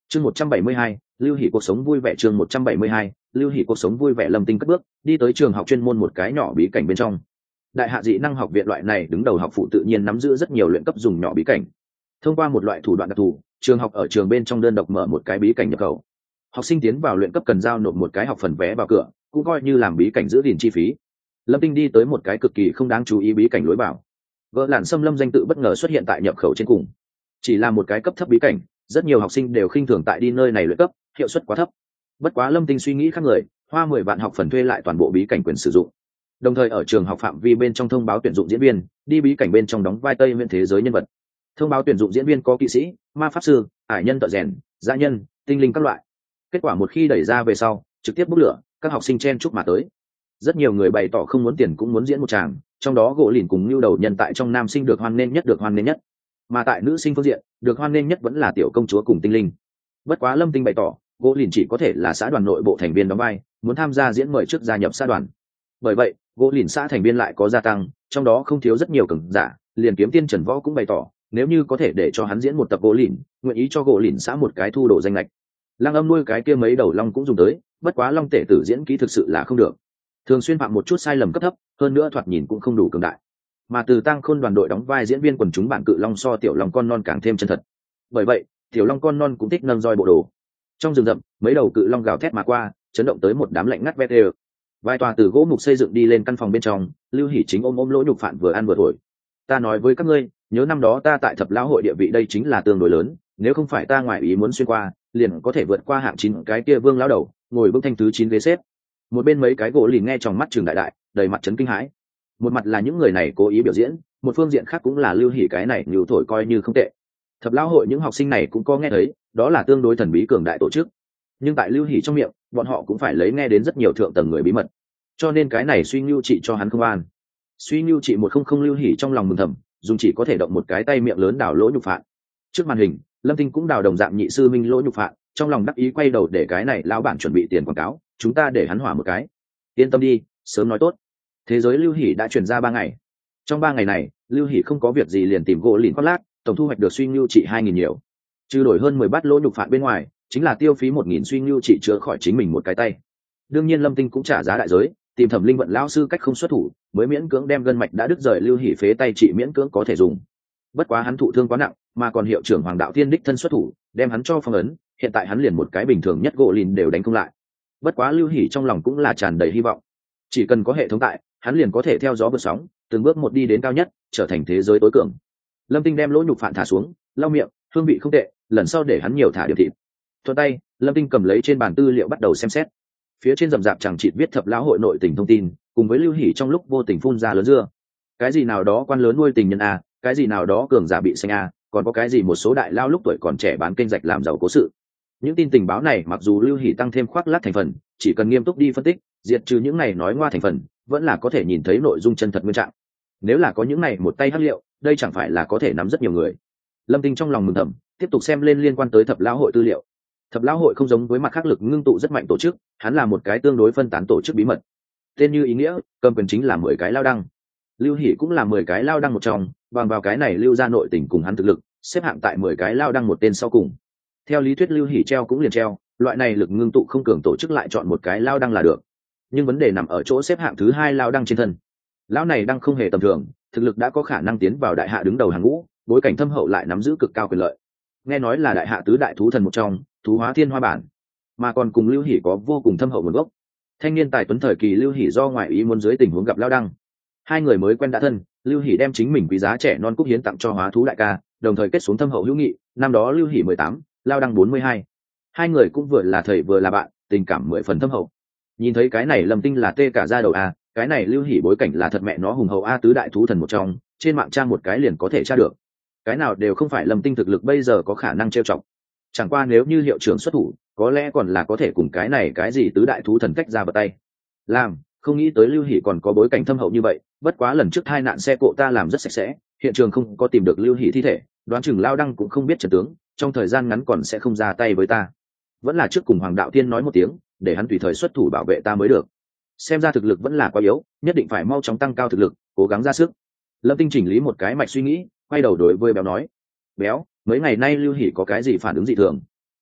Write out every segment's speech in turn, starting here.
Chương 172, Lưu Hỷ cuộc sống vui vẻ. Chương 172, Lưu Hỷ cuộc sống vui vẻ. Lâm Tinh cất bước đi tới trường học chuyên môn một cái nhỏ bí cảnh bên trong. Đại hạ dị năng học viện loại này đứng đầu học phụ tự nhiên nắm giữ rất nhiều luyện cấp dùng nhỏ bí cảnh. Thông qua một loại thủ đoạn đặc thù, trường học ở trường bên trong đơn độc mở một cái bí cảnh nhập khẩu. Học sinh tiến vào luyện cấp cần giao nộp một cái học phần vé vào cửa, cũng coi như làm bí cảnh giữ gìn chi phí. Lâm Tinh đi tới một cái cực kỳ không đáng chú ý bí cảnh lối vào. Vợ Lạn Xâm Lâm danh tự bất ngờ xuất hiện tại nhập khẩu trên cùng. Chỉ là một cái cấp thấp bí cảnh, rất nhiều học sinh đều khinh thường tại đi nơi này luyện cấp, hiệu suất quá thấp. Bất quá Lâm Tinh suy nghĩ khác người, hoa 10 vạn học phần thuê lại toàn bộ bí cảnh quyền sử dụng. Đồng thời ở trường học phạm vi bên trong thông báo tuyển dụng diễn viên, đi bí cảnh bên trong đóng vai Tây Nguyên thế giới nhân vật. Thông báo tuyển dụng diễn viên có kỵ sĩ, ma pháp sư, ải nhân, thợ rèn, dã nhân, tinh linh các loại. Kết quả một khi đẩy ra về sau, trực tiếp bốc lửa, các học sinh chen chúc mà tới. Rất nhiều người bày tỏ không muốn tiền cũng muốn diễn một tràng, trong đó gỗ lìn cùng Nưu Đầu Nhân tại trong nam sinh được hoan nghênh nhất, mà tại nữ sinh phương diện, được hoan nghênh nhất vẫn là tiểu công chúa cùng tinh linh. Bất quá Lâm Tinh bày tỏ, gỗ lìn chỉ có thể là xã đoàn nội bộ thành viên đóng vai, muốn tham gia diễn mời trước gia nhập xã đoàn. Bởi vậy, gỗ lìn xã thành viên lại có gia tăng, trong đó không thiếu rất nhiều cường giả, liền Kiếm Tiên Trần Võ cũng bày tỏ, nếu như có thể để cho hắn diễn một tập gỗ lìn, nguyện ý cho gỗ lìn xã một cái thu đồ danh lệch. Lăng Âm nuôi cái kia mấy đầu long cũng dùng tới, bất quá long tể tử diễn kỹ thực sự là không được, thường xuyên phạm một chút sai lầm cấp thấp, hơn nữa thoạt nhìn cũng không đủ cường đại. Mà từ Tăng Khôn đoàn đội đóng vai diễn viên quần chúng bản cự long so tiểu long con non càng thêm chân thật. Bởi vậy, tiểu long con non cũng thích nâng roi bộ đồ. Trong rừng rậm, mấy đầu cự long gào thét mà qua, chấn động tới một đám lạnh ngắt vét đều. Vài tòa từ gỗ mục xây dựng đi lên căn phòng bên trong, Lưu Hỷ chính ôm lỗ nhục phạn vừa ăn vừa thổi. Ta nói với các ngươi, nhớ năm đó ta tại Thập Lão hội địa vị đây chính là tương đối lớn, nếu không phải ta ngoài ý muốn xuyên qua, liền có thể vượt qua hạng 9 cái kia Vương lão đầu, ngồi bước thanh thứ 9 ghế xếp. Một bên mấy cái gỗ lìn nghe trong mắt trường đại đại, đầy mặt chấn kinh hãi. Một mặt là những người này cố ý biểu diễn, một phương diện khác cũng là Lưu Hỷ cái này nhiều thổi coi như không tệ. Thập Lão hội những học sinh này cũng có nghe thấy, đó là tương đối thần bí cường đại tổ chức. Nhưng tại Lưu Hỷ trong miệng, bọn họ cũng phải lấy nghe đến rất nhiều thượng tầng người bí mật, cho nên cái này suy nhu trị cho hắn không an. Suy nhu trị 100 Lưu Hỷ trong lòng mừng thầm, dùng chỉ có thể động một cái tay miệng lớn đào lỗ nhục phạn. Trước màn hình, Lâm Tinh cũng đào đồng dạng nhị sư minh lỗ nhục phạn, trong lòng đắc ý quay đầu để cái này lão bản chuẩn bị tiền quảng cáo, chúng ta để hắn hỏa một cái. Yên tâm đi, sớm nói tốt. Thế giới Lưu Hỷ đã chuyển ra 3 ngày. Trong 3 ngày này, Lưu Hỷ không có việc gì liền tìm gỗ lìn khoác lác, tổng thu hoạch được suy nhu trị 2.000 nhiều. Trừ đổi hơn 10 bát lỗ nhục phạn bên ngoài, chính là tiêu phí 1.000 suy nhu trị chữa khỏi chính mình một cái tay. Đương nhiên Lâm Tinh cũng trả giá đại giới, tìm Thẩm Linh Vận lão sư cách không xuất thủ, mới miễn cưỡng đem gân mạch đã đứt rời Lưu Hỷ phế tay trị miễn cưỡng có thể dùng. Bất quá hắn thụ thương quá nặng, mà còn hiệu trưởng Hoàng Đạo Thiên đích thân xuất thủ, đem hắn cho phong ấn, hiện tại hắn liền một cái bình thường nhất gỗ lìn đều đánh không lại. Bất quá Lưu Hỷ trong lòng cũng là tràn đầy hy vọng, chỉ cần có hệ thống tại, hắn liền có thể theo gió vượt sóng, từng bước một đi đến cao nhất, trở thành thế giới tối cường. Lâm Tinh đem lỗ nhục phạn thả xuống, lau miệng, hương vị không tệ, lần sau để hắn nhiều thả điểm thịt. Thuận tay, Lâm Tinh cầm lấy trên bàn tư liệu bắt đầu xem xét. Phía trên rậm rạp chẳng chịt viết Thập Lão hội nội tình thông tin, cùng với Lưu Hỷ trong lúc vô tình phun ra lớn dưa. Cái gì nào đó quan lớn nuôi tình nhân a, cái gì nào đó cường giả bị xanh a, còn có cái gì một số đại lao lúc tuổi còn trẻ bán kênh rạch làm giàu cố sự. Những tin tình báo này mặc dù Lưu Hỷ tăng thêm khoác lác thành phần, chỉ cần nghiêm túc đi phân tích, diệt trừ những này nói ngoa thành phần, vẫn là có thể nhìn thấy nội dung chân thật nguyên trạng. Nếu là có những này một tay hắc liệu, đây chẳng phải là có thể nắm rất nhiều người. Lâm Tinh trong lòng mừng thầm, tiếp tục xem lên liên quan tới Thập Lão hội tư liệu. Thập Lão hội không giống với mặt khác lực ngưng tụ rất mạnh tổ chức, hắn là một cái tương đối phân tán tổ chức bí mật. Tên như ý nghĩa, cầm quyền chính là 10 cái lao đăng. Lưu Hỷ cũng là 10 cái lao đăng một trong, bằng vào cái này lưu ra nội tình cùng hắn thực lực, xếp hạng tại 10 cái lao đăng một tên sau cùng. Theo lý thuyết Lưu Hỷ treo cũng liền treo, loại này lực ngưng tụ không cường tổ chức lại chọn một cái lao đăng là được. Nhưng vấn đề nằm ở chỗ xếp hạng thứ 2 lao đăng trên thân. Lão này đang không hề tầm thường, thực lực đã có khả năng tiến vào đại hạ đứng đầu hàng ngũ, bối cảnh thâm hậu lại nắm giữ cực cao quyền lợi. Nghe nói là đại hạ tứ đại thú thần một trong, thú hóa thiên hoa bản, mà còn cùng Lưu Hỷ có vô cùng thâm hậu nguồn gốc. Thanh niên tài tuấn thời kỳ Lưu Hỷ do ngoại ý muốn dưới tình huống gặp lao đăng, hai người mới quen đã thân, Lưu Hỷ đem chính mình quý giá trẻ non cúc hiến tặng cho hóa thú đại ca, đồng thời kết xuống thâm hậu hữu nghị. Năm đó Lưu Hỷ 18, lao đăng 42, hai người cũng vừa là thầy vừa là bạn, tình cảm 10 phần thâm hậu. Nhìn thấy cái này Lâm Tinh là tê cả da đầu a, cái này Lưu Hỷ bối cảnh là thật mẹ nó hùng hậu a, tứ đại thú thần một trong, trên mạng tra một cái liền có thể tra được. Cái nào đều không phải Lâm Tinh thực lực bây giờ có khả năng trêu chọc. Chẳng qua nếu như hiệu trưởng xuất thủ, có lẽ còn là có thể cùng cái này cái gì tứ đại thú thần cách ra bật tay. Làm, không nghĩ tới Lưu Hỷ còn có bối cảnh thâm hậu như vậy, bất quá lần trước tai nạn xe cộ ta làm rất sạch sẽ, hiện trường không có tìm được Lưu Hỷ thi thể, đoán chừng lao đăng cũng không biết trận tướng, trong thời gian ngắn còn sẽ không ra tay với ta. Vẫn là trước cùng Hoàng Đạo Tiên nói một tiếng, để hắn tùy thời xuất thủ bảo vệ ta mới được. Xem ra thực lực vẫn là quá yếu, nhất định phải mau chóng tăng cao thực lực, cố gắng ra sức. Lâm Tinh chỉnh lý một cái mạch suy nghĩ, quay đầu đối với Béo nói: Béo, mấy ngày nay Lưu Hỷ có cái gì phản ứng dị thường?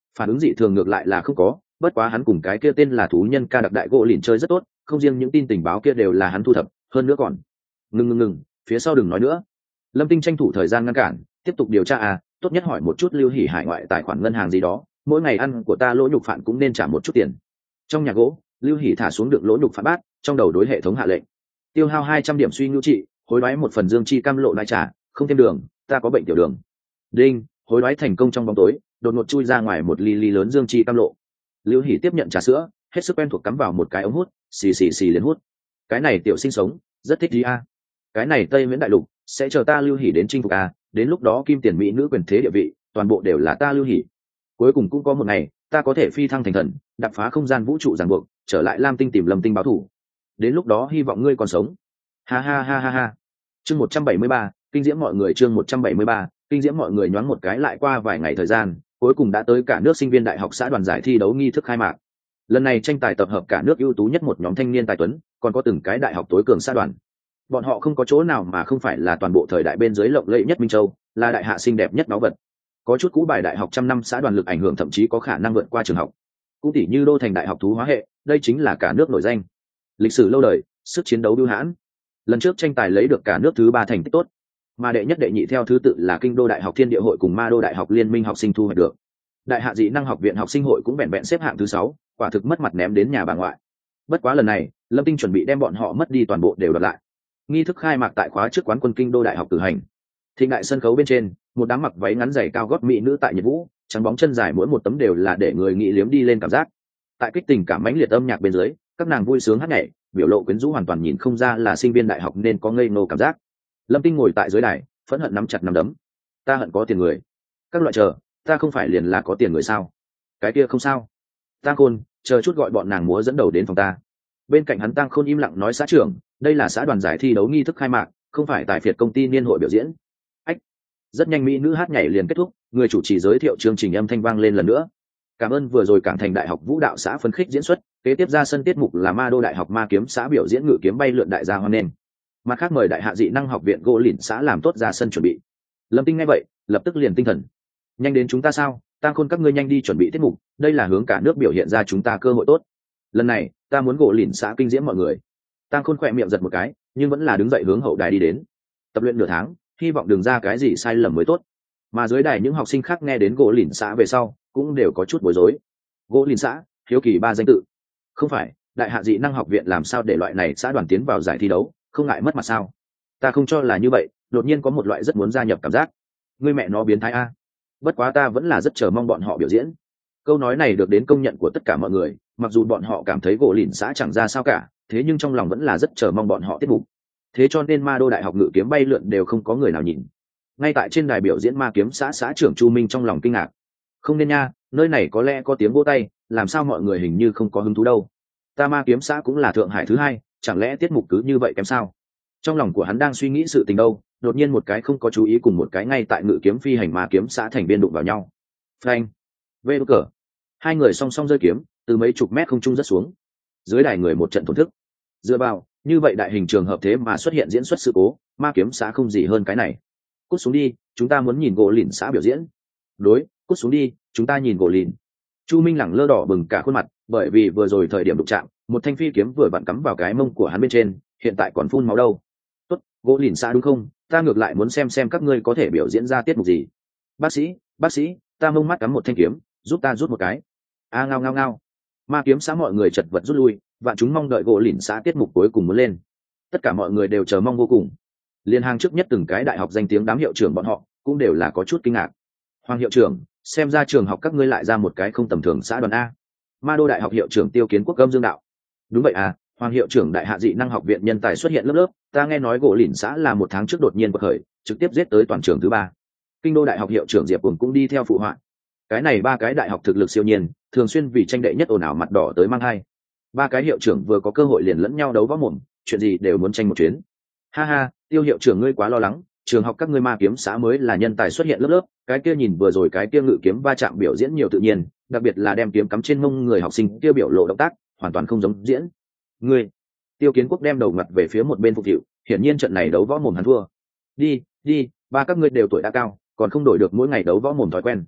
phản ứng dị thường ngược lại là không có, bất quá hắn cùng cái kia tên là thú nhân ca đặc đại gỗ lìn chơi rất tốt, không riêng những tin tình báo kia đều là hắn thu thập, hơn nữa còn ngừng, phía sau đừng nói nữa. Lâm Tinh tranh thủ thời gian ngăn cản, tiếp tục điều tra à, tốt nhất hỏi một chút Lưu Hỉ hải ngoại tài khoản ngân hàng gì đó, mỗi ngày ăn của ta lỗ nhục phạn cũng nên trả một chút tiền. Trong nhà gỗ, Lưu Hỉ thả xuống được lỗ nhục phạn bát, trong đầu đối hệ thống hạ lệnh: tiêu hao 200 điểm suy ngữ trị, hối đoái một phần dương chi cam lộ lại trả, không thêm đường, ta có bệnh tiểu đường. Đinh, hối đoái thành công. trong bóng tối đột ngột chui ra ngoài một ly lớn dương chi cam lộ. Lưu Hỉ tiếp nhận trà sữa, hết sức quen thuộc cắm vào một cái ống hút, xì liền hút. Cái này tiểu sinh sống rất thích gì a. Cái này Tây Miễn đại lục sẽ chờ ta Lưu Hỉ đến chinh phục a, đến lúc đó kim tiền mỹ nữ quyền thế địa vị toàn bộ đều là ta Lưu Hỉ. Cuối cùng cũng có một ngày ta có thể phi thăng thành thần, đập phá không gian vũ trụ ràng buộc, trở lại Lam Tinh tìm Lâm Tinh báo thù. Đến lúc đó hy vọng ngươi còn sống. Ha ha ha ha ha. Chương 173, kinh diễm mọi người. Chương 173, kinh diễm mọi người. Nhoáng một cái lại qua vài ngày thời gian, cuối cùng đã tới cả nước sinh viên đại học xã đoàn giải thi đấu nghi thức khai mạc. Lần này tranh tài tập hợp cả nước ưu tú nhất một nhóm thanh niên tài tuấn, còn có từng cái đại học tối cường xã đoàn. Bọn họ không có chỗ nào mà không phải là toàn bộ thời đại bên dưới lộng lẫy nhất Minh Châu, là đại hạ xinh đẹp nhất báu vật. Có chút cũ bài đại học trăm năm xã đoàn lực ảnh hưởng thậm chí có khả năng vượt qua trường học. Cũng tỷ như Đô Thành đại học thú hóa hệ, đây chính là cả nước nổi danh. Lịch sử lâu đời, sức chiến đấu bưu hãn. Lần trước tranh tài lấy được cả nước thứ 3 thành tích tốt, mà đệ nhất đệ nhị theo thứ tự là Kinh Đô đại học Thiên Địa hội cùng Ma Đô đại học Liên minh học sinh thu hoạch được. Đại hạ dị năng học viện học sinh hội cũng vẹn vẹn xếp hạng thứ 6, quả thực mất mặt ném đến nhà bà ngoại. Bất quá lần này, Lâm Tinh chuẩn bị đem bọn họ mất đi toàn bộ đều đoạt lại. Nghi thức khai mạc tại khóa trước quán quân Kinh Đô đại học cử hành. Thịnh đại sân khấu bên trên, một đám mặc váy ngắn giày cao gót mỹ nữ tại nhiệt vũ, trắng bóng chân dài mỗi một tấm đều là để người nghĩ liếm đi lên cảm giác. Tại kích tình cảm mãnh liệt âm nhạc bên dưới, các nàng vui sướng hát nhảy, biểu lộ quyến rũ hoàn toàn nhìn không ra là sinh viên đại học nên có ngây ngô cảm giác. Lâm Tinh ngồi tại dưới đài, phẫn hận nắm chặt nắm đấm. Ta hận có tiền người. Các loại chờ, ta không phải liền là có tiền người sao? Cái kia không sao. Tang Khôn, chờ chút gọi bọn nàng múa dẫn đầu đến phòng ta. Bên cạnh hắn Tang Khôn im lặng nói: xã trưởng, đây là xã đoàn giải thi đấu nghi thức khai mạc, không phải tại phiệt công ty niên hội biểu diễn. Ách. Rất nhanh mỹ nữ hát nhảy liền kết thúc, người chủ trì giới thiệu chương trình âm thanh vang lên lần nữa. Cảm ơn vừa rồi Cảng Thành đại học vũ đạo xã phấn khích diễn xuất, kế tiếp ra sân tiết mục là Ma Đô đại học ma kiếm xã biểu diễn ngự kiếm bay lượn đại gia hoan nghênh. Mặt khác mời đại hạ dị năng học viện gỗ lìn xã làm tốt ra sân chuẩn bị. Lâm Tinh nghe vậy, lập tức liền tinh thần. Nhanh đến chúng ta sao? Tang Khôn các ngươi nhanh đi chuẩn bị tiết mục, đây là hướng cả nước biểu hiện ra chúng ta cơ hội tốt. Lần này, ta muốn gỗ lìn xã kinh diễm mọi người. Tang Khôn khỏe miệng giật một cái, nhưng vẫn là đứng dậy hướng hậu đài đi đến. Tập luyện nửa tháng, hy vọng đừng ra cái gì sai lầm mới tốt. Mà dưới đài những học sinh khác nghe đến gỗ lìn xã về sau, cũng đều có chút bối rối. Gỗ lìn xã, hiếu kỳ 3 danh tự. Không phải, đại hạ dị năng học viện làm sao để loại này xã đoàn tiến vào giải thi đấu, không ngại mất mặt sao? Ta không cho là như vậy, đột nhiên có một loại rất muốn gia nhập cảm giác. Ngươi mẹ nó biến thái a. Bất quá ta vẫn là rất chờ mong bọn họ biểu diễn. Câu nói này được đến công nhận của tất cả mọi người, mặc dù bọn họ cảm thấy gỗ lìn xã chẳng ra sao cả, thế nhưng trong lòng vẫn là rất chờ mong bọn họ tiết mục. Thế cho nên Ma Đô đại học ngự kiếm bay lượn đều không có người nào nhìn. Ngay tại trên đài biểu diễn ma kiếm xã xã trưởng Chu Minh trong lòng kinh ngạc. Không nên nha, nơi này có lẽ có tiếng vỗ tay, làm sao mọi người hình như không có hứng thú đâu. Ta ma kiếm xã cũng là Thượng Hải thứ 2, chẳng lẽ tiết mục cứ như vậy kém sao? Trong lòng của hắn đang suy nghĩ sự tình đâu, đột nhiên một cái không có chú ý cùng một cái ngay tại ngự kiếm phi hành ma kiếm xã thành viên đụng vào nhau. Phanh, vê cờ, hai người song song rơi kiếm, từ mấy chục mét không trung rất xuống. Dưới đài người một trận thổn thức. Dựa vào, như vậy đại hình trường hợp thế mà xuất hiện diễn xuất sự cố, ma kiếm xã không gì hơn cái này. Cút xuống đi, chúng ta muốn nhìn gỗ lìn xã biểu diễn. Đối, cút xuống đi, chúng ta nhìn gỗ lìn. Chu Minh lẳng lơ đỏ bừng cả khuôn mặt, bởi vì vừa rồi thời điểm đụng chạm, một thanh phi kiếm vừa vặn cắm vào cái mông của hắn bên trên, hiện tại còn phun máu đâu. Tốt, gỗ lìn xã đúng không? Ta ngược lại muốn xem các ngươi có thể biểu diễn ra tiết mục gì. Bác sĩ, ta mông mắt cắm một thanh kiếm, giúp ta rút một cái. A ngao ngao ngao. Ma kiếm xã mọi người chật vật rút lui, và chúng mong đợi gỗ lìn xã tiết mục cuối cùng muốn lên. Tất cả mọi người đều chờ mong vô cùng. Liên hàng trước nhất từng cái đại học danh tiếng đám hiệu trưởng bọn họ cũng đều là có chút kinh ngạc. Hoàng hiệu trưởng, xem ra trường học các ngươi lại ra một cái không tầm thường xã đoàn a. Ma Đô đại học hiệu trưởng Tiêu Kiến Quốc Gâm Dương đạo. Đúng vậy à, Hoàng hiệu trưởng đại hạ dị năng học viện nhân tài xuất hiện lớp, ta nghe nói gỗ lìn xã là 1 tháng trước đột nhiên bộc khởi, trực tiếp giết tới toàn trường thứ 3. Kinh Đô đại học hiệu trưởng Diệp Cùng cũng đi theo phụ họa. Cái này 3 cái đại học thực lực siêu nhiên, thường xuyên vì tranh đệ nhất ồn ào mặt đỏ tới mang hai. 3 cái hiệu trưởng vừa có cơ hội liền lẫn nhau đấu võ mồm, chuyện gì đều muốn tranh một chuyến. Ha ha, Tiêu hiệu trưởng ngươi quá lo lắng, trường học các ngươi ma kiếm xã mới là nhân tài xuất hiện lớp, cái kia nhìn vừa rồi cái kia ngự kiếm va chạm biểu diễn nhiều tự nhiên, đặc biệt là đem kiếm cắm trên mông người học sinh kia biểu lộ động tác, hoàn toàn không giống diễn. Ngươi, Tiêu Kiến Quốc đem đầu mặt về phía một bên phục vụ, hiển nhiên trận này đấu võ mồm hắn thua. Đi, 3 các ngươi đều tuổi đã cao, còn không đổi được mỗi ngày đấu võ mồm thói quen.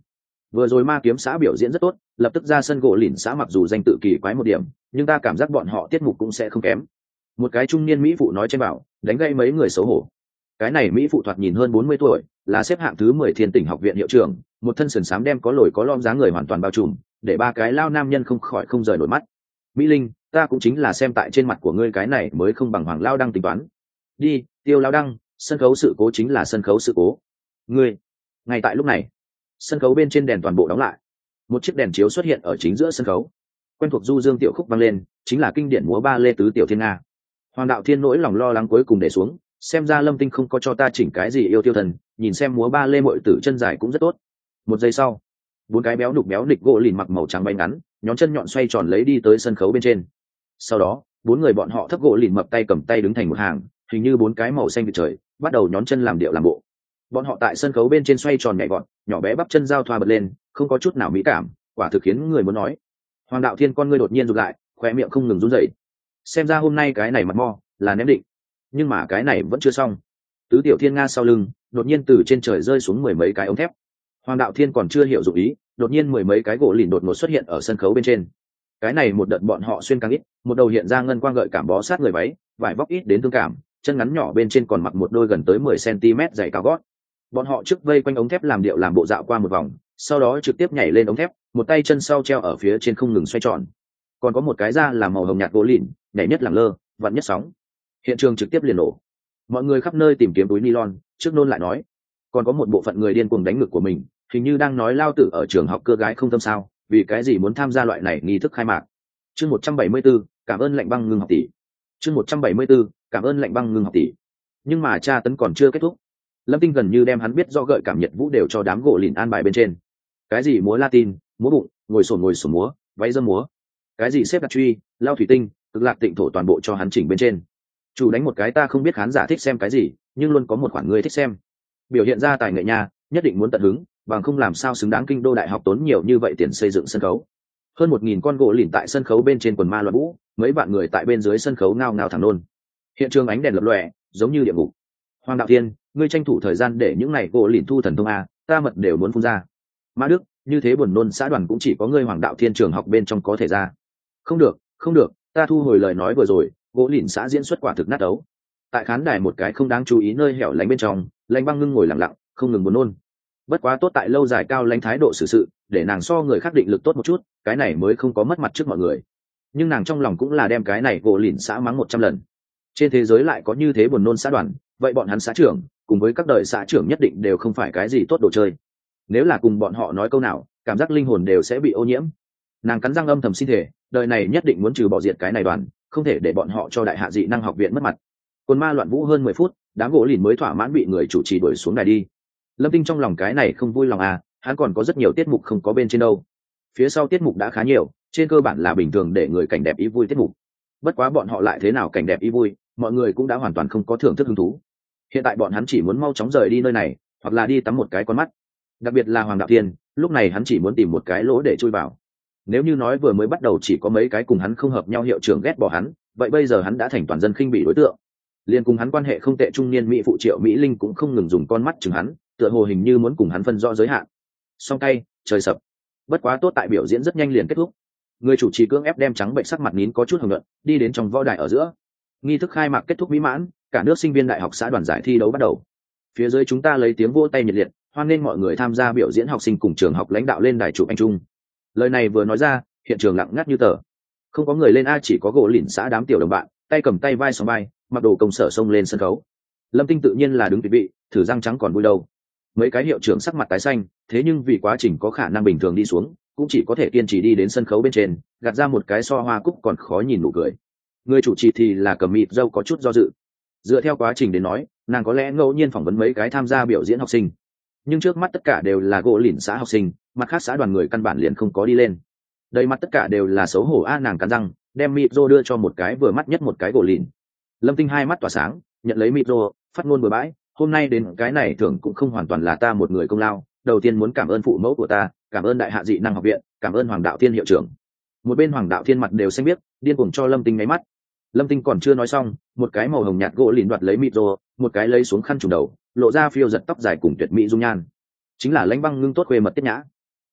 Vừa rồi ma kiếm xã biểu diễn rất tốt, lập tức ra sân gỗ lìn xã mặc dù danh tự kỳ quái một điểm, nhưng ta cảm giác bọn họ tiết mục cũng sẽ không kém. Một cái trung niên mỹ phụ nói trên bảo, đánh gây mấy người xấu hổ. Cái này mỹ phụ thoạt nhìn hơn 40 tuổi, là xếp hạng thứ 10 Thiên Tỉnh học viện hiệu trưởng, một thân sườn xám đem có lồi có lõm dáng người hoàn toàn bao trùm, để ba cái lao nam nhân không khỏi không rời nổi mắt. Mỹ Linh, ta cũng chính là xem tại trên mặt của ngươi cái này mới không bằng Hoàng lao đăng tính toán. Đi, Tiêu lao đăng, sân khấu sự cố chính là sân khấu sự cố. Ngươi. Ngay tại lúc này, sân khấu bên trên đèn toàn bộ đóng lại, một chiếc đèn chiếu xuất hiện ở chính giữa sân khấu, quen thuộc du dương tiểu khúc vang lên, chính là kinh điển múa ba lê tứ tiểu thiên nga. Hoàng đạo thiên nỗi lòng lo lắng cuối cùng để xuống, xem ra Lâm Tinh không có cho ta chỉnh cái gì yêu tiêu thần, nhìn xem múa ba lê mội tử chân dài cũng rất tốt. Một giây sau, bốn cái béo đục béo nịch gỗ lìn mặc màu trắng bay ngắn, nhóm chân nhọn xoay tròn lấy đi tới sân khấu bên trên. Sau đó, bốn người bọn họ thấp gỗ lìn mập tay cầm tay đứng thành một hàng, hình như bốn cái màu xanh vịt trời, bắt đầu nhón chân làm điệu làm bộ. Bọn họ tại sân khấu bên trên xoay tròn nhảy vọt, nhỏ bé bắp chân giao thoa bật lên, không có chút nào mỹ cảm, quả thực khiến người muốn nói. Hoàng đạo thiên con ngươi đột nhiên rụt lại, khóe miệng không ngừng run rẩy. Xem ra hôm nay cái này mặt mo là ném định, nhưng mà cái này vẫn chưa xong. Tứ tiểu thiên nga sau lưng đột nhiên từ trên trời rơi xuống mười mấy cái ống thép. Hoàng đạo thiên còn chưa hiểu dụng ý, đột nhiên mười mấy cái gỗ lìn đột ngột xuất hiện ở sân khấu bên trên. Cái này một đợt bọn họ xuyên càng ít, một đầu hiện ra ngân quang gợi cảm bó sát người váy, vải vóc ít đến thương cảm, chân ngắn nhỏ bên trên còn mặc một đôi gần tới 10 cm dày cao gót. Bọn họ trước vây quanh ống thép làm điệu làm bộ dạo qua một vòng, sau đó trực tiếp nhảy lên ống thép, một tay chân sau treo ở phía trên không ngừng xoay tròn. Còn có một cái da là màu hồng nhạt gỗ lìn, nhảy nhất lẳng lơ, vặn nhất sóng. Hiện trường trực tiếp liền nổ. Mọi người khắp nơi tìm kiếm túi nylon, trước nôn lại nói. Còn có một bộ phận người điên cuồng đánh ngực của mình, hình như đang nói lao tử ở trường học cơ gái không tâm sao, vì cái gì muốn tham gia loại này nghi thức khai mạc. Chương 174, cảm ơn lạnh băng ngưng học tỷ. Chương 174, cảm ơn lạnh băng ngưng học tỷ. Nhưng mà tra tấn còn chưa kết thúc. Lâm Tinh gần như đem hắn biết do gợi cảm nhiệt vũ đều cho đám gỗ lìn an bài bên trên. Cái gì múa Latin, múa bụng, ngồi sồn múa, váy dâm múa. Cái gì xếp đặt truy, lao thủy tinh, cực lạc tịnh thổ toàn bộ cho hắn chỉnh bên trên. Chủ đánh một cái ta không biết khán giả thích xem cái gì, nhưng luôn có một khoản người thích xem. Biểu hiện ra tài nghệ nha, nhất định muốn tận hứng, bằng không làm sao xứng đáng kinh đô đại học tốn nhiều như vậy tiền xây dựng sân khấu. Hơn 1000 con gỗ lìn tại sân khấu bên trên quần ma loạn vũ, mấy bạn người tại bên dưới sân khấu ngao ngao thẳng nôn. Hiện trường ánh đèn lập lòe, giống như địa ngục. Hoàng đạo thiên, ngươi tranh thủ thời gian để những này gỗ lìn thu thần thông a, ta mật đều muốn phun ra. Mã Đức, như thế buồn nôn xã đoàn cũng chỉ có ngươi Hoàng đạo thiên trường học bên trong có thể ra. Không được, không được, ta thu hồi lời nói vừa rồi, gỗ lìn xã diễn xuất quả thực nát ấu. Tại khán đài một cái không đáng chú ý nơi hẻo lánh bên trong, Lãnh Băng Ngưng ngồi lặng lặng, không ngừng buồn nôn. Bất quá tốt tại lâu dài cao lãnh thái độ xử sự, để nàng so người khác định lực tốt một chút, cái này mới không có mất mặt trước mọi người. Nhưng nàng trong lòng cũng là đem cái này gỗ lìn xã mắng 100 lần. Trên thế giới lại có như thế buồn nôn xã đoàn, vậy bọn hắn xã trưởng cùng với các đời xã trưởng nhất định đều không phải cái gì tốt đồ chơi. Nếu là cùng bọn họ nói câu nào, cảm giác linh hồn đều sẽ bị ô nhiễm. Nàng cắn răng âm thầm xin thể, đời này nhất định muốn trừ bỏ diệt cái này đoàn, không thể để bọn họ cho đại hạ dị năng học viện mất mặt. Côn ma loạn vũ hơn 10 phút, đám gỗ lìn mới thỏa mãn bị người chủ trì đuổi xuống đài đi. Lâm Tinh trong lòng cái này không vui lòng à, hắn còn có rất nhiều tiết mục không có bên trên đâu. Phía sau tiết mục đã khá nhiều, trên cơ bản là bình thường để người cảnh đẹp ý vui tiết mục. Bất quá bọn họ lại thế nào cảnh đẹp ý vui, mọi người cũng đã hoàn toàn không có thưởng thức hứng thú. Hiện tại bọn hắn chỉ muốn mau chóng rời đi nơi này, hoặc là đi tắm một cái con mắt. Đặc biệt là Hoàng đạo thiên, lúc này hắn chỉ muốn tìm một cái lỗ để chui vào. Nếu như nói vừa mới bắt đầu chỉ có mấy cái cùng hắn không hợp nhau hiệu trưởng ghét bỏ hắn, vậy bây giờ hắn đã thành toàn dân khinh bị đối tượng. Liên cùng hắn quan hệ không tệ trung niên mỹ phụ Triệu Mỹ Linh cũng không ngừng dùng con mắt chừng hắn, tựa hồ hình như muốn cùng hắn phân rõ giới hạn. Song tay, trời sập. Bất quá tốt tại biểu diễn rất nhanh liền kết thúc. Người chủ trì cưỡng ép đem trắng bệnh sắc mặt nín có chút hồng nhuận, đi đến trong võ đài ở giữa. Nghi thức khai mạc kết thúc mỹ mãn, cả nước sinh viên đại học xã đoàn giải thi đấu bắt đầu. Phía dưới chúng ta lấy tiếng vỗ tay nhiệt liệt, hoan nghênh mọi người tham gia biểu diễn, học sinh cùng trường học lãnh đạo lên đài chụp ảnh chung. Lời này vừa nói ra, hiện trường lặng ngắt như tờ. Không có người lên a, chỉ có gỗ lìn xã đám tiểu đồng bạn, tay cầm tay vai song vai, mặc đồ công sở xông lên sân khấu. Lâm Tinh tự nhiên là đứng tuyệt vị, thử răng trắng còn vui đâu. Mấy cái hiệu trưởng sắc mặt tái xanh, thế nhưng vì quá trình có khả năng bình thường đi xuống, cũng chỉ có thể kiên trì đi đến sân khấu bên trên, gạt ra một cái so hoa cúc còn khó nhìn nụ cười. Người chủ trì thì là cầm mịt dâu có chút do dự. Dựa theo quá trình đến nói, nàng có lẽ ngẫu nhiên phỏng vấn mấy cái tham gia biểu diễn học sinh, nhưng trước mắt tất cả đều là gỗ lìn xã học sinh, mặt khác xã đoàn người căn bản liền không có đi lên. Đầy mặt tất cả đều là xấu hổ a, nàng cắn răng đem micro đưa cho một cái vừa mắt nhất một cái gỗ lìn. Lâm Tinh hai mắt tỏa sáng, nhận lấy micro, phát ngôn bừa bãi, hôm nay đến cái này thưởng cũng không hoàn toàn là ta một người công lao, đầu tiên muốn cảm ơn phụ mẫu của ta, cảm ơn đại hạ dị năng học viện, cảm ơn Hoàng đạo thiên hiệu trưởng. Một bên Hoàng đạo thiên mặt đều xanh biết, điên cuồng cho Lâm Tinh nháy mắt. Lâm Tinh còn chưa nói xong, một cái màu hồng nhạt gỗ lìn đoạt lấy micro, một cái lấy xuống khăn trùm đầu, lộ ra phiêu giật tóc dài cùng tuyệt mỹ dung nhan, chính là Lãnh Băng Ngưng tốt khuê mật Tiết Nhã.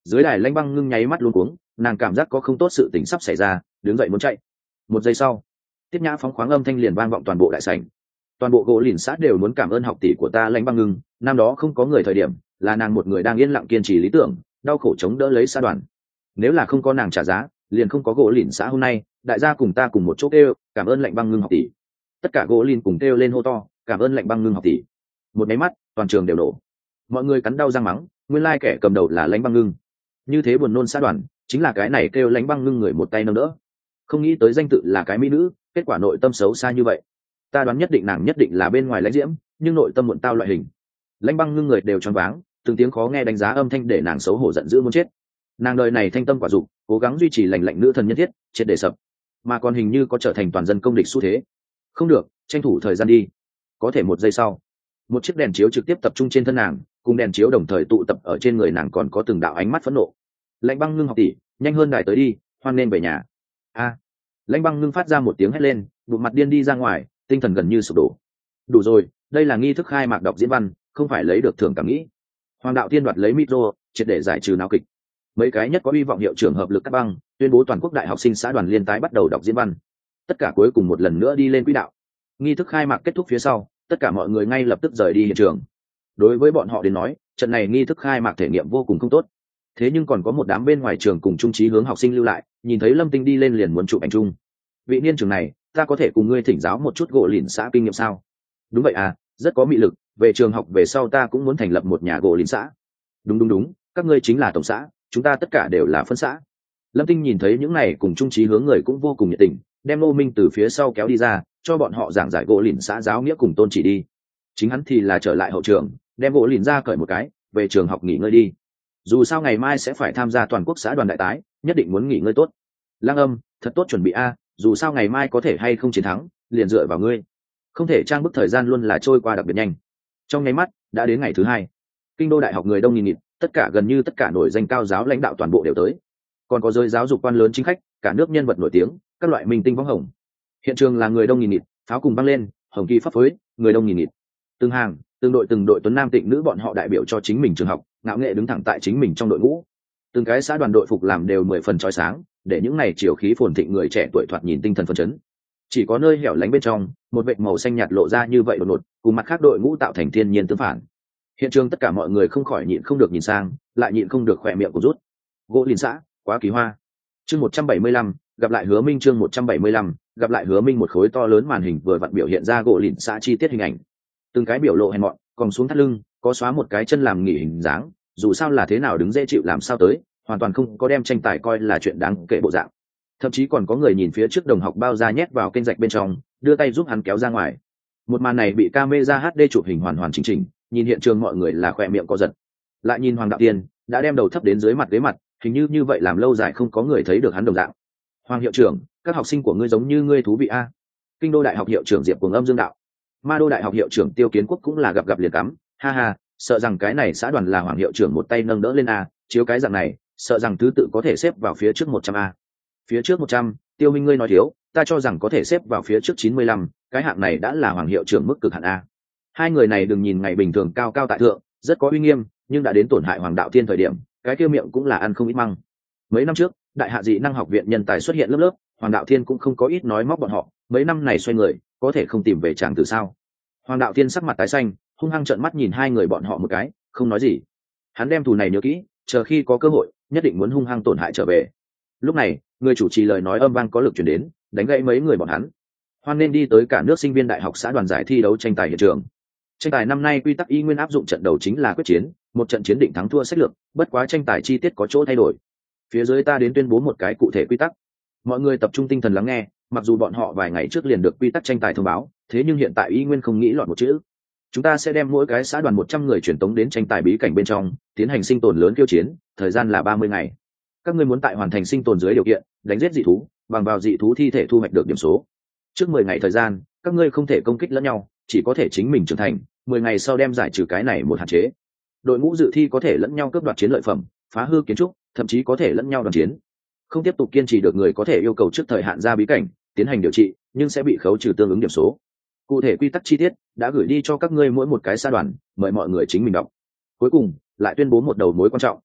Dưới đài Lãnh Băng Ngưng nháy mắt luống cuống, nàng cảm giác có không tốt sự tình sắp xảy ra, đứng dậy muốn chạy. Một giây sau, Tiết Nhã phóng khoáng âm thanh liền vang vọng toàn bộ đại sảnh. Toàn bộ gỗ lìn xã đều muốn cảm ơn học tỷ của ta Lãnh Băng Ngưng, năm đó không có người thời điểm, là nàng một người đang yên lặng kiên trì lý tưởng, đau khổ chống đỡ lấy xã đoàn. Nếu là không có nàng trả giá, liền không có gỗ lìn xã hôm nay, đại gia cùng ta cùng một chỗ kêu, cảm ơn Lãnh Băng Ngưng học tỷ. Tất cả gỗ lìn cùng kêu lên hô to, cảm ơn Lãnh Băng Ngưng học tỷ. Một máy mắt, toàn trường đều nổ. Mọi người cắn đau răng mắng, nguyên lai kẻ cầm đầu là Lãnh Băng Ngưng. Như thế buồn nôn xã đoàn, chính là cái này kêu Lãnh Băng Ngưng người một tay nâng đỡ. Không nghĩ tới danh tự là cái mỹ nữ, kết quả nội tâm xấu xa như vậy. Ta đoán nhất định nàng nhất định là bên ngoài Lãnh Diễm, nhưng nội tâm muộn tao loại hình. Lãnh Băng Ngưng người đều choáng váng, từng tiếng khó nghe đánh giá âm thanh để nàng xấu hổ giận dữ muốn chết. Nàng đời này thanh tâm quả dục, cố gắng duy trì lành lạnh nữ thần nhất thiết, triệt để sập, mà còn hình như có trở thành toàn dân công địch xu thế. Không được, tranh thủ thời gian đi. Có thể một giây sau, một chiếc đèn chiếu trực tiếp tập trung trên thân nàng, cùng đèn chiếu đồng thời tụ tập ở trên người nàng, còn có từng đạo ánh mắt phẫn nộ. Lãnh Băng Ngưng học tỷ, nhanh hơn đài tới đi, hoan nên về nhà. A! Lãnh Băng Ngưng phát ra một tiếng hét lên, bụng mặt điên đi ra ngoài, tinh thần gần như sụp đổ. Đủ rồi, đây là nghi thức khai mạc đọc diễn văn, không phải lấy được thưởng cảm nghĩ. Hoàng đạo tiên đoạt lấy micro, triệt để giải trừ náo kịch. Mấy cái nhất có hy vọng hiệu trưởng hợp lực cắt băng, tuyên bố toàn quốc đại học sinh xã đoàn liên tái bắt đầu đọc diễn văn. Tất cả cuối cùng một lần nữa đi lên quỹ đạo. Nghi thức khai mạc kết thúc phía sau, tất cả mọi người ngay lập tức rời đi hiện trường. Đối với bọn họ đến nói, trận này nghi thức khai mạc thể nghiệm vô cùng không tốt. Thế nhưng còn có một đám bên ngoài trường cùng trung trí hướng học sinh lưu lại, nhìn thấy Lâm Tinh đi lên liền muốn chụp ảnh chung. Vị niên trưởng này, ta có thể cùng ngươi thỉnh giáo một chút gỗ lìn xã kinh nghiệm sao? Đúng vậy à, rất có mị lực, về trường học về sau ta cũng muốn thành lập một nhà gỗ lìn xã. Đúng, các ngươi chính là tổng xã, chúng ta tất cả đều là phân xã. Lâm Tinh nhìn thấy những này cùng trung trí hướng người cũng vô cùng nhiệt tình, đem Ngô Minh từ phía sau kéo đi ra, cho bọn họ giảng giải gỗ lìn xã giáo nghĩa cùng tôn chỉ đi. Chính hắn thì là trở lại hậu trường, đem gỗ lìn ra cởi một cái, về trường học nghỉ ngơi đi. Dù sao ngày mai sẽ phải tham gia toàn quốc xã đoàn đại tái, nhất định muốn nghỉ ngơi tốt. Lang Âm, thật tốt chuẩn bị a, dù sao ngày mai có thể hay không chiến thắng, liền dựa vào ngươi. Không thể trang bức, thời gian luôn là trôi qua đặc biệt nhanh. Trong nháy mắt, đã đến ngày thứ hai. Kinh đô đại học người đông nghìn nghịt, gần như tất cả nổi danh cao giáo lãnh đạo toàn bộ đều tới. Còn có giới giáo dục quan lớn chính khách, cả nước nhân vật nổi tiếng, các loại minh tinh võng hồng. Hiện trường là người đông nghìn nghịt, pháo cùng băng lên, hồng kỳ pháp phối, người đông nghìn nghịt. Từng hàng, từng đội tuấn nam tịnh nữ bọn họ đại biểu cho chính mình trường học, ngạo nghệ đứng thẳng tại chính mình trong đội ngũ. Từng cái xã đoàn đội phục làm đều 10 phần chói sáng, để những này chiều khí phồn thịnh người trẻ tuổi thoạt nhìn tinh thần phấn chấn. Chỉ có nơi hẻo lánh bên trong, một vệt màu xanh nhạt lộ ra như vậy đột ngột, cùng mặt khác đội ngũ tạo thành thiên nhiên tương phản. Hiện trường tất cả mọi người không khỏi nhịn không được nhìn sang, lại nhịn không được khỏe miệng của rút. Gỗ lìn xã, quá kỳ hoa. Chương 175, gặp lại Hứa Minh. Chương 175, gặp lại Hứa Minh. Một khối to lớn màn hình vừa vặn biểu hiện ra gỗ lìn xã chi tiết hình ảnh. Từng cái biểu lộ hèn mọn, còn xuống thắt lưng, có xóa một cái chân làm nghỉ hình dáng, dù sao là thế nào đứng dễ chịu làm sao tới, hoàn toàn không có đem tranh tài coi là chuyện đáng kể bộ dạng. Thậm chí còn có người nhìn phía trước đồng học bao ra nhét vào kênh rạch bên trong, đưa tay giúp hắn kéo ra ngoài. Một màn này bị camera HD chụp hình hoàn hoàn chỉnh chỉnh, nhìn hiện trường mọi người là khỏe miệng có giật. Lại nhìn Hoàng đạo tiên đã đem đầu thấp đến dưới mặt ghế mặt, hình như vậy làm lâu dài không có người thấy được hắn đồng dạng. Hoàng hiệu trưởng, các học sinh của ngươi giống như ngươi thú vị a. Kinh đô đại học hiệu trưởng Diệp Cuồng Âm dương đạo. Ma đô đại học hiệu trưởng Tiêu Kiến Quốc cũng là gặp liền cắm, ha ha, sợ rằng cái này xã đoàn là Hoàng hiệu trưởng một tay nâng đỡ lên a, chiếu cái dạng này, sợ rằng thứ tự có thể xếp vào phía trước 100 a. Phía trước 100, Tiêu Minh ngươi nói thiếu, ta cho rằng có thể xếp vào phía trước 95, cái hạng này đã là Hoàng hiệu trưởng mức cực hạn a. Hai người này đừng nhìn ngày bình thường cao cao tại thượng, rất có uy nghiêm, nhưng đã đến tổn hại Hoàng đạo thiên thời điểm, cái kia miệng cũng là ăn không ít măng. Mấy năm trước, đại hạ dị năng học viện nhân tài xuất hiện lớp, Hoàng đạo thiên cũng không có ít nói móc bọn họ, mấy năm này xoay người, có thể không tìm về chàng từ sao? Hoàng đạo thiên sắc mặt tái xanh, hung hăng trợn mắt nhìn hai người bọn họ một cái, không nói gì. Hắn đem thù này nhớ kỹ, chờ khi có cơ hội, nhất định muốn hung hăng tổn hại trở về. Lúc này, người chủ trì lời nói âm vang có lực truyền đến, đánh gãy mấy người bọn hắn. Hoan nên đi tới cả nước sinh viên đại học xã đoàn giải thi đấu tranh tài hiện trường. Tranh tài năm nay quy tắc y nguyên áp dụng, trận đầu chính là quyết chiến, một trận chiến định thắng thua sách lược, bất quá tranh tài chi tiết có chỗ thay đổi. Phía dưới ta đến tuyên bố một cái cụ thể quy tắc. Mọi người tập trung tinh thần lắng nghe, mặc dù bọn họ vài ngày trước liền được quy tắc tranh tài thông báo, thế nhưng hiện tại y nguyên không nghĩ lọt một chữ. Chúng ta sẽ đem mỗi cái xã đoàn 100 người truyền tống đến tranh tài bí cảnh bên trong, tiến hành sinh tồn lớn khiêu chiến, thời gian là 30 ngày. Các ngươi muốn tại hoàn thành sinh tồn dưới điều kiện, đánh giết dị thú, bằng vào dị thú thi thể thu hoạch được điểm số. Trước 10 ngày thời gian, các ngươi không thể công kích lẫn nhau, chỉ có thể chính mình trưởng thành, 10 ngày sau đem giải trừ cái này một hạn chế. Đội ngũ dự thi có thể lẫn nhau cướp đoạt chiến lợi phẩm, phá hư kiến trúc, thậm chí có thể lẫn nhau đoàn chiến. Không tiếp tục kiên trì được người có thể yêu cầu trước thời hạn ra bí cảnh, tiến hành điều trị, nhưng sẽ bị khấu trừ tương ứng điểm số. Cụ thể quy tắc chi tiết đã gửi đi cho các ngươi mỗi một cái xã đoàn, mời mọi người chính mình đọc. Cuối cùng, lại tuyên bố một đầu mối quan trọng.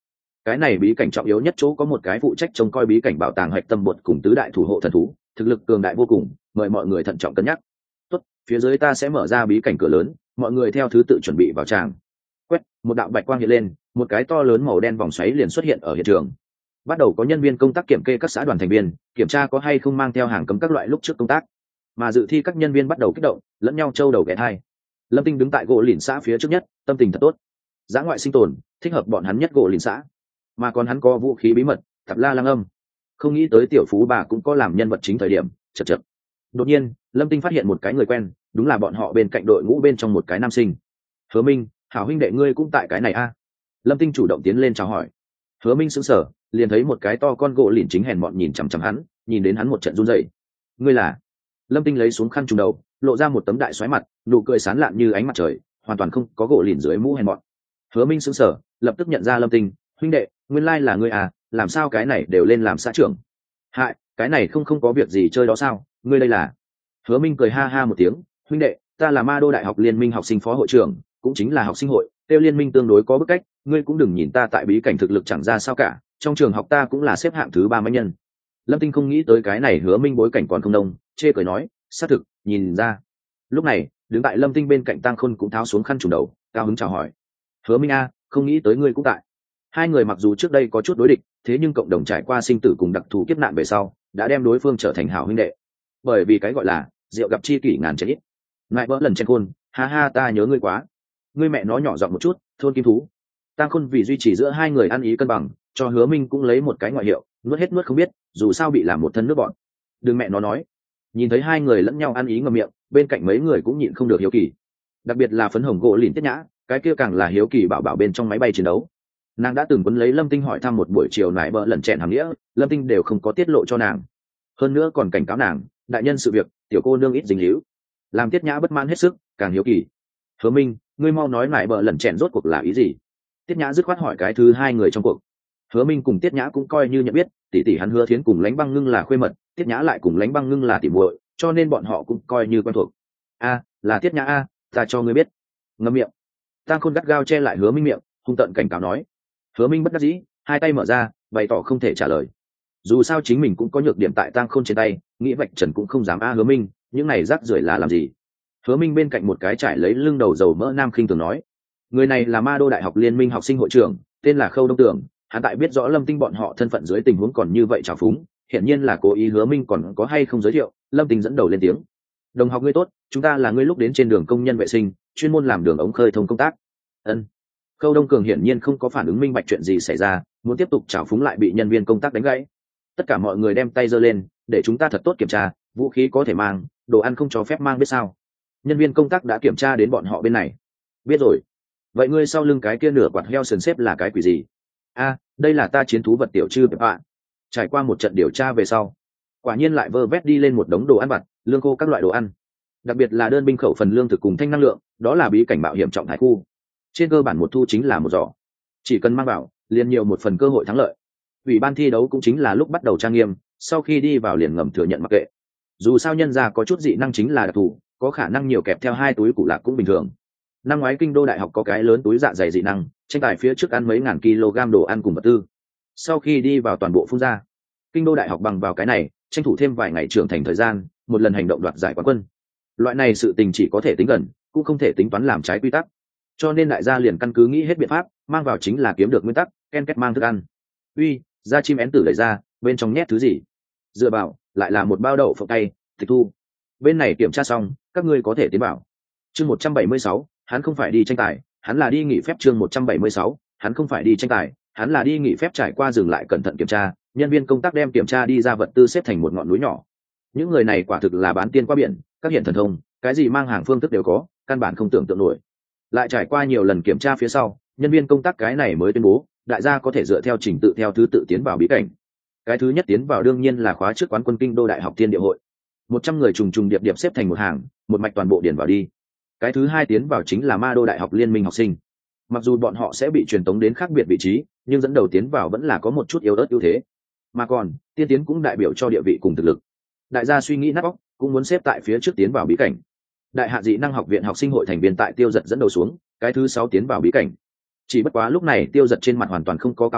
cái này bí cảnh trọng yếu nhất chỗ có một cái phụ trách trông coi bí cảnh bảo tàng hạch tâm bột cùng tứ đại thủ hộ thần thú, thực lực cường đại vô cùng, mời mọi người thận trọng cân nhắc. Tốt, phía dưới ta sẽ mở ra bí cảnh cửa lớn, mọi người theo thứ tự chuẩn bị vào tràng. Quét, một đạo bạch quang hiện lên, một cái to lớn màu đen vòng xoáy liền xuất hiện ở hiện trường. Bắt đầu có nhân viên công tác kiểm kê các xã đoàn thành viên, kiểm tra có hay không mang theo hàng cấm các loại lúc trước công tác. Mà dự thi các nhân viên bắt đầu kích động, lẫn nhau trâu đầu ghé thai. Lâm Tinh đứng tại gỗ lìn xã phía trước nhất, tâm tình thật tốt. Dã ngoại sinh tồn, thích hợp bọn hắn nhất gỗ lìn xã. Mà còn hắn có vũ khí bí mật, Thập La Lăng Âm. Không nghĩ tới tiểu phú bà cũng có làm nhân vật chính thời điểm, chật chật. Đột nhiên, Lâm Tinh phát hiện một cái người quen, đúng là bọn họ bên cạnh đội ngũ bên trong một cái nam sinh. Hứa Minh, hảo huynh đệ ngươi cũng tại cái này a? Lâm Tinh chủ động tiến lên chào hỏi. Hứa Minh sững sờ, liền thấy một cái to con gỗ lìn chính hèn mọn nhìn chằm chằm hắn, nhìn đến hắn một trận run rẩy. Ngươi là? Lâm Tinh lấy xuống khăn trùm đầu, lộ ra một tấm đại xoáy mặt, nụ cười sán lạn như ánh mặt trời, hoàn toàn không có gỗ lìn dưới mũ hèn mọn. Hứa Minh sững sờ, lập tức nhận ra Lâm Tinh, huynh đệ, nguyên lai là ngươi à, làm sao cái này đều lên làm xã trưởng? Hại, cái này không có việc gì chơi đó sao? Ngươi đây là? Hứa Minh cười ha ha một tiếng, huynh đệ, ta là Ma Đô Đại học Liên minh học sinh phó hội trưởng, cũng chính là học sinh hội, tiêu liên minh tương đối có bức cách, ngươi cũng đừng nhìn ta tại bí cảnh thực lực chẳng ra sao cả, trong trường học ta cũng là xếp hạng thứ 3 mãnh nhân. Lâm Tinh không nghĩ tới cái này Hứa Minh bối cảnh còn không đông, chê cười nói, xác thực, nhìn ra. Lúc này, đứng tại Lâm Tinh bên cạnh Tăng Khôn cũng tháo xuống khăn trùm đầu, cao hứng chào hỏi. Hứa Minh a, không nghĩ tới ngươi cũng tại. Hai người mặc dù trước đây có chút đối địch, thế nhưng cộng đồng trải qua sinh tử cùng đặc thù kiếp nạn về sau, đã đem đối phương trở thành hảo huynh đệ. Bởi vì cái gọi là rượu gặp chi kỷ ngàn chén ít. Ngại vỡ lần chen khôn, ha ha ta nhớ ngươi quá. Ngươi mẹ nó nhỏ giọng một chút, thôn kim thú. Tăng Khôn vì duy trì giữa hai người ăn ý cân bằng, cho Hứa Minh cũng lấy một cái ngoại hiệu, nuốt hết nuốt không biết, dù sao bị làm một thân nước bọn. Đừng mẹ nó nói. Nhìn thấy hai người lẫn nhau ăn ý ngậm miệng, bên cạnh mấy người cũng nhịn không được hiếu kỳ. Đặc biệt là phấn hồng gỗ lìn Tiết Nhã, cái kia càng là hiếu kỳ bảo bên trong máy bay chiến đấu. Nàng đã từng quấn lấy Lâm Tinh hỏi thăm một buổi chiều nải bợ lần chèn hàng nghĩa, Lâm Tinh đều không có tiết lộ cho nàng. Hơn nữa còn cảnh cáo nàng, đại nhân sự việc, tiểu cô nương ít dính líu. Làm Tiết Nhã bất mãn hết sức, càng hiếu kỳ. Hứa Minh, ngươi mau nói nải bợ lần chèn rốt cuộc là ý gì? Tiết Nhã dứt khoát hỏi cái thứ hai người trong cuộc. Hứa Minh cùng Tiết Nhã cũng coi như nhận biết, tỷ tỷ hắn Hứa Thiến cùng Lãnh Băng Ngưng là khuê mật, Tiết Nhã lại cùng Lãnh Băng Ngưng là tỉ muội, cho nên bọn họ cũng coi như quen thuộc. A, là Tiết Nhã a, ta cho ngươi biết. Ngậm miệng. Tang Khôn gắt gao che lại Hứa Minh miệng, hung tợn cảnh cáo nói. Hứa Minh bất đắc dĩ, hai tay mở ra, bày tỏ không thể trả lời. Dù sao chính mình cũng có nhược điểm tại Tang Khôn trên tay, nghĩ vạch trần cũng không dám a Hứa Minh, những này rác rưởi là làm gì? Hứa Minh bên cạnh một cái trải lấy lưng đầu dầu mỡ nam khinh thường nói, người này là Ma Đô Đại học Liên minh học sinh hội trưởng, tên là Khâu Đông Tường, hắn tại biết rõ Lâm Tinh bọn họ thân phận dưới tình huống còn như vậy trào phúng, hiển nhiên là cố ý. Hứa Minh còn có hay không giới thiệu, Lâm Tinh dẫn đầu lên tiếng, đồng học ngươi tốt, chúng ta là ngươi lúc đến trên đường công nhân vệ sinh, chuyên môn làm đường ống khơi thông công tác. Ân. Khâu Đông Cường hiển nhiên không có phản ứng minh bạch chuyện gì xảy ra, muốn tiếp tục trào phúng lại bị nhân viên công tác đánh gãy. Tất cả mọi người đem tay giơ lên, để chúng ta thật tốt kiểm tra, vũ khí có thể mang, đồ ăn không cho phép mang biết sao? Nhân viên công tác đã kiểm tra đến bọn họ bên này. Biết rồi. Vậy ngươi sau lưng cái kia nửa quạt heo sườn xếp là cái quỷ gì? A, đây là ta chiến thú vật tiểu trư bẹp ạ. Trải qua một trận điều tra về sau, quả nhiên lại vơ vét đi lên một đống đồ ăn vặt, lương khô các loại đồ ăn. Đặc biệt là đơn binh khẩu phần lương thực cùng thanh năng lượng, đó là bí cảnh mạo hiểm trọng thái khu. Trên cơ bản một thu chính là một giỏ, chỉ cần mang vào liền nhiều một phần cơ hội thắng lợi. Ủy ban thi đấu cũng chính là lúc bắt đầu trang nghiêm, sau khi đi vào liền ngầm thừa nhận mặc kệ. Dù sao nhân gia có chút dị năng chính là đặc thù, có khả năng nhiều kẹp theo 2 túi củ lạc cũng bình thường. Năm ngoái Kinh Đô Đại học có cái lớn túi dạ dày dị năng, tranh tài phía trước ăn mấy ngàn kg đồ ăn cùng vật tư, sau khi đi vào toàn bộ phun ra. Kinh Đô Đại học bằng vào cái này tranh thủ thêm vài ngày trưởng thành thời gian, một lần hành động đoạt giải quán quân. Loại này sự tình chỉ có thể tính gần, cũng không thể tính toán làm trái quy tắc, cho nên đại gia liền căn cứ nghĩ hết biện pháp, mang vào chính là kiếm được nguyên tắc, ken kết mang thức ăn. Uy, da chim én tử đẩy ra, bên trong nhét thứ gì? Dựa vào, lại là một bao đậu phộng tay, tịch thu. Bên này kiểm tra xong, các ngươi có thể tiến vào. Chương 176, hắn không phải đi tranh tài, hắn là đi nghỉ phép. Chương 176, hắn không phải đi tranh tài, hắn là đi nghỉ phép. Trải qua dừng lại cẩn thận kiểm tra, nhân viên công tác đem kiểm tra đi ra vật tư xếp thành một ngọn núi nhỏ. Những người này quả thực là bán tiên qua biển, các hiện thần thông, cái gì mang hàng phương thức đều có, căn bản không tưởng tượng nổi. Lại trải qua nhiều lần kiểm tra phía sau, nhân viên công tác cái này mới tuyên bố, đại gia có thể dựa theo trình tự theo thứ tự tiến vào bí cảnh. Cái thứ nhất tiến vào đương nhiên là khóa trước quán quân Kinh Đô Đại học Thiên Địa hội. 100 người trùng trùng điệp điệp xếp thành một hàng, một mạch toàn bộ điền vào đi. Cái thứ hai tiến vào chính là Ma Đô Đại học Liên minh học sinh. Mặc dù bọn họ sẽ bị truyền tống đến khác biệt vị trí, nhưng dẫn đầu tiến vào vẫn là có một chút yếu ớt ưu thế. Mà còn, tiên tiến cũng đại biểu cho địa vị cùng thực lực. Đại gia suy nghĩ nát óc, cũng muốn xếp tại phía trước tiến vào bí cảnh. Đại hạ dị năng học viện học sinh hội thành viên tại Tiêu Giật dẫn đầu xuống, cái thứ 6 tiến vào bí cảnh. Chỉ bất quá lúc này Tiêu Giật trên mặt hoàn toàn không có cao hứng,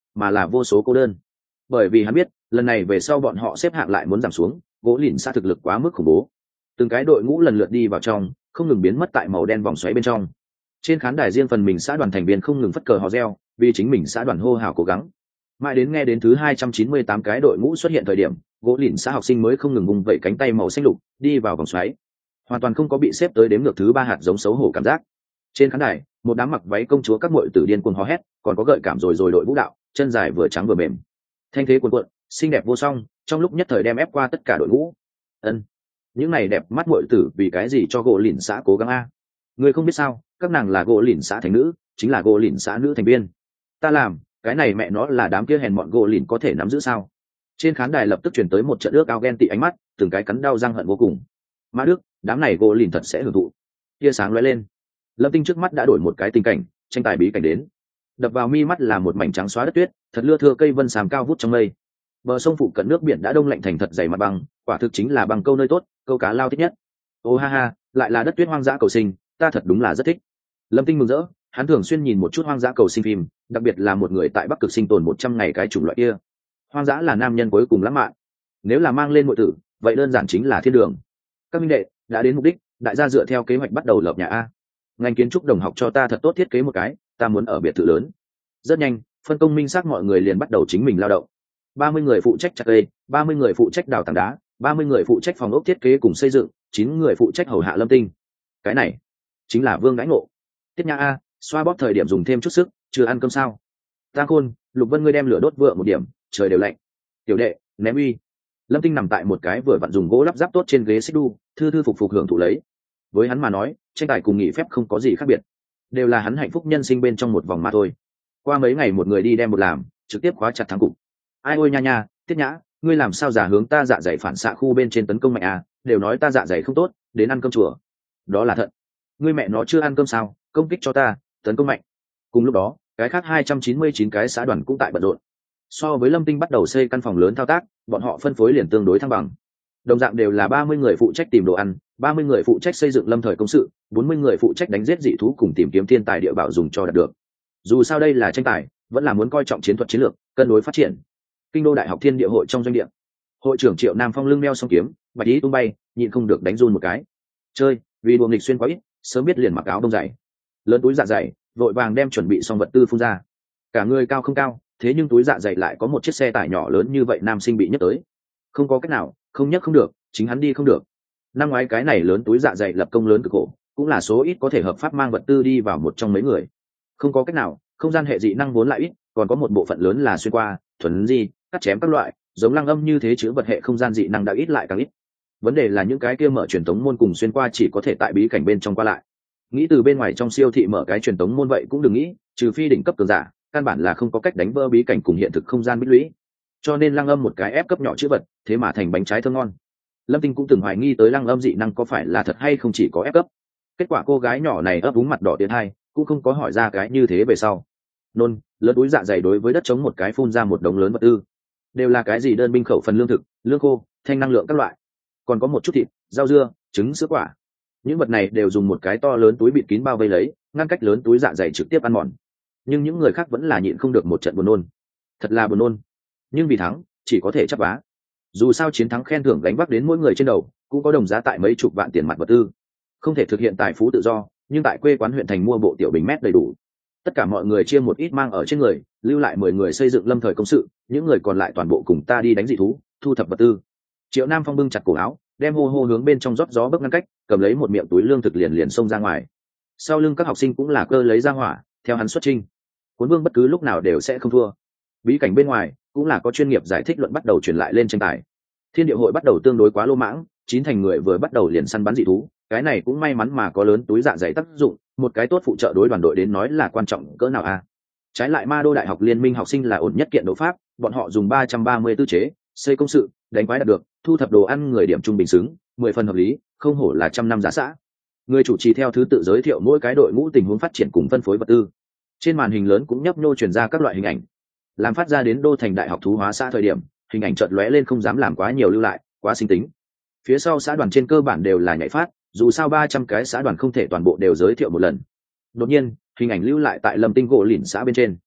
mà là vô số cô đơn. Bởi vì hắn biết lần này về sau bọn họ xếp hạng lại muốn giảm xuống, gỗ lìn xã thực lực quá mức khủng bố. Từng cái đội ngũ lần lượt đi vào trong, không ngừng biến mất tại màu đen vòng xoáy bên trong. Trên khán đài riêng phần mình xã đoàn thành viên không ngừng phất cờ hò reo, vì chính mình xã đoàn hô hào cố gắng. Mãi đến nghe đến thứ 298 cái đội ngũ xuất hiện thời điểm, gỗ lìn xã học sinh mới không ngừng vùng vẫy cánh tay màu xanh lục đi vào vòng xoáy, hoàn toàn không có bị xếp tới đếm ngược thứ 3 hạt giống xấu hổ cảm giác. Trên khán đài, một đám mặc váy công chúa các muội tử điên cuồng hò hét, còn có gợi cảm rồi đội vũ đạo, chân dài vừa trắng vừa mềm, thanh thế cuồn cuộn, xinh đẹp vô song, trong lúc nhất thời đem ép qua tất cả đội ngũ. Những này đẹp mắt muội tử vì cái gì cho gỗ lìn xã cố gắng a? Người không biết sao, các nàng là gỗ lìn xã thành nữ, chính là gỗ lìn xã nữ thành viên. Ta làm cái này mẹ nó là đám kia hèn mọn gỗ lìn có thể nắm giữ sao? Trên khán đài lập tức truyền tới một trận ước ao ghen tị ánh mắt, từng cái cắn đau răng hận vô cùng. Mã Đức, đám này gỗ lìn thật sẽ hưởng thụ. Tia sáng lóe lên, Lâm Tinh trước mắt đã đổi một cái tình cảnh, tranh tài bí cảnh đến. Đập vào mi mắt là một mảnh trắng xóa đất tuyết, thật lưa thưa cây vân xàm cao vút trong mây. Bờ sông phụ cận nước biển đã đông lạnh thành thật dày mặt băng, quả thực chính là băng câu nơi tốt, câu cá lao thích nhất. Ô ha ha, lại là đất tuyết hoang dã cầu sinh, ta thật đúng là rất thích. Lâm Tinh mừng rỡ, hắn thường xuyên nhìn một chút hoang dã cầu sinh phim, đặc biệt là một người tại Bắc Cực sinh tồn 100 ngày cái chủng loại kia. Hoang dã là nam nhân cuối cùng lãng mạn, nếu là mang lên muội tử, vậy đơn giản chính là thiên đường. Các minh đệ, đã đến mục đích, đại gia dựa theo kế hoạch bắt đầu lập nhà a. Ngành kiến trúc đồng học cho ta thật tốt thiết kế một cái, ta muốn ở biệt thự lớn. Rất nhanh, phân công minh xác mọi người liền bắt đầu chính mình lao động. 30 người phụ trách chặt cây, 30 người phụ trách đào tảng đá, 30 người phụ trách phòng ốc thiết kế cùng xây dựng, 9 người phụ trách hầu hạ Lâm Tinh. Cái này chính là vương đãi ngộ. Tiết Nhã a, xoa bóp thời điểm dùng thêm chút sức, chưa ăn cơm sao? Ta Khôn, Lục Vân ngươi đem lửa đốt vượng một điểm, trời đều lạnh. Tiểu đệ, ném uy. Lâm Tinh nằm tại một cái vừa vặn dùng gỗ lắp ráp tốt trên ghế xích đu, thư thư phục phục hưởng thụ lấy. Với hắn mà nói, tranh tài cùng nghỉ phép không có gì khác biệt, đều là hắn hạnh phúc nhân sinh bên trong một vòng mà thôi. Qua mấy ngày một người đi đem một làm, trực tiếp khóa chặt thắng cục. Ai ôi nha nha, Tiết Nhã, ngươi làm sao giả hướng ta dạ dày phản xạ khu bên trên tấn công mạnh à, đều nói ta dạ dày không tốt, đến ăn cơm chùa. Đó là thật. Ngươi mẹ nó chưa ăn cơm sao, công kích cho ta, tấn công mạnh. Cùng lúc đó, cái khác 299 cái xã đoàn cũng tại bận rộn. So với Lâm Tinh bắt đầu xây căn phòng lớn thao tác, bọn họ phân phối liền tương đối thăng bằng. Đồng dạng đều là 30 người phụ trách tìm đồ ăn, 30 người phụ trách xây dựng lâm thời công sự, 40 người phụ trách đánh giết dị thú cùng tìm kiếm thiên tài địa bảo dùng cho đạt được. Dù sao đây là tranh tài, vẫn là muốn coi trọng chiến thuật chiến lược, cân đối phát triển. Kinh đô đại học Thiên Địa hội trong doanh địa, hội trưởng Triệu Nam Phong lưng meo song kiếm, bạch ý tung bay, nhịn không được đánh run một cái. Chơi, vì đùa nghịch xuyên quá ít, sớm biết liền mặc áo đông dày, lớn túi dạ dày, vội vàng đem chuẩn bị xong vật tư phun ra. Cả người cao không cao, thế nhưng túi dạ dày lại có một chiếc xe tải nhỏ lớn như vậy, nam sinh bị nhấc tới. Không có cách nào, không nhấc không được, chính hắn đi không được. Năm ngoái cái này lớn túi dạ dày lập công lớn cực khổ, cũng là số ít có thể hợp pháp mang vật tư đi vào một trong mấy người. Không có cách nào, không gian hệ dị năng vốn lại ít, còn có một bộ phận lớn là xuyên qua, thuần di, cắt chém các loại, giống lăng âm như thế chứa vật hệ không gian dị năng đã ít lại càng ít. Vấn đề là những cái kia mở truyền tống môn cùng xuyên qua chỉ có thể tại bí cảnh bên trong qua lại. Nghĩ từ bên ngoài trong siêu thị mở cái truyền tống môn vậy cũng đừng nghĩ, trừ phi đỉnh cấp cường giả, căn bản là không có cách đánh vỡ bí cảnh cùng hiện thực không gian bích lũy. Cho nên lăng âm một cái ép cấp nhỏ chữ vật, thế mà thành bánh trái thơm ngon. Lâm Tinh cũng từng hoài nghi tới lăng âm dị năng có phải là thật hay không chỉ có ép cấp. Kết quả cô gái nhỏ này ấp úng mặt đỏ tiến hai, cũng không có hỏi ra cái như thế về sau. Nôn, lớn túi dạ dày đối với đất chống một cái phun ra một đống lớn vật tư. Đều là cái gì đơn binh khẩu phần lương thực, lương khô, thanh năng lượng các loại. Còn có một chút thịt, rau dưa, trứng sữa quả. Những vật này đều dùng một cái to lớn túi bịt kín bao vây lấy, ngăn cách lớn túi dạ dày trực tiếp ăn mòn. Nhưng những người khác vẫn là nhịn không được một trận buồn nôn. Thật là buồn nôn. Nhưng vì thắng, chỉ có thể chấp vá. Dù sao chiến thắng khen thưởng gánh vác đến mỗi người trên đầu, cũng có đồng giá tại mấy chục vạn tiền mặt vật tư. Không thể thực hiện tài phú tự do, nhưng tại quê quán huyện thành mua bộ tiểu bình mét đầy đủ. Tất cả mọi người chia một ít mang ở trên người, lưu lại 10 người xây dựng lâm thời công sự, những người còn lại toàn bộ cùng ta đi đánh dị thú, thu thập vật tư. Triệu Nam Phong bưng chặt cổ áo, đem hô hô hướng bên trong rót gió bấc ngăn cách, cầm lấy một miệng túi lương thực liền xông ra ngoài. Sau lưng các học sinh cũng là cơ lấy ra hỏa, theo hắn xuất trình. Cuốn Vương bất cứ lúc nào đều sẽ không thua. Bí cảnh bên ngoài cũng là có chuyên nghiệp giải thích luận bắt đầu truyền lại lên tranh tài. Thiên Địa hội bắt đầu tương đối quá lô mãng, 9 thành người vừa bắt đầu liền săn bắn dị thú, cái này cũng may mắn mà có lớn túi dạ dày tác dụng, một cái tốt phụ trợ đối đoàn đội đến nói là quan trọng cỡ nào a. Trái lại Ma Đô Đại học liên minh học sinh là ổn nhất kiện độ pháp, bọn họ dùng 330 tư chế, xây công sự, đánh quái đạt được, thu thập đồ ăn người điểm trung bình xứng, 10 phần hợp lý, không hổ là trăm năm giá xã. Người chủ trì theo thứ tự giới thiệu mỗi cái đội ngũ tình huống phát triển cùng phân phối vật tư. Trên màn hình lớn cũng nhấp nhô truyền ra các loại hình ảnh. Làm phát ra đến Đô thành Đại học thú hóa xã thời điểm, hình ảnh chợt lóe lên không dám làm quá nhiều lưu lại, quá sinh tính. Phía sau xã đoàn trên cơ bản đều là nhảy phát, dù sao 300 cái xã đoàn không thể toàn bộ đều giới thiệu một lần. Đột nhiên, hình ảnh lưu lại tại Lâm Tinh gỗ lỉnh xã bên trên.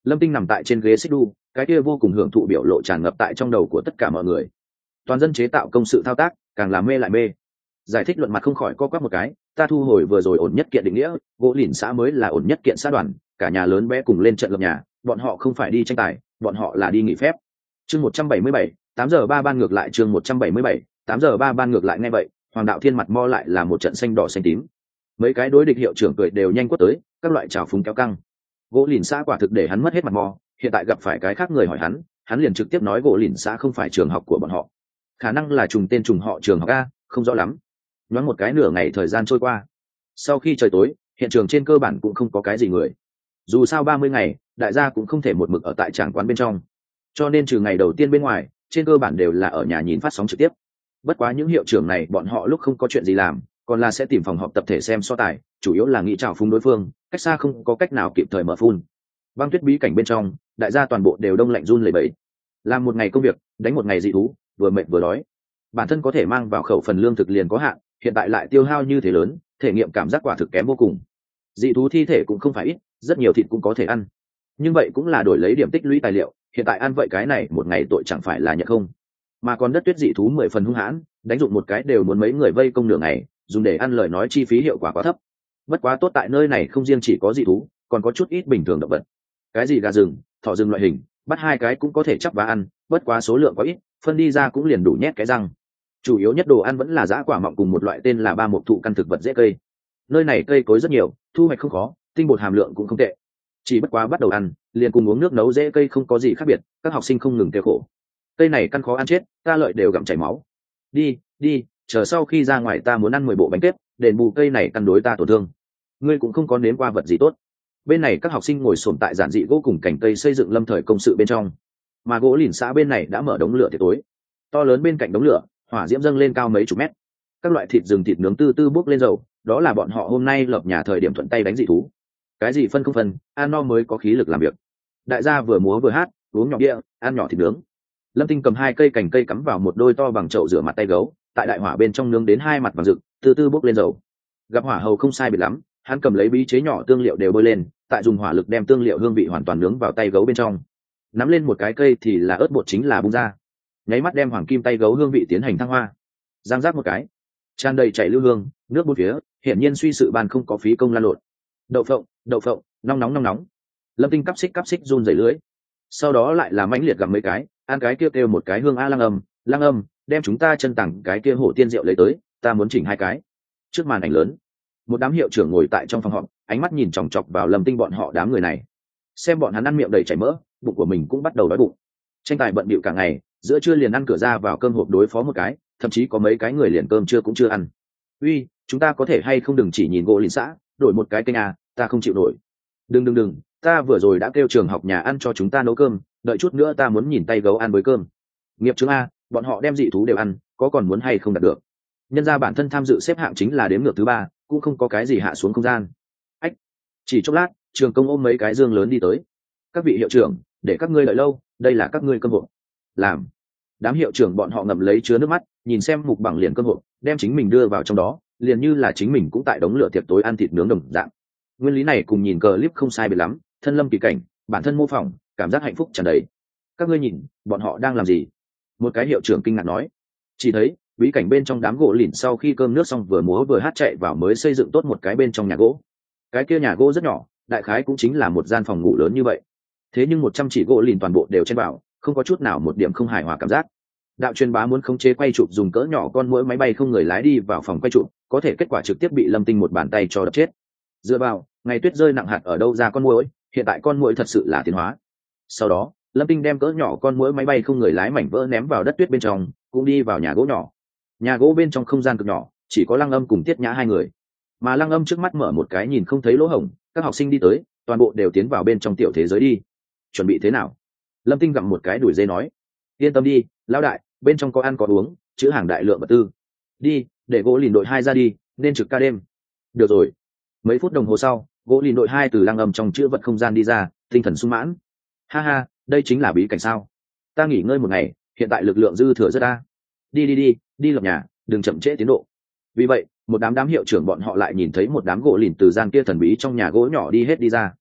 Lâm Tinh nằm tại trên ghế xích đu, cái kia vô cùng hưởng thụ biểu lộ tràn ngập tại trong đầu của tất cả mọi người. Toàn dân chế tạo công sự thao tác càng làm mê lại mê. Giải thích luận mặt không khỏi co quắp một cái, ta thu hồi vừa rồi ổn nhất kiện định nghĩa, gỗ lìn xã mới là ổn nhất kiện xã đoàn, cả nhà lớn bé cùng lên trận lập nhà, bọn họ không phải đi tranh tài, bọn họ là đi nghỉ phép. Chương 177, 8 giờ 3 ban ngược lại. Chương 177, 8 giờ 3 ban ngược lại. Nghe vậy, Hoàng Đạo Thiên mặt mo lại là một trận xanh đỏ xanh tím. Mấy cái đối địch hiệu trưởng cười đều nhanh quất tới, các loại trào phúng kéo căng. Gỗ lìn xã quả thực để hắn mất hết mặt mo, hiện tại gặp phải cái khác người hỏi hắn liền trực tiếp nói gỗ lìn xã không phải trường học của bọn họ, khả năng là trùng tên trùng họ trường học a, không rõ lắm. Nhoáng một cái nửa ngày thời gian trôi qua, sau khi trời tối, hiện trường trên cơ bản cũng không có cái gì người. Dù sao 30 ngày, đại gia cũng không thể một mực ở tại tràng quán bên trong, cho nên trừ ngày đầu tiên bên ngoài, trên cơ bản đều là ở nhà nhìn phát sóng trực tiếp. Bất quá những hiệu trưởng này bọn họ lúc không có chuyện gì làm, còn là sẽ tìm phòng họp tập thể xem so tài, chủ yếu là nghĩ chào phúng đối phương, cách xa không có cách nào kịp thời mở phun. Băng tuyết bí cảnh bên trong, đại gia toàn bộ đều đông lạnh run lẩy bẩy. Làm một ngày công việc, đánh một ngày dị thú, vừa mệt vừa đói. Bản thân có thể mang vào khẩu phần lương thực liền có hạn, hiện tại lại tiêu hao như thế lớn, thể nghiệm cảm giác quả thực kém vô cùng. Dị thú thi thể cũng không phải ít, rất nhiều thịt cũng có thể ăn, nhưng vậy cũng là đổi lấy điểm tích lũy tài liệu, hiện tại ăn vậy cái này một ngày tội chẳng phải là nhận không. Mà còn đất tuyết dị thú 10 phần hung hãn, đánh dụng một cái đều muốn mấy người vây công nửa ngày, dùng để ăn lời nói chi phí hiệu quả quá thấp. Bất quá tốt tại nơi này không riêng chỉ có dị thú, còn có chút ít bình thường động vật, cái gì gà rừng, thỏ rừng loại hình, bắt hai cái cũng có thể chắp và ăn, bất quá số lượng quá ít, phân đi ra cũng liền đủ nhét cái răng. Chủ yếu nhất đồ ăn vẫn là dã quả mọng cùng một loại tên là ba mục thụ căn thực vật dễ cây. Nơi này cây cối rất nhiều, thu hoạch không khó, tinh bột hàm lượng cũng không tệ. Chỉ bất quá bắt đầu ăn, liền cùng uống nước nấu dễ cây không có gì khác biệt, các học sinh không ngừng kêu khổ. Cây này căn khó ăn chết, ta lợi đều gặm chảy máu. Đi, chờ sau khi ra ngoài ta muốn ăn 10 bộ bánh tét, đền bù cây này căn đối ta tổn thương. Ngươi cũng không có nếm qua vật gì tốt. Bên này các học sinh ngồi xổm tại giản dị gỗ cùng cành cây xây dựng lâm thời công sự bên trong, mà gỗ lìn xã bên này đã mở đống lửa tiệc tối. To lớn bên cạnh đống lửa, hỏa diễm dâng lên cao mấy chục mét, các loại thịt rừng thịt nướng tư tư bốc lên dầu, đó là bọn họ hôm nay lập nhà thời điểm thuận tay đánh dị thú. Cái gì phân không phân, ăn no mới có khí lực làm việc. Đại gia vừa múa vừa hát, uống nhỏ bia, ăn nhỏ thịt nướng. Lâm Tinh cầm 2 cây cành cây cắm vào một đôi to bằng chậu rửa mặt tay gấu, tại đại hỏa bên trong nướng đến 2 mặt vàng rực, từ từ bốc lên dầu. Gặp hỏa hầu không sai biệt lắm, hắn cầm lấy bí chế nhỏ tương liệu đều bôi lên, tại dùng hỏa lực đem tương liệu hương vị hoàn toàn nướng vào tay gấu bên trong. Nắm lên một cái cây thì là ớt bột chính là bung ra, nháy mắt đem hoàng kim tay gấu hương vị tiến hành thăng hoa. Giang giác một cái, tràn đầy chảy lưu hương, nước bốn phía, hiển nhiên suy sự bàn không có phí công lan lộn. Đậu phộng, nóng nóng. Lâm Tinh cắp xích run rẩy lưỡi. Sau đó lại là mãnh liệt gặm mấy cái, ăn cái kia kêu một cái hương a lăng âm, đem chúng ta chân tặng cái kia hổ tiên rượu lấy tới, ta muốn chỉnh 2 cái. Trước màn ảnh lớn, một đám hiệu trưởng ngồi tại trong phòng họp, ánh mắt nhìn chòng chọc vào Lâm Tinh bọn họ đám người này. Xem bọn hắn ăn miệng đầy chảy mỡ, bụng của mình cũng bắt đầu đói bụng. Tranh tài bận bịu cả ngày, giữa trưa liền ăn cửa ra vào cơm hộp đối phó một cái, thậm chí có mấy cái người liền cơm trưa cũng chưa ăn. Uy, chúng ta có thể hay không đừng chỉ nhìn gỗ lìn xã, đổi một cái kênh à, ta không chịu nổi. Đừng, ta vừa rồi đã kêu trường học nhà ăn cho chúng ta nấu cơm, đợi chút nữa ta muốn nhìn tay gấu ăn với cơm. Nghiệp chứng a, bọn họ đem dị thú đều ăn, có còn muốn hay không đạt được. Nhân ra bản thân tham dự xếp hạng chính là đếm ngược thứ 3, cũng không có cái gì hạ xuống không gian. Ách, chỉ chốc lát, trường công ôm mấy cái dương lớn đi tới. Các vị hiệu trưởng, để các ngươi đợi lâu, đây là các ngươi cơm hộp. Làm. Đám hiệu trưởng bọn họ ngậm lấy chứa nước mắt, nhìn xem mục bằng liền cơm hộp, đem chính mình đưa vào trong đó, liền như là chính mình cũng tại đống lửa tiệc tối ăn thịt nướng đồng dạng. Nguyên lý này cùng nhìn clip không sai biệt lắm, thân lâm kỳ cảnh, bản thân mô phỏng, cảm giác hạnh phúc tràn đầy. Các ngươi nhìn, bọn họ đang làm gì? Một cái hiệu trưởng kinh ngạc nói. Chỉ thấy bí cảnh bên trong đám gỗ lìn sau khi cơm nước xong vừa múa vừa hát chạy vào mới xây dựng tốt một cái bên trong nhà gỗ. Cái kia nhà gỗ rất nhỏ, đại khái cũng chính là một gian phòng ngủ lớn như vậy. Thế nhưng 100 chỉ gỗ lìn toàn bộ đều chen vào, không có chút nào một điểm không hài hòa cảm giác. Đạo truyền bá muốn khống chế quay chụp dùng cỡ nhỏ con muỗi máy bay không người lái đi vào phòng quay chụp, có thể kết quả trực tiếp bị Lâm Tinh một bàn tay cho đập chết. Dựa vào, ngày tuyết rơi nặng hạt ở đâu ra con muỗi, hiện tại con muỗi thật sự là tiến hóa. Sau đó, Lâm Tinh đem cỡ nhỏ con muỗi máy bay không người lái mảnh vỡ ném vào đất tuyết bên trong, cũng đi vào nhà gỗ nhỏ. Nhà gỗ bên trong không gian cực nhỏ, chỉ có Lăng Âm cùng Tiết Nhã 2 người. Mà Lăng Âm trước mắt mở một cái nhìn không thấy lỗ hổng, các học sinh đi tới, toàn bộ đều tiến vào bên trong tiểu thế giới đi. Chuẩn bị thế nào? Lâm Tinh gặm một cái đùi dê nói. Yên tâm đi, lão đại, bên trong có ăn có uống, chứa hàng đại lượng vật tư. Đi, để gỗ lìn đội 2 ra đi, nên trực ca đêm. Được rồi. Mấy phút đồng hồ sau, gỗ lìn đội 2 từ Lăng Âm trong chứa vật không gian đi ra, tinh thần sung mãn. Ha, đây chính là bí cảnh sao? Ta nghỉ ngơi một ngày, hiện tại lực lượng dư thừa rất đa. Đi lập nhà, đừng chậm trễ tiến độ. Vì vậy, một đám hiệu trưởng bọn họ lại nhìn thấy một đám gỗ lìn từ gian kia thần bí trong nhà gỗ nhỏ đi hết đi ra.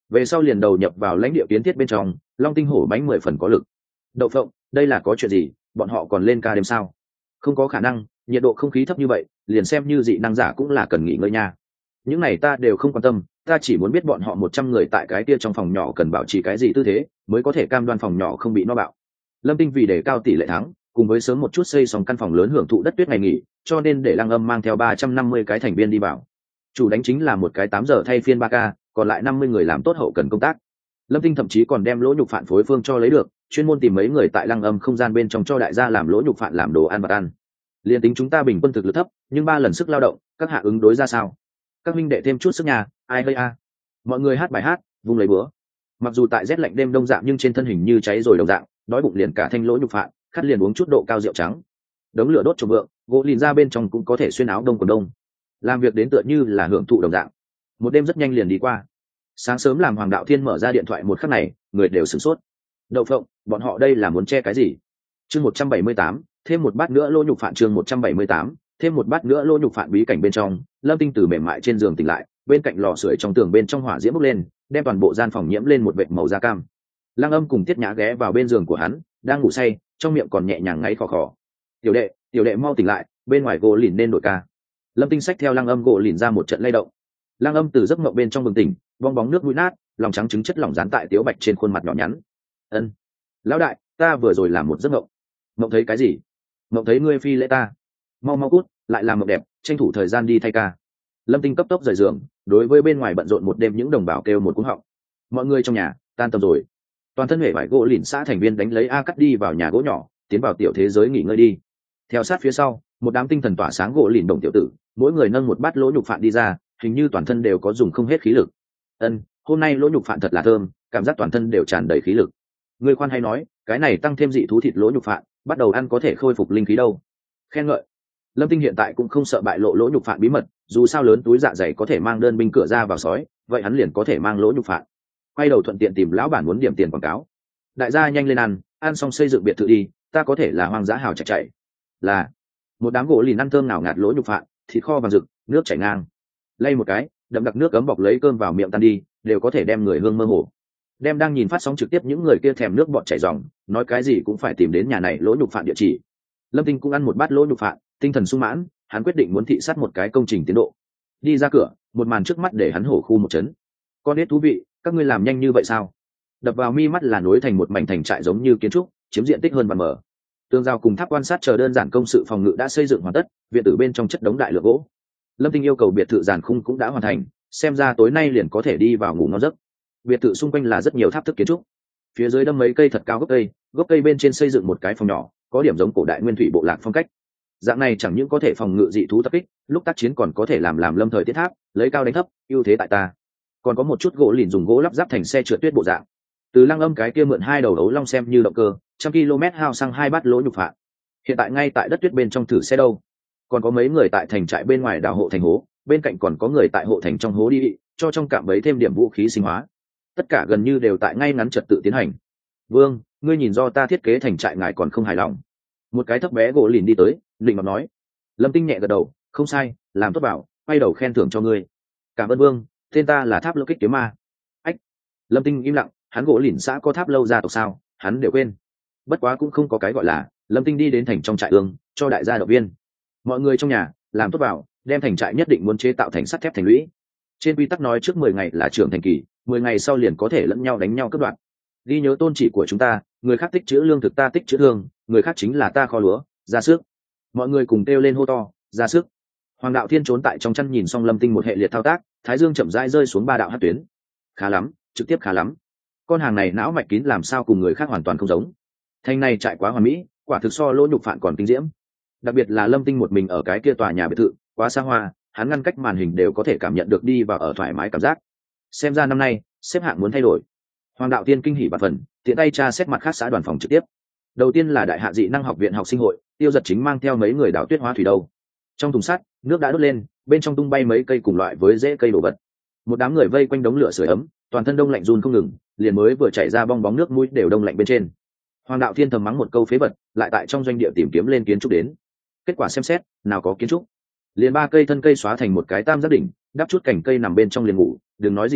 về sau liền đầu nhập vào lãnh địa kiến thiết bên trong, long tinh hổ bánh 10 phần có lực. Đậu phộng, đây là có chuyện gì, bọn họ còn lên ca đêm sao? Không có khả năng, nhiệt độ không khí thấp như vậy, liền xem như dị năng giả cũng là cần nghỉ ngơi nha. Những này ta đều không quan tâm, ta chỉ muốn biết bọn họ 100 người tại cái kia trong phòng nhỏ cần bảo trì cái gì tư thế mới có thể cam đoan phòng nhỏ không bị no bạo. Lâm Tinh vì đề cao tỷ lệ thắng, cùng với sớm một chút xây xong căn phòng lớn hưởng thụ đất tuyết ngày nghỉ, cho nên để Lăng Âm mang theo 350 cái thành viên đi vào. Chủ đánh chính là một cái 8 giờ thay phiên 3K, còn lại 50 người làm tốt hậu cần công tác. Lâm Tinh thậm chí còn đem lỗ nhục phản phối phương cho lấy được, chuyên môn tìm mấy người tại Lăng Âm không gian bên trong cho đại gia làm lỗ nhục phản làm đồ ăn vặt ăn. Liên tính chúng ta bình quân thực lực thấp, nhưng 3 lần sức lao động, các hạ ứng đối ra sao? Các minh đệ thêm chút sức nhà, ai hơi a. Mọi người hát bài hát, vung lấy bữa. Mặc dù tại rét lạnh đêm đông dạng nhưng trên thân hình như cháy rồi đồng dạng, đói bụng liền cả thanh lỗ nhục phạn, khát liền uống chút độ cao rượu trắng. Đống lửa đốt trồng vượng, gỗ lìn ra bên trong cũng có thể xuyên áo đông quần đông. Làm việc đến tựa như là hưởng thụ đồng dạng. Một đêm rất nhanh liền đi qua. Sáng sớm làm Hoàng Đạo Thiên mở ra điện thoại một khắc này, người đều sửng sốt. Đậu phộng, bọn họ đây là muốn che cái gì? Chương 178, thêm một bát nữa lỗ nhục phạn. Chương 178, thêm một bát nữa lỗ nhục phạn. Bí cảnh bên trong, Lâm Tinh từ mềm mại trên giường tỉnh lại, bên cạnh lò sưởi trong tường bên trong hỏa diễm bốc lên, đem toàn bộ gian phòng nhiễm lên một vệt màu da cam. Lăng Âm cùng Tiết Nhã ghé vào bên giường của hắn, đang ngủ say, trong miệng còn nhẹ nhàng ngáy khò khò. Tiểu đệ mau tỉnh lại, bên ngoài gỗ lìn nên đổi ca." Lâm Tinh xách theo Lăng Âm gỗ lìn ra một trận lay động. Lăng Âm từ giấc mộng bên trong bừng tỉnh, bong bóng nước mũi nát, lòng trắng trứng chất lỏng dán tại tiếu bạch trên khuôn mặt nhỏ nhắn. "Ân, lão đại, ta vừa rồi làm một giấc mộng." "Mộng thấy cái gì?" "Mộng thấy ngươi phi lễ ta." "Mau mau cút, lại làm mộng đẹp, tranh thủ thời gian đi thay ca." Lâm Tinh cấp tốc rời giường, đối với bên ngoài bận rộn một đêm những đồng bào kêu một cú họng. "Mọi người trong nhà, tan tầm rồi." Toàn thân hệ vải gỗ lìn xã thành viên đánh lấy A cắt đi vào nhà gỗ nhỏ, tiến vào tiểu thế giới nghỉ ngơi đi. Theo sát phía sau, một đám tinh thần tỏa sáng gỗ lìn đồng tiểu tử, mỗi người nâng một bát lỗ nhục phạn đi ra, hình như toàn thân đều có dùng không hết khí lực. "Ân, hôm nay lỗ nhục phạn thật là thơm, cảm giác toàn thân đều tràn đầy khí lực." Người khoan hay nói, cái này tăng thêm dị thú thịt lỗ nhục phạn, bắt đầu ăn có thể khôi phục linh khí đâu. Khen ngợi. Lâm Tinh hiện tại cũng không sợ bại lộ lỗ nhục phạn bí mật, dù sao lớn túi dạ dày có thể mang đơn binh cửa ra vào sói, vậy hắn liền có thể mang lỗ nhục phạn. Quay đầu thuận tiện tìm lão bản muốn điểm tiền quảng cáo. "Đại gia nhanh lên ăn xong xây dựng biệt thự đi, ta có thể là hoang dã hào chạy chạy." Là. Một đám gỗ lìn ăn thơm nào ngạt lỗ nhục phạn, thịt kho vàng rực, nước chảy ngang. Lay một cái, đậm đặc nước cấm bọc lấy cơm vào miệng tan đi, đều có thể đem người hương mơ hồ. Đem đang nhìn phát sóng trực tiếp những người kia thèm nước bọt chảy ròng, nói cái gì cũng phải tìm đến nhà này lỗ nhục phạn địa chỉ. Lâm Tinh cũng ăn một bát lỗ nhục phạn, tinh thần sung mãn, hắn quyết định muốn thị sát một cái công trình tiến độ. Đi ra cửa, một màn trước mắt để hắn hổ khu một chấn. "Con nết thú vị, các ngươi làm nhanh như vậy sao?" Đập vào mi mắt là nối thành một mảnh thành trại giống như kiến trúc, chiếm diện tích hơn 1m. Tường rào cùng tháp quan sát chờ đơn giản công sự phòng ngự đã xây dựng hoàn tất, viện tử bên trong chất đống đại lượng gỗ. Lâm Tinh yêu cầu biệt thự giàn khung cũng đã hoàn thành, xem ra tối nay liền có thể đi vào ngủ ngon giấc. Biệt thự xung quanh là rất nhiều tháp thức kiến trúc, phía dưới đâm mấy cây thật cao gốc cây bên trên xây dựng một cái phòng nhỏ, có điểm giống cổ đại nguyên thủy bộ lạc phong cách. Dạng này chẳng những có thể phòng ngự dị thú tập kích, lúc tác chiến còn có thể làm lâm thời tiết tháp, lấy cao đánh thấp, ưu thế tại ta. Còn có một chút gỗ lìn dùng gỗ lắp ráp thành xe trượt tuyết bộ dạng. Từ Lăng Âm cái kia mượn 2 đầu ấu long xem như động cơ, 100 km hao xăng 2 bát lỗ nhục phạn. Hiện tại ngay tại đất tuyết bên trong thử xe đâu. Còn có mấy người tại thành trại bên ngoài đào hộ thành hố, bên cạnh còn có người tại hộ thành trong hố đi, cho trong cạm bẫy thêm điểm vũ khí sinh hóa. Tất cả gần như đều tại ngay ngắn trật tự tiến hành. "Vương, ngươi nhìn do ta thiết kế thành trại ngài còn không hài lòng." Một cái thấp bé gỗ lìn đi tới, định mặt nói. Lâm Tinh nhẹ gật đầu, "Không sai, làm tốt bảo, quay đầu khen thưởng cho ngươi." "Cảm ơn Vương, tên ta là Tháp Lỗ Kích Kiếm Ma." Ách. Lâm Tinh im lặng, hắn gỗ lìn xã có tháp lâu gia tộc sao, hắn đều quên. Bất quá cũng không có cái gọi là. Lâm Tinh đi đến thành trong trại ương, cho đại gia động viên. "Mọi người trong nhà, làm tốt bảo, đem thành trại nhất định muốn chế tạo thành sắt thép thành lũy. Trên quy tắc nói trước 10 ngày là trưởng thành kỳ, 10 ngày sau liền có thể lẫn nhau đánh nhau cướp đoạt. Ghi nhớ tôn chỉ của chúng ta, người khác tích trữ lương thực ta tích trữ thương, người khác chính là ta kho lúa, ra sức." Mọi người cùng kêu lên hô to, "Ra sức." Hoàng Đạo Thiên trốn tại trong chăn nhìn xong Lâm Tinh một hệ liệt thao tác, thái dương chậm rãi rơi xuống 3 đạo hắc tuyến. Khá lắm, trực tiếp khá lắm. Con hàng này não mạch kín làm sao cùng người khác hoàn toàn không giống. Thanh này chạy quá hoàn mỹ, quả thực so lỗ nhục phạn còn kinh diễm. Đặc biệt là Lâm Tinh một mình ở cái kia tòa nhà biệt thự, quá xa hoa, hắn ngăn cách màn hình đều có thể cảm nhận được đi và ở thoải mái cảm giác. Xem ra năm nay xếp hạng muốn thay đổi. Hoàng Đạo Tiên kinh hỉ bạt phần, tiện tay tra xét mặt khác xã đoàn phòng trực tiếp. Đầu tiên là Đại Hạ Dị Năng Học viện học sinh hội, Tiêu Giật chính mang theo mấy người đào tuyết hóa thủy đâu. Trong thùng sắt, nước đã đốt lên, bên trong tung bay mấy cây cùng loại với rễ cây đổ vật. Một đám người vây quanh đống lửa sưởi ấm, toàn thân đông lạnh run không ngừng, liền mới vừa chảy ra bong bóng nước mũi đều đông lạnh bên trên. Hoàng Đạo Thiên thầm mắng một câu phế vật, lại tại trong doanh địa tìm kiếm lên kiến trúc đến. Kết quả xem xét, nào có kiến trúc, liền 3 cây thân cây xóa thành một cái tam giác đỉnh, đắp chút cành cây nằm bên trong liền ngủ, đừng nói dị thú,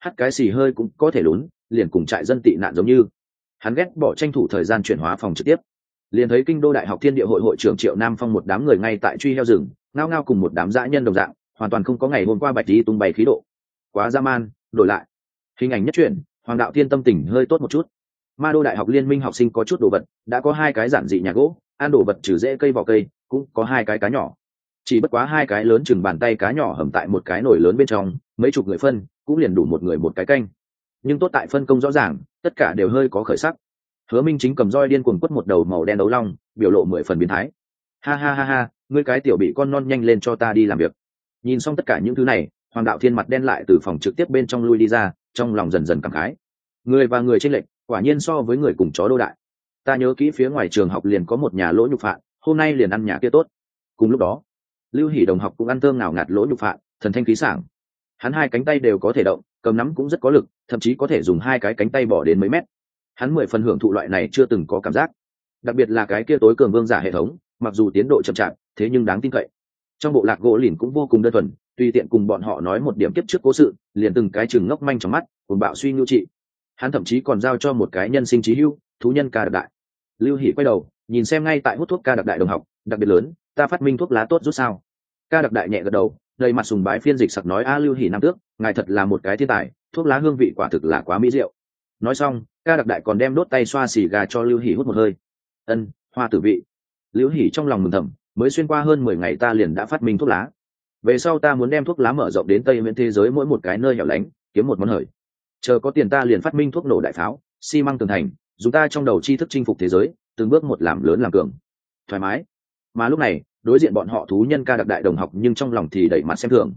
hắt cái xì hơi cũng có thể lún, liền cùng trại dân tị nạn giống như. Hắn ghét bỏ tranh thủ thời gian chuyển hóa phòng trực tiếp, liền thấy kinh đô đại học thiên địa hội hội trưởng Triệu Nam Phong một đám người ngay tại truy heo rừng, ngao ngao cùng một đám dã nhân đồng dạng, hoàn toàn không có ngày hôm qua bạch đi tung bay khí độ. Quá dã man, đổi lại hình ảnh nhất chuyển, Hoàng Đạo Thiên tâm tình hơi tốt một chút. Ma đô đại học liên minh học sinh có chút đồ vật, đã có 2 cái giản dị nhà gỗ, ăn đồ vật trừ rễ cây vỏ cây, cũng có 2 cái cá nhỏ. Chỉ bất quá 2 cái lớn chừng bàn tay cá nhỏ hầm tại một cái nồi lớn bên trong, mấy chục người phân, cũng liền đủ một người một cái canh. Nhưng tốt tại phân công rõ ràng, tất cả đều hơi có khởi sắc. Hứa Minh Chính cầm roi điên cuồng quất một đầu màu đen đấu long, biểu lộ 10 phần biến thái. Ha ha ha ha, ngươi cái tiểu bị con non, nhanh lên cho ta đi làm việc. Nhìn xong tất cả những thứ này, Hoàng Đạo Thiên mặt đen lại từ phòng trực tiếp bên trong lui đi ra, trong lòng dần dần cảm khái. Người và người chênh lệch, quả nhiên so với người cùng chó đô đại. Ta nhớ kỹ phía ngoài trường học liền có một nhà lỗ nhục phạn, hôm nay liền ăn nhà kia tốt. Cùng lúc đó, Lưu Hỷ đồng học cũng ăn thơm ngào ngạt lỗ nhục phạn, thần thanh khí sảng. Hắn 2 cánh tay đều có thể động, cầm nắm cũng rất có lực, thậm chí có thể dùng 2 cái cánh tay bỏ đến mấy mét. Hắn 10 phần hưởng thụ loại này chưa từng có cảm giác. Đặc biệt là cái kia tối cường vương giả hệ thống, mặc dù tiến độ chậm chạp, thế nhưng đáng tin cậy. Trong bộ lạc gỗ lìn cũng vô cùng đơn thuần, tùy tiện cùng bọn họ nói một điểm kiếp trước cố sự, liền từng cái chừng ngốc manh trong mắt, cùng bạo suy nhu trị. Hắn thậm chí còn giao cho một cái nhân sinh trí hưu, thú nhân Ca Đặc Đại. Lưu Hỷ quay đầu nhìn xem ngay tại hút thuốc Ca Đặc Đại đồng học, đặc biệt lớn, ta phát minh thuốc lá tốt rút sao? Ca Đặc Đại nhẹ gật đầu, đầy mặt sùng bái phiên dịch sặc nói: a Lưu Hỷ nam tước, ngài thật là một cái thiên tài, thuốc lá hương vị quả thực là quá mỹ diệu. Nói xong, Ca Đặc Đại còn đem đốt tay xoa xì gà cho Lưu Hỷ hút một hơi. Ân, hoa tử vị. Lưu Hỷ trong lòng mừng thầm, mới xuyên qua hơn 10 ngày ta liền đã phát minh thuốc lá. Về sau ta muốn đem thuốc lá mở rộng đến Tây Miễn thế giới mỗi một cái nơi hẻo lánh, kiếm một món hời. Chờ có tiền ta liền phát minh thuốc nổ đại pháo, xi măng tường thành, dùng ta trong đầu tri thức chinh phục thế giới, từng bước một làm lớn làm cường. Thoải mái. Mà lúc này, đối diện bọn họ thú nhân Ca Đặc Đại đồng học nhưng trong lòng thì đẩy mặt xem thường.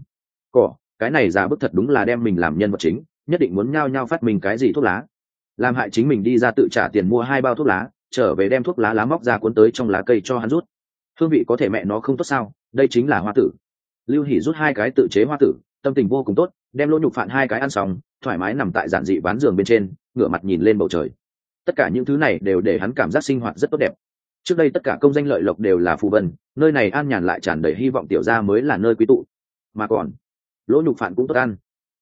Cái này già bức thật đúng là đem mình làm nhân vật chính, nhất định muốn nhao nhao phát minh cái gì thuốc lá. Làm hại chính mình đi ra tự trả tiền mua 2 bao thuốc lá, trở về đem thuốc lá lá móc ra cuốn tới trong lá cây cho hắn rút. Hương vị có thể mẹ nó không tốt sao, đây chính là hoa tử. Lưu Hỷ rút 2 cái tự chế hoa tử, tâm tình vô cùng tốt, đem lỗ nhục phạn 2 cái ăn xong, thoải mái nằm tại giản dị ván giường bên trên, ngửa mặt nhìn lên bầu trời. Tất cả những thứ này đều để hắn cảm giác sinh hoạt rất tốt đẹp. Trước đây tất cả công danh lợi lộc đều là phù vân, nơi này an nhàn lại tràn đầy hy vọng, tiểu gia mới là nơi quý tụ. Mà còn, lỗ nhục phạn cũng tốt ăn.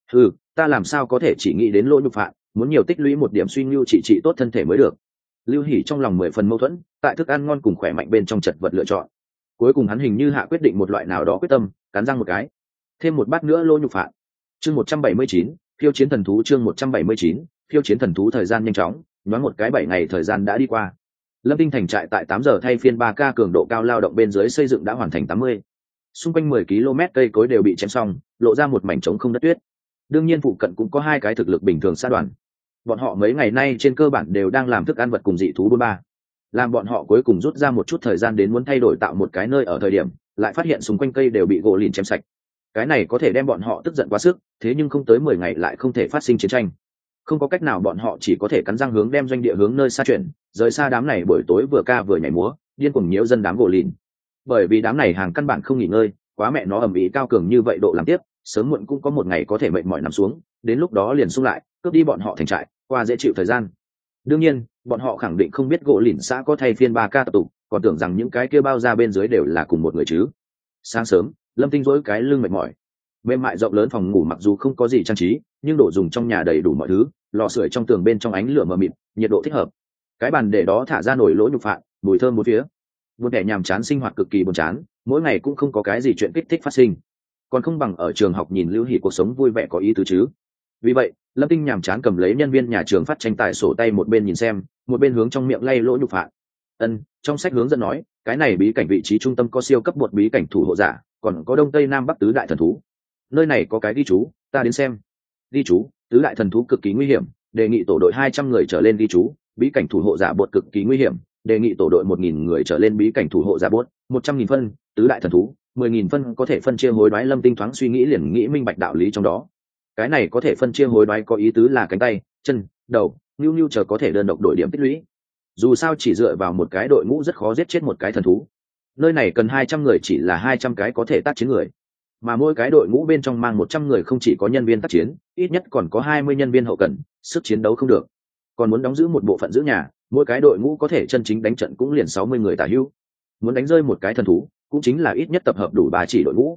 Ta làm sao có thể chỉ nghĩ đến lỗ nhục phạn, muốn nhiều tích lũy một điểm suy nhu trị tốt thân thể mới được. Lưu Hỷ trong lòng 10 phần mâu thuẫn, tại thức ăn ngon cùng khỏe mạnh bên trong chật vật lựa chọn. Cuối cùng hắn hình như hạ quyết định một loại nào đó quyết tâm, cắn răng một cái, thêm một bát nữa lỗ nhục phạn. Chương 179, phiêu chiến thần thú. Chương 179, phiêu chiến thần thú. Thời gian nhanh chóng, nhoáng một cái 7 ngày thời gian đã đi qua. Lâm Tinh thành trại tại 8 giờ thay phiên 3K cường độ cao lao động bên dưới xây dựng đã hoàn thành 80. Xung quanh 10 km cây cối đều bị chém xong, lộ ra một mảnh trống không đất tuyết. Đương nhiên phụ cận cũng có 2 cái thực lực bình thường xã đoàn. Bọn họ mấy ngày nay trên cơ bản đều đang làm thức ăn vật cùng dị thú buôn ba. Làm bọn họ cuối cùng rút ra một chút thời gian đến muốn thay đổi tạo một cái nơi ở thời điểm, lại phát hiện xung quanh cây đều bị gỗ lìn chém sạch. Cái này có thể đem bọn họ tức giận quá sức, thế nhưng không tới 10 ngày lại không thể phát sinh chiến tranh. Không có cách nào, bọn họ chỉ có thể cắn răng hướng đem doanh địa hướng nơi xa chuyển, rời xa đám này buổi tối vừa ca vừa nhảy múa, điên cuồng nhiễu dân đám gỗ lìn. Bởi vì đám này hàng căn bản không nghỉ ngơi, quá mẹ nó ầm ĩ cao cường như vậy độ làm tiếp, sớm muộn cũng có một ngày có thể mệt mỏi nằm xuống, đến lúc đó liền xung lại, cướp đi bọn họ thành trại, qua dễ chịu thời gian. Đương nhiên, bọn họ khẳng định không biết gỗ lìn xã có thay phiên 3K tập tụ, còn tưởng rằng những cái kia bao ra bên dưới đều là cùng một người chứ. Sáng sớm, Lâm Tinh dỗi cái lưng mệt mỏi. Mềm mại rộng lớn phòng ngủ mặc dù không có gì trang trí, nhưng đồ dùng trong nhà đầy đủ mọi thứ, lò sưởi trong tường bên trong ánh lửa mờ mịt, nhiệt độ thích hợp. Cái bàn để đó thả ra nổi lỗ nhục phạn, mùi thơm bốn phía. Buồn tẻ nhàm chán sinh hoạt cực kỳ buồn chán, mỗi ngày cũng không có cái gì chuyện kích thích phát sinh. Còn không bằng ở trường học nhìn Lưu Hỷ cuộc sống vui vẻ có ý tứ chứ. Vì vậy, Lâm Tinh nhàm chán cầm lấy nhân viên nhà trường phát tranh tài sổ tay, một bên nhìn xem, một bên hướng trong miệng lay lỗ nhục phạn. Trong sách hướng dẫn nói, cái này bí cảnh vị trí trung tâm có siêu cấp bột bí cảnh thủ hộ giả, còn có đông tây nam bắc tứ đại thần thú. Nơi này có cái ghi chú, ta đến xem. Ghi chú, tứ đại thần thú cực kỳ nguy hiểm, đề nghị tổ đội 200 người trở lên. Ghi chú, bí cảnh thủ hộ giả bột cực kỳ nguy hiểm, đề nghị tổ đội 1000 người trở lên. Bí cảnh thủ hộ giả bột 100.000 phân, tứ đại thần thú 10.000 phân có thể phân chia hối đoái. Lâm Tinh thoáng suy nghĩ liền nghĩ minh bạch đạo lý trong đó. Cái này có thể phân chia hối đoái có ý tứ là cánh tay, chân, đầu, nhu chờ có thể đơn độc đổi điểm tích lũy. Dù sao chỉ dựa vào một cái đội ngũ rất khó giết chết một cái thần thú. Nơi này cần 200 người chỉ là 200 cái có thể tác chiến người, mà mỗi cái đội ngũ bên trong mang 100 người không chỉ có nhân viên tác chiến, ít nhất còn có 20 nhân viên hậu cần, sức chiến đấu không được. Còn muốn đóng giữ một bộ phận giữ nhà, mỗi cái đội ngũ có thể chân chính đánh trận cũng liền 60 người tả hữu. Muốn đánh rơi một cái thần thú, cũng chính là ít nhất tập hợp đủ 3 chỉ đội ngũ.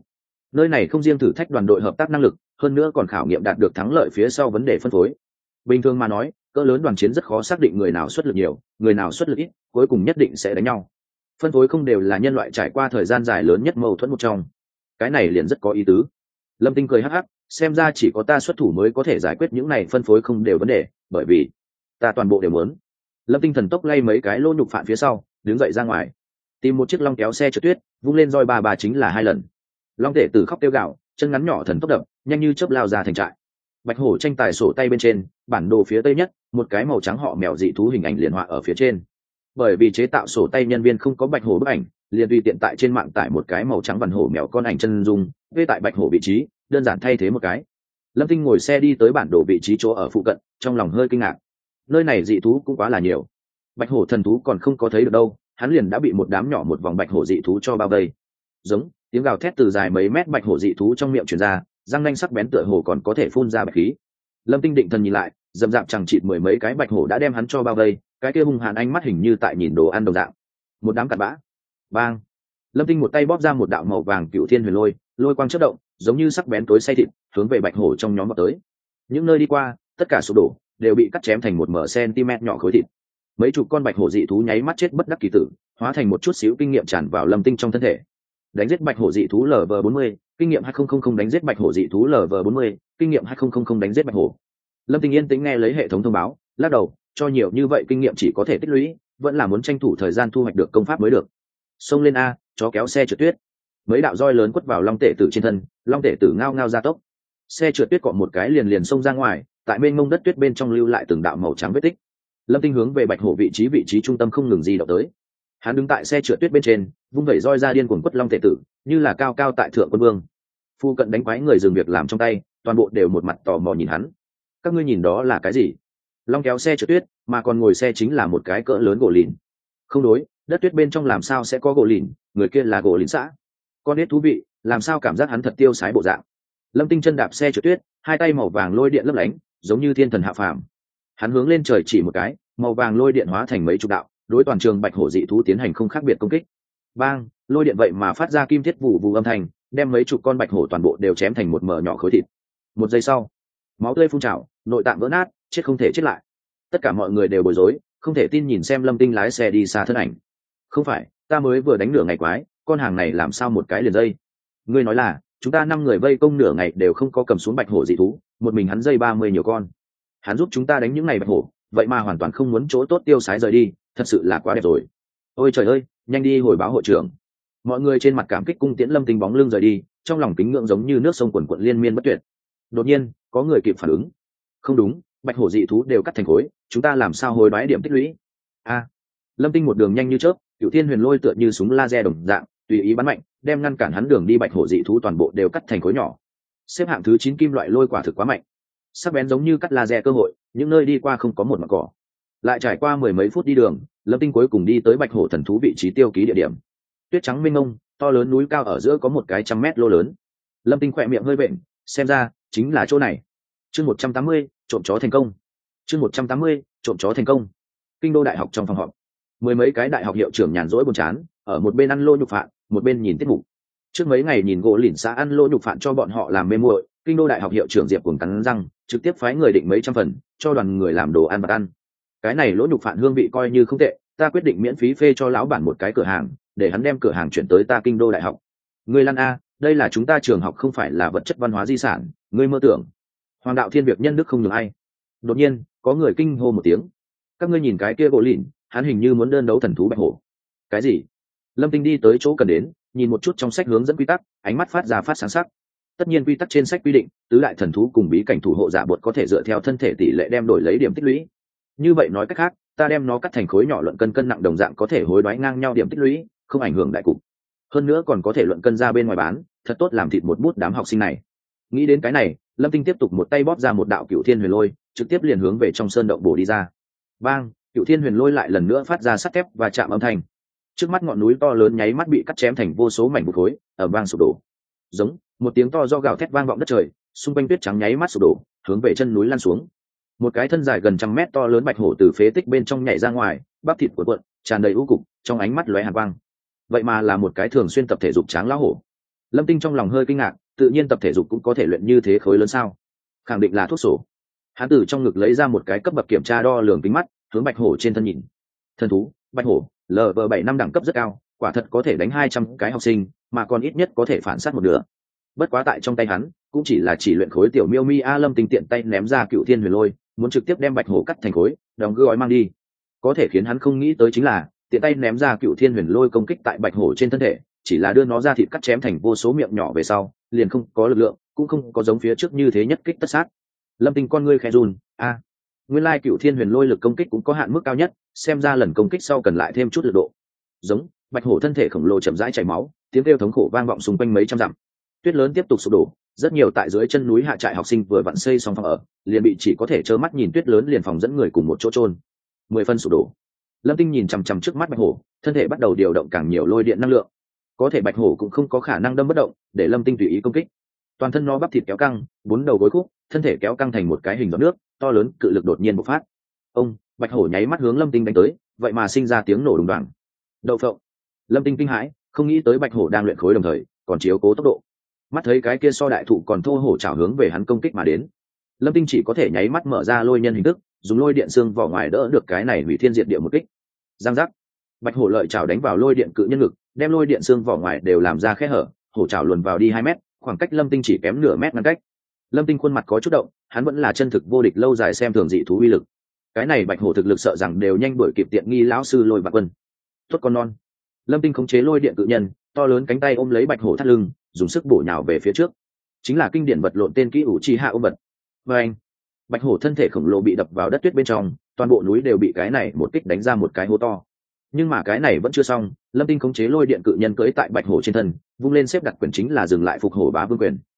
Nơi này không riêng thử thách đoàn đội hợp tác năng lực, hơn nữa còn khảo nghiệm đạt được thắng lợi phía sau vấn đề phân phối. Bình thường mà nói, cỡ lớn đoàn chiến rất khó xác định người nào xuất lực nhiều, người nào xuất lực ít, cuối cùng nhất định sẽ đánh nhau. Phân phối không đều là nhân loại trải qua thời gian dài lớn nhất mâu thuẫn một trong. Cái này liền rất có ý tứ. Lâm Tinh cười hắc hắc, xem ra chỉ có ta xuất thủ mới có thể giải quyết những này phân phối không đều vấn đề, bởi vì ta toàn bộ đều muốn. Lâm Tinh thần tốc lay mấy cái lô nhục phản phía sau, đứng dậy ra ngoài, tìm một chiếc long kéo xe trượt tuyết, vung lên roi bà chính là 2 lần. Long tể tử khóc kêu gào, chân ngắn nhỏ thần tốc đập, nhanh như chớp lao ra thành trại. Bạch hổ tranh tài sổ tay bên trên, bản đồ phía tây nhất, một cái màu trắng họ mèo dị thú hình ảnh liền họa ở phía trên. Bởi vì chế tạo sổ tay nhân viên không có bạch hổ bức ảnh, liền tùy tiện tại trên mạng tải một cái màu trắng vằn hổ mèo con ảnh chân dung, vê tại bạch hổ vị trí, đơn giản thay thế một cái. Lâm Tinh ngồi xe đi tới bản đồ vị trí chỗ ở phụ cận, trong lòng hơi kinh ngạc. Nơi này dị thú cũng quá là nhiều. Bạch hổ thần thú còn không có thấy được đâu, hắn liền đã bị một đám nhỏ một vòng bạch hổ dị thú cho bao vây. Giống, tiếng gào thét từ dài mấy mét bạch hổ dị thú trong miệng truyền ra, răng nanh sắc bén tựa hồ còn có thể phun ra bạch khí. Lâm Tinh định thần nhìn lại, dầm dạp chẳng chịt 10 mấy cái bạch hổ đã đem hắn cho bao vây, cái kia hung hãn ánh mắt hình như tại nhìn đồ ăn đồng dạng. Một đám cặn bã. Bang. Lâm Tinh một tay bóp ra một đạo màu vàng cựu thiên huyền lôi, lôi quang chớp động, giống như sắc bén tối xay thịt, hướng về bạch hổ trong nhóm vào tới. Những nơi đi qua, tất cả sụp đổ, đều bị cắt chém thành một cm nhỏ khối thịt. Mấy chục con bạch hổ dị thú nháy mắt chết bất đắc kỳ tử, hóa thành một chút xíu kinh nghiệm tràn vào Lâm Tinh trong thân thể. Đánh giết bạch hổ dị thú LV40, kinh nghiệm 2000 đánh giết bạch hổ dị thú LV40, kinh nghiệm 2000 đánh giết bạch hổ. Lâm Tinh yên tĩnh nghe lấy hệ thống thông báo, lắc đầu, cho nhiều như vậy kinh nghiệm chỉ có thể tích lũy, vẫn là muốn tranh thủ thời gian thu hoạch được công pháp mới được. Xông lên a, chó kéo xe trượt tuyết. Mấy đạo roi lớn quất vào long tể tử trên thân, long tể tử ngao ngao ra tốc. Xe trượt tuyết cọ một cái liền xông ra ngoài, tại mênh mông đất tuyết bên trong lưu lại từng đạo màu trắng vết tích. Lâm Tinh hướng về bạch hổ vị trí trung tâm không ngừng di động tới. Hắn đứng tại xe trượt tuyết bên trên, vung vẩy roi ra điên cuồng quất long tể tử, như là cao cao tại thượng quân vương. Phu cận đánh quái người dừng việc làm trong tay, toàn bộ đều một mặt tò mò nhìn hắn. Các ngươi nhìn đó là cái gì? Long kéo xe trượt tuyết, mà còn ngồi xe chính là một cái cỡ lớn gỗ lìn. Không đối, đất tuyết bên trong làm sao sẽ có gỗ lìn, người kia là gỗ lìn xã. Con nết thú vị, làm sao cảm giác hắn thật tiêu sái bộ dạng. Lâm Tinh chân đạp xe trượt tuyết, hai tay màu vàng lôi điện lấp lánh, giống như thiên thần hạ phàm. Hắn hướng lên trời chỉ một cái, màu vàng lôi điện hóa thành mấy chục đạo, đối toàn trường bạch hổ dị thú tiến hành không khác biệt công kích. Bang, lôi điện vậy mà phát ra kim thiết vụ vụ âm thanh, đem mấy chục con bạch hổ toàn bộ đều chém thành một mờ nhỏ khối thịt. Một giây sau, máu tươi phun trào, nội tạng vỡ nát, chết không thể chết lại. Tất cả mọi người đều bối rối, không thể tin nhìn xem Lâm Tinh lái xe đi xa thân ảnh. Không phải, ta mới vừa đánh nửa ngày quái, con hàng này làm sao một cái liền dây? Ngươi nói là, chúng ta 5 người vây công nửa ngày đều không có cầm xuống bạch hổ dị thú, một mình hắn dây 30 nhiều con. Hắn giúp chúng ta đánh những ngày bạch hổ, vậy mà hoàn toàn không muốn chỗ tốt tiêu sái rời đi, thật sự là quá đẹp rồi. Ôi trời ơi, nhanh đi hồi báo hội trưởng. Mọi người trên mặt cảm kích cung tiễn Lâm Tinh bóng lưng rời đi, trong lòng kính ngưỡng giống như nước sông quần quận liên miên bất tuyệt. Đột nhiên, có người kịp phản ứng. Không đúng, bạch hổ dị thú đều cắt thành khối, chúng ta làm sao hồi đoái điểm tích lũy? Lâm Tinh một đường nhanh như chớp, cửu thiên huyền lôi tựa như súng laser đồng dạng, tùy ý bắn mạnh, đem ngăn cản hắn đường đi bạch hổ dị thú toàn bộ đều cắt thành khối nhỏ. Xếp hạng thứ 9 kim loại lôi quả thực quá mạnh, sắc bén giống như cắt laser cơ hội, những nơi đi qua không có một mảng cỏ. Lại trải qua 10 mấy phút đi đường, Lâm Tinh cuối cùng đi tới bạch hổ thần thú vị trí tiêu ký địa điểm. Tuyết trắng mênh mông, to lớn núi cao ở giữa có một cái 100 mét lô lớn. Lâm Tinh khỏe miệng hơi vện, xem ra chính là chỗ này. Chương 180, trộm chó thành công. Chương 180, trộm chó thành công. Kinh đô đại học trong phòng họp, 10 mấy cái đại học hiệu trưởng nhàn rỗi buồn chán, ở một bên ăn lô nhục phạn, một bên nhìn tiết mục. Trước mấy ngày nhìn gỗ lỉnh xã ăn lô nhục phạn cho bọn họ làm mê muội, kinh đô đại học hiệu trưởng Diệp cuồng cắn răng, trực tiếp phái người định mấy trăm phần, cho đoàn người làm đồ ăn bạc ăn. Cái này lỗ nhục phạn hương vị coi như không tệ, ta quyết định miễn phí phê cho lão bản một cái cửa hàng, để hắn đem cửa hàng chuyển tới ta kinh đô đại học. Ngươi lăn a, đây là chúng ta trường học không phải là vật chất văn hóa di sản, ngươi mơ tưởng. Hoàng đạo thiên việc nhân đức không nhường ai. Đột nhiên, có người kinh hô một tiếng. Các ngươi nhìn cái kia gỗ lỉnh, hắn hình như muốn đơn đấu thần thú bạch hổ. Cái gì? Lâm Tinh đi tới chỗ cần đến, nhìn một chút trong sách hướng dẫn quy tắc, ánh mắt phát ra phát sáng sắc. Tất nhiên quy tắc trên sách quy định, tứ đại thần thú cùng bí cảnh thủ hộ giả bột có thể dựa theo thân thể tỷ lệ đem đổi lấy điểm tích lũy. Như vậy nói cách khác, ta đem nó cắt thành khối nhỏ luận cân cân nặng đồng dạng có thể hối đoái ngang nhau điểm tích lũy, không ảnh hưởng đại cục. Hơn nữa còn có thể luận cân ra bên ngoài bán, thật tốt làm thịt một bút đám học sinh này. Nghĩ đến cái này, Lâm Tinh tiếp tục một tay bóp ra một đạo cửu thiên huyền lôi, trực tiếp liền hướng về trong sơn động bổ đi ra. Bang, cửu thiên huyền lôi lại lần nữa phát ra sắt thép và chạm âm thanh. Trước mắt ngọn núi to lớn nháy mắt bị cắt chém thành vô số mảnh vụn khối, ở vang sụp đổ. Giống một tiếng to do gào thét vang vọng đất trời, xung quanh tuyết trắng nháy mắt sụp đổ, hướng về chân núi lăn xuống. Một cái thân dài gần 100 mét to lớn bạch hổ từ phế tích bên trong nhảy ra ngoài, bắp thịt cuộn, tràn đầy u cục, trong ánh mắt lóe hàn quang. Vậy mà là một cái thường xuyên tập thể dục tráng lão hổ. Lâm Tinh trong lòng hơi kinh ngạc, tự nhiên tập thể dục cũng có thể luyện như thế khối lớn sao? Khẳng định là thuốc sổ. Hắn từ trong ngực lấy ra một cái cấp bậc kiểm tra đo lường kính mắt, hướng bạch hổ trên thân nhìn. Thần thú bạch hổ, LV7 năm đẳng cấp rất cao, quả thật có thể đánh 200 cái học sinh, mà còn ít nhất có thể phản sát một nửa. Bất quá tại trong tay hắn cũng chỉ là chỉ luyện khối tiểu miêu mi. Lâm Tinh tiện tay ném ra Cựu Thiên Huyền Lôi, muốn trực tiếp đem bạch hổ cắt thành khối, đóng gói mang đi. Có thể khiến hắn không nghĩ tới chính là tiện tay ném ra Cựu Thiên Huyền Lôi công kích tại bạch hổ trên thân thể, chỉ là đưa nó ra thịt cắt chém thành vô số miệng nhỏ về sau, liền không có lực lượng, cũng không có giống phía trước như thế nhất kích tất sát. Lâm Tinh con ngươi khẽ run, nguyên lai Cựu Thiên Huyền Lôi lực công kích cũng có hạn mức cao nhất, xem ra lần công kích sau cần lại thêm chút lực độ. Giống bạch hổ thân thể khổng lồ chậm rãi chảy máu, tiếng kêu thống khổ vang vọng xung quanh mấy trăm dặm. Tuyết lớn tiếp tục sụp đổ, rất nhiều tại dưới chân núi hạ trại học sinh vừa vặn xây xong phòng ở, liền bị chỉ có thể trơ mắt nhìn tuyết lớn liền phòng dẫn người cùng một chỗ trôn. 10 phân sụp đổ. Lâm Tinh nhìn chằm chằm trước mắt bạch hổ, thân thể bắt đầu điều động càng nhiều lôi điện năng lượng. Có thể bạch hổ cũng không có khả năng đâm bất động, để Lâm Tinh tùy ý công kích. Toàn thân nó bắp thịt kéo căng, 4 đầu gối khúc, thân thể kéo căng thành một cái hình giọt nước, to lớn cự lực đột nhiên bộc phát. Bạch hổ nháy mắt hướng Lâm Tinh đánh tới, vậy mà sinh ra tiếng nổ đùng đoàng. Đậu phộng. Lâm Tinh kinh hãi, không nghĩ tới bạch hổ đang luyện khối đồng thời còn chiếu cố tốc độ. Mắt thấy cái kia so đại thụ còn thô hổ chảo hướng về hắn công kích mà đến, Lâm Tinh chỉ có thể nháy mắt mở ra lôi nhân hình thức, dùng lôi điện xương vỏ ngoài đỡ được cái này hủy thiên diệt địa một kích. Giang giác. Bạch hổ lợi chảo đánh vào lôi điện cự nhân ngực, đem lôi điện xương vỏ ngoài đều làm ra khe hở, hổ chảo luồn vào đi 2 mét, khoảng cách Lâm Tinh chỉ kém nửa mét ngăn cách. Lâm Tinh khuôn mặt có chút động, hắn vẫn là chân thực vô địch lâu dài xem thường dị thú uy lực. Cái này bạch hổ thực lực sợ rằng đều nhanh đuổi kịp tiện nghi lão sư Lôi Vạn Quân. Tốt con non. Lâm Tinh khống chế lôi điện cự nhân, to lớn cánh tay ôm lấy bạch hổ thắt lưng, dùng sức bổ nhào về phía trước. Chính là kinh điển vật lộn tên kỹ ủ chi hạ ôm vật. Và anh, bạch hổ thân thể khổng lồ bị đập vào đất tuyết bên trong, toàn bộ núi đều bị cái này một kích đánh ra một cái hố to. Nhưng mà cái này vẫn chưa xong, Lâm Tinh khống chế lôi điện cự nhân cưỡi tại bạch hổ trên thân, vung lên xếp đặt quyền chính là dừng lại phục hổ bá vương quyền.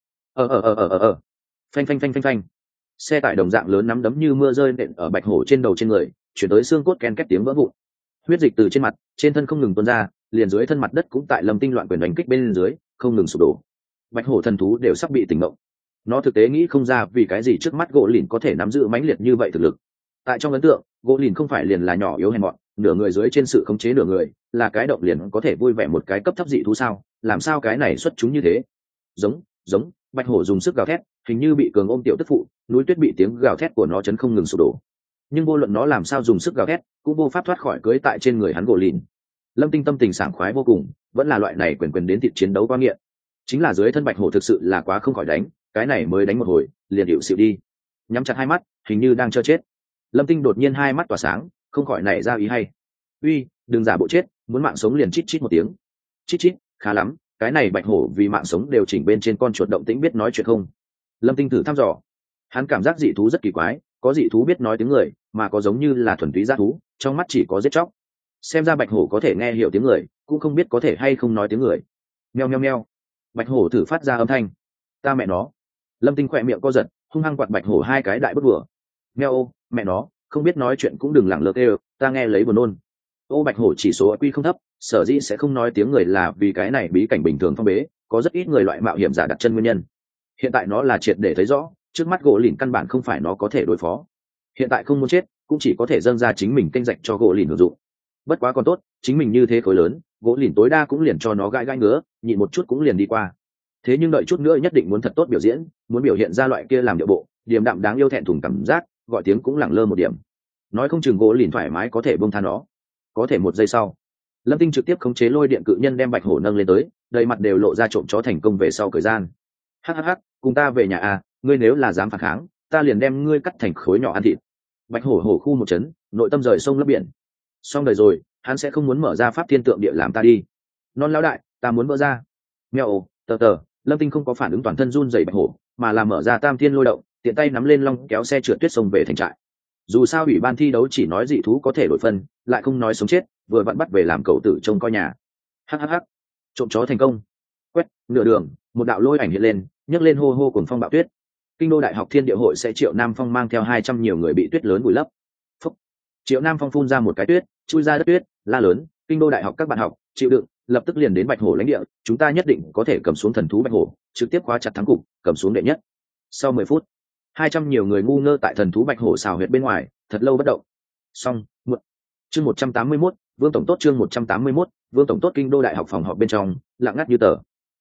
Phanh phanh phanh phanh phanh. Xe tải đồng dạng lớn nắm đấm như mưa rơi nện ở bạch hổ trên đầu trên người, chuyển tới xương cốt ken két tiếng vỡ vụn. Huyết dịch từ trên mặt, trên thân không ngừng tuôn ra, liền dưới thân mặt đất cũng tại Lâm Tinh loạn quyền đánh kích bên dưới, không ngừng sụp đổ. Bạch hổ thần thú đều sắp bị tỉnh ngộ. Nó thực tế nghĩ không ra vì cái gì trước mắt gỗ lìn có thể nắm giữ mãnh liệt như vậy thực lực. Tại trong ấn tượng, gỗ lìn không phải liền là nhỏ yếu hèn mọn, nửa người dưới trên sự khống chế nửa người, là cái động liền có thể vui vẻ một cái cấp thấp dị thú sao? Làm sao cái này xuất chúng như thế? Giống, bạch hổ dùng sức gào thét, hình như bị cường ôm tiểu tức phụ, núi tuyết bị tiếng gào thét của nó chấn không ngừng sụp đổ. Nhưng vô luận nó làm sao dùng sức gào thét, cũng vô pháp thoát khỏi cưới tại trên người hắn gỗ lìn. Lâm Tinh tâm tình sảng khoái vô cùng, vẫn là loại này quyền đến thịt chiến đấu quá nghiện. Chính là dưới thân bạch hổ thực sự là quá không khỏi đánh, cái này mới đánh một hồi, liền hiệu xịu đi. Nhắm chặt hai mắt, hình như đang chờ chết. Lâm Tinh đột nhiên hai mắt tỏa sáng, không khỏi nảy ra ý hay. Uy, đừng giả bộ chết, muốn mạng sống liền chít chít một tiếng. Chít chít, khá lắm, cái này bạch hổ vì mạng sống đều chỉnh bên trên con chuột động tĩnh biết nói chuyện không? Lâm Tinh thử thăm dò. Hắn cảm giác dị thú rất kỳ quái, có dị thú biết nói tiếng người, mà có giống như là thuần túy dã thú, trong mắt chỉ có giết chóc. Xem ra bạch hổ có thể nghe hiểu tiếng người, cũng không biết có thể hay không nói tiếng người. Meo meo meo. Bạch hổ thử phát ra âm thanh. Ta mẹ nó. Lâm Tinh khỏe miệng co giật, hung hăng quạt bạch hổ hai cái đại bất vừa. Meo ô, mẹ nó, không biết nói chuyện cũng đừng lẳng lơ kêu, ta nghe lấy buồn nôn. Ô bạch hổ chỉ số IQ không thấp, sở dĩ sẽ không nói tiếng người là vì cái này bí cảnh bình thường phong bế, có rất ít người loại mạo hiểm giả đặt chân nguyên nhân. Hiện tại nó là triệt để thấy rõ, trước mắt gỗ lìn căn bản không phải nó có thể đối phó. Hiện tại không muốn chết, cũng chỉ có thể dâng ra chính mình kênh rạch cho gỗ lìn hưởng dụng. Bất quá còn tốt, chính mình như thế khối lớn, gỗ lìn tối đa cũng liền cho nó gãi ngứa, nhịn một chút cũng liền đi qua. Thế nhưng đợi chút nữa nhất định muốn thật tốt biểu diễn, muốn biểu hiện ra loại kia làm điệu bộ điềm đạm đáng yêu thẹn thùng cảm giác, gọi tiếng cũng lẳng lơ một điểm. Nói không chừng gỗ lìn thoải mái có thể bông tha nó. Có thể một giây sau, Lâm Tinh trực tiếp khống chế lôi điện cự nhân đem bạch hổ nâng lên tới, đầy mặt đều lộ ra trộm chó thành công về sau thời gian. Hắc, cùng ta về nhà à, ngươi nếu là dám phản kháng, ta liền đem ngươi cắt thành khối nhỏ ăn thịt. Bạch hổ hổ khu một chấn, nội tâm rời sông lấp biển. Xong đời rồi, hắn sẽ không muốn mở ra pháp thiên tượng địa làm ta đi. Non lão đại, ta muốn vỡ ra. Mèo, tờ, Lâm Tinh không có phản ứng toàn thân run rẩy bạch hổ, mà là mở ra tam thiên lôi động, tiện tay nắm lên long kéo xe trượt tuyết sông về thành trại. Dù sao ủy ban thi đấu chỉ nói dị thú có thể đổi phân, lại không nói sống chết, vừa vặn bắt về làm cậu tử trông coi nhà. Hắc, trộm chó thành công. Quét, nửa đường, một đạo lôi ảnh hiện lên, nhấc lên hô hô cuồng phong bạo tuyết. Kinh đô đại học thiên địa hội sẽ Triệu Nam Phong mang theo 200 nhiều người bị tuyết lớn vùi lấp. Phúc. Triệu Nam Phong phun ra một cái tuyết, chui ra đất tuyết, la lớn, kinh đô đại học các bạn học, chịu đựng, lập tức liền đến bạch hổ lãnh địa, chúng ta nhất định có thể cầm xuống thần thú bạch hổ, trực tiếp khóa chặt thắng cục, cầm xuống đệ nhất. Sau 10 phút, 200 nhiều người ngu ngơ tại thần thú bạch hổ xào huyệt bên ngoài, thật lâu bất động. Xong, chương 181, Vương tổng tốt chương 181, Vương tổng tốt kinh đô đại học phòng họp bên trong, lặng ngắt như tờ.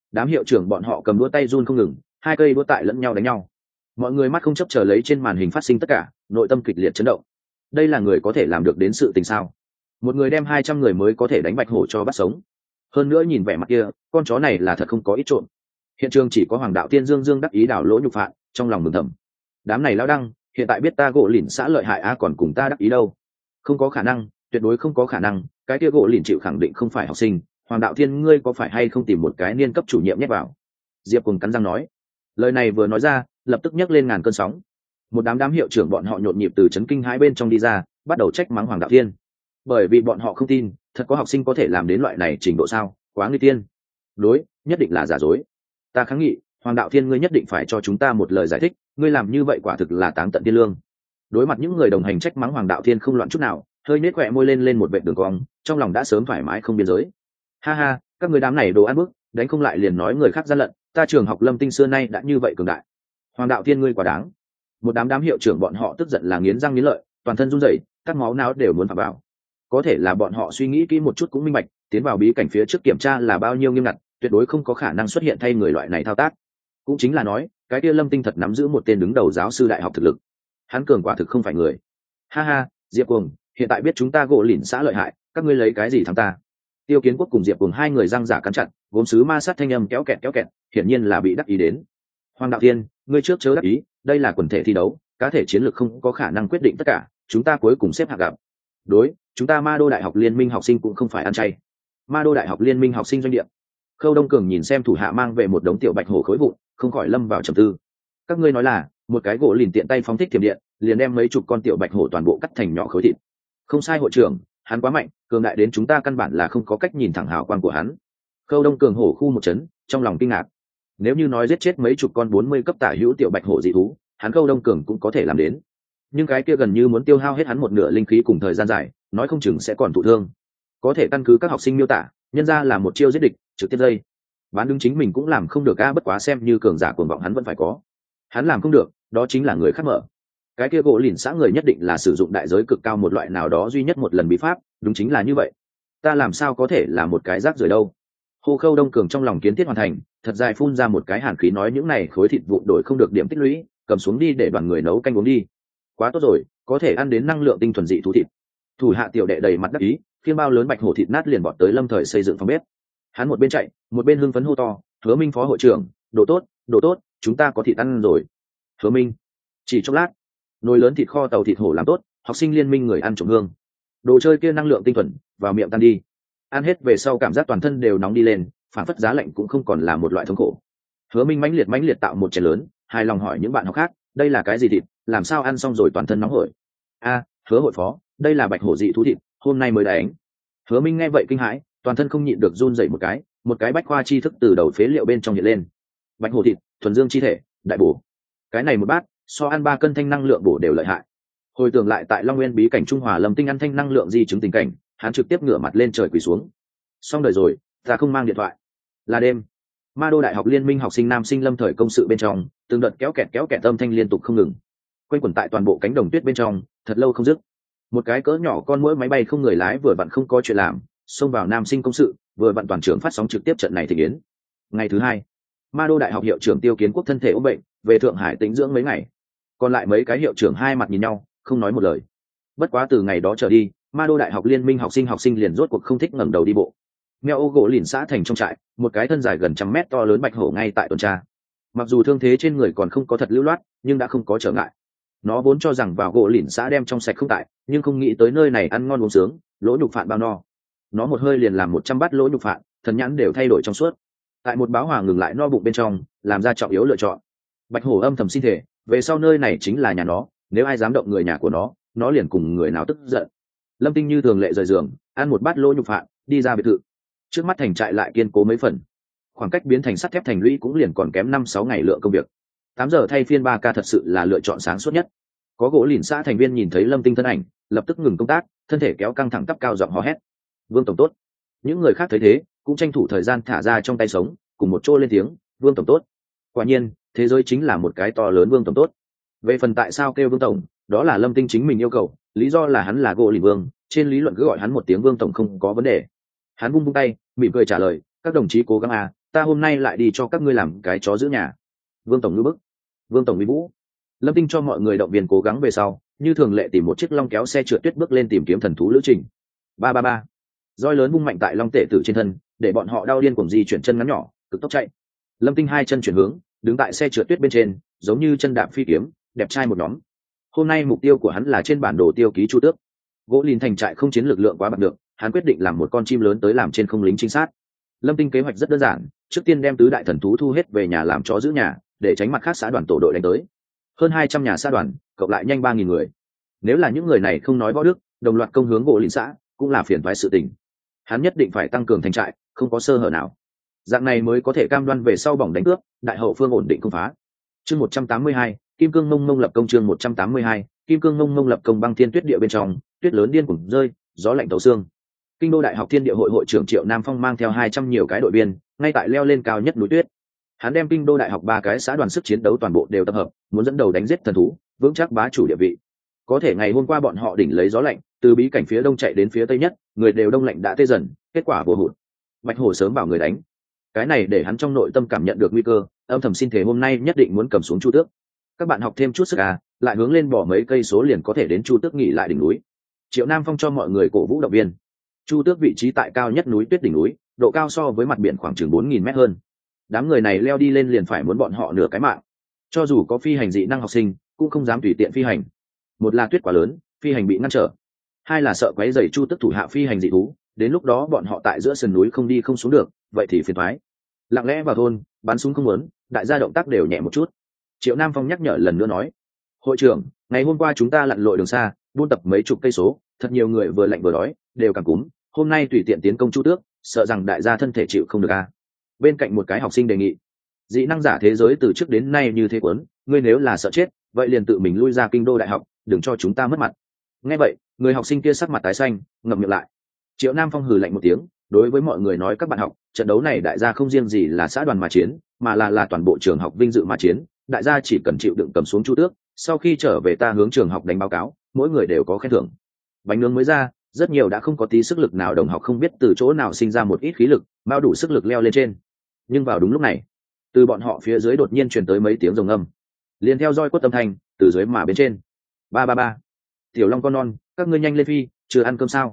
Đám hiệu trưởng bọn họ cầm đũa tay run không ngừng, hai cây đũa tại lẫn nhau đánh nhau. Mọi người mắt không chấp chờ lấy trên màn hình phát sinh tất cả, nội tâm kịch liệt chấn động. Đây là người có thể làm được đến sự tình sao? Một người đem 200 người mới có thể đánh bạch hổ cho bắt sống. Hơn nữa nhìn vẻ mặt kia, con chó này là thật không có ít trộm. Hiện trường chỉ có Hoàng Đạo Tiên dương dương đắc ý đảo lỗ nhục phạn, trong lòng mừng thầm. Đám này lao đăng, hiện tại biết ta gỗ lỉnh xã lợi hại a còn cùng ta đắc ý đâu? Không có khả năng, tuyệt đối không có khả năng, cái kia gỗ lỉnh chịu khẳng định không phải học sinh. Hoàng Đạo Thiên ngươi có phải hay không tìm một cái niên cấp chủ nhiệm nhét vào? Diệp cùng cắn răng nói. Lời này vừa nói ra, lập tức nhấc lên ngàn cơn sóng. Một đám hiệu trưởng bọn họ nhộn nhịp từ chấn kinh hãi bên trong đi ra, bắt đầu trách mắng Hoàng Đạo Thiên. Bởi vì bọn họ không tin, thật có học sinh có thể làm đến loại này trình độ sao? Quá nguy tiên. Đối, nhất định là giả dối. Ta kháng nghị, Hoàng Đạo Thiên ngươi nhất định phải cho chúng ta một lời giải thích, ngươi làm như vậy quả thực là táng tận thiên lương. Đối mặt những người đồng hành trách mắng Hoàng Đạo Thiên không loạn chút nào, hơi nết khỏe môi lên một vệt đường cong, trong lòng đã sớm thoải mái không biên giới. Ha ha, các người đám này đồ ăn bức, đánh không lại liền nói người khác gian lận, ta trường học Lâm Tinh xưa nay đã như vậy cường đại. Hoàng Đạo Thiên ngươi quá đáng. Một đám hiệu trưởng bọn họ tức giận là nghiến răng nghiến lợi, toàn thân run rẩy, các máu não đều muốn phả vào. Có thể là bọn họ suy nghĩ kỹ một chút cũng minh bạch, tiến vào bí cảnh phía trước kiểm tra là bao nhiêu nghiêm ngặt, tuyệt đối không có khả năng xuất hiện thay người loại này thao tác. Cũng chính là nói, cái kia Lâm Tinh thật nắm giữ một tên đứng đầu giáo sư đại học thực lực. Hắn cường quả thực không phải người. Ha ha, Diệp Cuồng, hiện tại biết chúng ta gỗ lỉnh xã lợi hại, các ngươi lấy cái gì thắng ta? Tiêu Kiến Quốc cùng Diệp Cuồng hai người răng giả cắn chặt, gốm sứ ma sát thanh âm kéo kẹt, hiển nhiên là bị đắc ý đến. Hoàng Đạo Thiên, ngươi trước chớ đắc ý, đây là quần thể thi đấu, cá thể chiến lược không có khả năng quyết định tất cả, chúng ta cuối cùng xếp hạng gặp. Đối, chúng ta Ma Đô Đại học Liên minh học sinh cũng không phải ăn chay. Ma Đô Đại học Liên minh học sinh doanh địa. Khâu Đông Cường nhìn xem thủ hạ mang về một đống tiểu bạch hổ khối vụn, không khỏi lâm vào trầm tư. Các ngươi nói là, một cái gỗ lìn tiện tay phóng thích thiểm điện, liền đem mấy chục con tiểu bạch hổ toàn bộ cắt thành nhỏ khối thịt. Không sai hội trưởng, hắn quá mạnh, cường đại đến chúng ta căn bản là không có cách nhìn thẳng hào quang của hắn. Khâu Đông Cường hổ khu một chấn, trong lòng kinh ngạc. Nếu như nói giết chết mấy chục con 40 cấp tả hữu tiểu bạch hổ dị thú, hắn Khâu Đông Cường cũng có thể làm đến. Nhưng cái kia gần như muốn tiêu hao hết hắn một nửa linh khí cùng thời gian dài, nói không chừng sẽ còn thụ thương. Có thể căn cứ các học sinh miêu tả, nhân ra là một chiêu giết địch, trực tiếp dây. Bán đứng chính mình cũng làm không được a, bất quá xem như cường giả cuồng vọng hắn vẫn phải có. Hắn làm không được, đó chính là người khác mở. Cái kia gỗ lìn xã người nhất định là sử dụng đại giới cực cao một loại nào đó duy nhất một lần bí pháp, đúng chính là như vậy. Ta làm sao có thể là một cái rác rưởi đâu? Hồ Khâu Đông Cường trong lòng kiến thiết hoàn thành, thật dài phun ra một cái hàn khí nói những này khối thịt vụn đổi không được điểm tích lũy, cầm xuống đi để đoàn người nấu canh uống đi. Quá tốt rồi, có thể ăn đến năng lượng tinh thuần dị thú thịt. Thủ hạ tiểu đệ đầy mặt đắc ý, khiêng bao lớn bạch hổ thịt nát liền bọt tới Lâm Thời xây dựng phòng bếp. Hắn một bên chạy, một bên hưng phấn hô to, Hứa Minh phó hội trưởng, đồ tốt, chúng ta có thịt ăn rồi. Hứa Minh, chỉ chốc lát, nồi lớn thịt kho tàu thịt hổ làm tốt, học sinh liên minh người ăn trộm hương. Đồ chơi kia năng lượng tinh thuần, vào miệng tan đi. Ăn hết về sau cảm giác toàn thân đều nóng đi lên, phản phất giá lạnh cũng không còn là một loại thống khổ. Hứa Minh mãnh liệt tạo một chén lớn, hài lòng hỏi những bạn học khác, đây là cái gì thịt, làm sao ăn xong rồi toàn thân nóng hổi? A, Hứa hội phó, đây là bạch hổ dị thú thịt, hôm nay mới đánh. Hứa Minh nghe vậy kinh hãi, toàn thân không nhịn được run rẩy một cái bách khoa chi thức từ đầu phế liệu bên trong hiện lên. Bạch hổ thịt, thuần dương chi thể, đại bổ. Cái này một bát, so ăn 3 cân thanh năng lượng bổ đều lợi hại. Hồi tưởng lại tại Long Nguyên bí cảnh Trung Hòa Lâm Tinh ăn thanh năng lượng di chứng tình cảnh, hắn trực tiếp ngửa mặt lên trời quỳ xuống. Xong đời rồi, ta không mang điện thoại. Là đêm. Ma Đô Đại học Liên minh học sinh nam sinh Lâm Thời công sự bên trong, từng đợt kéo kẹt âm thanh liên tục không ngừng. Quanh quẩn tại toàn bộ cánh đồng tuyết bên trong, thật lâu không dứt. Một cái cỡ nhỏ con muỗi máy bay không người lái vừa vặn không có chuyện làm, xông vào nam sinh công sự, vừa vặn toàn trường phát sóng trực tiếp trận này thị kiến. Ngày thứ hai, Ma Đô Đại học hiệu trưởng Tiêu Kiến Quốc thân thể ốm bệnh, về Thượng Hải tĩnh dưỡng mấy ngày. Còn lại mấy cái hiệu trưởng hai mặt nhìn nhau, không nói một lời. Bất quá từ ngày đó trở đi, Ma Đô Đại học Liên minh học sinh liền rốt cuộc không thích ngẩng đầu đi bộ. Mèo ô gỗ lìn xã thành trong trại, một cái thân dài gần 100 mét to lớn bạch hổ ngay tại tuần tra. Mặc dù thương thế trên người còn không có thật lưu loát, nhưng đã không có trở ngại. Nó vốn cho rằng vào gỗ lìn xã đem trong sạch không tại, nhưng không nghĩ tới nơi này ăn ngon uống sướng, lỗ nhục phạn bao no. Nó một hơi liền làm 100 bát lỗ nhục phạn, thần nhãn đều thay đổi trong suốt. Tại một báo hòa ngừng lại no bụng bên trong, làm ra trọng yếu lựa chọn. Bạch hổ âm thầm xin thể, về sau nơi này chính là nhà nó, nếu ai dám động người nhà của nó liền cùng người nào tức giận. Lâm Tinh như thường lệ rời giường, ăn một bát lỗ nhục phạn, đi ra biệt thự. Trước mắt thành trại lại kiên cố mấy phần, khoảng cách biến thành sắt thép thành lũy cũng liền còn kém 5-6 ngày lượng công việc. 8 giờ thay phiên 3 ca thật sự là lựa chọn sáng suốt nhất. Có gỗ lìn xã thành viên nhìn thấy Lâm Tinh thân ảnh, lập tức ngừng công tác, thân thể kéo căng thẳng tắp cao giọng hò hét: Vương tổng tốt. Những người khác thấy thế cũng tranh thủ thời gian thả ra trong tay sống, cùng một chỗ lên tiếng: Vương tổng tốt. Quả nhiên thế giới chính là một cái to lớn vương tổng tốt. Về phần tại sao kêu vương tổng, đó là Lâm Tinh chính mình yêu cầu, lý do là hắn là gỗ lìn vương, trên lý luận cứ gọi hắn một tiếng vương tổng không có vấn đề. Hắn vung tay mỉm cười trả lời: các đồng chí cố gắng à, ta hôm nay lại đi cho các ngươi làm cái chó giữ nhà. Vương tổng ngữ bức, Vương tổng uy vũ. Lâm Tinh cho mọi người động viên cố gắng về sau, như thường lệ tìm một chiếc long kéo xe trượt tuyết bước lên tìm kiếm thần thú lữ trình. Ba ba ba, roi lớn vung mạnh tại long tể tử trên thân, để bọn họ đau điên cuồng di chuyển chân ngắn nhỏ, cực tốc chạy. Lâm Tinh hai chân chuyển hướng, đứng tại xe trượt tuyết bên trên, giống như chân đạp phi kiếm, đẹp trai một nhóm. Hôm nay mục tiêu của hắn là trên bản đồ tiêu ký Chu Tước. Gỗ lìn thành trại không chiến lực lượng quá bạc được, hắn quyết định làm một con chim lớn tới làm trên không lính trinh sát. Lâm Tinh kế hoạch rất đơn giản, trước tiên đem tứ đại thần thú thu hết về nhà làm chó giữ nhà, để tránh mặt khác xã đoàn tổ đội đánh tới. Hơn 200 nhà xã đoàn, cộng lại nhanh 3000 người. Nếu là những người này không nói võ đức, đồng loạt công hướng gỗ lìn xã, cũng là phiền toái sự tình. Hắn nhất định phải tăng cường thành trại, không có sơ hở nào. Dạng này mới có thể cam đoan về sau bỏng đánh cướp, đại hậu phương ổn định công phá. Chương 182, Kim Cương Mông Mông lập công. Chương 182, Kim Cương Mông Mông lập công. Băng thiên tuyết địa bên trong, tuyết lớn điên cuồng rơi, gió lạnh thấu xương. Kinh đô đại học Thiên Địa hội hội trưởng Triệu Nam Phong mang theo 200 nhiều cái đội viên, ngay tại leo lên cao nhất núi tuyết. Hắn đem kinh đô đại học 3 cái xã đoàn sức chiến đấu toàn bộ đều tập hợp, muốn dẫn đầu đánh giết thần thú, vững chắc bá chủ địa vị. Có thể ngày hôm qua bọn họ đỉnh lấy gió lạnh, từ bí cảnh phía đông chạy đến phía tây nhất, người đều đông lạnh đã tê dần, kết quả vô hụt. Bạch Hổ sớm bảo người đánh. Cái này để hắn trong nội tâm cảm nhận được nguy cơ, âm thầm xin thể hôm nay nhất định muốn cầm xuống Chu Tước. Các bạn học thêm chút sức lại hướng lên bỏ mấy cây số liền có thể đến Chu Tước nghỉ lại đỉnh núi. Triệu Nam Phong cho mọi người cổ vũ động viên. Chu Tước vị trí tại cao nhất núi tuyết đỉnh núi, độ cao so với mặt biển khoảng chừng 4000 mét hơn. Đám người này leo đi lên liền phải muốn bọn họ nửa cái mạng. Cho dù có phi hành dị năng học sinh, cũng không dám tùy tiện phi hành. Một là tuyết quá lớn, phi hành bị ngăn trở. Hai là sợ quấy rầy Chu Tước thủ hạ phi hành dị thú, đến lúc đó bọn họ tại giữa sườn núi không đi không xuống được, vậy thì phiền toái. Lặng lẽ vào thôn, bắn súng không muốn, đại gia động tác đều nhẹ một chút. Triệu Nam Phong nhắc nhở lần nữa nói: "Hội trưởng, ngày hôm qua chúng ta lặn lội đường xa, buôn tập mấy chục cây số, thật nhiều người vừa lạnh vừa đói, đều cảm cúm, hôm nay tùy tiện tiến công Chu Tước, sợ rằng đại gia thân thể chịu không được a." Bên cạnh một cái học sinh đề nghị: "Dị năng giả thế giới từ trước đến nay như thế quấn, ngươi nếu là sợ chết, vậy liền tự mình lui ra kinh đô đại học, đừng cho chúng ta mất mặt." Nghe vậy, người học sinh kia sắc mặt tái xanh, ngậm miệng lại. Triệu Nam Phong hừ lạnh một tiếng, đối với mọi người nói: "Các bạn học, trận đấu này đại gia không riêng gì là xã đoàn mà chiến, mà là toàn bộ trường học vinh dự mà chiến, đại gia chỉ cần chịu đựng cầm xuống Chu Tước, sau khi trở về ta hướng trường học đánh báo cáo, mỗi người đều có khen thưởng." Bánh nướng mới ra, rất nhiều đã không có tí sức lực nào đồng học không biết từ chỗ nào sinh ra một ít khí lực, bao đủ sức lực leo lên trên. Nhưng vào đúng lúc này, từ bọn họ phía dưới đột nhiên truyền tới mấy tiếng rồng âm, liền theo roi quất âm thanh từ dưới mà bên trên. Ba ba ba, tiểu long con non, các ngươi nhanh lên phi, chưa ăn cơm sao?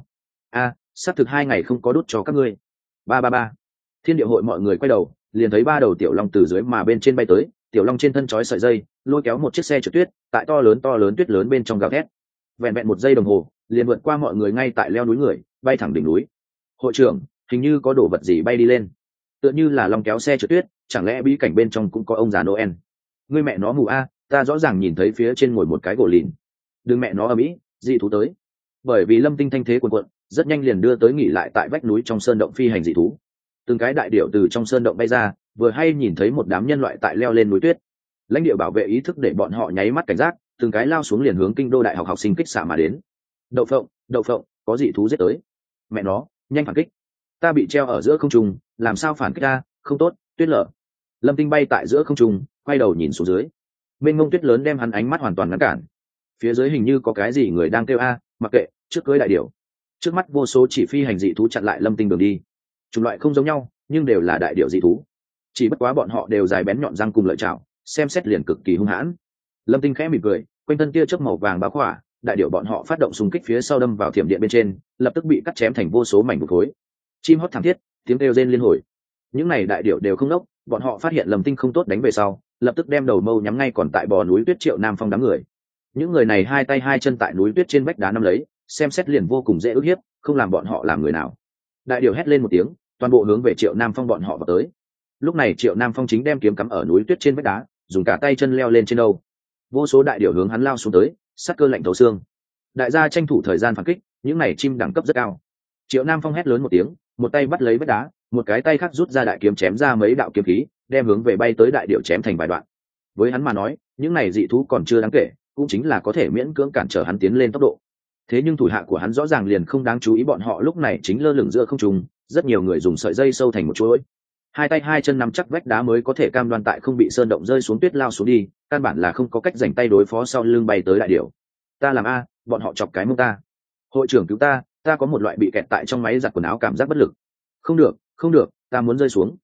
Sắp thực 2 ngày không có đút cho các ngươi. Ba ba ba, Thiên Địa hội mọi người quay đầu, liền thấy 3 đầu tiểu long từ dưới mà bên trên bay tới, tiểu long trên thân trói sợi dây, lôi kéo một chiếc xe trượt tuyết, tại to lớn tuyết lớn bên trong gào thét. Vẹn vẹn 1 giây đồng hồ, liền vượt qua mọi người ngay tại leo núi người, bay thẳng đỉnh núi. Hội trưởng, hình như có đồ vật gì bay đi lên, tựa như là long kéo xe trượt tuyết, chẳng lẽ bí cảnh bên trong cũng có ông già Noel? Ngươi mẹ nó mù ta rõ ràng nhìn thấy phía trên ngồi một cái gỗ lìn. Đừng mẹ nó ở mỹ, dị thú tới. Bởi vì Lâm Tinh thanh thế cuồn cuộn, rất nhanh liền đưa tới nghỉ lại tại vách núi trong sơn động phi hành dị thú. Từng cái đại điểu từ trong sơn động bay ra, vừa hay nhìn thấy một đám nhân loại tại leo lên núi tuyết. Lãnh địa bảo vệ ý thức để bọn họ nháy mắt cảnh giác, từng cái lao xuống liền hướng kinh đô đại học học sinh kích xạ mà đến. Đậu phộng, có dị thú giết tới. Mẹ nó, nhanh phản kích. Ta bị treo ở giữa không trung, làm sao phản kích ta, không tốt, tuyết lở. Lâm Tinh bay tại giữa không trung, quay đầu nhìn xuống dưới. Mênh mông tuyết lớn đem hắn ánh mắt hoàn toàn ngăn cản. Phía dưới hình như có cái gì người đang kêu mặc kệ, trước cưới đại điểu. Trước mắt vô số chỉ phi hành dị thú chặn lại Lâm Tinh đường đi. Chủng loại không giống nhau, nhưng đều là đại điểu dị thú. Chỉ bất quá bọn họ đều dài bén nhọn răng cùng lợi chảo, xem xét liền cực kỳ hung hãn. Lâm Tinh khẽ mỉm cười, quanh thân tia chớp màu vàng bao khỏa, đại điểu bọn họ phát động xung kích phía sau đâm vào thiểm điện bên trên, lập tức bị cắt chém thành vô số mảnh vụn khối. Chim hót thảm thiết, tiếng kêu rên liên hồi. Những này đại điểu đều không nốc, bọn họ phát hiện Lâm Tinh không tốt đánh về sau, lập tức đem đầu mâu nhắm ngay còn tại bò núi tuyết Triệu Nam Phong đám người. Những người này hai tay hai chân tại núi tuyết trên vách đá nắm lấy, xem xét liền vô cùng dễ ức hiếp, không làm bọn họ làm người nào. Đại điểu hét lên một tiếng, toàn bộ hướng về Triệu Nam Phong bọn họ vào tới. Lúc này Triệu Nam Phong chính đem kiếm cắm ở núi tuyết trên vách đá, dùng cả tay chân leo lên trên đâu. Vô số đại điểu hướng hắn lao xuống tới, sát cơ lạnh thấu xương. Đại gia tranh thủ thời gian phản kích, những này chim đẳng cấp rất cao. Triệu Nam Phong hét lớn một tiếng, một tay bắt lấy vách đá, một cái tay khác rút ra đại kiếm chém ra mấy đạo kiếm khí, đem hướng về bay tới đại điểu chém thành vài đoạn. Với hắn mà nói, những này dị thú còn chưa đáng kể, cũng chính là có thể miễn cưỡng cản trở hắn tiến lên tốc độ. Thế nhưng thủ hạ của hắn rõ ràng liền không đáng chú ý bọn họ lúc này chính lơ lửng giữa không trung, rất nhiều người dùng sợi dây sâu thành một chuỗi. Hai tay hai chân nắm chắc vách đá mới có thể cam đoan tại không bị sơn động rơi xuống tuyết lao xuống đi, căn bản là không có cách giành tay đối phó sau lưng bay tới đại điểu. Ta làm bọn họ chọc cái mông ta. Hội trưởng cứu ta có một loại bị kẹt tại trong máy giặt quần áo cảm giác bất lực. Không được, ta muốn rơi xuống.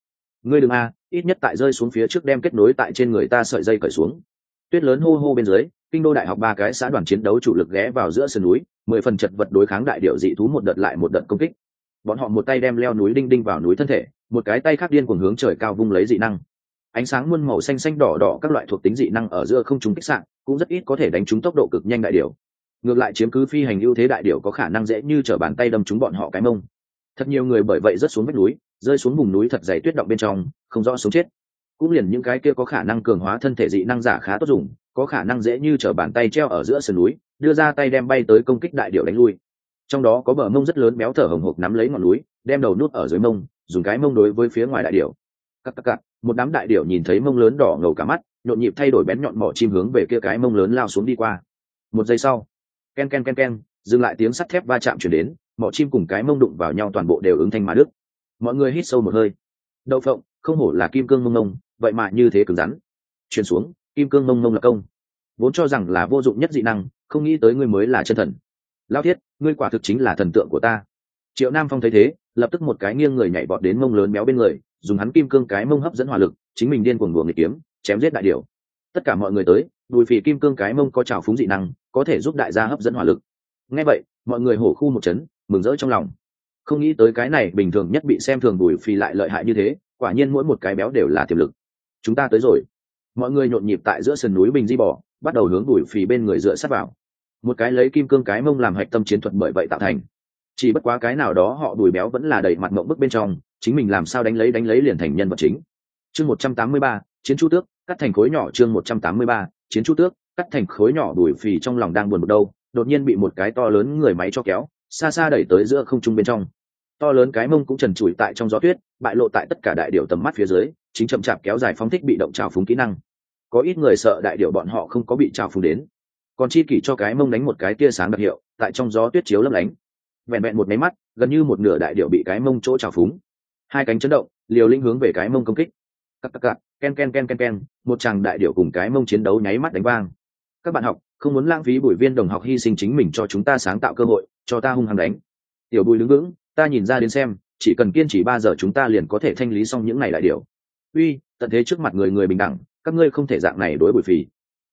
ngươi đừng a, ít nhất tại rơi xuống phía trước đem kết nối tại trên người ta sợi dây cởi xuống. Tuyết lớn hô hô bên dưới, kinh đô đại học ba cái xã đoàn chiến đấu chủ lực ghé vào giữa sườn núi, 10 phần chật vật đối kháng đại điểu dị thú một đợt lại một đợt công kích. Bọn họ một tay đem leo núi đinh đinh vào núi thân thể, một cái tay khác điên cuồng hướng trời cao vung lấy dị năng. Ánh sáng muôn màu xanh xanh đỏ đỏ các loại thuộc tính dị năng ở giữa không trung kích sạn, cũng rất ít có thể đánh trúng tốc độ cực nhanh đại điểu. Ngược lại chiếm cứ phi hành ưu thế đại điểu có khả năng dễ như trở bàn tay đâm trúng bọn họ cái mông. Thật nhiều người bởi vậy rớt xuống vách núi, rơi xuống vùng núi thật dày tuyết động bên trong, không rõ sống chết. Cũng liền những cái kia có khả năng cường hóa thân thể dị năng giả khá tốt dùng, có khả năng dễ như trở bàn tay treo ở giữa sườn núi, đưa ra tay đem bay tới công kích đại điểu đánh lui. Trong đó có bờ mông rất lớn béo thở hồng hộc nắm lấy ngọn núi, đem đầu nút ở dưới mông, dùng cái mông đối với phía ngoài đại điểu. Cặc, một đám đại điểu nhìn thấy mông lớn đỏ ngầu cả mắt, nhộn nhịp thay đổi bén nhọn mỏ chim hướng về kia cái mông lớn lao xuống đi qua. Một giây sau, ken ken ken ken, dừng lại tiếng sắt thép va chạm truyền đến, mỏ chim cùng cái mông đụng vào nhau toàn bộ đều ứng thanh mà đứt. Mọi người hít sâu một hơi. Đậu phộng, không hổ là kim cương mông mông, vậy mà như thế cứng rắn. Truyền xuống, kim cương mông mông là công. Vốn cho rằng là vô dụng nhất dị năng, không nghĩ tới ngươi mới là chân thần. Lão thiết, ngươi quả thực chính là thần tượng của ta. Triệu Nam Phong thấy thế, lập tức một cái nghiêng người nhảy vọt đến mông lớn béo bên người, dùng hắn kim cương cái mông hấp dẫn hỏa lực, chính mình điên cuồng đùa nghịch kiếm, chém giết đại điểu. Tất cả mọi người tới, Bùi Phỉ kim cương cái mông có trào phúng dị năng, có thể giúp đại gia hấp dẫn hỏa lực. Nghe vậy, mọi người hổ khu một chấn, mừng rỡ trong lòng. Không nghĩ tới cái này bình thường nhất bị xem thường Bùi Phỉ lại lợi hại như thế, quả nhiên mỗi một cái béo đều là tiềm lực. Chúng ta tới rồi. Mọi người nhộn nhịp tại giữa sườn núi bình di bò, bắt đầu hướng Bùi Phỉ bên người dựa sát vào. Một cái lấy kim cương cái mông làm hạch tâm chiến thuật bởi vậy tạo thành. Chỉ bất quá cái nào đó họ Bùi béo vẫn là đầy mặt mộng bức bên trong, chính mình làm sao đánh lấy liền thành nhân vật chính. Chương 183, chiến chu tước, cắt thành khối nhỏ. Chương 183, chiến chu tước, cắt thành khối nhỏ. Bùi Phỉ trong lòng đang buồn một đâu, đột nhiên bị một cái to lớn người máy cho kéo, xa xa đẩy tới giữa không trung bên trong. To lớn cái mông cũng trần trụi tại trong gió tuyết, bại lộ tại tất cả đại điểu tầm mắt phía dưới, chính chậm chạp kéo dài phóng thích bị động trào phúng kỹ năng. Có ít người sợ đại điểu bọn họ không có bị trào phúng đến, còn chi kỷ cho cái mông đánh một cái tia sáng đặc hiệu, tại trong gió tuyết chiếu lấp lánh. Vẹn vẹn một máy mắt, gần như một nửa đại điểu bị cái mông chỗ trào phúng. Hai cánh chấn động, liều lĩnh hướng về cái mông công kích. Cặc, ken ken ken ken ken, một chàng đại điểu cùng cái mông chiến đấu nháy mắt đánh vang. Các bạn học, không muốn lãng phí Bùi viên đồng học hy sinh chính mình cho chúng ta sáng tạo cơ hội, cho ta hung hăng đánh. Tiểu Bùi đứng vững, ta nhìn ra đến xem, chỉ cần kiên trì 3 giờ chúng ta liền có thể thanh lý xong những này đại điểu. Uy, tận thế trước mặt người bình đẳng, các ngươi không thể dạng này đối Bùi Phỉ.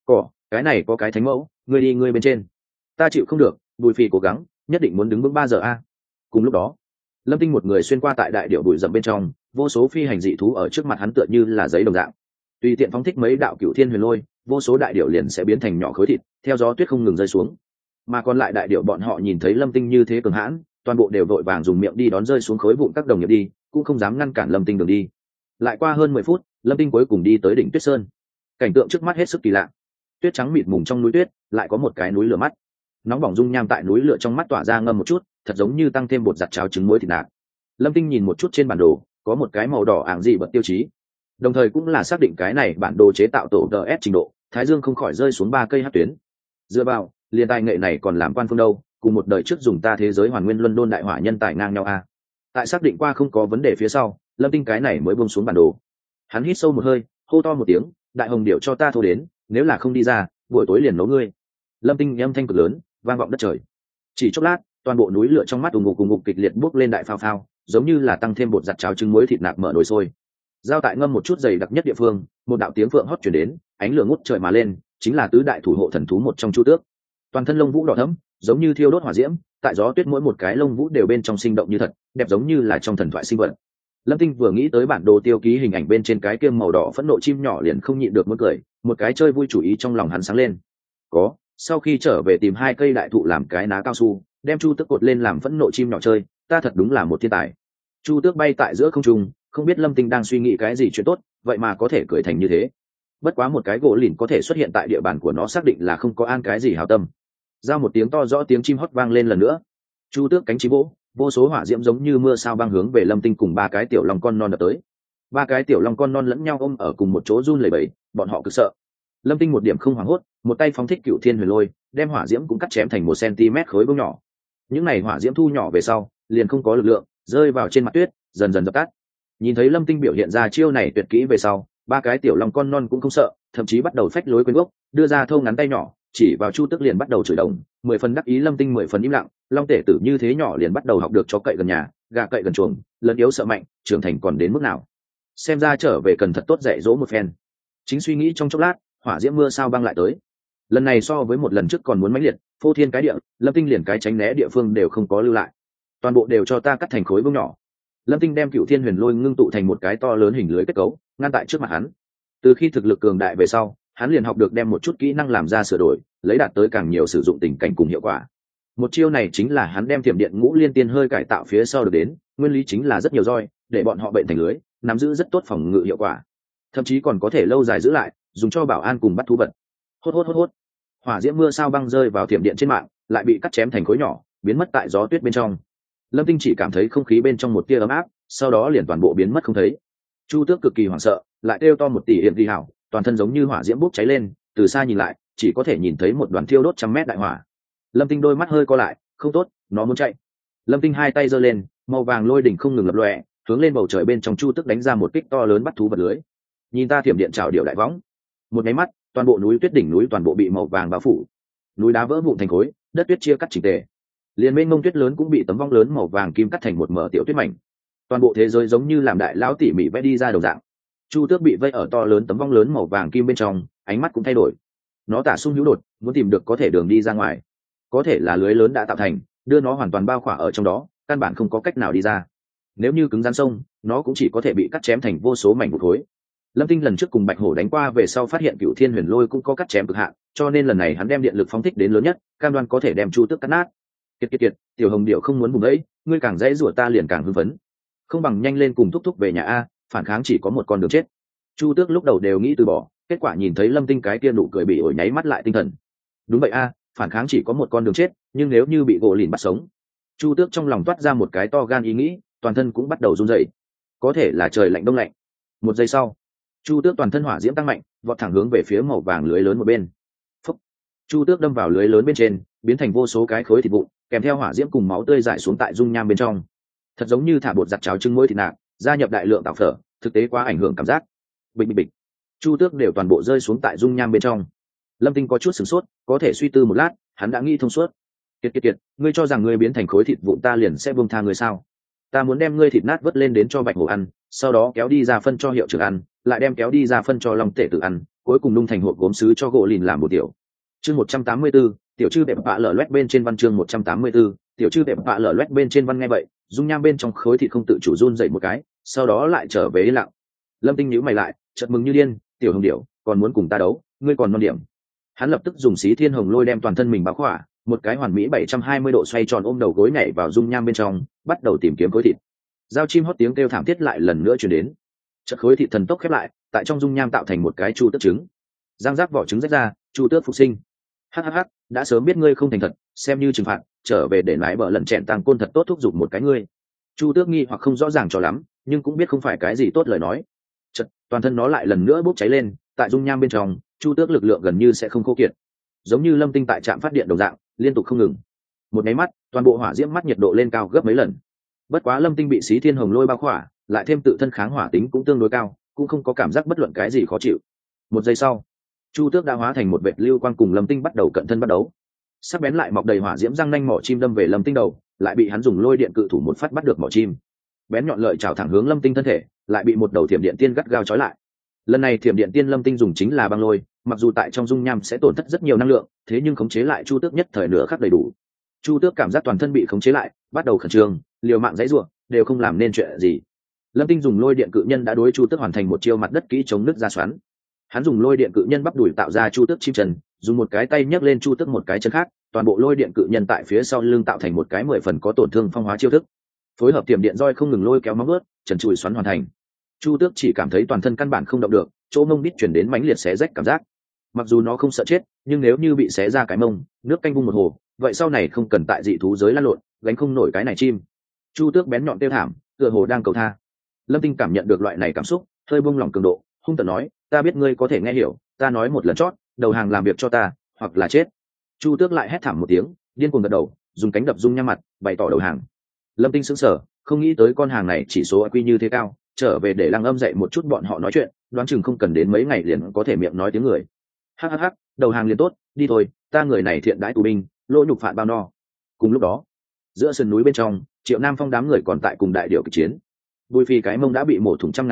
Cái này có cái thánh mẫu, ngươi đi ngươi bên trên. Ta chịu không được, Bùi Phỉ cố gắng, nhất định muốn đứng vững 3 giờ a. Cùng lúc đó, Lâm Tinh một người xuyên qua tại đại điểu bụi rậm bên trong, vô số phi hành dị thú ở trước mặt hắn tựa như là giấy đồng dạng. Tùy tiện phóng thích mấy đạo cửu thiên huyền lôi, vô số đại điểu liền sẽ biến thành nhỏ khối thịt, theo gió tuyết không ngừng rơi xuống. Mà còn lại đại điểu bọn họ nhìn thấy Lâm Tinh như thế cường hãn, toàn bộ đều vội vàng dùng miệng đi đón rơi xuống khối vụn các đồng nghiệp đi, cũng không dám ngăn cản Lâm Tinh đường đi. Lại qua hơn 10 phút, Lâm Tinh cuối cùng đi tới đỉnh Tuyết Sơn. Cảnh tượng trước mắt hết sức kỳ lạ. Tuyết trắng mịt mùng trong núi tuyết, lại có một cái núi lửa mắt. Nóng bỏng dung nham tại núi lửa trong mắt tỏa ra ngâm một chút, thật giống như tăng thêm bột giặt cháo trứng muối thịt nạc. Lâm Tinh nhìn một chút trên bản đồ, có một cái màu đỏ ảng dị bật tiêu chí, đồng thời cũng là xác định cái này bản đồ chế tạo tổ DS trình độ. Thái Dương không khỏi rơi xuống 3 cây hắc tuyến. Dựa vào, liền tài nghệ này còn làm quan phương đâu, cùng một đời trước dùng ta thế giới hoàn nguyên luân đôn đại hỏa nhân tài ngang nhau a. Tại xác định qua không có vấn đề phía sau, Lâm Tinh cái này mới buông xuống bản đồ. Hắn hít sâu một hơi, hô to một tiếng, đại hồng điểu cho ta thô đến, nếu là không đi ra, buổi tối liền nấu ngươi. Lâm Tinh âm thanh cực lớn, vang vọng đất trời. Chỉ chốc lát, toàn bộ núi lửa trong mắt ùng ục kịch liệt bốc lên đại phao phao, giống như là tăng thêm bột giặt cháo trứng muối thịt nạc mở nồi sôi. Giao tại ngâm một chút dày đặc nhất địa phương, một đạo tiếng phượng hót truyền đến, ánh lửa ngút trời mà lên, chính là tứ đại thủ hộ thần thú một trong Chu Tước. Toàn thân lông vũ đỏ thẫm, giống như thiêu đốt hỏa diễm, tại gió tuyết mỗi một cái lông vũ đều bên trong sinh động như thật, đẹp giống như là trong thần thoại sinh vật. Lâm Tinh vừa nghĩ tới bản đồ tiêu ký hình ảnh bên trên cái kiêm màu đỏ phẫn nộ chim nhỏ liền không nhịn được muốn cười, một cái chơi vui chủ ý trong lòng hắn sáng lên. Sau khi trở về tìm 2 cây đại thụ làm cái ná cao su, đem Chu Tước cột lên làm phẫn nộ chim nhỏ chơi, ta thật đúng là một thiên tài. Chu Tước bay tại giữa không trung, không biết Lâm Tinh đang suy nghĩ cái gì chuyện tốt, vậy mà có thể cười thành như thế. Bất quá một cái gỗ lìn có thể xuất hiện tại địa bàn của nó xác định là không có an cái gì hảo tâm. Giao một tiếng to rõ tiếng chim hót vang lên lần nữa. Chu Tước cánh chim vỗ, vô số hỏa diễm giống như mưa sao băng hướng về Lâm Tinh cùng 3 cái tiểu long con non đập tới. 3 cái tiểu long con non lẫn nhau ôm ở cùng một chỗ run lẩy bẩy, bọn họ cực sợ. Lâm Tinh một điểm không hoảng hốt, một tay phóng thích cựu thiên huyền lôi, đem hỏa diễm cũng cắt chém thành 1 cm khối bông nhỏ. Những này hỏa diễm thu nhỏ về sau, liền không có lực lượng, rơi vào trên mặt tuyết, dần dần dập tắt. Nhìn thấy Lâm Tinh biểu hiện ra chiêu này tuyệt kỹ về sau, 3 cái tiểu long con non cũng không sợ, thậm chí bắt đầu phách lối quên gốc, đưa ra thâu ngắn tay nhỏ, chỉ vào Chu Tước liền bắt đầu chửi đồng. 10 phần đắc ý Lâm Tinh 10 phần im lặng, long tể tử như thế nhỏ liền bắt đầu học được chó cậy gần nhà, gà cậy gần chuồng, lớn yếu sợ mạnh, trưởng thành còn đến mức nào. xem ra trở về cần thật tốt dạy dỗ một phen. Chính suy nghĩ trong chốc lát, hỏa diễm mưa sao băng lại tới. Lần này so với một lần trước còn muốn mãnh liệt, phô thiên cái địa, Lâm Tinh liền cái tránh né địa phương đều không có lưu lại, toàn bộ đều cho ta cắt thành khối vuông nhỏ. Lâm Tinh đem Cựu Thiên Huyền Lôi ngưng tụ thành một cái to lớn hình lưới kết cấu, ngăn tại trước mặt hắn. Từ khi thực lực cường đại về sau, hắn liền học được đem một chút kỹ năng làm ra sửa đổi, lấy đạt tới càng nhiều sử dụng tình cảnh cùng hiệu quả. Một chiêu này chính là hắn đem Thiểm Điện Ngũ Liên Tiên hơi cải tạo phía sau được đến, nguyên lý chính là rất nhiều roi, để bọn họ bệnh thành lưới, nắm giữ rất tốt phòng ngự hiệu quả, thậm chí còn có thể lâu dài giữ lại, dùng cho bảo an cùng bắt thú vật. Hốt hốt hốt hốt. Hỏa diễm mưa sao băng rơi vào thiểm điện trên mạng, lại bị cắt chém thành khối nhỏ, biến mất tại gió tuyết bên trong. Lâm Tinh chỉ cảm thấy không khí bên trong một tia ấm áp, sau đó liền toàn bộ biến mất không thấy. Chu Tước cực kỳ hoảng sợ, lại kêu to một tỷ hiểm đi hảo, toàn thân giống như hỏa diễm bốc cháy lên, từ xa nhìn lại, chỉ có thể nhìn thấy một đoàn thiêu đốt trăm mét đại hỏa. Lâm Tinh đôi mắt hơi co lại, không tốt, nó muốn chạy. Lâm Tinh hai tay giơ lên, màu vàng lôi đỉnh không ngừng lập lòe, hướng lên bầu trời bên trong Chu Tước đánh ra một kích to lớn bắt thú vật lưới. Nhìn ta thiểm điện trảo điệu đại võng. Một cái mắt, toàn bộ núi tuyết đỉnh núi toàn bộ bị màu vàng bao phủ, núi đá vỡ vụn thành khối, đất tuyết chia cắt chỉnh tề, liền mênh mông tuyết lớn cũng bị tấm vong lớn màu vàng kim cắt thành một mờ tiểu tuyết mảnh. Toàn bộ thế giới giống như làm đại lão tỉ mỉ vẽ đi ra đầu dạng. Chu Tước bị vây ở to lớn tấm vong lớn màu vàng kim bên trong, ánh mắt cũng thay đổi. Nó tả sung hữu đột, muốn tìm được có thể đường đi ra ngoài. Có thể là lưới lớn đã tạo thành, đưa nó hoàn toàn bao khỏa ở trong đó, căn bản không có cách nào đi ra. Nếu như cứng rắn sông, nó cũng chỉ có thể bị cắt chém thành vô số mảnh vụn khối. Lâm Tinh lần trước cùng Bạch Hổ đánh qua về sau phát hiện Cựu Thiên Huyền Lôi cũng có cắt chém cực hạn, cho nên lần này hắn đem điện lực phóng thích đến lớn nhất, cam đoan có thể đem Chu Tước cắt nát. Kiệt, Tiểu Hồng Điệu không muốn bùng ấy, ngươi càng dễ rủa ta liền càng hưng phấn. Không bằng nhanh lên cùng thúc thúc về nhà a, phản kháng chỉ có một con đường chết. Chu Tước lúc đầu đều nghĩ từ bỏ, kết quả nhìn thấy Lâm Tinh cái kia nụ cười bị ổi nháy mắt lại tinh thần. Đúng vậy a, phản kháng chỉ có một con đường chết, nhưng nếu như bị gỗ lìn bắt sống. Chu Tước trong lòng toát ra một cái to gan ý nghĩ, toàn thân cũng bắt đầu run rẩy. Có thể là trời lạnh đông lạnh. Một giây sau, Chu Tước toàn thân hỏa diễm tăng mạnh, vọt thẳng hướng về phía màu vàng lưới lớn một bên. Phúc. Chu Tước đâm vào lưới lớn bên trên, biến thành vô số cái khối thịt vụn, kèm theo hỏa diễm cùng máu tươi rải xuống tại dung nham bên trong. Thật giống như thả bột giặt cháo trứng muối thịt nạc, gia nhập đại lượng tảo phở, thực tế quá ảnh hưởng cảm giác. Bịch. Chu Tước đều toàn bộ rơi xuống tại dung nham bên trong. Lâm Tinh có chút sửng sốt, có thể suy tư một lát, hắn đã nghĩ thông suốt. Kiệt, ngươi cho rằng ngươi biến thành khối thịt vụn ta liền sẽ buông tha ngươi sao? Ta muốn đem ngươi thịt nát vớt lên đến cho Bạch Hổ ăn, sau đó kéo đi ra phân cho hiệu trưởng ăn, lại đem kéo đi ra phân cho Long Tể Tử ăn, cuối cùng nung thành hộp gốm sứ cho gỗ lìn làm một tiểu. Chương 184, tiểu chư bẹp bạ lở loét bên trên văn chương 184, tiểu chư bẹp bạ lở loét bên trên văn nghe vậy, dung nham bên trong khối thịt không tự chủ run dậy một cái, sau đó lại trở về yên lặng. Lâm Tinh nhíu mày lại, chợt mừng như điên, tiểu Hồng Điểu, còn muốn cùng ta đấu, ngươi còn non điểm. Hắn lập tức dùng xí thiên hồng lôi đem toàn thân mình bao khỏa, một cái hoàn mỹ 720 độ xoay tròn ôm đầu gối nhảy vào dung nham bên trong, bắt đầu tìm kiếm khối thịt. Dao chim hót tiếng kêu thảm thiết lại lần nữa truyền đến. Chợt khối thịt thần tốc khép lại, tại trong dung nham tạo thành một cái chu tước trứng. Răng rác vỏ trứng rách ra, chu tước phục sinh. Hắc, đã sớm biết ngươi không thành thật, xem như trừng phạt, trở về để lái bờ lần chẹn tàng côn thật tốt thúc giục một cái ngươi. Chu tước nghi hoặc không rõ ràng cho lắm, nhưng cũng biết không phải cái gì tốt lời nói. Chợt, toàn thân nó lại lần nữa bốc cháy lên, tại dung nham bên trong, chu tước lực lượng gần như sẽ không khô kiệt, giống như lâm tinh tại trạm phát điện đồng dạng, liên tục không ngừng. Một cái mắt, toàn bộ hỏa diễm mắt nhiệt độ lên cao gấp mấy lần. Bất quá lâm tinh bị xí thiên hồng lôi bao khỏa, lại thêm tự thân kháng hỏa tính cũng tương đối cao, cũng không có cảm giác bất luận cái gì khó chịu. Một giây sau, chu tước đã hóa thành một vệt lưu quang cùng lâm tinh bắt đầu cận thân bắt đấu. Sắc bén lại mọc đầy hỏa diễm răng nanh mỏ chim đâm về lâm tinh đầu, lại bị hắn dùng lôi điện cự thủ một phát bắt được mỏ chim. Bén nhọn lợi chảo thẳng hướng lâm tinh thân thể, lại bị một đầu thiểm điện tiên gắt gao trói lại. Lần này thiểm điện tiên lâm tinh dùng chính là băng lôi, mặc dù tại trong dung nham sẽ tổn thất rất nhiều năng lượng, thế nhưng khống chế lại chu tước nhất thời nửa khắc đầy đủ. Chu tước cảm giác toàn thân bị khống chế lại, bắt đầu khẩn trương, liều mạng dãy rủa, đều không làm nên chuyện gì. Lâm tinh dùng lôi điện cự nhân đã đối chu tước hoàn thành một chiêu mặt đất kỹ chống nước ra xoắn. Hắn dùng lôi điện cự nhân bắp đùi tạo ra chu tước chim trần, dùng một cái tay nhấc lên chu tước một cái chân khác, toàn bộ lôi điện cự nhân tại phía sau lưng tạo thành một cái 10 phần có tổn thương phong hóa chiêu thức. Phối hợp tiềm điện roi không ngừng lôi kéo móng vuốt, trần trụi xoắn hoàn thành. Chu tước chỉ cảm thấy toàn thân căn bản không động được, chỗ mông đít chuyển đến mãnh liệt xé rách cảm giác. Mặc dù nó không sợ chết, nhưng nếu như bị xé ra cái mông, nước canh vung một hồ, vậy sau này không cần tại dị thú giới lăn lộn, gánh không nổi cái này chim. Chu tước bén nhọn tiêu thảm, tựa hồ đang cầu tha. Lâm tinh cảm nhận được loại này cảm xúc, hơi buông lỏng cường độ, hung tợn nói, ta biết ngươi có thể nghe hiểu, ta nói một lần chót, đầu hàng làm việc cho ta, hoặc là chết. Chu tước lại hét thảm một tiếng, điên cuồng gật đầu, dùng cánh đập rung nham mặt, bày tỏ đầu hàng. Lâm tinh sững sờ, không nghĩ tới con hàng này chỉ số IQ như thế cao, trở về để Lăng Âm dạy một chút bọn họ nói chuyện, đoán chừng không cần đến mấy ngày liền có thể miệng nói tiếng người. Hắc, đầu hàng liền tốt, đi thôi, ta người này thiện đãi tù binh, lỗ nhục phạt bao no. Cùng lúc đó, giữa sườn núi bên trong, Triệu Nam Phong đám người còn tại cùng đại điểu kịch chiến. Bùi Phi cái mông đã bị mổ thủng trăm ngàn lỗ,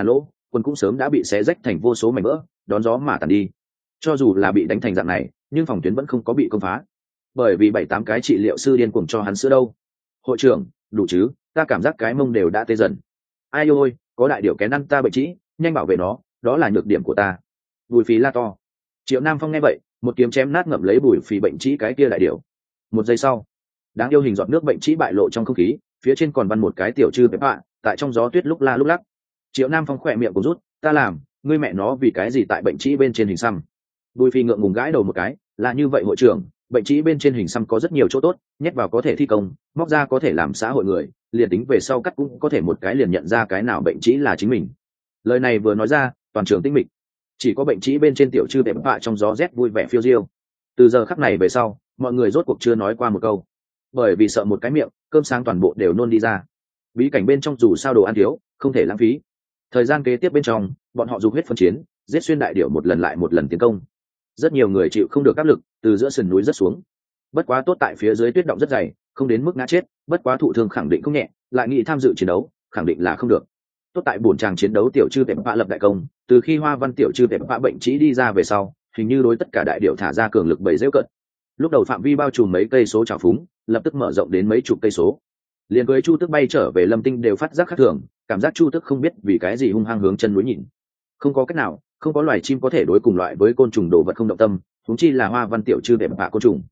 quân cũng sớm đã bị xé rách thành vô số mảnh vỡ, đón gió mà tàn đi. Cho dù là bị đánh thành dạng này, nhưng phòng tuyến vẫn không có bị công phá, bởi vì 7-8 cái trị liệu sư điên cuồng cho hắn sữa đâu. Hội trưởng, đủ chứ, ta cảm giác cái mông đều đã tê dần. Ai ôi, có đại điểu kén ăn ta bệnh trĩ, nhanh bảo vệ nó, đó là nhược điểm của ta. Bùi Phì la to. Triệu Nam Phong nghe vậy, một kiếm chém nát ngậm lấy Bùi Phì bệnh trĩ cái kia đại điểu. Một giây sau, đáng yêu hình giọt nước bệnh trĩ bại lộ trong không khí, phía trên còn văn một cái tiểu chư bẹp bạ, tại trong gió tuyết lúc la lúc lắc. Triệu Nam Phong khỏe miệng cũng rút, ta làm, ngươi mẹ nó vì cái gì tại bệnh trĩ bên trên hình xăm. Bùi Phi ngượng ngùng gãi đầu một cái, là như vậy hội trưởng, bệnh trĩ bên trên hình xăm có rất nhiều chỗ tốt, nhét vào có thể thi công, móc ra có thể làm xã hội người, liền tính về sau cắt cũng có thể một cái liền nhận ra cái nào bệnh trĩ là chính mình. Lời này vừa nói ra, toàn trường tĩnh mịch, chỉ có bệnh trĩ bên trên tiểu chư bẹp bạ trong gió rét vui vẻ phiêu diêu. Từ giờ khắc này về sau, mọi người rốt cuộc chưa nói qua một câu, bởi vì sợ một cái miệng, cơm sáng toàn bộ đều nôn đi ra. Bí cảnh bên trong dù sao đồ ăn thiếu, không thể lãng phí. Thời gian kế tiếp bên trong, bọn họ dùng huyết phân chiến, giết xuyên đại điểu một lần lại một lần tiến công. Rất nhiều người chịu không được áp lực, từ giữa sườn núi rất xuống. Bất quá tốt tại phía dưới tuyết động rất dày, không đến mức ngã chết, bất quá thụ thương khẳng định không nhẹ, lại nghĩ tham dự chiến đấu, khẳng định là không được. Tốt tại buồn tràng chiến đấu tiểu chư bẹp bạ lập đại công, từ khi Hoa Văn tiểu chư bẹp bạ bệnh trĩ đi ra về sau, hình như đối tất cả đại điểu thả ra cường lực bầy rêu cận. Lúc đầu phạm vi bao trùm mấy cây số trào phúng, lập tức mở rộng đến mấy chục cây số. Liền với Chu Tước bay trở về Lâm Tinh đều phát giác khác thường, cảm giác Chu Tước không biết vì cái gì hung hăng hướng chân núi nhìn. Không có cách nào, không có loài chim có thể đối cùng loại với côn trùng đồ vật không động tâm, huống chi là Hoa Văn tiểu chư bẹp bạ côn trùng.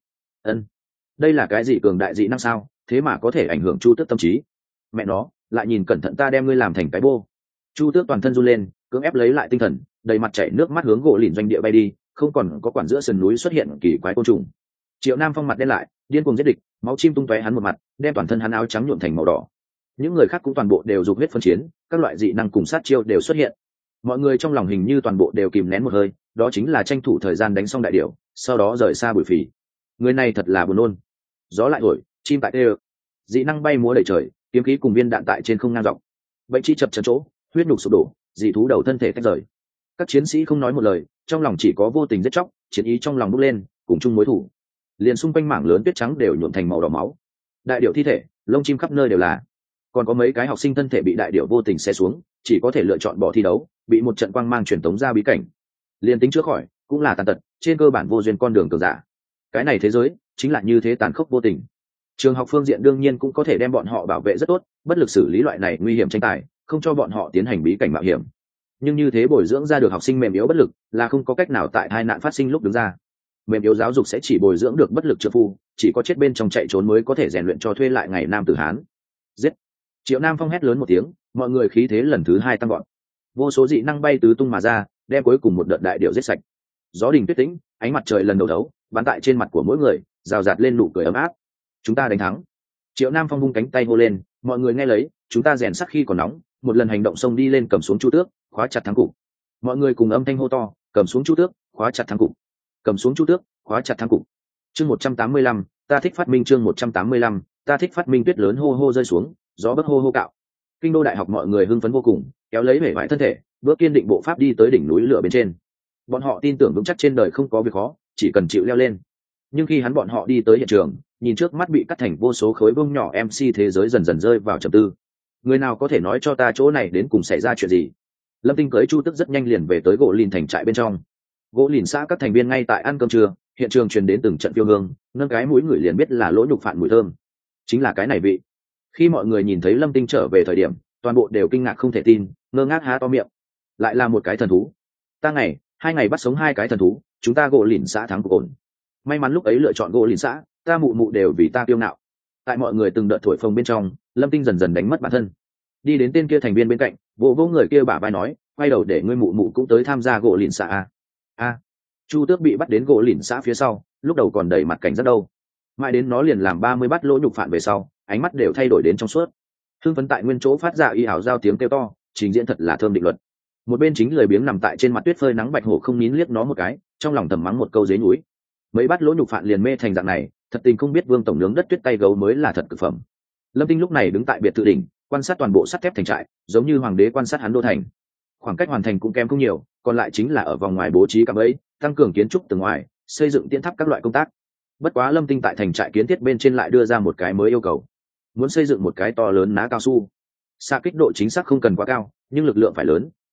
Đây là cái gì cường đại dị năng sao, thế mà có thể ảnh hưởng Chu Tước tâm trí. Mẹ nó, lại nhìn cẩn thận ta đem ngươi làm thành cái bô. Chu Tước toàn thân run lên, cưỡng ép lấy lại tinh thần, đầy mặt chảy nước mắt hướng gỗ lìn doanh địa bay đi, không còn có quản giữa sườn núi xuất hiện kỳ quái côn trùng. Triệu Nam Phong mặt đen lại, điên cuồng giết địch, máu chim tung tóe hắn một mặt, đem toàn thân hắn áo trắng nhuộm thành màu đỏ. Những người khác cũng toàn bộ đều dùng huyết phân chiến, các loại dị năng cùng sát chiêu đều xuất hiện. Mọi người trong lòng hình như toàn bộ đều kìm nén một hơi, đó chính là tranh thủ thời gian đánh xong đại điểu, sau đó rời xa Bùi Phì. Người này thật là buồn nôn. Gió lại thổi, chim tại tê, dị năng bay múa đầy trời, kiếm khí cùng viên đạn tại trên không ngang dọc. Bệnh chi chập chờn chỗ, huyết nhục sụp đổ, dị thú đầu thân thể tách rời. Các chiến sĩ không nói một lời, trong lòng chỉ có vô tình giết chóc, chiến ý trong lòng bốc lên, cùng chung mối thù. Liền xung quanh mảng lớn tuyết trắng đều nhuộm thành màu đỏ máu. Đại điểu thi thể, lông chim khắp nơi đều là. Còn có mấy cái học sinh thân thể bị đại điểu vô tình xé xuống, chỉ có thể lựa chọn bỏ thi đấu, bị một trận quang mang truyền tống ra bí cảnh. Liền tính chữa khỏi, cũng là tàn tật, trên cơ bản vô duyên con đường cường giả. Cái này thế giới chính là như thế tàn khốc vô tình. Trường học phương diện đương nhiên cũng có thể đem bọn họ bảo vệ rất tốt, bất lực xử lý loại này nguy hiểm tranh tài, không cho bọn họ tiến hành bí cảnh mạo hiểm. Nhưng như thế bồi dưỡng ra được học sinh mềm yếu bất lực, là không có cách nào tại tai nạn phát sinh lúc đứng ra. Mềm yếu giáo dục sẽ chỉ bồi dưỡng được bất lực trợ phu, chỉ có chết bên trong chạy trốn mới có thể rèn luyện cho thuê lại ngày nam tử hán. Giết! Triệu Nam Phong hét lớn một tiếng, mọi người khí thế lần thứ 2 tăng gọn. Vô số dị năng bay tứ tung mà ra, đem cuối cùng một đợt đại điểu giết sạch. Gió đình tuyết tĩnh, ánh mặt trời lần đầu đấu, bắn tại trên mặt của mỗi người, rào rạt lên nụ cười ấm áp. Chúng ta đánh thắng. Triệu Nam Phong vung cánh tay hô lên, mọi người nghe lấy, chúng ta rèn sắt khi còn nóng, một lần hành động xông đi lên cầm xuống Chu Tước, khóa chặt thắng cục. Mọi người cùng âm thanh hô to, cầm xuống Chu Tước, khóa chặt thắng cục. Cầm xuống Chu Tước, khóa chặt thắng cục. Chương 185, ta thích phát minh. Chương 185, ta thích phát minh. Tuyết lớn hô hô rơi xuống, gió bấc hô hô cạo. Kinh đô đại học mọi người hưng phấn vô cùng, kéo lấy vẻ vải thân thể, bước kiên định bộ pháp đi tới đỉnh núi lửa bên trên. Bọn họ tin tưởng vững chắc trên đời không có việc khó, chỉ cần chịu leo lên. Nhưng khi bọn họ đi tới hiện trường, nhìn trước mắt bị cắt thành vô số khối bông nhỏ MC thế giới dần dần rơi vào trầm tư. Người nào có thể nói cho ta chỗ này đến cùng xảy ra chuyện gì? Lâm Tinh cưới Chu Tức rất nhanh liền về tới gỗ lìn thành trại bên trong. Gỗ lìn xã các thành viên ngay tại ăn cơm trưa, hiện trường truyền đến từng trận tiêu hương, nâng cái mũi người liền biết là lỗ nhục phạn mùi thơm. Chính là cái này vị. Khi mọi người nhìn thấy Lâm Tinh trở về thời điểm, toàn bộ đều kinh ngạc không thể tin, ngơ ngác há to miệng. Lại là một cái thần thú. Ta ngày, 2 ngày bắt sống 2 cái thần thú, chúng ta gỗ lìn xã thắng cuộc ổn. May mắn lúc ấy lựa chọn gỗ lìn xã, ta mụ mụ đều vì ta kiêu ngạo. Tại mọi người từng đợt thổi phồng bên trong, Lâm Tinh dần dần đánh mất bản thân. Đi đến tên kia thành viên bên cạnh, vỗ người kia bả vai nói, quay đầu để ngươi mụ mụ cũng tới tham gia gỗ lìn xã a. Chu Tước bị bắt đến gỗ lìn xã phía sau, lúc đầu còn đầy mặt cảnh giác đâu, mãi đến nó liền làm 30 bắt lỗ nhục phản về sau, ánh mắt đều thay đổi đến trong suốt. Hưng phấn tại nguyên chỗ phát ra y ảo giao tiếng kêu to, trình diễn thật là thơm định luật. Một bên chính lười biếng nằm tại trên mặt tuyết phơi nắng Bạch Hổ không nín liếc nó một cái, trong lòng thầm mắng một câu dế núi. Mấy bắt lỗ nhục phản liền mê thành dạng này, thật tình không biết Vương tổng nướng đất tuyết tay gấu mới là thật cực phẩm. Lâm Tinh lúc này đứng tại biệt thự đỉnh, quan sát toàn bộ sắt thép thành trại, giống như hoàng đế quan sát hắn đô thành. Khoảng cách hoàn thành cũng kém không nhiều, còn lại chính là ở vòng ngoài bố trí cạm bẫy, tăng cường kiến trúc từ ngoài, xây dựng tiến tháp các loại công tác. Bất quá Lâm Tinh tại thành trại kiến thiết bên trên lại đưa ra một cái mới yêu cầu, muốn xây dựng một cái to lớn ná cao su. Xạ kích độ chính xác không cần quá cao, nhưng lực lượng phải lớn,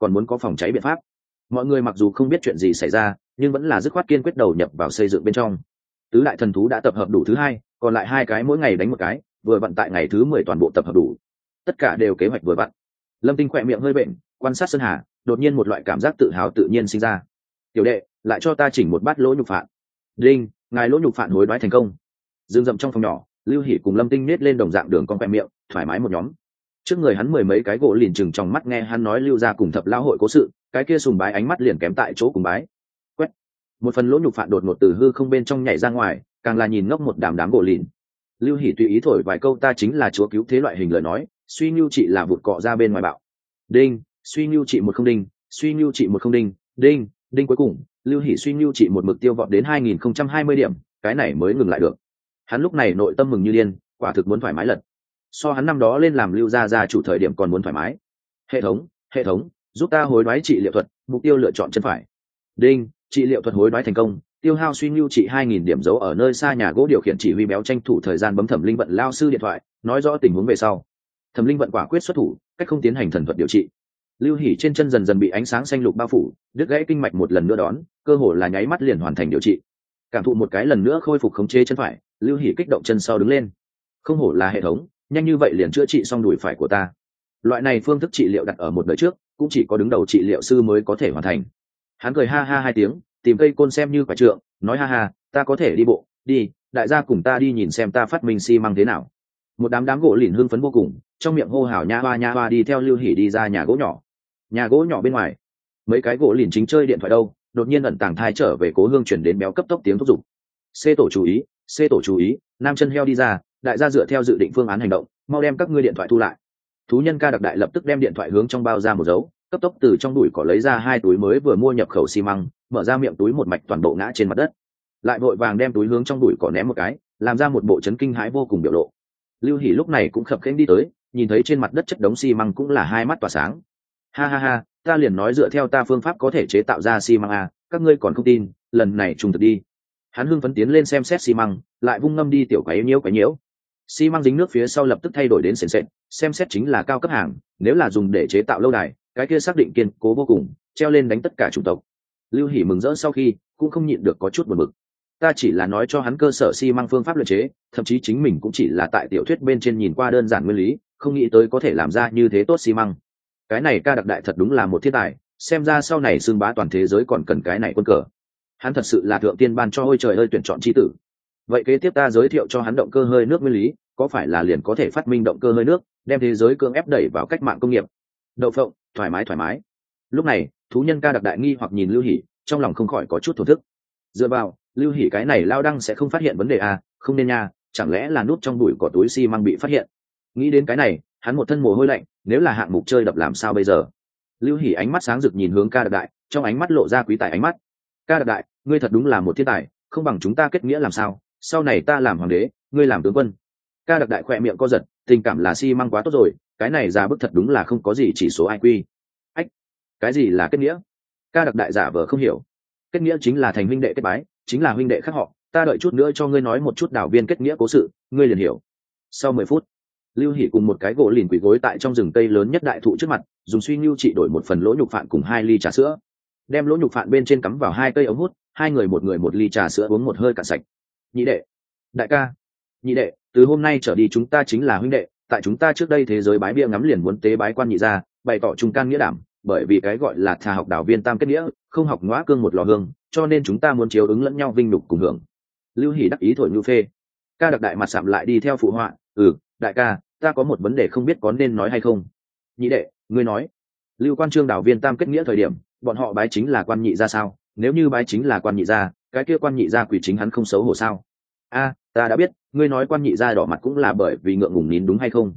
còn muốn có phòng cháy biện pháp. Mọi người mặc dù không biết chuyện gì xảy ra, nhưng vẫn là dứt khoát kiên quyết đầu nhập vào xây dựng bên trong. Tứ đại thần thú đã tập hợp đủ thứ hai, còn lại hai cái mỗi ngày đánh một cái, vừa vặn tại ngày thứ 10 toàn bộ tập hợp đủ. Tất cả đều kế hoạch vừa vặn. Lâm Tinh khỏe miệng hơi bệnh, quan sát Sơn Hà, đột nhiên một loại cảm giác tự hào tự nhiên sinh ra. Tiểu đệ, lại cho ta chỉnh một bát lỗ nhục phạn. Đinh, ngài lỗ nhục phạn hối đoái thành công. Dương rậm trong phòng nhỏ, Lưu Hỷ cùng Lâm Tinh nết lên đồng dạng đường con khỏe miệng, thoải mái một nhóm. Trước người hắn 10 mấy cái gỗ lìn chừng trong mắt nghe hắn nói Lưu gia cùng Thập lão hội cố sự, cái kia sùng bái ánh mắt liền kém tại chỗ cùng bái. Quét. Một phần lỗ nhục phạn đột ngột từ hư không bên trong nhảy ra ngoài, càng là nhìn ngốc một đám gỗ lìn. Lưu Hỷ tùy ý thổi vài câu ta chính là chúa cứu thế loại hình lời nói, suy nhu trị là vụt cọ ra bên ngoài bạo. Đinh, suy nhu trị 10 đinh, suy nhu trị 10 đinh, đinh, đinh cuối cùng, Lưu Hỷ suy nhu trị một mực tiêu vọt đến 2020 điểm, cái này mới ngừng lại được. Hắn lúc này nội tâm mừng như điên, quả thực muốn thoải mái lật. So hắn năm đó lên làm Lưu gia chủ thời điểm còn muốn thoải mái. Hệ thống, giúp ta hối đoái trị liệu thuật, mục tiêu lựa chọn chân phải. Đinh, trị liệu thuật hối đoái thành công, tiêu hao suy nhu trị 2000 điểm dấu ở nơi xa nhà gỗ điều khiển chỉ huy béo tranh thủ thời gian bấm Thẩm Linh Vận lao sư điện thoại, nói rõ tình huống về sau. Thẩm Linh Vận quả quyết xuất thủ, cách không tiến hành thần thuật điều trị. Lưu Hỷ trên chân dần dần bị ánh sáng xanh lục bao phủ, đứt gãy kinh mạch một lần nữa đón, cơ hồ là nháy mắt liền hoàn thành điều trị. Cảm thụ một cái lần nữa khôi phục khống chế chân phải, Lưu Hỷ kích động chân sau đứng lên. Không hổ là hệ thống, nhanh như vậy liền chữa trị xong đùi phải của ta. Loại này phương thức trị liệu đặt ở một đời trước, cũng chỉ có đứng đầu trị liệu sư mới có thể hoàn thành. Hắn cười ha ha hai tiếng, tìm cây côn xem như quả trượng, nói ha ha, ta có thể đi bộ, đi, đại gia cùng ta đi nhìn xem ta phát minh xi măng thế nào. Một đám gỗ lìn hưng phấn vô cùng, trong miệng hô hào nha hoa đi theo Lưu Hỷ đi ra nhà gỗ nhỏ. Nhà gỗ nhỏ bên ngoài, mấy cái gỗ lìn chính chơi điện thoại đâu, đột nhiên ẩn tàng thai trở về cố hương chuyển đến béo cấp tốc tiếng thúc giục. C tổ chú ý, nam chân heo đi ra, đại gia dựa theo dự định phương án hành động, mau đem các ngươi điện thoại thu lại. Thú nhân ca đặc đại lập tức đem điện thoại hướng trong bao ra một dấu, cấp tốc từ trong đùi cỏ lấy ra 2 túi mới vừa mua nhập khẩu xi măng, mở ra miệng túi một mạch toàn bộ ngã trên mặt đất, lại vội vàng đem túi hướng trong đùi cỏ ném một cái, làm ra một bộ chấn kinh hãi vô cùng biểu lộ. Lưu Hỷ lúc này cũng khập khiễng đi tới, nhìn thấy trên mặt đất chất đống xi măng cũng là hai mắt tỏa sáng. Ha, ta liền nói dựa theo ta phương pháp có thể chế tạo ra xi măng à, các ngươi còn không tin, lần này trùng thực đi. Hắn hưng phấn tiến lên xem xét xi măng, lại vung ngâm đi tiểu quấy nhiễu. Xi măng dính nước phía sau lập tức thay đổi đến sền sệt, xem xét chính là cao cấp hàng, nếu là dùng để chế tạo lâu đài, cái kia xác định kiên cố vô cùng, treo lên đánh tất cả chủng tộc. Lưu Hỷ mừng rỡ sau khi, cũng không nhịn được có chút buồn bực. Ta chỉ là nói cho hắn cơ sở xi măng phương pháp luyện chế, thậm chí chính mình cũng chỉ là tại tiểu thuyết bên trên nhìn qua đơn giản nguyên lý, không nghĩ tới có thể làm ra như thế tốt xi măng. Cái này ca đặc đại thật đúng là một thiên tài, xem ra sau này xưng bá toàn thế giới còn cần cái này quân cờ. Hắn thật sự là thượng tiên ban cho ôi trời ơi tuyển chọn chi tử. Vậy kế tiếp ta giới thiệu cho hắn động cơ hơi nước nguyên lý, có phải là liền có thể phát minh động cơ hơi nước, đem thế giới cưỡng ép đẩy vào cách mạng công nghiệp. Đậu phộng, thoải mái. Lúc này, thú nhân ca đặc đại nghi hoặc nhìn Lưu Hỷ, trong lòng không khỏi có chút thổ thức. Dựa vào, Lưu Hỷ cái này lao đăng sẽ không phát hiện vấn đề à, không nên nha, chẳng lẽ là nút trong bụi cỏ túi xi măng bị phát hiện. Nghĩ đến cái này, hắn một thân mồ hôi lạnh, nếu là hạng mục chơi đập làm sao bây giờ. Lưu Hỷ ánh mắt sáng rực nhìn hướng ca đặc đại, trong ánh mắt lộ ra quý tài ánh mắt. Ca đặc đại, ngươi thật đúng là một thiên tài, không bằng chúng ta kết nghĩa làm sao, sau này ta làm hoàng đế, ngươi làm tướng quân. Ca đặc đại khỏe miệng co giật, tình cảm là xi măng quá tốt rồi, cái này ra bức thật đúng là không có gì chỉ số IQ. Ách, cái gì là kết nghĩa? Ca đặc đại giả vờ không hiểu. Kết nghĩa chính là thành huynh đệ kết bái, chính là huynh đệ khác họ, ta đợi chút nữa cho ngươi nói một chút đảo viên kết nghĩa cố sự, ngươi liền hiểu. Sau 10 phút, Lưu Hỷ cùng một cái gỗ lìn quỳ gối tại trong rừng cây lớn nhất đại thụ trước mặt, dùng suy nhu trị đổi một phần lỗ nhục phạn cùng 2 ly trà sữa, đem lỗ nhục phạn bên trên cắm vào 2 cây ống hút, hai người một người một ly trà sữa uống một hơi cạn sạch. Nhị đệ, đại ca, nhị đệ, từ hôm nay trở đi chúng ta chính là huynh đệ, tại chúng ta trước đây thế giới bái bia ngắm liền muốn tế bái quan nhị gia, bày tỏ trung can nghĩa đảm, bởi vì cái gọi là thà học đảo viên tam kết nghĩa, không học ngõa cương một lò hương, cho nên chúng ta muốn chiếu ứng lẫn nhau vinh nhục cùng hưởng. Lưu Hỷ đắc ý thổi nhu phê. Ca đặc đại mặt sạm lại đi theo phụ họa, đại ca, ta có một vấn đề không biết có nên nói hay không. Nhị đệ, ngươi nói. Lưu Quan Trương đảo viên tam kết nghĩa thời điểm, bọn họ bái chính là quan nhị gia sao? Nếu như bái chính là quan nhị gia, cái kia quan nhị gia quỷ chính hắn không xấu hổ sao? Ta đã biết, ngươi nói quan nhị gia đỏ mặt cũng là bởi vì ngượng ngùng nín đúng hay không?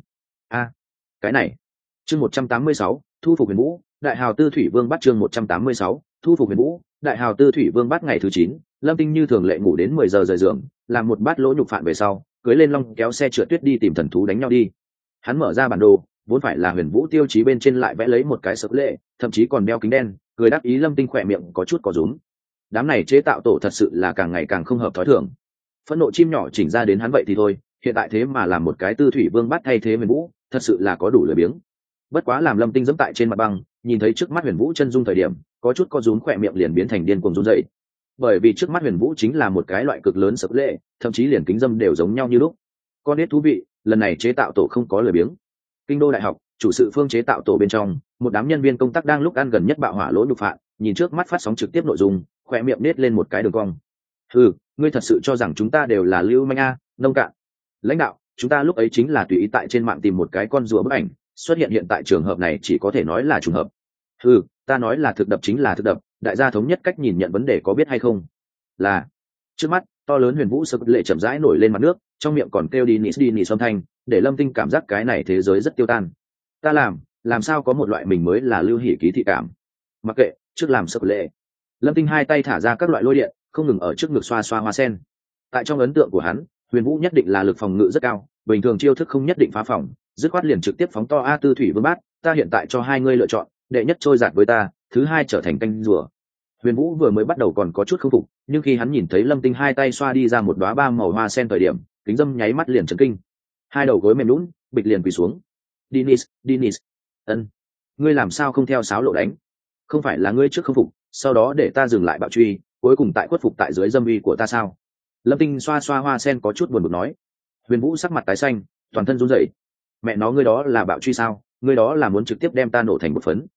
Cái này. Chương 186, thu phục Huyền Vũ, đại hào tư thủy vương bắt chương 186, thu phục Huyền Vũ, đại hào tư thủy vương bắt ngày thứ 9, Lâm Tinh như thường lệ ngủ đến 10 giờ rời giường, làm một bát lỗ nhục phạn về sau, cưới lên long kéo xe trượt tuyết đi tìm thần thú đánh nhau đi. Hắn mở ra bản đồ, vốn phải là Huyền Vũ tiêu chí bên trên lại vẽ lấy một cái sập lệ, thậm chí còn đeo kính đen, cười đáp ý Lâm Tinh khỏe miệng có chút có rúm. Đám này chế tạo tổ thật sự là càng ngày càng không hợp thói thường. Phẫn nộ chim nhỏ chỉnh ra đến hắn vậy thì thôi, hiện tại thế mà làm một cái tư thủy vương bắt thay thế Huyền Vũ, thật sự là có đủ lười biếng. bất quá làm lâm tinh dẫm tại trên mặt băng nhìn thấy trước mắt huyền vũ chân dung thời điểm có chút co rúm khỏe miệng liền biến thành điên cuồng run dậy, bởi vì trước mắt huyền vũ chính là một cái loại cực lớn sập lệ, thậm chí liền kính dâm đều giống nhau như lúc. Con nết thú vị, lần này chế tạo tổ không có lười biếng. Kinh đô đại học chủ sự phương chế tạo tổ bên trong, một đám nhân viên công tác đang lúc ăn gần nhất bạo hỏa lỗ nhục phạt, nhìn trước mắt phát sóng trực tiếp nội dung, khỏe miệng nết lên một cái đường cong. Ngươi thật sự cho rằng chúng ta đều là lưu manh a, nông cạn. Lãnh đạo, chúng ta lúc ấy chính là tùy ý tại trên mạng tìm một cái con rùa bức ảnh, xuất hiện tại trường hợp này chỉ có thể nói là trùng hợp. Ta nói là thực đập chính là thực đập, đại gia thống nhất cách nhìn nhận vấn đề có biết hay không? Là. Trước mắt, to lớn huyền vũ sơ lệ chậm rãi nổi lên mặt nước, trong miệng còn kêu đi nỉ âm thanh, để lâm tinh cảm giác cái này thế giới rất tiêu tan. Ta làm sao có một loại mình mới là lưu hỉ ký thị cảm. Mặc kệ, trước làm sơ lệ. Lâm tinh hai tay thả ra các loại lôi điện, không ngừng ở trước ngực xoa xoa hoa sen. Tại trong ấn tượng của hắn, huyền vũ nhất định là lực phòng ngự rất cao, bình thường chiêu thức không nhất định phá phòng, dứt khoát liền trực tiếp phóng to a tư thủy vương bát. Ta hiện tại cho hai ngươi lựa chọn, đệ nhất trôi giạt với ta, thứ hai trở thành canh rùa. Huyền vũ vừa mới bắt đầu còn có chút không phục, nhưng khi hắn nhìn thấy lâm tinh hai tay xoa đi ra một đóa ba màu hoa sen thời điểm, kính dâm nháy mắt liền chấn kinh, hai đầu gối mềm lún bịch liền quỳ xuống. Dinis, ngươi làm sao không theo sáo lộ đánh? Không phải là ngươi trước không phục, sau đó để ta dừng lại bạo truy, cuối cùng tại khuất phục tại dưới dâm uy của ta sao? Lâm tinh xoa xoa hoa sen có chút buồn bực nói. Huyền vũ sắc mặt tái xanh, toàn thân run rẩy. Mẹ nó, ngươi đó là bạo truy sao? Ngươi đó là muốn trực tiếp đem ta nổ thành một phấn.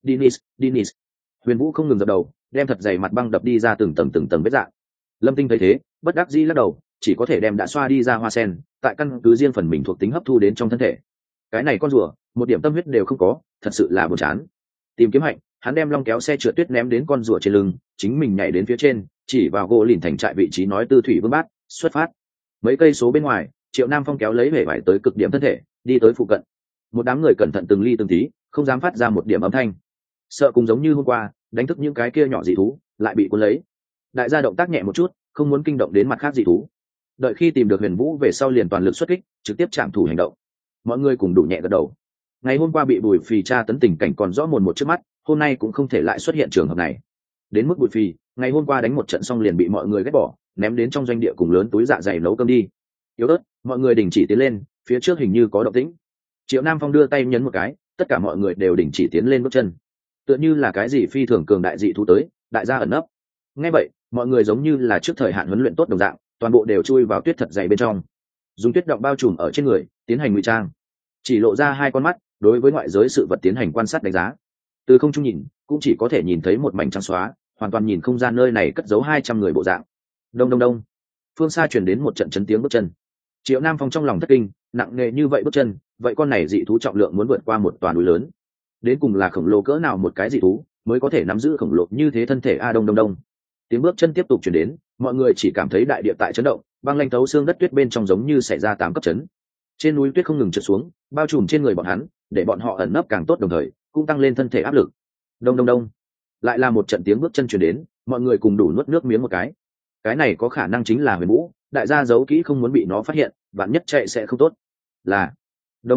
Dinis. Huyền vũ không ngừng dập đầu, đem thật dày mặt băng đập đi ra từng tầng vết rạn. Lâm tinh thấy thế, bất đắc dĩ lắc đầu, chỉ có thể đem đã xoa đi ra hoa sen tại căn cứ riêng phần mình thuộc tính hấp thu đến trong thân thể. Cái này con rùa một điểm tâm huyết đều không có, thật sự là buồn chán. Tìm kiếm hạnh, hắn đem long kéo xe trượt tuyết ném đến con rùa trên lưng, chính mình nhảy đến phía trên, chỉ vào gỗ lìn thành trại vị trí nói tư thủy vương bát, xuất phát. Mấy cây số bên ngoài, Triệu Nam Phong kéo lấy vẻ vải tới cực điểm thân thể, đi tới phụ cận. Một đám người cẩn thận từng ly từng tí, không dám phát ra một điểm âm thanh, sợ cũng giống như hôm qua đánh thức những cái kia nhỏ dị thú lại bị cuốn lấy. Đại gia động tác nhẹ một chút, không muốn kinh động đến mặt khác dị thú. Đợi khi tìm được huyền vũ về sau liền toàn lực xuất kích, trực tiếp chạm thủ hành động. Mọi người cùng đủ nhẹ gật đầu. Ngày hôm qua bị Bùi Phì tra tấn tình cảnh còn rõ mồn một trước mắt, hôm nay cũng không thể lại xuất hiện trường hợp này. Đến mức Bùi Phì, ngày hôm qua đánh một trận xong liền bị mọi người ghét bỏ, ném đến trong doanh địa cùng lớn túi dạ dày nấu cơm đi. Yếu ớt, mọi người đình chỉ tiến lên, phía trước hình như có động tĩnh. Triệu Nam Phong đưa tay nhấn một cái, tất cả mọi người đều đình chỉ tiến lên bước chân. Tựa như là cái gì phi thường cường đại dị thú tới, đại gia ẩn nấp. Nghe vậy, mọi người giống như là trước thời hạn huấn luyện tốt đồng dạng, toàn bộ đều chui vào tuyết thật dày bên trong, dùng tuyết động bao trùm ở trên người, tiến hành ngụy trang, chỉ lộ ra hai con mắt, đối với ngoại giới sự vật tiến hành quan sát đánh giá. Từ không trung nhìn, cũng chỉ có thể nhìn thấy một mảnh trắng xóa, hoàn toàn nhìn không ra nơi này cất giấu 200 người bộ dạng. Đông. Phương xa truyền đến một trận chấn tiếng bước chân. Triệu Nam Phong trong lòng thất kinh, nặng nề như vậy bước chân, vậy con này dị thú trọng lượng muốn vượt qua một tòa núi lớn. Đến cùng là khổng lồ cỡ nào một cái dị thú mới có thể nắm giữ khổng lồ như thế thân thể a. Đông. Tiếng bước chân tiếp tục truyền đến, mọi người chỉ cảm thấy đại địa tại chấn động, băng lanh thấu xương đất tuyết bên trong giống như xảy ra 8 cấp chấn. Trên núi tuyết không ngừng trượt xuống, bao trùm trên người bọn hắn, để bọn họ ẩn nấp càng tốt, đồng thời cũng tăng lên thân thể áp lực. Đông. Lại là một trận tiếng bước chân truyền đến, mọi người cùng đủ nuốt nước miếng một cái. Cái này có khả năng chính là huyền vũ, đại gia giấu kỹ không muốn bị nó phát hiện, vạn nhất chạy sẽ không tốt. Là đông.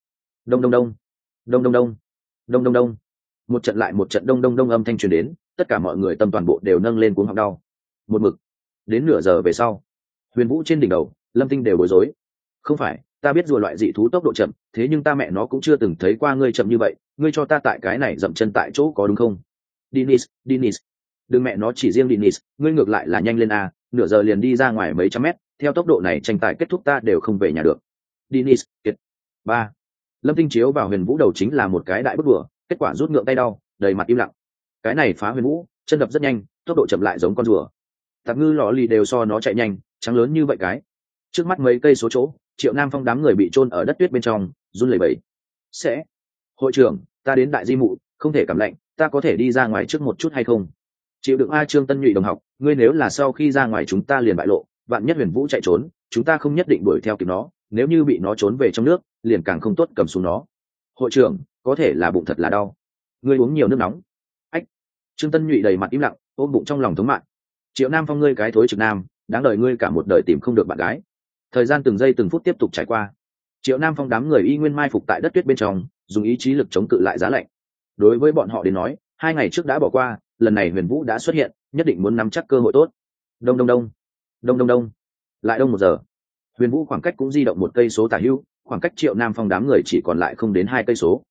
Một trận lại một trận đông âm thanh truyền đến, tất cả mọi người tâm toàn bộ đều nâng lên cuống họng đau. Một mực đến nửa giờ về sau, huyền vũ trên đỉnh đầu, lâm tinh đều bối rối. Không phải, ta biết rùa loại dị thú tốc độ chậm, thế nhưng ta mẹ nó cũng chưa từng thấy qua ngươi chậm như vậy, ngươi cho ta tại cái này dậm chân tại chỗ có đúng không? Dinis, đừng mẹ nó chỉ riêng Dinis, ngươi ngược lại là nhanh lên a, nửa giờ liền đi ra ngoài mấy trăm mét, theo tốc độ này tranh tài kết thúc ta đều không về nhà được. Dinis, kiệt. 3. Lâm Tinh chiếu vào huyền vũ đầu chính là một cái đại bức bừa, kết quả rút ngượng tay đau, đầy mặt im lặng. Cái này phá huyền vũ, chân đập rất nhanh, tốc độ chậm lại giống con rùa. Tạp ngư lò lì đều so nó chạy nhanh, trắng lớn như vậy cái. Trước mắt mấy cây số chỗ, Triệu Nam Phong đám người bị chôn ở đất tuyết bên trong, run lẩy bẩy. Hội trưởng, ta đến đại di mụ, không thể cảm lạnh, ta có thể đi ra ngoài trước một chút hay không? Chịu đựng a. Trương Tân Nhụy đồng học, ngươi nếu là sau khi ra ngoài chúng ta liền bại lộ, vạn nhất huyền vũ chạy trốn, chúng ta không nhất định đuổi theo kịp nó, nếu như bị nó trốn về trong nước, liền càng không tốt cầm xuống nó. Hội trưởng, có thể là bụng thật là đau, ngươi uống nhiều nước nóng. Ách. Trương Tân Nhụy đầy mặt im lặng, ôm bụng trong lòng thống mạng. Triệu Nam Phong, ngươi cái thối trực nam, đáng đời ngươi cả một đời tìm không được bạn gái. Thời gian từng giây từng phút tiếp tục trải qua, Triệu Nam Phong đám người y nguyên mai phục tại đất tuyết bên trong, dùng ý chí lực chống cự lại giá lạnh. Đối với bọn họ đến nói, 2 ngày trước đã bỏ qua, lần này huyền vũ đã xuất hiện, nhất định muốn nắm chắc cơ hội tốt. Đông. Lại đông 1 giờ, huyền vũ khoảng cách cũng di động 1 cây số tả hữu, khoảng cách Triệu Nam Phong đám người chỉ còn lại không đến 2 cây số.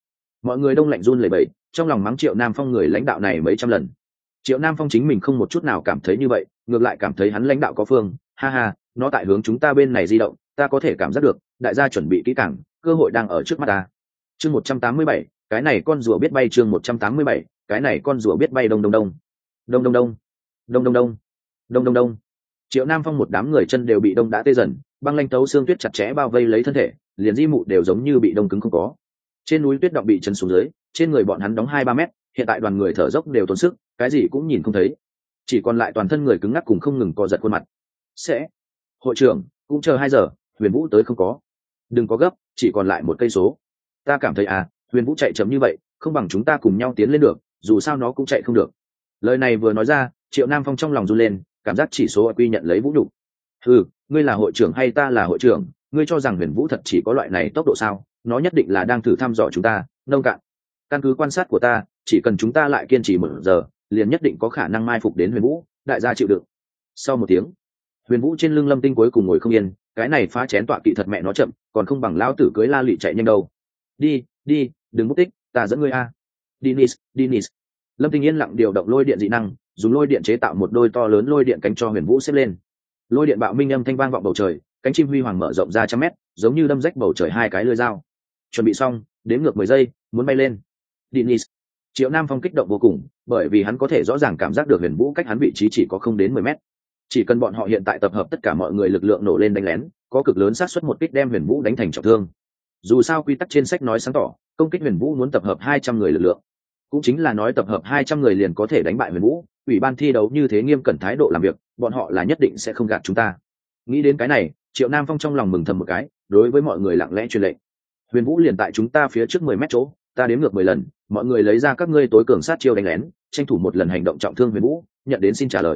mọi người đông lạnh run lẩy bẩy, trong lòng mắng Triệu Nam Phong người lãnh đạo này mấy trăm lần. Triệu Nam Phong chính mình không một chút nào cảm thấy như vậy, ngược lại cảm thấy hắn lãnh đạo có phương. Ha ha, nó tại hướng chúng ta bên này di động, ta có thể cảm giác được, đại gia chuẩn bị kỹ càng, cơ hội đang ở trước mắt ta. Chương 187, cái này con rùa biết bay. Chương 187, cái này con rùa biết bay. Đông đông đông đông đông đông đông đông đông đông đông đông. Triệu Nam Phong một đám người chân đều bị đông đã tê dần, băng lanh tấu xương tuyết chặt chẽ bao vây lấy thân thể, liền di mụ đều giống như bị đông cứng không có. Trên núi tuyết động bị chấn xuống dưới, trên người bọn hắn đóng 2-3 mét, hiện tại đoàn người thở dốc đều tốn sức, cái gì cũng nhìn không thấy, chỉ còn lại toàn thân người cứng ngắc cùng không ngừng co giật khuôn mặt. Hội trưởng cũng chờ 2 giờ, Huyền Vũ tới không có? Đừng có gấp, chỉ còn lại 1 cây số. Ta cảm thấy Huyền Vũ chạy chậm như vậy, không bằng chúng ta cùng nhau tiến lên được, dù sao nó cũng chạy không được. Lời này vừa nói ra, Triệu Nam Phong trong lòng run lên, cảm giác chỉ số quy nhận lấy vũ nhục. Ngươi là hội trưởng hay ta là hội trưởng, ngươi cho rằng Huyền Vũ thật chỉ có loại này tốc độ sao? Nó nhất định là đang thử thăm dò chúng ta. Nông cạn. Căn cứ quan sát của ta, chỉ cần chúng ta lại kiên trì 1 giờ, liền nhất định có khả năng mai phục đến Huyền Vũ. Đại gia chịu đựng. Sau 1 tiếng, Huyền Vũ trên lưng Lâm Tinh cuối cùng ngồi không yên, cái này phá chén tọa kỵ thật mẹ nó chậm, còn không bằng lão tử cưới La Lụy chạy nhanh đâu. Đi, đừng mất tích, ta dẫn ngươi Dinis. Lâm Tinh yên lặng điều động lôi điện dị năng, dùng lôi điện chế tạo một đôi to lớn lôi điện cánh cho Huyền Vũ xếp lên. Lôi điện bạo minh âm thanh vang vọng bầu trời, cánh chim huy hoàng mở rộng ra trăm mét, giống như đâm rách bầu trời 2 cái lưỡi dao. Chuẩn bị xong, đếm ngược 10 giây, muốn bay lên. Dinis. Triệu Nam Phong kích động vô cùng, bởi vì hắn có thể rõ ràng cảm giác được Huyền Vũ cách hắn vị trí chỉ có không đến 10 mét. Chỉ cần bọn họ hiện tại tập hợp tất cả mọi người lực lượng nổ lên đánh lén, có cực lớn xác suất một kích đem Huyền Vũ đánh thành trọng thương. Dù sao quy tắc trên sách nói sáng tỏ, công kích Huyền Vũ muốn tập hợp 200 người lực lượng, cũng chính là nói tập hợp 200 người liền có thể đánh bại Huyền Vũ. Ủy ban thi đấu như thế nghiêm cẩn thái độ làm việc, bọn họ là nhất định sẽ không gạt chúng ta. Nghĩ đến cái này, Triệu Nam Phong trong lòng mừng thầm một cái, đối với mọi người lặng lẽ truyền lệnh. Huyền Vũ liền tại chúng ta phía trước 10 mét chỗ, ta đếm ngược 10 lần, mọi người lấy ra các ngươi tối cường sát chiêu đánh lén, tranh thủ một lần hành động trọng thương Huyền Vũ, nhận đến xin trả lời.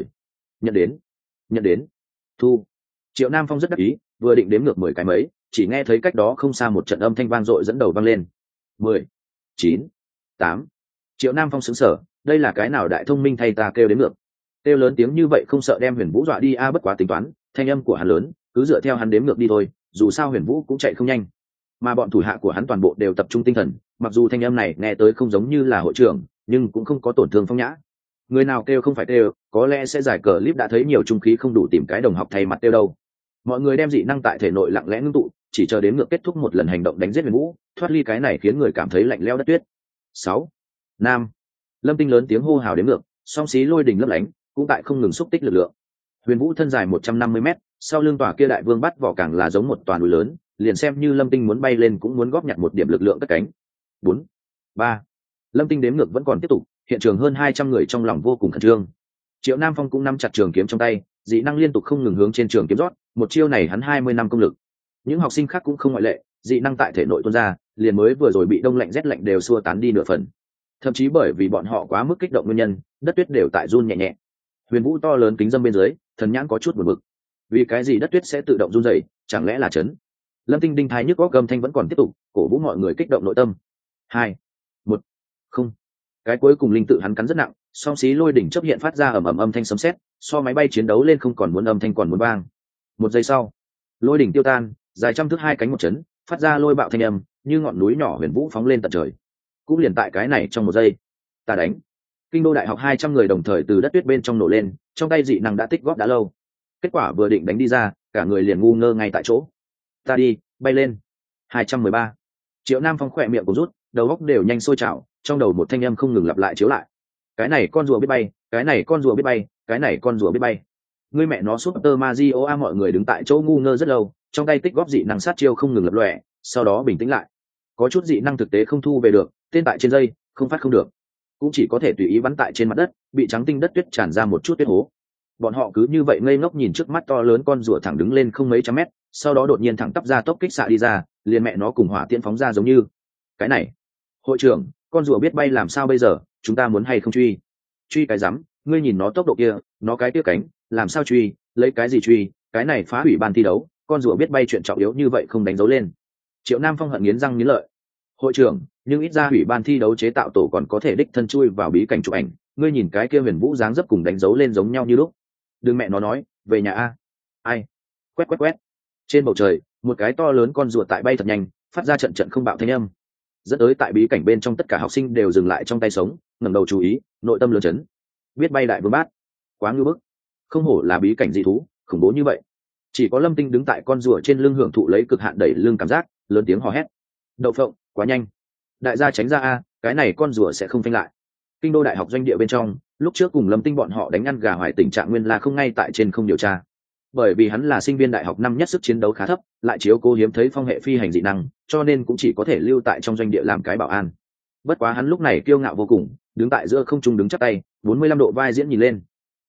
Nhận đến. Thu. Triệu Nam Phong rất đắc ý, vừa định đếm ngược 10 cái mấy, chỉ nghe thấy cách đó không xa một trận âm thanh vang dội dẫn đầu vang lên. 10, 9, 8. Triệu Nam Phong sững sờ, đây là cái nào đại thông minh thay ta kêu đếm ngược. Kêu lớn tiếng như vậy không sợ đem Huyền Vũ dọa đi bất quá tính toán, thanh âm của hắn lớn, cứ dựa theo hắn đếm ngược đi thôi, dù sao Huyền Vũ cũng chạy không nhanh. Mà bọn thủ hạ của hắn toàn bộ đều tập trung tinh thần, mặc dù thanh âm này nghe tới không giống như là hội trưởng, nhưng cũng không có tổn thương phong nhã. Người nào kêu không phải kêu, có lẽ sẽ giải cờ clip đã thấy nhiều trung khí không đủ tìm cái đồng học thay mặt kêu đâu. Mọi người đem dị năng tại thể nội lặng lẽ ngưng tụ, chỉ chờ đến ngược kết thúc một lần hành động đánh giết Huyền Vũ, thoát ly cái này khiến người cảm thấy lạnh lẽo đất tuyết. 6, 5. Lâm Tinh lớn tiếng hô hào đến ngược, song xí lôi đình lấp lánh, cũng tại không ngừng xúc tích lực lượng. Huyền Vũ thân dài 150 mét, sau lưng tòa kia đại vương bắt vỏ càng là giống một toàn núi lớn, liền xem như Lâm Tinh muốn bay lên cũng muốn góp nhặt một điểm lực lượng cất cánh. 4, 3. Lâm Tinh đếm ngược vẫn còn tiếp tục, hiện trường hơn 200 người trong lòng vô cùng khẩn trương. Triệu Nam Phong cũng nắm chặt trường kiếm trong tay, dị năng liên tục không ngừng hướng trên trường kiếm rót, một chiêu này hắn 20 năm công lực. Những học sinh khác cũng không ngoại lệ, dị năng tại thể nội tuôn ra, liền mới vừa rồi bị đông lạnh rét lạnh đều xua tán đi nửa phần. Thậm chí bởi vì bọn họ quá mức kích động nguyên nhân, đất tuyết đều tại run nhẹ nhẹ. Huyền Vũ to lớn kính dâm bên dưới, thần nhãn có chút buồn bực. Vì cái gì đất tuyết sẽ tự động run rẩy, chẳng lẽ là chấn? Lâm Tinh đinh thái nhức óc gầm thanh vẫn còn tiếp tục, cổ vũ mọi người kích động nội tâm. 2, 1, không. Cái cuối cùng linh tự hắn cắn rất nặng, song xí lôi đỉnh chớp hiện phát ra ầm ầm âm thanh sấm sét, so máy bay chiến đấu lên không còn muốn âm thanh còn muốn vang. 1 giây sau, lôi đỉnh tiêu tan, dài trăm thước 2 cánh một chấn, phát ra lôi bạo thanh âm, như ngọn núi nhỏ Huyền Vũ phóng lên tận trời. Cũng liền tại cái này trong 1 giây, ta đánh. Kinh đô đại học 200 người đồng thời từ đất tuyết bên trong nổ lên, trong tay dị năng đã tích góp đã lâu. Kết quả vừa định đánh đi ra, cả người liền ngu ngơ ngay tại chỗ. Ta đi, bay lên. 213. Triệu Nam Phong khỏe miệng cũng rút, đầu óc đều nhanh sôi trào, trong đầu một thanh âm không ngừng lặp lại chiếu lại. Cái này con rùa biết bay, cái này con rùa biết bay, cái này con rùa biết bay. Ngươi mẹ nó Super Mario mọi người đứng tại chỗ ngu ngơ rất lâu, trong tay tích góp dị năng sát chiêu không ngừng lập lòe, sau đó bình tĩnh lại. Có chút dị năng thực tế không thu về được, tên tại trên dây, không phát không được, cũng chỉ có thể tùy ý bắn tại trên mặt đất, bị trắng tinh đất tuyết tràn ra một chút tuyết hố. Bọn họ cứ như vậy ngây ngốc nhìn trước mắt to lớn con rùa thẳng đứng lên không mấy trăm mét, sau đó đột nhiên thẳng tắp ra tốc kích xạ đi ra, liền mẹ nó cùng hỏa tiễn phóng ra giống như. Cái này, hội trưởng, con rùa biết bay làm sao bây giờ, chúng ta muốn hay không truy? Truy cái rắm, ngươi nhìn nó tốc độ kia, nó cái kia cánh, làm sao truy, lấy cái gì truy, cái này phá hủy ban thi đấu, con rùa biết bay chuyện trọng yếu như vậy không đánh dấu lên. Triệu Nam Phong hận nghiến răng nghiến lợi. Hội trưởng, nhưng ít ra hủy ban thi đấu chế tạo tổ còn có thể đích thân chui vào bí cảnh chụp ảnh, ngươi nhìn cái kia Huyền Vũ dáng dấp cùng đánh dấu lên giống nhau như lúc. Đừng mẹ nó nói, về nhà a. Ai? Quét. Trên bầu trời, một cái to lớn con rùa tại bay thật nhanh, phát ra trận trận không bạo thanh âm. dẫn tới tại bí cảnh bên trong tất cả học sinh đều dừng lại trong tay sống, ngẩng đầu chú ý, nội tâm lớn chấn. Biết bay đại vương bát, quá ngưu bức, không hổ là bí cảnh dị thú khủng bố như vậy. Chỉ có Lâm Tinh đứng tại con rùa trên lưng hưởng thụ lấy cực hạn đẩy lưng cảm giác, lớn tiếng hò hét: đậu phộng, quá nhanh, đại gia tránh ra a, cái này con rùa sẽ không phanh lại. Kinh đô đại học doanh địa bên trong, lúc trước cùng Lâm Tinh bọn họ đánh ăn gà hoài tình trạng nguyên là không ngay tại trên không điều tra, bởi vì hắn là sinh viên đại học năm nhất, sức chiến đấu khá thấp, lại chiếu cố hiếm thấy phong hệ phi hành dị năng, cho nên cũng chỉ có thể lưu tại trong doanh địa làm cái bảo an. Bất quá hắn lúc này kiêu ngạo vô cùng, đứng tại giữa không trung đứng chắp tay, 45 độ vai diễn nhìn lên.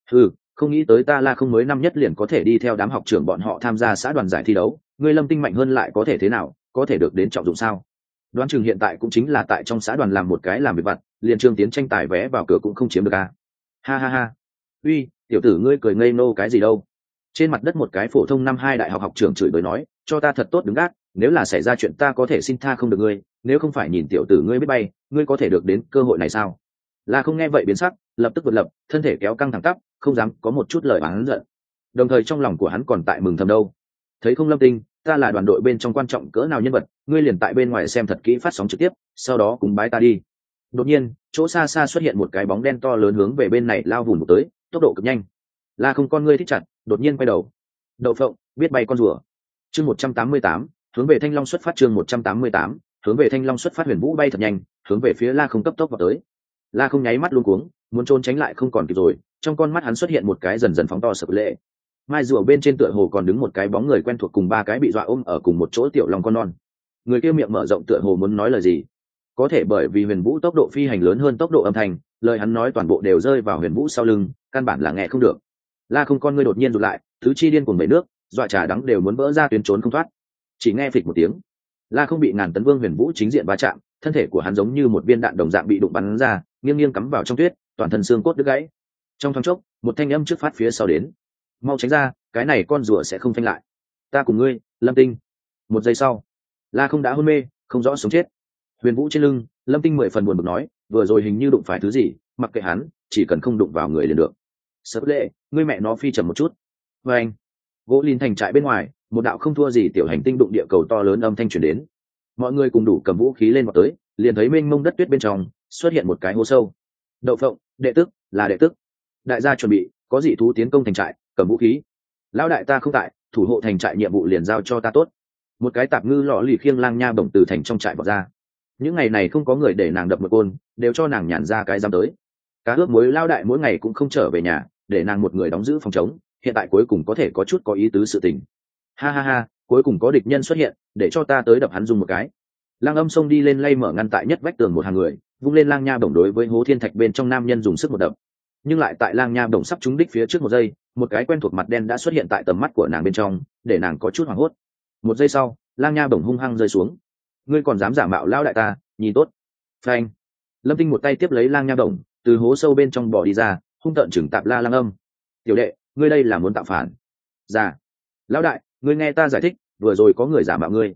Không nghĩ tới ta La Không mới năm nhất liền có thể đi theo đám học trưởng bọn họ tham gia xã đoàn giải thi đấu, ngươi Lâm Tinh mạnh hơn lại có thể thế nào, có thể được đến trọng dụng sao? Đoán chừng hiện tại cũng chính là tại trong xã đoàn làm một cái làm việc vặt, liền Trương Tiến tranh tài vé vào cửa cũng không chiếm được a. Ha ha ha. Uy, tiểu tử ngươi cười ngây nô cái gì đâu? Trên mặt đất một cái phổ thông năm hai đại học học trưởng chửi bới nói, cho ta thật tốt đứng gác, nếu là xảy ra chuyện ta có thể xin tha không được ngươi, nếu không phải nhìn tiểu tử ngươi biết bay, ngươi có thể được đến cơ hội này sao? La Không nghe vậy biến sắc, lập tức vượt lập, thân thể kéo căng thẳng tắp, không dám có một chút lời oán giận. Đồng thời trong lòng của hắn còn tại mừng thầm đâu. Thấy không Lâm Tinh, ta là đoàn đội bên trong quan trọng cỡ nào nhân vật, ngươi liền tại bên ngoài xem thật kỹ phát sóng trực tiếp, sau đó cùng bái ta đi. Đột nhiên, chỗ xa xa xuất hiện một cái bóng đen to lớn hướng về bên này lao vùn tới, tốc độ cực nhanh. La Không con ngươi thích chặt, đột nhiên quay đầu. Đậu phộng, biết bay con rùa. Chương 188, hướng về Thanh Long xuất phát. Chương 188, hướng về Thanh Long xuất phát. Huyền Vũ bay thật nhanh, hướng về phía La Không cấp tốc vào tới. La Không nháy mắt luống cuống, muốn trốn tránh lại không còn kịp rồi, trong con mắt hắn xuất hiện một cái dần dần phóng to sập lệ. Mai rùa bên trên tựa hồ còn đứng một cái bóng người quen thuộc cùng ba cái bị dọa ôm ở cùng một chỗ tiểu long con non. Người kia miệng mở rộng tựa hồ muốn nói lời gì, có thể bởi vì Huyền Vũ tốc độ phi hành lớn hơn tốc độ âm thanh, lời hắn nói toàn bộ đều rơi vào Huyền Vũ sau lưng, căn bản là nghe không được. La Không con ngươi đột nhiên rụt lại, tứ chi điên cuồng bể nước, dọa trà đắng đều muốn vỡ ra tuyến trốn không thoát. Chỉ nghe phịch một tiếng, La Không bị ngàn tấn vương Huyền Vũ chính diện va chạm, thân thể của hắn giống như một viên đạn đồng dạng bị đụng bắn ra, nghiêng nghiêng cắm vào trong tuyết, toàn thân xương cốt đứt gãy. Trong thoáng chốc, một thanh âm trước phát phía sau đến: mau tránh ra, cái này con rùa sẽ không phanh lại. Ta cùng ngươi, Lâm Tinh. Một giây sau, La Không đã hôn mê, không rõ sống chết. Huyền Vũ trên lưng, Lâm Tinh 10 phần buồn bực nói, vừa rồi hình như đụng phải thứ gì, mặc kệ hắn, chỉ cần không đụng vào người liền được. Sớp lệ, ngươi mẹ nó phi chậm một chút. Và anh, gỗ lìn thành trại bên ngoài, một đạo không thua gì tiểu hành tinh đụng địa cầu to lớn âm thanh truyền đến. Mọi người cùng đủ cầm vũ khí lên vào tới, liền thấy mênh mông đất tuyết bên trong xuất hiện một cái hố sâu. Đậu phộng, đệ tức, là đệ tức. Đại gia chuẩn bị, có dị thú tiến công thành trại, cầm vũ khí. Lão đại ta không tại, thủ hộ thành trại nhiệm vụ liền giao cho ta tốt. Một cái tạp ngư lọ lì khiêng lang nha bổng từ thành trong trại vào ra. Những ngày này không có người để nàng đập một côn, đều cho nàng nhàn ra cái giam tới. Cá ướp muối lao đại mỗi ngày cũng không trở về nhà, để nàng một người đóng giữ phòng chống, hiện tại cuối cùng có thể có chút có ý tứ sự tình. Ha ha ha, cuối cùng có địch nhân xuất hiện, để cho ta tới đập hắn dùng một cái. Lang Âm xông đi lên lay mở ngăn tại nhất vách tường một hàng người, vung lên lang nha bổng đối với hố thiên thạch bên trong nam nhân dùng sức một đập. Nhưng lại tại lang nha bổng sắp trúng đích phía trước một giây, một cái quen thuộc mặt đen đã xuất hiện tại tầm mắt của nàng bên trong, để nàng có chút hoảng hốt. Một giây sau, lang nha bổng hung hăng rơi xuống. Ngươi còn dám giả mạo lao đại ta, nhìn tốt. Phanh. Lâm Tinh một tay tiếp lấy lang nha bổng, từ hố sâu bên trong bò đi ra, hung tợn chừng tạp la Lang Âm. Tiểu đệ, ngươi đây là muốn tạo phản? Dạ. Lão đại, ngươi nghe ta giải thích, vừa rồi có người giả mạo ngươi.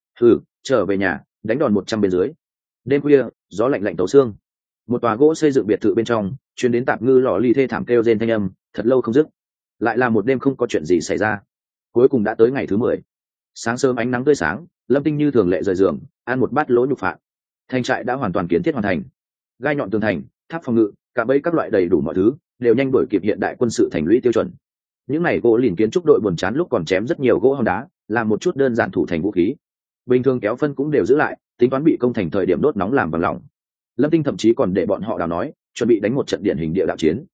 Trở về nhà, đánh đòn 100 bên dưới. Đêm khuya, gió lạnh lạnh tấu xương. Một tòa gỗ xây dựng biệt thự bên trong, truyền đến tạp ngư lọ lì thê thảm kêu rên thanh âm, thật lâu không dứt. Lại là một đêm không có chuyện gì xảy ra. Cuối cùng đã tới ngày thứ 10. Sáng sớm ánh nắng tươi sáng, Lâm Tinh như thường lệ rời giường, ăn một bát lỗ nhục phạn. Thành trại đã hoàn toàn kiến thiết hoàn thành. Gai nhọn tường thành, tháp phòng ngự, cả bẫy các loại đầy đủ mọi thứ, đều nhanh đổi kịp hiện đại quân sự thành lũy tiêu chuẩn. Những này gỗ lìn kiến trúc đội buồn chán lúc còn chém rất nhiều gỗ hòn đá, làm một chút đơn giản thủ thành vũ khí. Bình thường kéo phân cũng đều giữ lại, tính toán bị công thành thời điểm đốt nóng làm bằng lòng. Lâm Tinh thậm chí còn để bọn họ đào nói, chuẩn bị đánh một trận điển hình địa đạo chiến.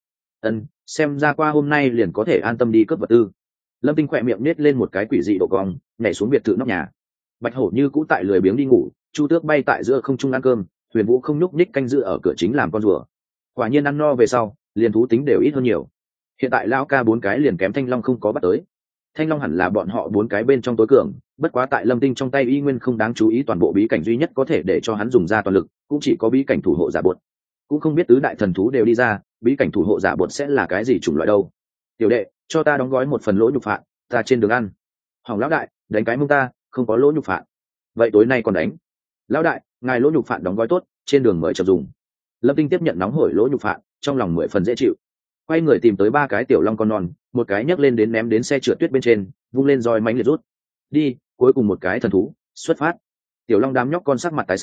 Xem ra qua hôm nay liền có thể an tâm đi cướp vật tư. Lâm Tinh khỏe miệng nết lên một cái quỷ dị độ cong, nhảy xuống biệt thự nóc nhà. Bạch Hổ như cũ tại lười biếng đi ngủ, Chu Tước bay tại giữa không trung ăn cơm, Huyền Vũ không nhúc nhích canh giữ ở cửa chính làm con rùa. Quả nhiên ăn no về sau, liền thú tính đều ít hơn nhiều. Hiện tại lão ca 4 cái liền kém Thanh Long không có bắt tới. Thanh Long hẳn là bọn họ 4 cái bên trong tối cường, bất quá tại Lâm Tinh trong tay y nguyên không đáng chú ý, toàn bộ bí cảnh duy nhất có thể để cho hắn dùng ra toàn lực, cũng chỉ có bí cảnh thủ hộ giả bột. Cũng không biết tứ đại thần thú đều đi ra, bí cảnh thủ hộ giả bột sẽ là cái gì chủng loại đâu. Tiểu đệ, cho ta đóng gói một phần lỗ nhục phạn, ta trên đường ăn. Hỏng lão đại, đánh cái mông ta, không có lỗ nhục phạn. Vậy tối nay còn đánh. Lão đại, ngài lỗ nhục phạn đóng gói tốt, trên đường mời chậm dùng. Lâm Tinh tiếp nhận nóng hổi lỗ nhục phạn, trong lòng 10 phần dễ chịu. Quay người tìm tới 3 cái tiểu long con non, một cái nhấc lên đến ném đến xe trượt tuyết bên trên, vung lên roi mánh liệt rút. Đi, cuối cùng một cái thần thú, xuất phát. Tiểu long đám nhóc con sắc mặt tái xanh,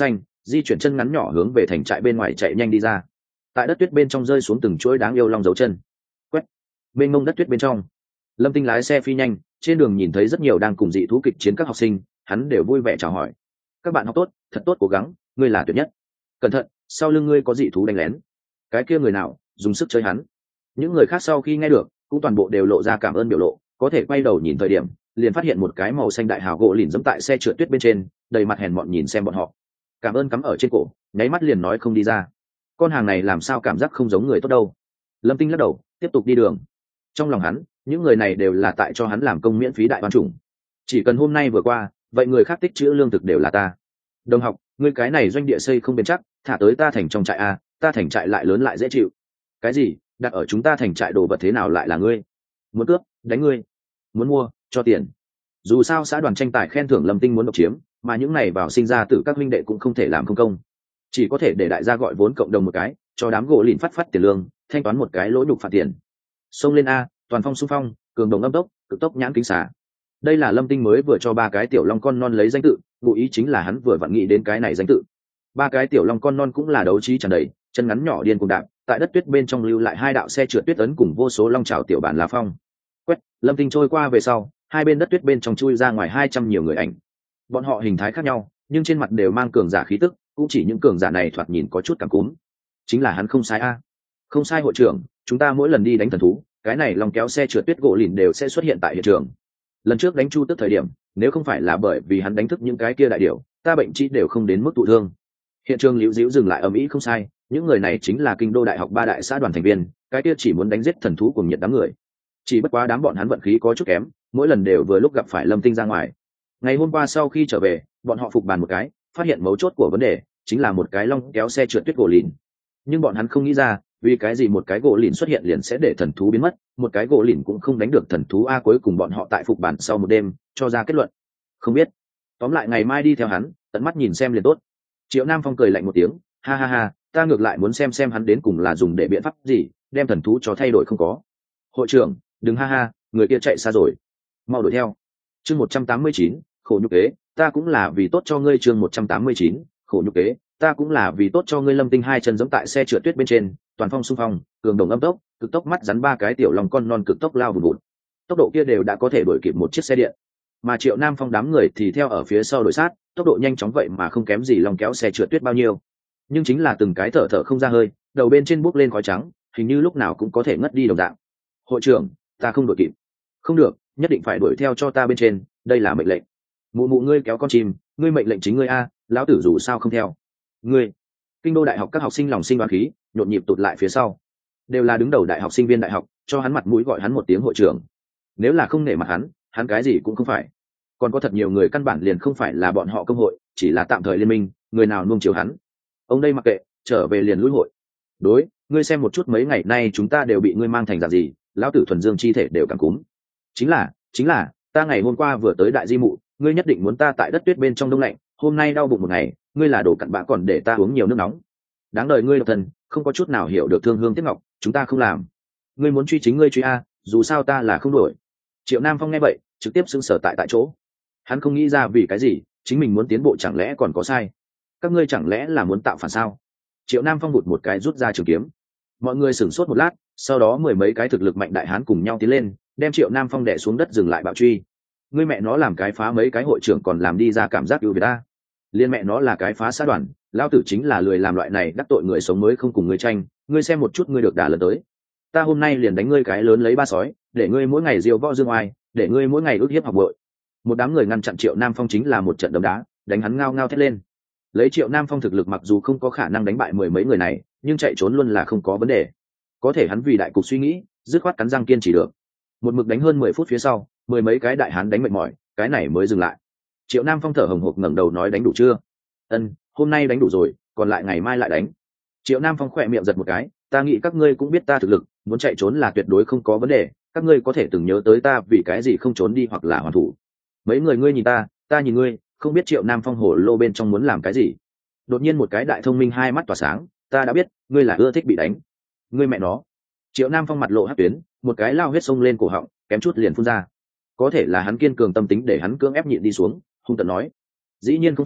di chuyển chân ngắn nhỏ hướng về thành trại bên ngoài chạy nhanh đi ra. Tại đất tuyết bên trong rơi xuống từng chuỗi đáng yêu long dấu chân. Quét bên ngông đất tuyết bên trong, Lâm Tinh lái xe phi nhanh, trên đường nhìn thấy rất nhiều đang cùng dị thú kịch chiến các học sinh, hắn đều vui vẻ chào hỏi. Các bạn học tốt, thật tốt cố gắng, ngươi là tuyệt nhất. Cẩn thận, sau lưng ngươi có dị thú đánh lén. Cái kia người nào dùng sức chơi hắn. Những người khác sau khi nghe được cũng toàn bộ đều lộ ra cảm ơn biểu lộ, có thể quay đầu nhìn thời điểm liền phát hiện một cái màu xanh đại hào gỗ lìn dẫm tại xe trượt tuyết bên trên, đầy mặt hèn mọn nhìn xem bọn họ. Cảm ơn cắm ở trên cổ, nháy mắt liền nói không đi ra. Con hàng này làm sao cảm giác không giống người tốt đâu. Lâm Tinh lắc đầu tiếp tục đi đường. Trong lòng hắn, những người này đều là tại cho hắn làm công miễn phí đại oan chủng. Chỉ cần hôm nay vừa qua, vậy người khác tích trữ lương thực đều là ta. Đồng học, ngươi cái này doanh địa xây không bền chắc, thả tới ta thành trong trại a, ta thành trại lại lớn lại dễ chịu. Cái gì? Đặt ở chúng ta thành trại đồ vật thế nào lại là ngươi? Muốn cướp, đánh ngươi. Muốn mua, cho tiền. Dù sao xã đoàn tranh tài khen thưởng Lâm Tinh muốn độc chiếm, mà những này vào sinh ra từ các huynh đệ cũng không thể làm không công. Chỉ có thể để đại gia gọi vốn cộng đồng một cái, cho đám gỗ lìn phát tiền lương, thanh toán một cái lỗ nhục phạt tiền. Xông lên a, toàn phong xung phong, cường đồng âm tốc, cực tốc nhãn kính xả. Đây là Lâm Tinh mới vừa cho ba cái tiểu long con non lấy danh tự, ngụ ý chính là hắn vừa vặn nghĩ đến cái này danh tự. Ba cái tiểu long con non cũng là đấu trí tràn đầy, chân ngắn nhỏ điên cuồng đạp, tại đất tuyết bên trong lưu lại hai đạo xe trượt tuyết ấn cùng vô số long trào tiểu bản lá phong. Quét, Lâm Tinh trôi qua về sau, hai bên đất tuyết bên trong chui ra ngoài 200 nhiều người ảnh. Bọn họ hình thái khác nhau, nhưng trên mặt đều mang cường giả khí tức, cũng chỉ những cường giả này thoạt nhìn có chút cảm cúm. Chính là hắn không sai a. Không sai hội trưởng, chúng ta mỗi lần đi đánh thần thú, cái này long kéo xe trượt tuyết gỗ lìn đều sẽ xuất hiện tại hiện trường. Lần trước đánh Chu Tức thời điểm, nếu không phải là bởi vì hắn đánh thức những cái kia đại điểu, ta bệnh trị đều không đến mức thụ thương. Hiện trường liễu diễu dừng lại ầm ĩ không sai, những người này chính là kinh đô đại học ba đại xã đoàn thành viên, cái kia chỉ muốn đánh giết thần thú cùng nhiệt đám người. Chỉ bất quá đám bọn hắn vận khí có chút kém, mỗi lần đều vừa lúc gặp phải Lâm Tinh ra ngoài. Ngày hôm qua sau khi trở về, bọn họ phục bàn một cái, phát hiện mấu chốt của vấn đề chính là một cái long kéo xe trượt tuyết gỗ lìn. Nhưng bọn hắn không nghĩ ra, vì cái gì một cái gỗ lìn xuất hiện liền sẽ để thần thú biến mất, một cái gỗ lìn cũng không đánh được thần thú a. Cuối cùng bọn họ tại phục bàn sau một đêm cho ra kết luận không biết. Tóm lại ngày mai đi theo hắn, tận mắt nhìn xem liền tốt. Triệu Nam Phong cười lạnh một tiếng, ha ha ha, ta ngược lại muốn xem hắn đến cùng là dùng để biện pháp gì đem thần thú cho thay đổi không có. Hội trưởng đừng ha ha, người kia chạy xa rồi, mau đuổi theo. Chương 189, khổ nhục kế, ta cũng là vì tốt cho ngươi. Chương 189, khổ nhục kế, ta cũng là vì tốt cho ngươi. Lâm Tinh hai chân giẫm tại xe trượt tuyết bên trên, toàn phong xung phong, cường đồng âm tốc, cực tốc mắt rắn ba cái tiểu lòng con non cực tốc lao vùn vụt. Tốc độ kia đều đã có thể đuổi kịp một chiếc xe điện, mà Triệu Nam Phong đám người thì theo ở phía sau đuổi sát, tốc độ nhanh chóng vậy mà không kém gì lòng kéo xe trượt tuyết bao nhiêu. Nhưng chính là từng cái thở thở không ra hơi, đầu bên trên bốc lên khói trắng, hình như lúc nào cũng có thể ngất đi đồng dạng. Hội trưởng, ta không đuổi kịp. Không được, nhất định phải đuổi theo cho ta bên trên, đây là mệnh lệnh. Mụ mụ ngươi kéo con chim, ngươi mệnh lệnh chính ngươi a, lão tử dù sao không theo. Ngươi. Kinh đô đại học các học sinh lòng sinh đoán khí, nhộn nhịp tụt lại phía sau. Đều là đứng đầu đại học sinh viên đại học, cho hắn mặt mũi gọi hắn một tiếng hội trưởng. Nếu là không nể mặt hắn cái gì cũng không phải. Còn có thật nhiều người căn bản liền không phải là bọn họ công hội, chỉ là tạm thời liên minh, người nào nuông chiều hắn. Ông đây mặc kệ, trở về liền lui hội. Đối, ngươi xem một chút mấy ngày nay chúng ta đều bị ngươi mang thành dạng gì, lão tử thuần dương chi thể đều cảm cúm. Chính là, ta ngày hôm qua vừa tới đại di mụ, ngươi nhất định muốn ta tại đất tuyết bên trong đông lạnh, hôm nay đau bụng một ngày, ngươi là đồ cặn bã còn để ta uống nhiều nước nóng. Đáng đời ngươi độc thân, không có chút nào hiểu được thương hương tiếc ngọc, chúng ta không làm. Ngươi muốn truy chính ngươi truy a, dù sao ta là không đổi. Triệu Nam Phong nghe vậy, trực tiếp sững sờ tại chỗ. Hắn không nghĩ ra vì cái gì, chính mình muốn tiến bộ chẳng lẽ còn có sai? Các ngươi chẳng lẽ là muốn tạo phản sao? Triệu Nam Phong vụt một cái rút ra trường kiếm. Mọi người sửng sốt một lát, sau đó mười mấy cái thực lực mạnh đại hán cùng nhau tiến lên, đem Triệu Nam Phong đè xuống đất dừng lại bạo truy. Ngươi mẹ nó làm cái phá mấy cái hội trưởng còn làm đi ra cảm giác ưu việt ta. Liên mẹ nó là cái phá xã đoàn, lao tử chính là lười làm loại này đắc tội người sống mới không cùng ngươi tranh, ngươi xem một chút ngươi được đả lần tới. Ta hôm nay liền đánh ngươi cái lớn lấy ba sói, để ngươi mỗi ngày diều võ dương oai, để ngươi mỗi ngày ước hiếp học bội. Một đám người ngăn chặn Triệu Nam Phong chính là một trận đấm đá, đánh hắn ngao ngao thét lên. Lấy Triệu Nam Phong thực lực mặc dù không có khả năng đánh bại mười mấy người này, nhưng chạy trốn luôn là không có vấn đề. Có thể hắn vì đại cục suy nghĩ, dứt khoát cắn răng kiên trì được. Một mực đánh hơn 10 phút phía sau, mười mấy cái đại hán đánh mệt mỏi, cái này mới dừng lại. Triệu Nam Phong thở hồng hộc ngẩng đầu nói đánh đủ chưa? Ân, hôm nay đánh đủ rồi, còn lại ngày mai lại đánh. Triệu Nam Phong khỏe miệng giật một cái, ta nghĩ các ngươi cũng biết ta thực lực, muốn chạy trốn là tuyệt đối không có vấn đề, các ngươi có thể từng nhớ tới ta vì cái gì không trốn đi hoặc là hoàn thủ. Mấy người ngươi nhìn ta nhìn ngươi, không biết Triệu Nam Phong hổ lô bên trong muốn làm cái gì. Đột nhiên một cái đại thông minh hai mắt tỏa sáng, ta đã biết, ngươi là ưa thích bị đánh. Ngươi mẹ nó. Triệu Nam Phong mặt lộ hắc tuyến, một cái lao huyết sông lên cổ họng, kém chút liền phun ra. Có thể là hắn kiên cường tâm tính để hắn cưỡng ép nhịn đi xuống, hung tợn nói: dĩ nhiên không phải,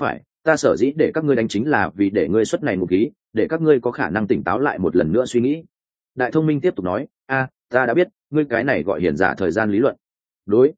ta sở dĩ để các ngươi đánh chính là vì để ngươi xuất này ngụ khí, để các ngươi có khả năng tỉnh táo lại một lần nữa suy nghĩ. Đại thông minh tiếp tục nói, ta đã biết, ngươi cái này gọi hiền giả thời gian lý luận. Đối,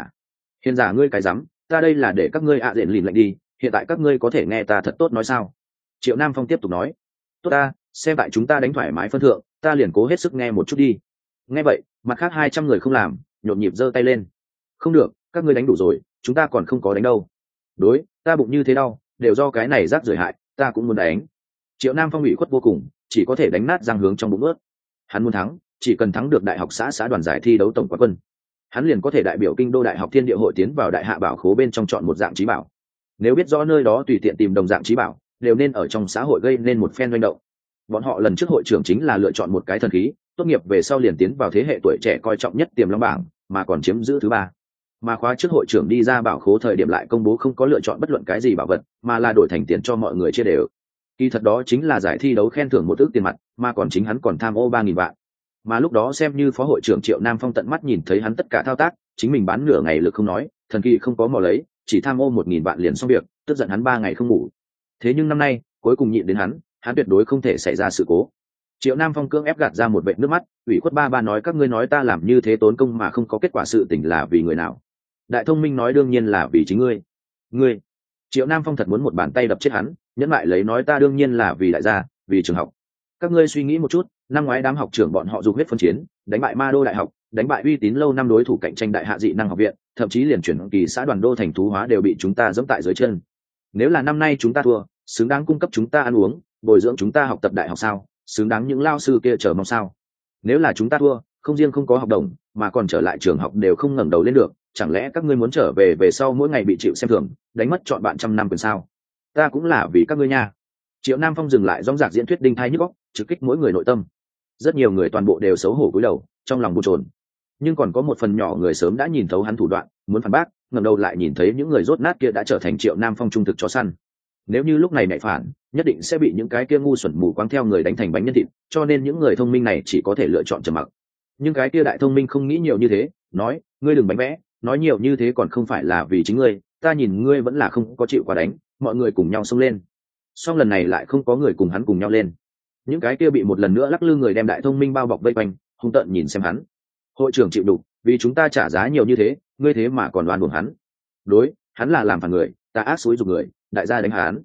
hiền giả ngươi cái rắm, ta đây là để các ngươi diện lìn lệnh đi, hiện tại các ngươi có thể nghe ta thật tốt nói sao? Triệu Nam Phong tiếp tục nói, tốt ta, xem tại chúng ta đánh thoải mái phân thượng, ta liền cố hết sức nghe một chút đi. Nghe vậy, mặt khác 200 người không làm, nhộn nhịp giơ tay lên. Không được, các ngươi đánh đủ rồi, chúng ta còn không có đánh đâu. Đối, ta bụng như thế đau, đều do cái này rác rưởi hại, ta cũng muốn đánh. Triệu Nam Phong ủy khuất vô cùng, chỉ có thể đánh nát răng hướng trong bụng ướt. Hắn muốn thắng, chỉ cần thắng được đại học xã đoàn giải thi đấu tổng quán quân, hắn liền có thể đại biểu kinh đô đại học thiên địa hội tiến vào đại hạ bảo khố bên trong chọn một dạng trí bảo. Nếu biết rõ nơi đó tùy tiện tìm đồng dạng trí bảo, đều nên ở trong xã hội gây nên một phen manh động. Bọn họ lần trước hội trưởng chính là lựa chọn một cái thần khí, tốt nghiệp về sau liền tiến vào thế hệ tuổi trẻ coi trọng nhất tiềm long bảng, mà còn chiếm giữ thứ 3. Mà khóa trước hội trưởng đi ra bảo khố thời điểm lại công bố không có lựa chọn bất luận cái gì bảo vật, mà là đổi thành tiền cho mọi người chia đều. Kỳ thật đó chính là giải thi đấu khen thưởng một ước tiền mặt, mà còn chính hắn còn tham ô 3.000 vạn. Mà lúc đó xem như phó hội trưởng Triệu Nam Phong tận mắt nhìn thấy hắn tất cả thao tác, chính mình bán nửa ngày lực không nói, thần kỳ không có mò lấy, chỉ tham ô 1.000 vạn liền xong việc, tức giận hắn 3 ngày không ngủ. Thế nhưng năm nay, cuối cùng nhịn đến hắn tuyệt đối không thể xảy ra sự cố. Triệu Nam Phong cưỡng ép gạt ra một vệt nước mắt, ủy khuất ba nói các ngươi nói ta làm như thế tốn công mà không có kết quả, sự tình là vì người nào? Đại thông minh nói đương nhiên là vì chính ngươi. Ngươi? Triệu Nam Phong thật muốn một bàn tay đập chết hắn, nhẫn lại lấy nói ta đương nhiên là vì đại gia, vì trường học. Các ngươi suy nghĩ một chút, năm ngoái đám học trưởng bọn họ dục huyết phân chiến, đánh bại Ma Đô đại học, đánh bại uy tín lâu năm đối thủ cạnh tranh Đại Hạ Dị Năng học viện, thậm chí liền chuyển kỳ xã đoàn đô thành thú hóa đều bị chúng ta giẫm tại dưới chân. Nếu là năm nay chúng ta thua, xứng đáng cung cấp chúng ta ăn uống, bồi dưỡng chúng ta học tập đại học sao? Xứng đáng những lao sư kia chờ mong sao? Nếu là chúng ta thua, không riêng không có học đồng, mà còn trở lại trường học đều không ngẩng đầu lên được, chẳng lẽ các ngươi muốn trở về về sau mỗi ngày bị chịu xem thường, đánh mất trọn bạn trăm năm quyền sao? Ta cũng là vì các ngươi nha. Triệu Nam Phong dừng lại dõng dạc diễn thuyết đinh thai nhức óc, trực kích mỗi người nội tâm. Rất nhiều người toàn bộ đều xấu hổ cúi đầu, trong lòng bồn chồn. Nhưng còn có một phần nhỏ người sớm đã nhìn thấu hắn thủ đoạn, muốn phản bác, ngẩng đầu lại nhìn thấy những người rốt nát kia đã trở thành Triệu Nam Phong trung thực chó săn. Nếu như lúc này nảy phản, nhất định sẽ bị những cái kia ngu xuẩn mù quáng theo người đánh thành bánh nhân thịt, cho nên những người thông minh này chỉ có thể lựa chọn trầm mặc. Nhưng cái kia đại thông minh không nghĩ nhiều như thế, nói, ngươi đừng bánh vẽ, nói nhiều như thế còn không phải là vì chính ngươi, ta nhìn ngươi vẫn là không có chịu quả đánh, mọi người cùng nhau xông lên. Song lần này lại không có người cùng hắn cùng nhau lên. Những cái kia bị một lần nữa lắc lư người đem đại thông minh bao bọc vây quanh, hung tợn nhìn xem hắn. Hội trưởng chịu đủ, vì chúng ta trả giá nhiều như thế, ngươi thế mà còn đoan buồn hắn. Đối, hắn là làm phản người, ta ác xúi giục người, đại gia đánh hắn.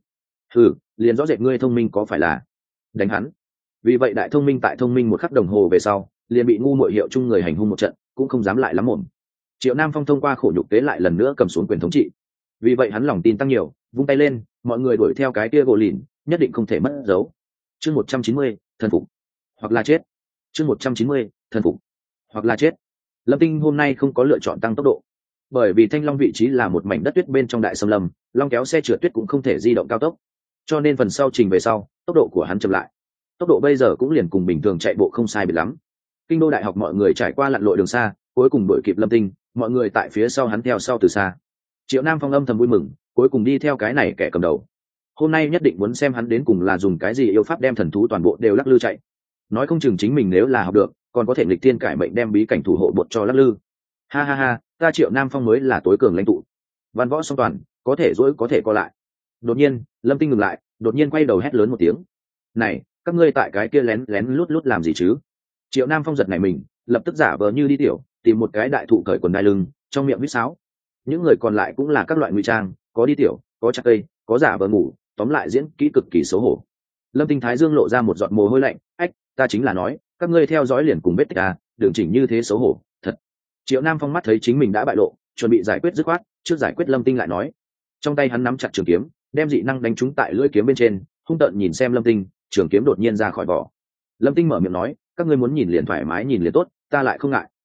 Liền rõ rệt ngươi thông minh có phải là đánh hắn. Vì vậy đại thông minh tại thông minh một khắc đồng hồ về sau, liền bị ngu muội hiệu chung người hành hung một trận, cũng không dám lại lắm mồm. Triệu Nam Phong thông qua khổ nhục kế lại lần nữa cầm xuống quyền thống trị. Vì vậy hắn lòng tin tăng nhiều, vung tay lên, mọi người đuổi theo cái kia gỗ lìn, nhất định không thể mất dấu. Chương 190, thần phục hoặc là chết. Chương 190, thần phục hoặc là chết. Lâm Tinh hôm nay không có lựa chọn tăng tốc độ, bởi vì Thanh Long vị trí là một mảnh đất tuyết bên trong đại sâm lâm, long kéo xe trượt tuyết cũng không thể di động cao tốc, cho nên phần sau trình về sau, tốc độ của hắn chậm lại. Tốc độ bây giờ cũng liền cùng bình thường chạy bộ không sai biệt lắm. Kinh đô đại học mọi người trải qua lặn lội đường xa, cuối cùng đuổi kịp Lâm Tinh, mọi người tại phía sau hắn theo sau từ xa. Triệu Nam Phong âm thầm vui mừng, cuối cùng đi theo cái này kẻ cầm đầu. Hôm nay nhất định muốn xem hắn đến cùng là dùng cái gì yêu pháp đem thần thú toàn bộ đều lắc lư chạy. Nói không chừng chính mình nếu là học được, còn có thể nghịch thiên cải mệnh đem bí cảnh thủ hộ bột cho lắc lư. Ha ha ha, ta Triệu Nam Phong mới là tối cường lãnh tụ. Văn võ song toàn, có thể dỗi có thể co lại. Đột nhiên, Lâm Tinh ngừng lại, đột nhiên quay đầu hét lớn một tiếng. Này, các ngươi tại cái kia lén lén lút lút làm gì chứ? Triệu Nam Phong giật nảy mình, lập tức giả vờ như đi tiểu, tìm một cái đại thụ cởi quần đai lưng, trong miệng huýt sáo. Những người còn lại cũng là các loại ngụy trang, có đi tiểu, có chặt cây, có giả vờ ngủ, tóm lại diễn kỹ cực kỳ xấu hổ. Lâm Tinh Thái Dương lộ ra một giọt mồ hôi lạnh, ách, ta chính là nói, các ngươi theo dõi liền cùng vết tích à, đường chỉnh như thế xấu hổ, thật. Triệu Nam Phong mắt thấy chính mình đã bại lộ, chuẩn bị giải quyết dứt khoát, trước giải quyết Lâm Tinh lại nói. Trong tay hắn nắm chặt trường kiếm, đem dị năng đánh trúng tại lưỡi kiếm bên trên, hung tợn nhìn xem Lâm Tinh, trường kiếm đột nhiên ra khỏi vỏ. Lâm Tinh mở miệng nói, các ngươi muốn nhìn liền thoải mái nhìn liền tốt, ta lại không ngại.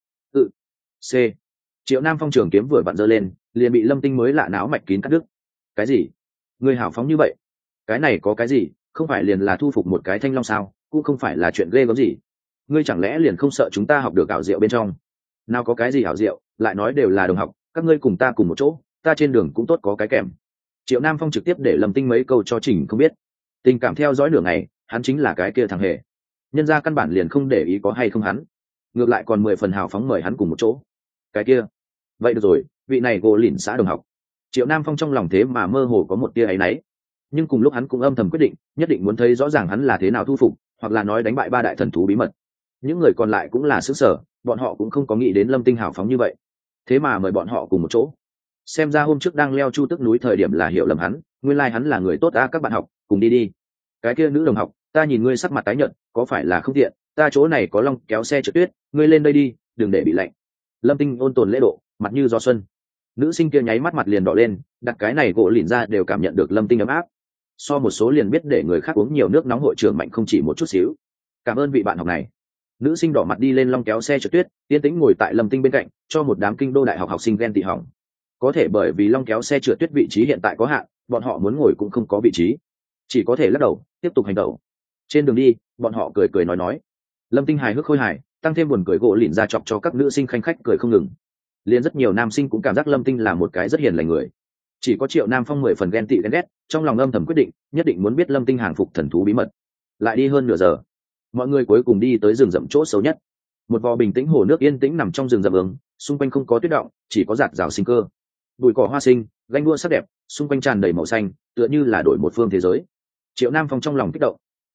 C. Triệu Nam Phong trường kiếm vừa vặn giơ lên, liền bị Lâm Tinh mới lạ náo mạch kín cắt đứt. Cái gì? Ngươi hào phóng như vậy? Cái này có cái gì? Không phải liền là thu phục một cái thanh long sao? Cũng không phải là chuyện ghê gớm gì. Ngươi chẳng lẽ liền không sợ chúng ta học được ảo diệu bên trong? Nào có cái gì ảo diệu, lại nói đều là đồng học, các ngươi cùng ta cùng một chỗ, ta trên đường cũng tốt có cái kèm. Triệu Nam Phong trực tiếp để Lâm Tinh mấy câu cho Trình không biết. Tình cảm theo dõi nửa ngày, hắn chính là cái kia thằng hề. Nhân ra căn bản liền không để ý có hay không hắn, ngược lại còn 10 phần hào phóng mời hắn cùng một chỗ. Cái kia, vậy được rồi, vị này gỗ lìn xã đồng học. Triệu Nam Phong trong lòng thế mà mơ hồ có một tia áy náy. nhưng cùng lúc hắn cũng âm thầm quyết định nhất định muốn thấy rõ ràng hắn là thế nào thu phục hoặc là nói đánh bại ba đại thần thú bí mật. Những người còn lại cũng là xứ sở, bọn họ cũng không có nghĩ đến Lâm Tinh hào phóng như vậy, thế mà mời bọn họ cùng một chỗ. Xem ra hôm trước đang leo Chu Tức núi thời điểm là hiểu lầm hắn, nguyên lai hắn là người tốt. Các bạn học cùng đi đi. Cái kia nữ đồng học, ta nhìn ngươi sắc mặt tái nhợt, có phải là không tiện, ta chỗ này có long kéo xe trượt tuyết, ngươi lên đây đi, đừng để bị lạnh. Lâm Tinh ôn tồn lễ độ, mặt như gió xuân. Nữ sinh kia nháy mắt mặt liền đỏ lên, đặt cái này gỗ lìn ra đều cảm nhận được Lâm Tinh ấm áp. So một số liền biết để người khác uống nhiều nước nóng hội trưởng mạnh không chỉ một chút xíu. Cảm ơn vị bạn học này. Nữ sinh đỏ mặt đi lên long kéo xe trượt tuyết, yên tĩnh ngồi tại Lâm Tinh bên cạnh, cho một đám kinh đô đại học học sinh ghen tị hỏng. Có thể bởi vì long kéo xe trượt tuyết vị trí hiện tại có hạn, bọn họ muốn ngồi cũng không có vị trí, chỉ có thể lắc đầu tiếp tục hành động. Trên đường đi bọn họ cười cười nói. Lâm Tinh hài hước khôi hài, tăng thêm buồn cười gỗ lìn ra chọc cho các nữ sinh khanh khách cười không ngừng. Liền rất nhiều nam sinh cũng cảm giác Lâm Tinh là một cái rất hiền lành người. Chỉ có Triệu Nam Phong 10 phần ghen tị ghen ghét, trong lòng âm thầm quyết định nhất định muốn biết Lâm Tinh hàng phục thần thú bí mật. Lại đi hơn nửa giờ, mọi người cuối cùng đi tới rừng rậm chỗ xấu nhất. Một vò bình tĩnh hồ nước yên tĩnh nằm trong rừng rậm ương, xung quanh không có tuyết động, chỉ có rạc rào sinh cơ, bụi cỏ hoa sinh, ganh đua sắc đẹp, xung quanh tràn đầy màu xanh, tựa như là đổi một phương thế giới. Triệu Nam Phong trong lòng kích động.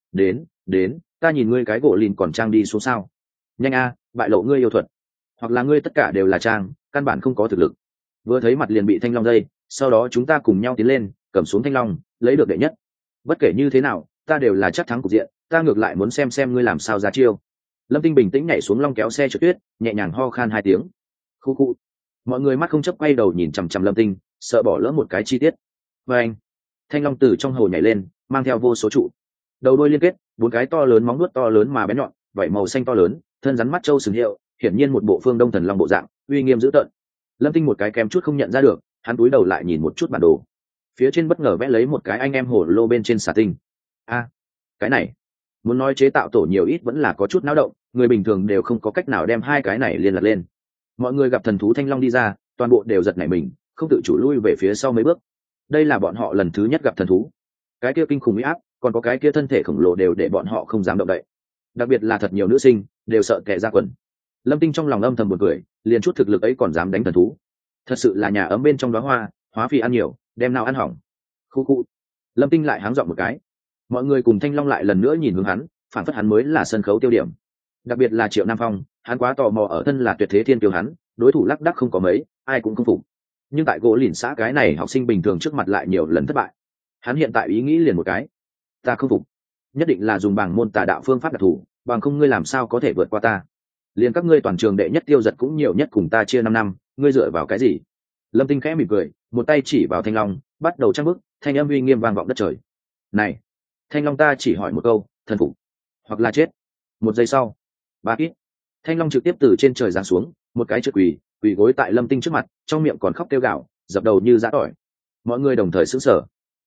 Đến, ta nhìn ngươi cái gỗ lìn còn trang đi xuống sao? Nhanh bại lộ ngươi yêu thuật, hoặc là ngươi tất cả đều là trang, căn bản không có thực lực. Vừa thấy mặt liền bị thanh long dây, sau đó chúng ta cùng nhau tiến lên, cầm xuống thanh long, lấy được đệ nhất. Bất kể như thế nào, ta đều là chắc thắng cục diện, ta ngược lại muốn xem ngươi làm sao ra chiêu. Lâm Tinh bình tĩnh nhảy xuống long kéo xe trượt tuyết, nhẹ nhàng ho khan 2 tiếng. Khu khu. Mọi người mắt không chấp quay đầu nhìn chằm chằm Lâm Tinh, sợ bỏ lỡ một cái chi tiết. Và anh, thanh long từ trong hồ nhảy lên, mang theo vô số trụ, đầu đuôi liên kết, 4 cái to lớn móng vuốt to lớn mà bén nhọn, vảy màu xanh to lớn, thân rắn mắt trâu sừng hiệu, hiển nhiên một bộ phương Đông thần long bộ dạng, uy nghiêm dữ tợn. Lâm Tinh một cái kém chút không nhận ra được, hắn cúi đầu lại nhìn một chút bản đồ, phía trên bất ngờ vẽ lấy một cái anh em hổ lô bên trên xà tinh. Cái này, muốn nói chế tạo tổ nhiều ít vẫn là có chút náo động, người bình thường đều không có cách nào đem hai cái này liên lạc lên. Mọi người gặp thần thú thanh long đi ra, toàn bộ đều giật nảy mình, không tự chủ lui về phía sau mấy bước. Đây là bọn họ lần thứ nhất gặp thần thú, cái kia kinh khủng uy áp, còn có cái kia thân thể khổng lồ đều để bọn họ không dám động đậy. Đặc biệt là thật nhiều nữ sinh đều sợ kẻ ra quần. Lâm Tinh trong lòng âm thầm buồn cười, liền chút thực lực ấy còn dám đánh thần thú, thật sự là nhà ấm bên trong đóa hoa, hóa phi ăn nhiều, đem nào ăn hỏng. Khu. Lâm Tinh lại háng giọng một cái. Mọi người cùng thanh long lại lần nữa nhìn hướng hắn, phản phất hắn mới là sân khấu tiêu điểm. Đặc biệt là Triệu Nam Phong, hắn quá tò mò ở thân là tuyệt thế thiên kiêu hắn, đối thủ lác đác không có mấy, ai cũng không phục. Nhưng tại gỗ lìn xã cái này học sinh bình thường trước mặt lại nhiều lần thất bại. Hắn hiện tại ý nghĩ liền một cái, ta không phục, nhất định là dùng bảng môn tà đạo phương pháp đặc thù, bằng không ngươi làm sao có thể vượt qua ta. Liền các ngươi toàn trường đệ nhất tiêu giật cũng nhiều nhất cùng ta chia 5 năm, ngươi dựa vào cái gì? Lâm Tinh khẽ mỉm cười, một tay chỉ vào thanh long, bắt đầu trang bức, thanh âm uy nghiêm vang vọng đất trời. Này, thanh long, ta chỉ hỏi một câu, thần phục hoặc là chết. 1 giây sau, 3 kít, thanh long trực tiếp từ trên trời giáng xuống, một cái trượt quỳ gối tại Lâm Tinh trước mặt, trong miệng còn khóc kêu gào, dập đầu như giã tỏi. Mọi người đồng thời sững sờ.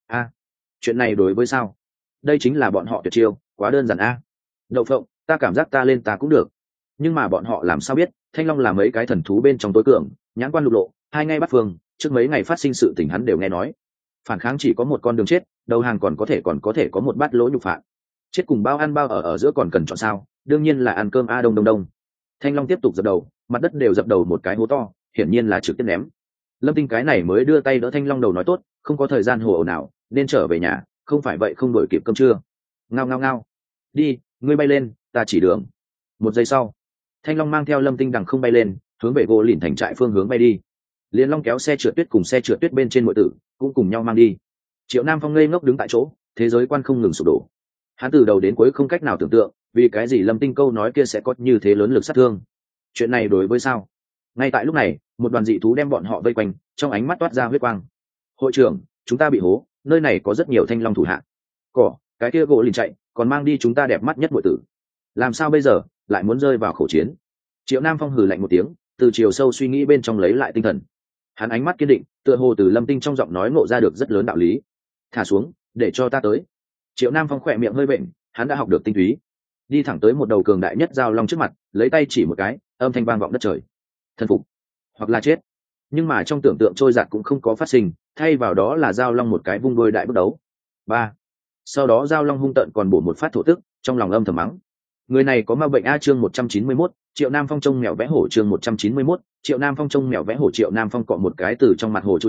Chuyện này đối với sao? Đây chính là bọn họ tuyệt chiêu, quá đơn giản Đậu phộng, ta cảm giác ta lên ta cũng được. Nhưng mà bọn họ làm sao biết, thanh long là mấy cái thần thú bên trong tối cường, nhãn quan lục lộ, hai ngay bắt phương, trước mấy ngày phát sinh sự tình hắn đều nghe nói. Phản kháng chỉ có một con đường chết, đầu hàng còn có thể có một bát lỗ nhục phạt. Chết cùng bao ăn bao ở giữa còn cần chọn sao? Đương nhiên là ăn cơm đông. Thanh long tiếp tục dập đầu, mặt đất đều dập đầu một cái hố to, hiển nhiên là trực tiếp ném. Lâm Tinh cái này mới đưa tay đỡ thanh long đầu nói tốt, không có thời gian hồ ồn nào, nên trở về nhà, không phải vậy không đổi kịp cơm trưa. Ngao. Đi, ngươi bay lên, ta chỉ đường. 1 giây sau, thanh long mang theo Lâm Tinh đằng không bay lên, hướng về gỗ lìn thành trại phương hướng bay đi. Liên long kéo xe trượt tuyết cùng xe trượt tuyết bên trên muội tử cũng cùng nhau mang đi. Triệu Nam Phong ngây ngốc đứng tại chỗ, thế giới quan không ngừng sụp đổ. Hắn từ đầu đến cuối không cách nào tưởng tượng, vì cái gì Lâm Tinh câu nói kia sẽ có như thế lớn lực sát thương. Chuyện này đối với sao? Ngay tại lúc này, một đoàn dị thú đem bọn họ vây quanh, trong ánh mắt toát ra huyết quang. Hội trưởng, chúng ta bị hố, nơi này có rất nhiều thanh long thủ hạ. Cái kia gỗ lìn chạy, còn mang đi chúng ta đẹp mắt nhất muội tử. Làm sao bây giờ, lại muốn rơi vào khẩu chiến? Triệu Nam Phong hừ lạnh một tiếng, từ chiều sâu suy nghĩ bên trong lấy lại tinh thần. Hắn ánh mắt kiên định, tựa hồ từ Lâm Tinh trong giọng nói ngộ ra được rất lớn đạo lý. Thả xuống, để cho ta tới. Triệu Nam Phong khỏe miệng hơi bệnh, hắn đã học được tinh túy, đi thẳng tới một đầu cường đại nhất giao long trước mặt, lấy tay chỉ một cái, âm thanh vang vọng đất trời. Thần phục hoặc là chết. Nhưng mà trong tưởng tượng trôi giạt cũng không có phát sinh, thay vào đó là giao long một cái vung đôi đại bước đấu. 3. Sau đó giao long hung tợn còn bổ một phát thổ tức, trong lòng âm thầm mắng. Người này có ma bệnh chương 191, Triệu Nam Phong trông mèo vẽ hổ chương 191, Triệu Nam Phong trông mèo vẽ hổ. Triệu Nam Phong cọ một cái từ trong mặt hồ chui ra,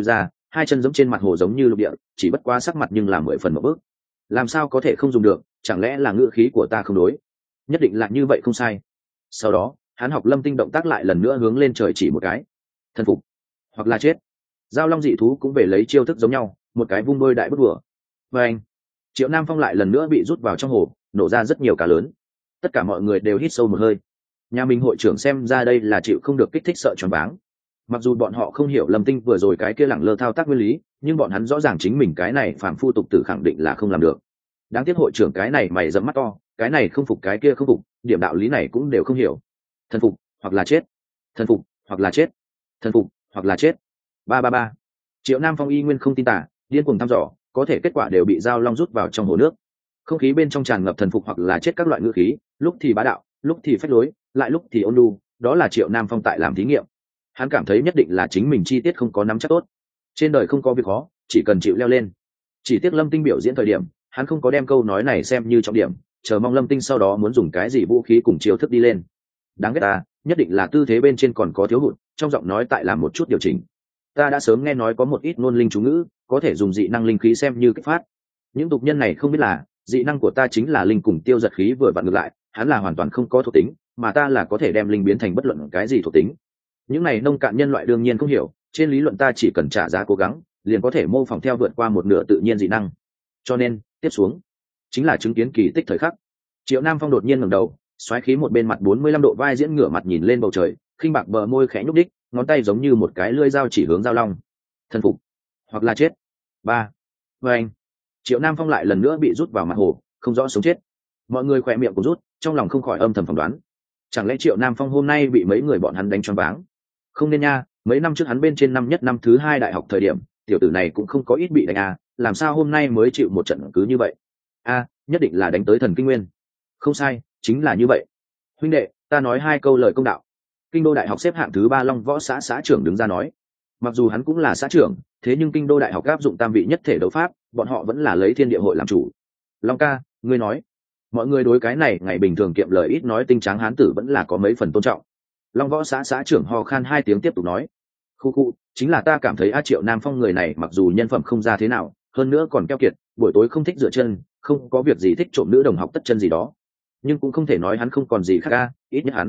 hai chân giống trên mặt hồ giống như lục địa, chỉ bất quá sắc mặt nhưng là 10 phần một bước. Làm sao có thể không dùng được, chẳng lẽ là ngữ khí của ta không đối? Nhất định là như vậy không sai. Sau đó hắn học Lâm Tinh động tác lại lần nữa hướng lên trời chỉ một cái. Thần phục hoặc là chết. Giao long dị thú cũng về lấy chiêu thức giống nhau, một cái vung đôi đại bức đùa. Và anh, Triệu Nam Phong lại lần nữa bị rút vào trong hồ, nổ ra rất nhiều cá lớn. Tất cả mọi người đều hít sâu một hơi. Nhà mình hội trưởng xem ra đây là chịu không được kích thích sợ choáng váng. Mặc dù bọn họ không hiểu Lâm Tinh vừa rồi cái kia lẳng lơ thao tác nguyên lý, nhưng bọn hắn rõ ràng chính mình cái này phàm phu tục tử khẳng định là không làm được. Đáng tiếc hội trưởng cái này mày dẫm mắt to, cái này không phục cái kia không phục, điểm đạo lý này cũng đều không hiểu. Thần phục hoặc là chết, thần phục hoặc là chết, thần phục hoặc là chết. Ba ba ba. Triệu Nam Phong y nguyên không tin tả, điên cuồng thăm dò, có thể kết quả đều bị Giao Long rút vào trong hồ nước. Không khí bên trong tràn ngập thần phục hoặc là chết các loại ngữ khí, lúc thì bá đạo, lúc thì phách lối, lại lúc thì ôn nhu, đó là Triệu Nam Phong tại làm thí nghiệm. Hắn cảm thấy nhất định là chính mình chi tiết không có nắm chắc tốt. Trên đời không có việc khó, chỉ cần chịu leo lên. Chỉ tiếc Lâm Tinh biểu diễn thời điểm, hắn không có đem câu nói này xem như trọng điểm, chờ mong Lâm Tinh sau đó muốn dùng cái gì vũ khí cùng chiêu thức đi lên. Đáng ghét ta, nhất định là tư thế bên trên còn có thiếu hụt, trong giọng nói tại làm một chút điều chỉnh. Ta đã sớm nghe nói có một ít ngôn linh chú ngữ, có thể dùng dị năng linh khí xem như kích phát. Những tục nhân này không biết là, dị năng của ta chính là linh cùng tiêu giật khí vừa vặn ngược lại, hắn là hoàn toàn không có thuộc tính, mà ta là có thể đem linh biến thành bất luận cái gì thuộc tính. Những này nông cạn nhân loại đương nhiên không hiểu, trên lý luận ta chỉ cần trả giá cố gắng, liền có thể mô phỏng theo vượt qua một nửa tự nhiên dị năng. Cho nên, tiếp xuống chính là chứng kiến kỳ tích thời khắc. Triệu Nam Phong đột nhiên ngẩng đầu, xoáy khí một bên mặt 45 độ vai diễn ngửa mặt nhìn lên bầu trời, khinh bạc bờ môi khẽ nhúc đích, ngón tay giống như một cái lưỡi dao chỉ hướng Giao Long. Thần phục hoặc là chết. Ba. Và anh. Triệu Nam Phong lại lần nữa bị rút vào mặt hồ, không rõ sống chết. Mọi người khỏe miệng cũng rút, trong lòng không khỏi âm thầm phỏng đoán. Chẳng lẽ Triệu Nam Phong hôm nay bị mấy người bọn hắn đánh choáng váng? Không nên nha, mấy năm trước hắn bên trên năm nhất năm thứ 2 đại học thời điểm, tiểu tử này cũng không có ít bị đánh à, làm sao hôm nay mới chịu một trận cứ như vậy? A, nhất định là đánh tới thần kinh nguyên. Không sai, chính là như vậy. Huynh đệ, ta nói hai câu lời công đạo. Kinh đô đại học xếp hạng thứ 3 Long Võ xã trưởng đứng ra nói. Mặc dù hắn cũng là xã trưởng, thế nhưng kinh đô đại học áp dụng tam vị nhất thể đấu pháp, bọn họ vẫn là lấy thiên địa hội làm chủ. Long ca, ngươi nói. Mọi người đối cái này ngày bình thường kiệm lời ít nói tinh tráng hán tử vẫn là có mấy phần tôn trọng. Long Võ xã trưởng ho khan 2 tiếng tiếp tục nói. Khu khu, chính là ta cảm thấy A Triệu Nam Phong người này mặc dù nhân phẩm không ra thế nào, hơn nữa còn keo kiệt, buổi tối không thích dựa chân, không có việc gì thích trộm nữ đồng học tất chân gì đó, nhưng cũng không thể nói hắn không còn gì khác a, ít nhất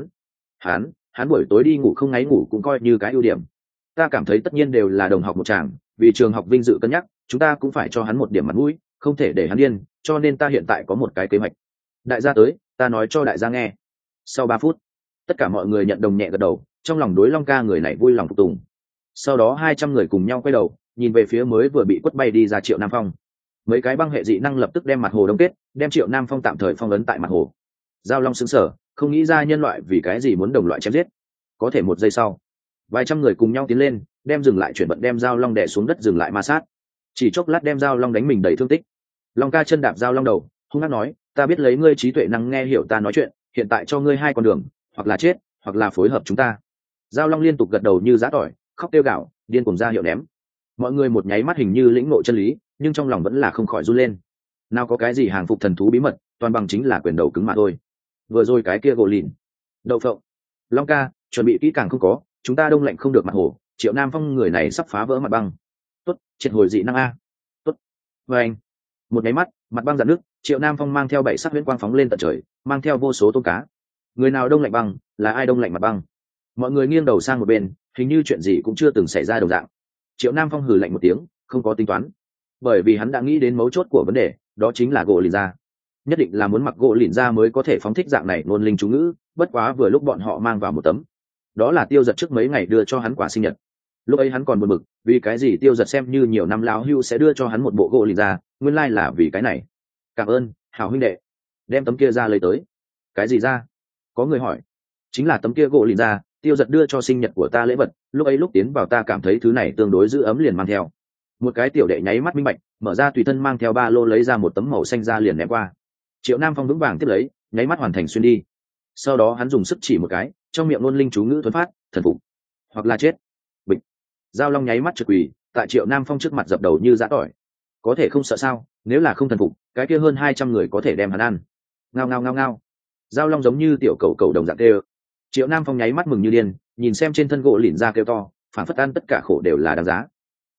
hắn buổi tối đi ngủ không ngáy ngủ cũng coi như cái ưu điểm. Ta cảm thấy tất nhiên đều là đồng học một chàng, vì trường học vinh dự cân nhắc, chúng ta cũng phải cho hắn một điểm mặt mũi, không thể để hắn điên, cho nên ta hiện tại có một cái kế hoạch. Đại gia tới, ta nói cho đại gia nghe. Sau 3 phút, tất cả mọi người nhận đồng nhẹ gật đầu, trong lòng đối Long ca người này vui lòng phục tùng. Sau đó 200 người cùng nhau quay đầu, nhìn về phía mới vừa bị quất bay đi ra Triệu Nam Phong. Mấy cái băng hệ dị năng lập tức đem mặt hồ đông kết, đem Triệu Nam Phong tạm thời phong ấn tại mặt hồ. Giao Long sững sờ, không nghĩ ra nhân loại vì cái gì muốn đồng loại chém giết. Có thể một giây sau, vài trăm người cùng nhau tiến lên, đem dừng lại chuyển vận đem Giao Long đè xuống đất dừng lại ma sát. Chỉ chốc lát đem Giao Long đánh mình đầy thương tích. Long ca chân đạp Giao Long đầu, hung hăng nói, ta biết lấy ngươi trí tuệ năng nghe hiểu ta nói chuyện, hiện tại cho ngươi 2 con đường, hoặc là chết, hoặc là phối hợp chúng ta. Giao Long liên tục gật đầu như giã tỏi, khóc kêu gào, điên cuồng ra hiệu ném. Mọi người một nháy mắt hình như lĩnh ngộ chân lý, nhưng trong lòng vẫn là không khỏi run lên. Nào có cái gì hàng phục thần thú bí mật, toàn bằng chính là quyền đầu cứng mà thôi. Vừa rồi cái kia gỗ lìn, đậu phộng. Long ca, chuẩn bị kỹ càng không có, chúng ta đông lạnh không được mặt hồ, Triệu Nam Phong người này sắp phá vỡ mặt băng. Tốt, triệt hồi dị năng a. Tốt. Và anh, một nháy mắt, mặt băng dạn nước, Triệu Nam Phong mang theo 7 sắc huyễn quang phóng lên tận trời, mang theo vô số tôm cá. Người nào đông lạnh băng, là ai đông lạnh mặt băng? Mọi người nghiêng đầu sang một bên, hình như chuyện gì cũng chưa từng xảy ra đồng dạng. Triệu Nam Phong hừ lạnh một tiếng, không có tính toán, bởi vì hắn đã nghĩ đến mấu chốt của vấn đề, đó chính là gỗ lìn ra. Nhất định là muốn mặc gỗ lìn ra mới có thể phóng thích dạng này ngôn linh chú ngữ, bất quá vừa lúc bọn họ mang vào một tấm, đó là Tiêu Giật trước mấy ngày đưa cho hắn quà sinh nhật. Lúc ấy hắn còn buồn bực, vì cái gì Tiêu Giật xem như nhiều năm lão hưu sẽ đưa cho hắn một bộ gỗ lìn ra, nguyên lai là vì cái này. Cảm ơn, hảo huynh đệ. Đem tấm kia ra lấy tới. Cái gì ra? Có người hỏi. Chính là tấm kia gỗ lìn ra, Tiêu Giật đưa cho sinh nhật của ta lễ vật, lúc ấy lúc tiến vào ta cảm thấy thứ này tương đối giữ ấm liền mang theo. Một cái tiểu đệ nháy mắt minh bạch, mở ra tùy thân mang theo ba lô lấy ra một tấm màu xanh ra liền ném qua. Triệu Nam Phong vững vàng tiếp lấy, nháy mắt hoàn thành xuyên đi. Sau đó hắn dùng sức chỉ một cái, trong miệng ngôn linh chú ngữ thuần phát, thần phục hoặc là chết. Bịch. Giao Long nháy mắt trực quỳ, tại Triệu Nam Phong trước mặt dập đầu như giã tỏi. Có thể không sợ sao, nếu là không thần phục, cái kia hơn 200 người có thể đem hắn ăn. Ngao ngao ngao ngao. Giao Long giống như tiểu cầu cầu đồng dạng kêu. Triệu Nam Phong nháy mắt mừng như điên, nhìn xem trên thân gỗ lìn ra kêu to, phản phất ăn tất cả khổ đều là đáng giá.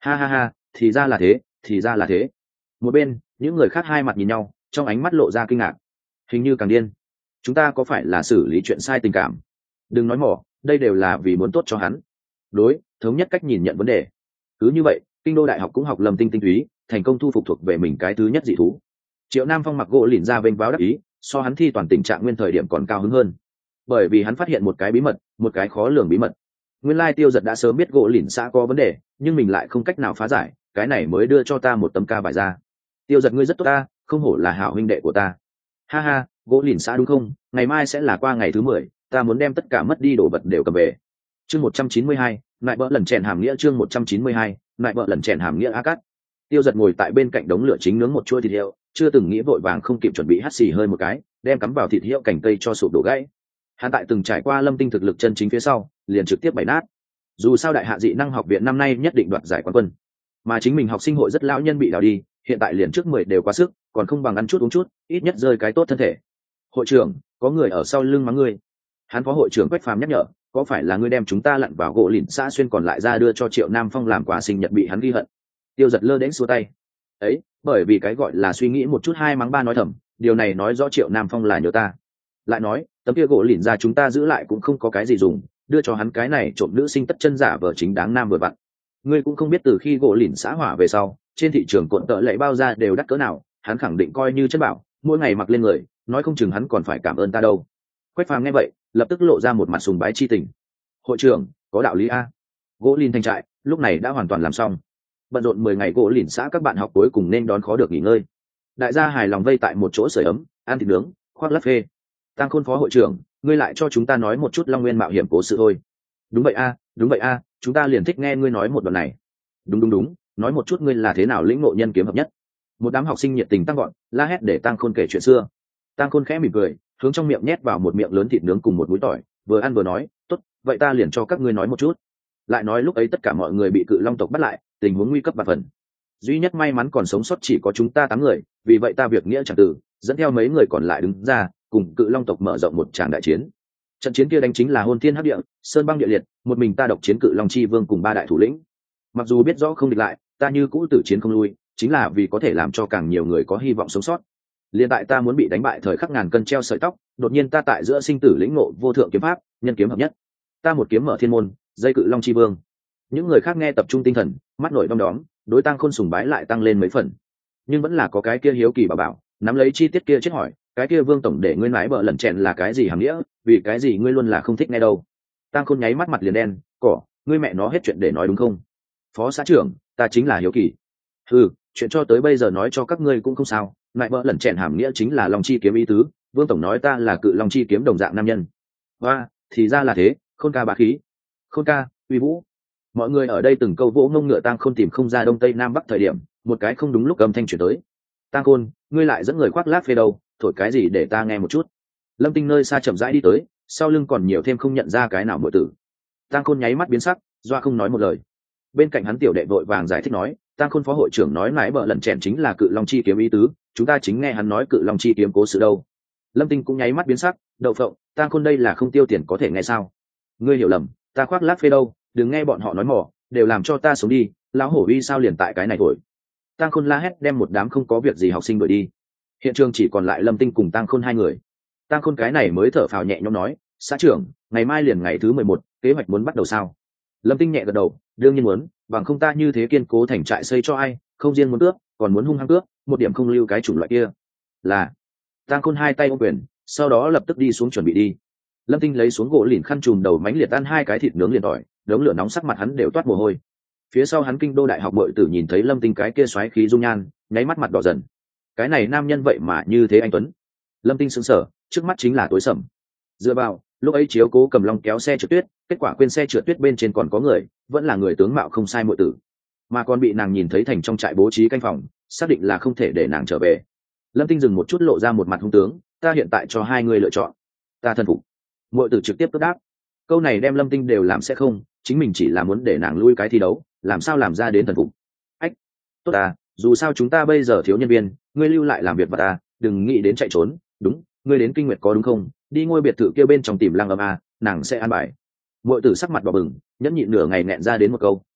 Ha ha ha, thì ra là thế, thì ra là thế. Một bên những người khác hai mặt nhìn nhau, trong ánh mắt lộ ra kinh ngạc. Hình như càng điên, chúng ta có phải là xử lý chuyện sai tình cảm? Đừng nói mỏ, đây đều là vì muốn tốt cho hắn. Đối, thống nhất cách nhìn nhận vấn đề. Cứ như vậy, kinh đô đại học cũng học Lâm Tinh tinh túy, thành công thu phục thuộc về mình cái thứ nhất dị thú. Triệu Nam Phong mặc gỗ lìn ra vênh váo đắc ý, so hắn thi toàn tình trạng nguyên thời điểm còn cao hứng hơn, bởi vì hắn phát hiện một cái bí mật, một cái khó lường bí mật. Nguyên lai Tiêu Giật đã sớm biết gỗ lìn xã có vấn đề, nhưng mình lại không cách nào phá giải, cái này mới đưa cho ta một tấm ca bài ra. Tiêu Giật ngươi rất tốt ta, không hổ là hảo huynh đệ của ta. Ha ha, gỗ lìn xã đúng không? Ngày mai sẽ là qua ngày thứ 10, ta muốn đem tất cả mất đi đồ vật đều cầm về. Chương 192, lại bỡ lần chèn hàm nghĩa. Chương 192, lại bỡ lần chèn hàm nghĩa a cắt. Tiêu Giật ngồi tại bên cạnh đống lửa chính nướng một chuỗi thịt heo, chưa từng nghĩ vội vàng không kịp chuẩn bị hắt xì hơi một cái, đem cắm vào thịt heo cành cây cho sụp đổ gãy. Hắn tại từng trải qua Lâm Tinh thực lực chân chính phía sau, liền trực tiếp bày nát. Dù sao đại hạ dị năng học viện năm nay nhất định đoạt giải quán quân, mà chính mình học sinh hội rất lão nhân bị đào đi, hiện tại liền trước 10 đều quá sức, còn không bằng ăn chút uống chút, ít nhất rơi cái tốt thân thể. Hội trưởng, có người ở sau lưng mắng ngươi. Hắn phó hội trưởng Quách Phàm nhắc nhở, có phải là ngươi đem chúng ta lặn vào gỗ lìn xã xuyên còn lại ra đưa cho Triệu Nam Phong làm quà sinh nhật bị hắn ghi hận? Tiêu Giật lơ đễnh xua tay. Ấy, bởi vì cái gọi là suy nghĩ một chút hai mắng ba nói thầm, điều này nói rõ Triệu Nam Phong là nhớ ta. Lại nói, tấm kia gỗ lìn ra chúng ta giữ lại cũng không có cái gì dùng, đưa cho hắn cái này trộm nữ sinh tất chân giả vờ chính đáng nam vừa vặn. Ngươi cũng không biết từ khi gỗ lìn xã hỏa về sau, trên thị trường cuộn tợ lệ bao ra đều đắt cỡ nào, hắn khẳng định coi như chân bảo, mỗi ngày mặc lên người, nói không chừng hắn còn phải cảm ơn ta đâu. Quách Phàm nghe vậy, lập tức lộ ra một mặt sùng bái chi tình. Hội trưởng, có đạo lý a. Gỗ lìn thành trại lúc này đã hoàn toàn làm xong, bận rộn 10 ngày gỗ lìn xã các bạn học cuối cùng nên đón khó được nghỉ ngơi. Đại gia hài lòng vây tại một chỗ sưởi ấm, ăn thịt nướng, khoác lắc phê. Tăng Khôn phó hội trưởng, ngươi lại cho chúng ta nói một chút Long Nguyên mạo hiểm cố sự thôi. Đúng vậy a, đúng vậy a, chúng ta liền thích nghe ngươi nói một đoạn này. Đúng, nói một chút ngươi là thế nào lĩnh ngộ nhân kiếm hợp nhất. Một đám học sinh nhiệt tình tăng gọn, la hét để Tăng Khôn kể chuyện xưa. Tăng Khôn khẽ mỉm cười, hướng trong miệng nhét vào một miệng lớn thịt nướng cùng một múi tỏi, vừa ăn vừa nói, tốt, vậy ta liền cho các ngươi nói một chút. Lại nói lúc ấy tất cả mọi người bị cự long tộc bắt lại, tình huống nguy cấp và phần. Duy nhất may mắn còn sống sót chỉ có chúng ta 8 người, vì vậy ta việc nghĩa chẳng từ, dẫn theo mấy người còn lại đứng ra, cùng cự long tộc mở rộng một tràng đại chiến. Trận chiến kia đánh chính là hôn thiên hấp địa, sơn băng địa liệt, một mình ta độc chiến cự long chi vương cùng 3 đại thủ lĩnh. Mặc dù biết rõ không địch lại, ta như cũ tử chiến không lui, chính là vì có thể làm cho càng nhiều người có hy vọng sống sót. Liên tại ta muốn bị đánh bại thời khắc ngàn cân treo sợi tóc, đột nhiên ta tại giữa sinh tử lĩnh ngộ vô thượng kiếm pháp, nhân kiếm hợp nhất. Ta một kiếm mở thiên môn, dây cự long chi vương. Những người khác nghe tập trung tinh thần, mắt nổi đom đóm, đối Tăng Khôn sùng bái lại tăng lên mấy phần. Nhưng vẫn là có cái kia hiếu kỳ bảo nắm lấy chi tiết kia chết hỏi, cái kia Vương tổng để ngươi nói bợ lẩn chèn là cái gì hàm nghĩa, vì cái gì ngươi luôn là không thích nghe đâu. Tăng Khôn nháy mắt mặt liền đen, cỏ, ngươi mẹ nó hết chuyện để nói đúng không? Phó xã trưởng, ta chính là hiếu kỳ. Chuyện cho tới bây giờ nói cho các ngươi cũng không sao, lại bợ lẩn chèn hàm nghĩa chính là long chi kiếm ý tứ, Vương tổng nói ta là cự long chi kiếm đồng dạng nam nhân. Và, thì ra là thế, Khôn ca bá khí. Khôn ca, uy vũ. Mọi người ở đây từng câu vỗ ngông ngựa Tăng Khôn tìm không ra đông tây nam bắc thời điểm, một cái không đúng lúc âm thanh chuyển tới. Tăng Khôn, ngươi lại dẫn người khoác lác phê đâu, thổi cái gì để ta nghe một chút. Lâm Tinh nơi xa chậm rãi đi tới, sau lưng còn nhiều thêm không nhận ra cái nào muội tử. Tăng Khôn nháy mắt biến sắc, doa không nói một lời. Bên cạnh hắn tiểu đệ vội vàng giải thích nói, Tăng Khôn phó hội trưởng nói mãi bợ lẩn chèn chính là cự long chi kiếm ý tứ, chúng ta chính nghe hắn nói cự long chi kiếm cố sự đâu. Lâm Tinh cũng nháy mắt biến sắc, đậu phộng, Tăng Khôn đây là không tiêu tiền có thể nghe sao? Ngươi hiểu lầm, ta khoác lác phê đâu, đừng nghe bọn họ nói mỏ, đều làm cho ta sống đi, lão hổ uy sao liền tại cái này thổi. Tăng Khôn la hét đem một đám không có việc gì học sinh đuổi đi. Hiện trường chỉ còn lại Lâm Tinh cùng Tăng Khôn 2 người. Tăng Khôn cái này mới thở phào nhẹ nhõm nói, xã trưởng, ngày mai liền ngày thứ 11, kế hoạch muốn bắt đầu sao? Lâm Tinh nhẹ gật đầu, đương nhiên muốn, bằng không ta như thế kiên cố thành trại xây cho ai, không riêng muốn cướp, còn muốn hung hăng cướp, một điểm không lưu cái chủng loại kia. Là. Tăng Khôn 2 tay ôm quyền, sau đó lập tức đi xuống chuẩn bị đi. Lâm Tinh lấy xuống gỗ lìn khăn trùm đầu mánh liệt ăn 2 cái thịt nướng liền tỏi, đống lửa nóng sắc mặt hắn đều toát mồ hôi. Phía sau hắn kinh đô đại học bội tử nhìn thấy Lâm Tinh cái kia xoáy khí dung nhan, nháy mắt mặt đỏ dần. Cái này nam nhân vậy mà như thế anh tuấn. Lâm Tinh sững sờ, trước mắt chính là tối sầm. Dựa vào, lúc ấy chiếu cố cầm long kéo xe trượt tuyết, kết quả quên xe trượt tuyết bên trên còn có người, vẫn là người tướng mạo không sai muội tử, mà còn bị nàng nhìn thấy thành trong trại bố trí canh phòng, xác định là không thể để nàng trở về. Lâm Tinh dừng một chút lộ ra một mặt hung tướng, ta hiện tại cho 2 người lựa chọn. Ta thân phục. Muội tử trực tiếp cướp đáp. Câu này đem Lâm Tinh đều làm sẽ không, chính mình chỉ là muốn để nàng lui cái thi đấu, làm sao làm ra đến thần phục. Ách, tốt à, dù sao chúng ta bây giờ thiếu nhân viên, ngươi lưu lại làm việc và ta, đừng nghĩ đến chạy trốn. Đúng, ngươi đến Kinh Nguyệt có đúng không? Đi ngôi biệt thự kia bên trong tìm Lăng Âm a, nàng sẽ an bài. Muội tử sắc mặt đỏ bừng, nhẫn nhịn nửa ngày nghẹn ra đến một câu,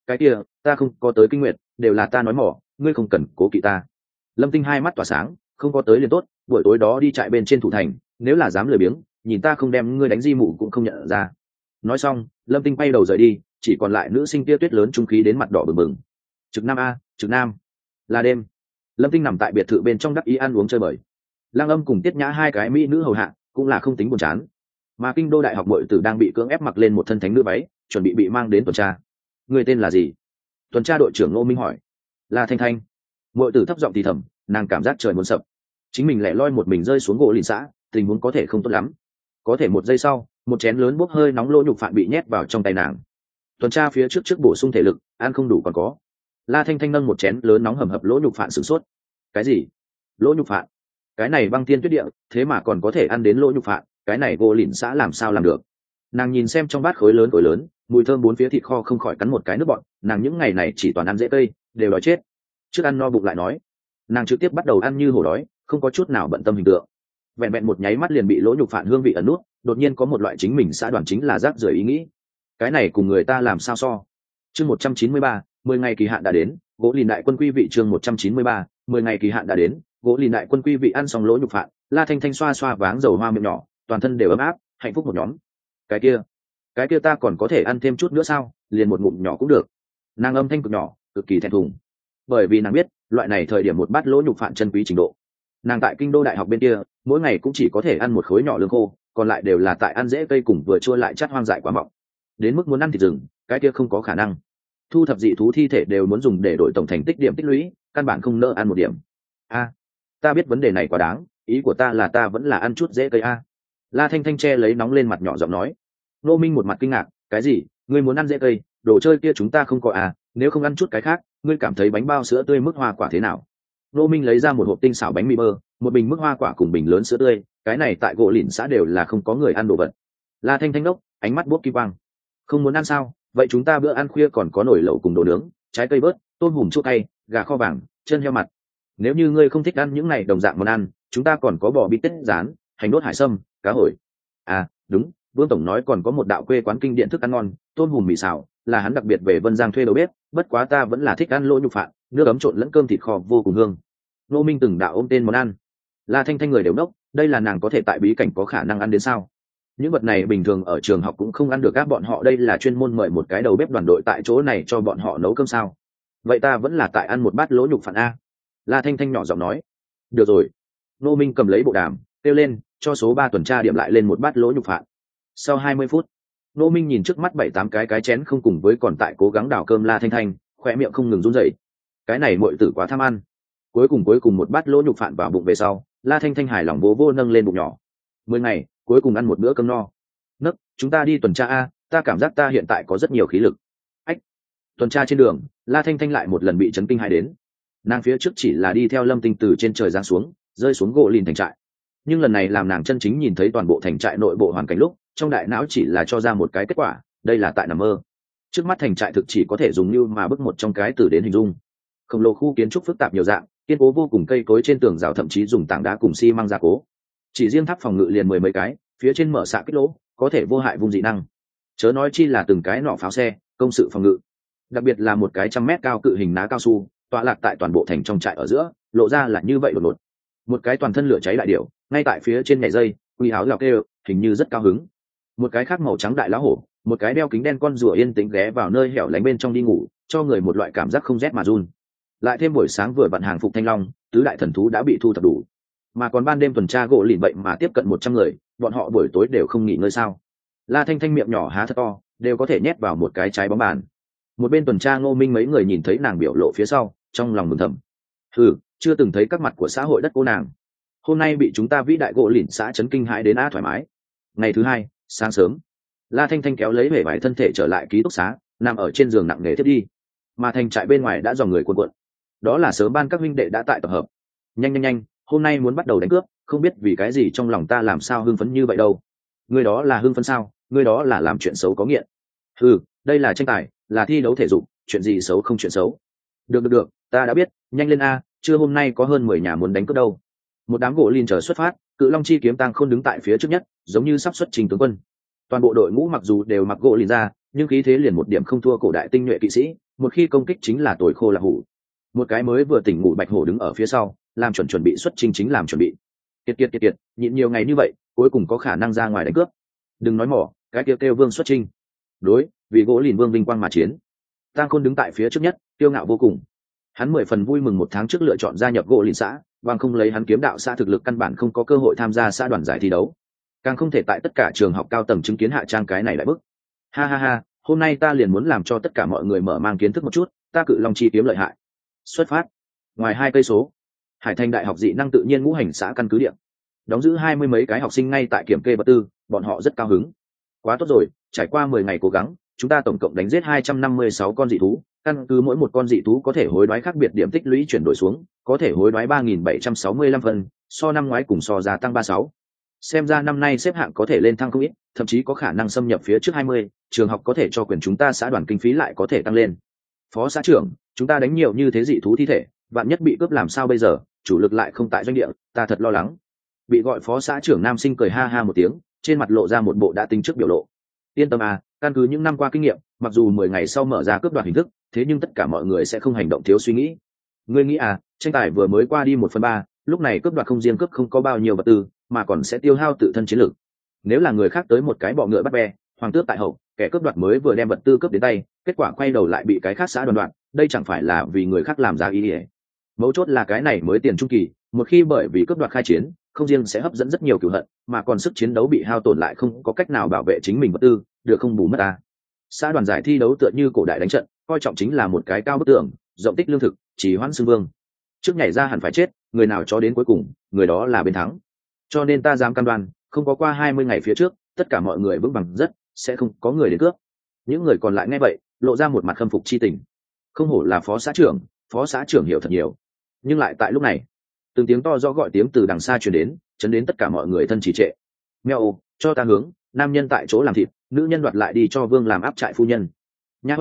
cái kia ta không có tới kinh nguyệt, đều là ta nói mỏ, ngươi không cần cố kỵ ta. Lâm Tinh hai mắt tỏa sáng, không có tới liền tốt, buổi tối đó đi trại bên trên thủ thành, nếu là dám lười biếng, nhìn ta không đem ngươi đánh di mụ cũng không nhận ra. Nói xong, Lâm Tinh bay đầu rời đi, chỉ còn lại nữ sinh tia tuyết lớn trung khí đến mặt đỏ bừng bừng. Trực Nam a, Trực Nam. Là đêm. Lâm Tinh nằm tại biệt thự bên trong đắc ý ăn uống chơi bời. Lang Âm cùng Tiết Nhã hai cái mỹ nữ hầu hạ, cũng là không tính buồn chán. Mà Kinh Đô đại học muội tử đang bị cưỡng ép mặc lên một thân thánh nữ váy, chuẩn bị mang đến tuần tra. Người tên là gì? Tuần tra đội trưởng Ngô Minh hỏi. Là Thanh Thanh. Muội tử thấp giọng thì thầm, nàng cảm giác trời muốn sập. Chính mình lẻ loi một mình rơi xuống gỗ lìn xã, tình huống có thể không tốt lắm. Có thể một giây sau, một chén lớn bốc hơi nóng lỗ nhục phạn bị nhét vào trong tay nàng. Tuần tra phía trước bổ sung thể lực, ăn không đủ còn có. La Thanh Thanh nâng một chén lớn nóng hầm hập lỗ nhục phạn sửng sốt. Cái gì? Lỗ nhục phạn? Cái này băng thiên tuyết địa, thế mà còn có thể ăn đến lỗ nhục phạn, cái này gỗ lìn xã làm sao làm được? Nàng nhìn xem trong bát khối lớn, mùi thơm bốn phía thịt kho không khỏi cắn một cái nước bọt. Nàng những ngày này chỉ toàn ăn dễ cây, đều đói chết. Trước ăn no bụng lại nói, nàng trực tiếp bắt đầu ăn như hổ đói, không có chút nào bận tâm hình tượng. Vẹn một nháy mắt liền bị lỗ nhục phạn hương vị ẩn nút, đột nhiên có một loại chính mình xã đoàn chính là rác rưởi ý nghĩ. Cái này cùng người ta làm sao so? Chương 193, 10 ngày kỳ hạn đã đến, gỗ lìn đại quân quy vị. Chương 193, 10 ngày kỳ hạn đã đến, gỗ lìn đại quân quy vị. Ăn xong lỗ nhục phạn, La Thanh Thanh xoa xoa váng dầu hoa miệng nhỏ, toàn thân đều ấm áp, hạnh phúc một nhóm. Cái kia ta còn có thể ăn thêm chút nữa sao? Liền một ngụm nhỏ cũng được. Nàng âm thanh cực nhỏ, cực kỳ thẹn thùng, bởi vì nàng biết loại này thời điểm một bát lỗ nhục phạn chân quý trình độ. Nàng tại Kinh Đô đại học bên kia, mỗi ngày cũng chỉ có thể ăn một khối nhỏ lương khô, còn lại đều là tại ăn rễ cây cùng vừa chua lại chát hoang dại quả mọng. Đến mức muốn ăn thịt rừng, cái kia không có khả năng. Thu thập dị thú thi thể đều muốn dùng để đổi tổng thành tích điểm tích lũy, căn bản không nỡ ăn một điểm. Ta biết vấn đề này quá đáng, ý của ta là ta vẫn là ăn chút rễ cây a. La Thanh Thanh che lấy nóng lên mặt nhỏ giọng nói. Nô Minh một mặt kinh ngạc, cái gì? Ngươi muốn ăn rễ cây? Đồ chơi kia chúng ta không có à? Nếu không ăn chút cái khác, ngươi cảm thấy bánh bao sữa tươi mức hoa quả thế nào? Nô Minh lấy ra một hộp tinh xảo bánh mì bơ, một bình mức hoa quả cùng bình lớn sữa tươi, cái này tại gỗ lìn xã đều là không có người ăn đồ vật. La Thanh Thanh đốc, ánh mắt buốt kim quang. Không muốn ăn sao? Vậy chúng ta bữa ăn khuya còn có nồi lẩu cùng đồ nướng, trái cây bớt, tôm hùm chua cay, gà kho vàng, chân heo mặt. Nếu như ngươi không thích ăn những này đồng dạng món ăn, chúng ta còn có bò bít tết rán, hành đốt hải sâm, cá hồi. Đúng, Vương tổng nói còn có một đạo quê quán kinh điển thức ăn ngon, tôm hùm mì xào, là hắn đặc biệt về Vân Giang thuê đầu bếp, bất quá ta vẫn là thích ăn lỗ nhục phạn, nước ấm trộn lẫn cơm thịt kho vô cùng hương. Nô Minh từng đạo ôm tên món ăn. La Thanh Thanh người đều nốc, đây là nàng có thể tại bí cảnh có khả năng ăn đến sao? Những vật này bình thường ở trường học cũng không ăn được, các bọn họ đây là chuyên môn mời một cái đầu bếp đoàn đội tại chỗ này cho bọn họ nấu cơm sao? Vậy ta vẫn là tại ăn một bát lỗ nhục phạn a. La Thanh Thanh nhỏ giọng nói. Được rồi. Nô Minh cầm lấy bộ đàm, kêu lên, cho số 3 tuần tra điểm lại lên một bát lỗ nhục phạn. Sau 20 phút, Nô Minh nhìn trước mắt 7-8 cái chén không cùng với còn tại cố gắng đảo cơm La Thanh Thanh, khỏe miệng không ngừng run rẩy. Cái này muội tử quá tham ăn. Cuối cùng một bát lỗ nhục phạn vào bụng về sau, La Thanh Thanh hài lòng vô nâng lên bụng nhỏ. 10 ngày, cuối cùng ăn một bữa cơm no. Nấc, chúng ta đi tuần tra a, ta cảm giác ta hiện tại có rất nhiều khí lực. Ách. Tuần tra trên đường, La Thanh Thanh lại một lần bị chấn kinh hãi đến. Nàng phía trước chỉ là đi theo Lâm Tinh từ trên trời giáng xuống, rơi xuống gỗ lìn thành trại. Nhưng lần này làm nàng chân chính nhìn thấy toàn bộ thành trại nội bộ hoàn cảnh lúc, trong đại não chỉ là cho ra một cái kết quả, đây là tại nằm mơ. Trước mắt thành trại thực chỉ có thể dùng như mà bức một trong cái từ đến hình dung. Khổng lồ khu kiến trúc phức tạp nhiều dạng, kiên cố vô cùng, cây cối trên tường rào thậm chí dùng tảng đá cùng xi măng gia cố. Chỉ riêng tháp phòng ngự liền 10 mấy cái, phía trên mở xạ kích lỗ, có thể vô hại vung dị năng. Chớ nói chi là từng cái nỏ pháo xe, công sự phòng ngự. Đặc biệt là một cái 100 mét cao cự hình ná cao su, tọa lạc tại toàn bộ thành trong trại ở giữa, lộ ra là như vậy đột ngột. Một cái toàn thân lửa cháy đại điểu, ngay tại phía trên nhảy dây, quy áo gào kêu, hình như rất cao hứng. Một cái khác màu trắng đại lá hổ, một cái đeo kính đen con rùa yên tĩnh ghé vào nơi hẻo lánh bên trong đi ngủ, cho người một loại cảm giác không rét mà run. Lại thêm buổi sáng vừa vận hàng phục thanh long, tứ đại thần thú đã bị thu thập đủ, mà còn ban đêm tuần tra gỗ lìn vậy mà tiếp cận 100 người, bọn họ buổi tối đều không nghỉ ngơi sao? La Thanh Thanh miệng nhỏ há thật to, đều có thể nhét vào một cái trái bóng bàn. Một bên tuần tra Ngô Minh mấy người nhìn thấy nàng biểu lộ phía sau, trong lòng mừng thầm. Chưa từng thấy các mặt của xã hội đất cô nàng. Hôm nay bị chúng ta vĩ đại gỗ lìn xã chấn kinh hãi đến thoải mái. Ngày thứ hai, sáng sớm, La Thanh Thanh kéo lấy vẻ vải thân thể trở lại ký túc xá, nằm ở trên giường nặng nề thiết đi. Mà thành trại bên ngoài đã dòng người cuồn cuộn. Đó là sớm ban các huynh đệ đã tại tập hợp. Nhanh, hôm nay muốn bắt đầu đánh cướp, không biết vì cái gì trong lòng ta làm sao hưng phấn như vậy đâu. Người đó là hưng phấn sao? Người đó là làm chuyện xấu có nghiện. Đây là tranh tài, là thi đấu thể dục, chuyện gì xấu không chuyện xấu. Được, ta đã biết, nhanh lên a, trưa hôm nay có hơn 10 nhà muốn đánh cướp đâu. Một đám gỗ lìn chờ xuất phát, cự long chi kiếm tăng khôn đứng tại phía trước nhất, giống như sắp xuất trình tướng quân. Toàn bộ đội ngũ mặc dù đều mặc gỗ lìn ra, nhưng khí thế liền một điểm không thua cổ đại tinh nhuệ kỵ sĩ, một khi công kích chính là tuổi khô là hủ. Một cái mới vừa tỉnh ngủ bạch hổ đứng ở phía sau làm chuẩn bị xuất chinh, chính làm chuẩn bị. Kiệt, nhịn nhiều ngày như vậy cuối cùng có khả năng ra ngoài đánh cướp. Đừng nói mỏ, cái kêu vương xuất chinh. Đối, vì gỗ lìn vương vinh quang mà chiến. Tang Khôn đứng tại phía trước nhất, kiêu ngạo vô cùng. Hắn 10 phần vui mừng 1 tháng trước lựa chọn gia nhập gỗ lìn xã, bằng không lấy hắn kiếm đạo xã thực lực căn bản không có cơ hội tham gia xã đoàn giải thi đấu, càng không thể tại tất cả trường học cao tầng chứng kiến Hạ Trang cái này lại bức. Ha, hôm nay ta liền muốn làm cho tất cả mọi người mở mang kiến thức một chút, ta Cự Long chi kiếm lợi hại. Xuất phát. Ngoài 2 cây số, Hải Thành Đại học dị năng tự nhiên ngũ hành xã căn cứ địa, đóng giữ 20 mấy cái học sinh ngay tại kiểm kê vật tư, bọn họ rất cao hứng. Quá tốt rồi, trải qua 10 ngày cố gắng, chúng ta tổng cộng đánh giết 256 con dị thú, căn cứ mỗi một con dị thú có thể hối đoái khác biệt điểm tích lũy chuyển đổi xuống, có thể hối đoái 3765 phần, so năm ngoái cùng so gia tăng 36. Xem ra năm nay xếp hạng có thể lên thăng không ít, thậm chí có khả năng xâm nhập phía trước 20, trường học có thể cho quyền chúng ta xã đoàn kinh phí lại có thể tăng lên. Phó xã trưởng, chúng ta đánh nhiều như thế dị thú thi thể, vạn nhất bị cướp làm sao bây giờ, chủ lực lại không tại doanh địa, ta thật lo lắng. Bị gọi phó xã trưởng nam sinh cười ha ha một tiếng, trên mặt lộ ra một bộ đã tính trước biểu lộ. Yên tâm à, căn cứ những năm qua kinh nghiệm, mặc dù 10 ngày sau mở ra cướp đoạt hình thức, thế nhưng tất cả mọi người sẽ không hành động thiếu suy nghĩ. Ngươi nghĩ à, tranh tài vừa mới qua đi 1/3, lúc này cướp đoạt không riêng cướp không có bao nhiêu vật tư, mà còn sẽ tiêu hao tự thân chiến lực. Nếu là người khác tới một cái bọ ngựa bắt bè, hoàng tước tại hậu, kẻ cướp đoạt mới vừa đem vật tư cướp đến tay, kết quả quay đầu lại bị cái khác xã đoàn đoạn, đây chẳng phải là vì người khác làm ra ý nghĩa. Mấu chốt là cái này mới tiền trung kỳ, một khi bởi vì cướp đoạt khai chiến, không riêng sẽ hấp dẫn rất nhiều cửu hận, mà còn sức chiến đấu bị hao tổn lại không có cách nào bảo vệ chính mình vật tư, được không bù mất ta. Xã đoàn giải thi đấu tựa như cổ đại đánh trận, coi trọng chính là một cái cao bức tường, rộng tích lương thực, chỉ hoãn xưng vương. Trước nhảy ra hẳn phải chết, người nào cho đến cuối cùng, người đó là bên thắng. Cho nên ta dám cam đoan, không có qua 20 ngày phía trước, tất cả mọi người vững vàng rất, sẽ không có người đến cướp. Những người còn lại nghe vậy, lộ ra một mặt khâm phục chi tình. Không hổ là phó xã trưởng hiểu thật nhiều. Nhưng lại tại lúc này, từng tiếng to rõ gọi tiếng từ đằng xa truyền đến, chấn đến tất cả mọi người thân trì trệ. Mèo, cho ta hướng, nam nhân tại chỗ làm thịt, nữ nhân đoạt lại đi cho vương làm áp trại phu nhân. Nha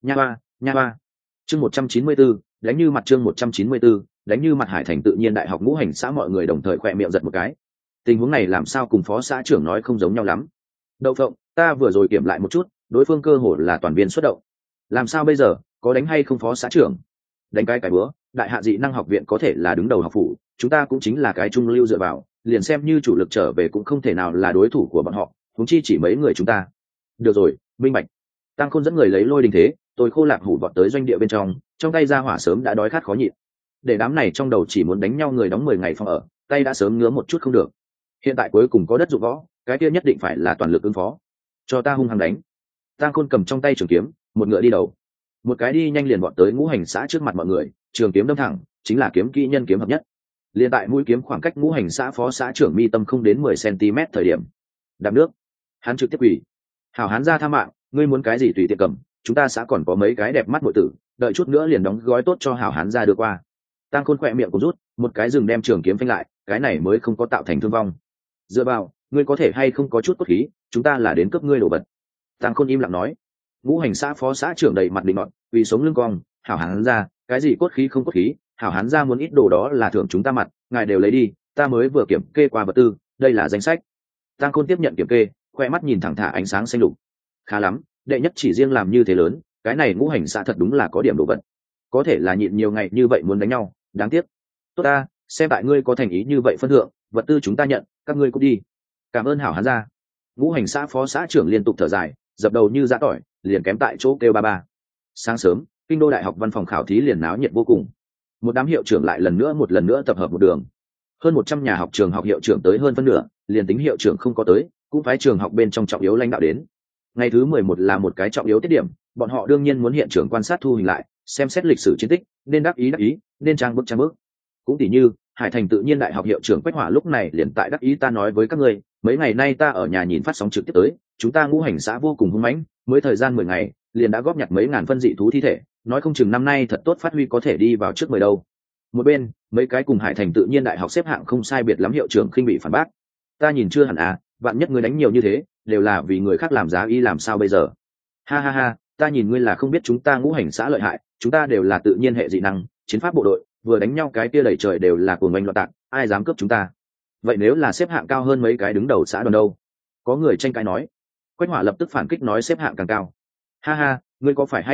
hoa. Chương 194, đánh như mặt chương 194, đánh như mặt. Hải Thành Tự nhiên Đại học ngũ hành xã mọi người đồng thời khỏe miệng giật một cái. Tình huống này làm sao cùng phó xã trưởng nói không giống nhau lắm. Đậu phộng, ta vừa rồi kiểm lại một chút, đối phương cơ hồ là toàn viên xuất động. Làm sao bây giờ, có đánh hay không phó xã trưởng? Đánh cái bữa, Đại hạ dị năng học viện có thể là đứng đầu học phủ, chúng ta cũng chính là cái trung lưu dựa vào, liền xem như chủ lực trở về cũng không thể nào là đối thủ của bọn họ, huống chi chỉ mấy người chúng ta. Được rồi, minh bạch. Tăng Khôn dẫn người lấy lôi đình thế, tôi khô lạc hủ vọt tới doanh địa bên trong tay ra hỏa sớm đã đói khát khó nhịn. Để đám này trong đầu chỉ muốn đánh nhau người đóng 10 ngày phòng ở, tay đã sớm ngứa một chút không được. Hiện tại cuối cùng có đất dụng võ, cái kia nhất định phải là toàn lực ứng phó. Cho ta hung hăng đánh. Tăng Khôn cầm trong tay trường kiếm, một ngựa đi đầu. Một cái đi nhanh liền vọt tới ngũ hành xã trước mặt mọi người, trường kiếm đâm thẳng, chính là kiếm kỹ nhân kiếm hợp nhất. Liên tại mũi kiếm khoảng cách ngũ hành xã phó xã trưởng mi tâm không đến 10 cm thời điểm. Đạp nước, hắn trực tiếp quỳ. Hảo hán ra tha mạng, ngươi muốn cái gì tùy tiện cầm, chúng ta xã còn có mấy cái đẹp mắt muội tử, đợi chút nữa liền đóng gói tốt cho hảo hán ra đưa qua. Tăng Khôn khỏe miệng cũng rút, một cái rừng đem trường kiếm phanh lại, cái này mới không có tạo thành thương vong. Dựa vào, ngươi có thể hay không có chút cốt khí, chúng ta là đến cướp ngươi đồ vật. Tăng Khôn im lặng nói. Ngũ hành xã phó xã trưởng đầy mặt định nọt, vì sống lưng cong, hảo hán ra, cái gì cốt khí không cốt khí, hảo hán ra muốn ít đồ đó là thưởng chúng ta mặt, ngài đều lấy đi, ta mới vừa kiểm kê qua vật tư, đây là danh sách. Tăng Khôn tiếp nhận kiểm kê, khoe mắt nhìn thẳng thả ánh sáng xanh lục. Khá lắm, đệ nhất chỉ riêng làm như thế lớn, cái này ngũ hành xã thật đúng là có điểm đồ vật. Có thể là nhịn nhiều ngày như vậy muốn đánh nhau, đáng tiếc. Tốt ta, xem tại ngươi có thành ý như vậy phân thượng, vật tư chúng ta nhận, các ngươi cũng đi. Cảm ơn hảo hán ra. Ngũ hành xã phó xã trưởng liên tục thở dài, dập đầu như giã tỏi, liền kém tại chỗ kêu ba ba. Sáng sớm, kinh đô đại học văn phòng khảo thí liền náo nhiệt vô cùng. Một đám hiệu trưởng lại một lần nữa tập hợp một đường. Hơn 100 nhà học trường học hiệu trưởng tới hơn phân nửa, liền tính hiệu trưởng không có tới, cũng phái trường học bên trong trọng yếu lãnh đạo đến. Ngày thứ 11 là một cái trọng yếu tiết điểm, bọn họ đương nhiên muốn hiện trường quan sát thu hình lại, xem xét lịch sử chiến tích, nên đắc ý, nên trang bức. Cũng tỉ như, Hải Thành Tự nhiên Đại học hiệu trưởng Quách Hỏa lúc này liền tại đắc ý ta nói với các ngươi, mấy ngày nay ta ở nhà nhìn phát sóng trực tiếp tới, chúng ta ngũ hành xã vô cùng hung mãnh, mới thời gian 10 ngày, liền đã góp nhặt mấy ngàn phân dị thú thi thể, nói không chừng năm nay thật tốt phát huy có thể đi vào trước 10 đâu. Một bên, mấy cái cùng Hải Thành Tự nhiên Đại học xếp hạng không sai biệt lắm hiệu trưởng khinh bị phản bác. Ta nhìn chưa hẳn à, vạn nhất ngươi đánh nhiều như thế, đều là vì người khác làm giá y làm sao bây giờ? Ha, ta nhìn ngươi là không biết chúng ta ngũ hành xã lợi hại, chúng ta đều là tự nhiên hệ dị năng, chiến pháp bộ đội, vừa đánh nhau cái kia đẩy trời đều là cuồng oanh loạn tạc, ai dám cướp chúng ta? Vậy nếu là xếp hạng cao hơn mấy cái đứng đầu xã đoàn đâu? Có người tranh cãi nói. Quách Hỏa lập tức phản kích nói xếp hạng càng cao. Ha, ngươi có phải hay không đốc,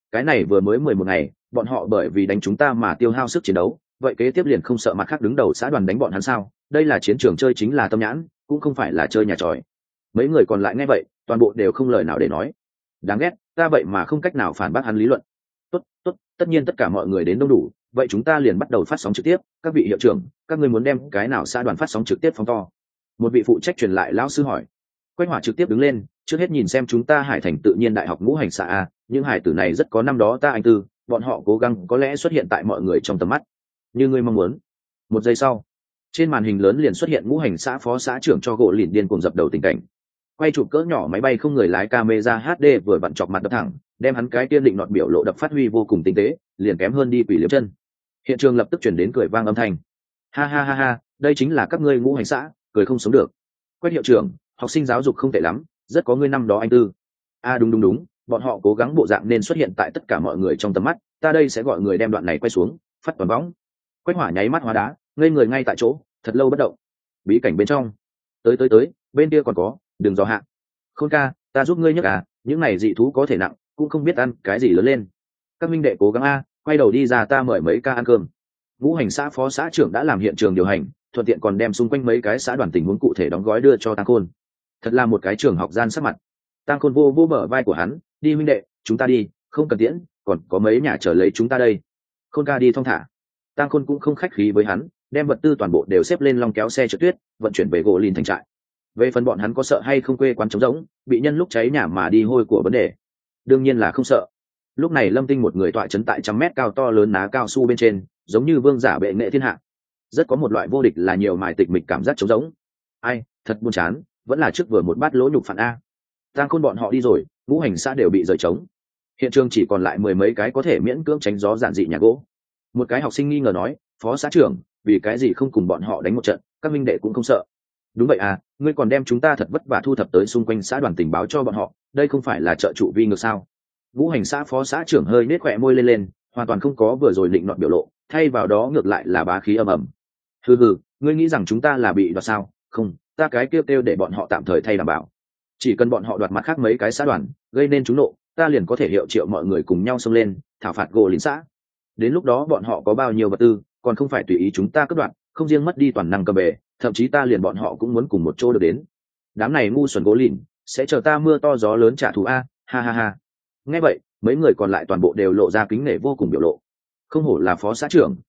cái này vừa mới 11 ngày, bọn họ bởi vì đánh chúng ta mà tiêu hao sức chiến đấu, vậy kế tiếp liền không sợ mặt khác đứng đầu xã đoàn đánh bọn hắn sao? Đây là chiến trường chơi chính là tâm nhãn, cũng không phải là chơi nhà tròi. Mấy người còn lại nghe vậy, toàn bộ đều không lời nào để nói. Đáng ghét, ta vậy mà không cách nào phản bác hắn lý luận. Tốt, tốt, tất nhiên tất cả mọi người đến đông đủ, vậy chúng ta liền bắt đầu phát sóng trực tiếp. Các vị hiệu trưởng, các ngươi muốn đem cái nào xã đoàn phát sóng trực tiếp phóng to? Một vị phụ trách truyền lại lão sư hỏi. Quách Hỏa trực tiếp đứng lên, trước hết nhìn xem chúng ta Hải Thành Tự nhiên Đại học Ngũ Hành xã a, những hải tử này rất có năm đó ta anh tư, bọn họ cố gắng có lẽ xuất hiện tại mọi người trong tầm mắt. Như ngươi mong muốn. Một giây sau, trên màn hình lớn liền xuất hiện Ngũ Hành xã phó xã trưởng cho gỗ lìn điên cuồng dập đầu tình cảnh. Quay chụp cỡ nhỏ máy bay không người lái camera HD vừa vặn chọc mặt đập thẳng, đem hắn cái tiên định nọt biểu lộ đập phát huy vô cùng tinh tế, liền kém hơn đi quỷ liếm chân. Hiện trường lập tức chuyển đến cười vang âm thanh. Ha ha ha ha, đây chính là các ngươi Ngũ Hành xã, cười không sống được. Quách hiệu trưởng, học sinh giáo dục không tệ lắm, rất có ngươi năm đó anh tư. Đúng, bọn họ cố gắng bộ dạng nên xuất hiện tại tất cả mọi người trong tầm mắt, ta đây sẽ gọi người đem đoạn này quay xuống, phát toàn võng. Quách Hỏa nháy mắt hóa đá, ngây người ngay tại chỗ, thật lâu bất động. Bí cảnh bên trong, tới, bên kia còn có, đừng dò hạ. Khôn ca, ta giúp ngươi nhấc những này dị thú có thể nặng, cũng không biết ăn cái gì lớn lên. Các minh đệ cố gắng quay đầu đi ra, ta mời mấy ca ăn cơm. Ngũ Hành xã phó xã trưởng đã làm hiện trường điều hành, thuận tiện còn đem xung quanh mấy cái xã đoàn tình huống cụ thể đóng gói đưa cho Tăng Khôn. Thật là một cái trường học gian sắc mặt. Tăng Khôn vô bờ vai của hắn, đi huynh đệ, chúng ta đi, không cần tiễn, còn có mấy nhà chờ lấy chúng ta đây. Khôn ca đi thong thả. Tăng Khôn cũng không khách khí với hắn, đem vật tư toàn bộ đều xếp lên long kéo xe trượt tuyết, vận chuyển về gỗ lìn thành trại. Về phần bọn hắn có sợ hay không quê quán trống rỗng, bị nhân lúc cháy nhà mà đi hôi của vấn đề, đương nhiên là không sợ. Lúc này Lâm Tinh một người tọa trấn tại 100 mét cao to lớn ná cao su bên trên, giống như vương giả bệ nghệ thiên hạ, rất có một loại vô địch là nhiều mài tịch mịch cảm giác trống rỗng. Ai, thật buồn chán, vẫn là trước vừa một bát lỗ nhục phản a. Tăng Khôn bọn họ đi rồi, Ngũ Hành xã đều bị rời trống. Hiện trường chỉ còn lại 10 mấy cái có thể miễn cưỡng tránh gió giản dị nhà gỗ. Một cái học sinh nghi ngờ nói, phó xã trưởng, vì cái gì không cùng bọn họ đánh một trận, các minh đệ cũng không sợ. Đúng vậy à, ngươi còn đem chúng ta thật vất vả thu thập tới xung quanh xã đoàn tình báo cho bọn họ, đây không phải là trợ trụ vi ngược sao? Ngũ Hành xã phó xã trưởng hơi nết khỏe môi lên, hoàn toàn không có vừa rồi định nọt biểu lộ, thay vào đó ngược lại là bá khí ầm ầm. Hừ, ngươi nghĩ rằng chúng ta là bị đoạt sao? Không, ta cái kêu để bọn họ tạm thời thay đảm bảo. Chỉ cần bọn họ đoạt mặt khác mấy cái xã đoàn, gây nên chúng nộ, ta liền có thể hiệu triệu mọi người cùng nhau xông lên, thảo phạt gỗ lìn xã. Đến lúc đó bọn họ có bao nhiêu vật tư, còn không phải tùy ý chúng ta cướp đoạt, không riêng mất đi toàn năng cầm bề, thậm chí ta liền bọn họ cũng muốn cùng một chỗ được đến. Đám này ngu xuẩn gỗ lìn, sẽ chờ ta mưa to gió lớn trả thù a, ha ha ha. Nghe vậy, mấy người còn lại toàn bộ đều lộ ra kính nể vô cùng biểu lộ. Không hổ là phó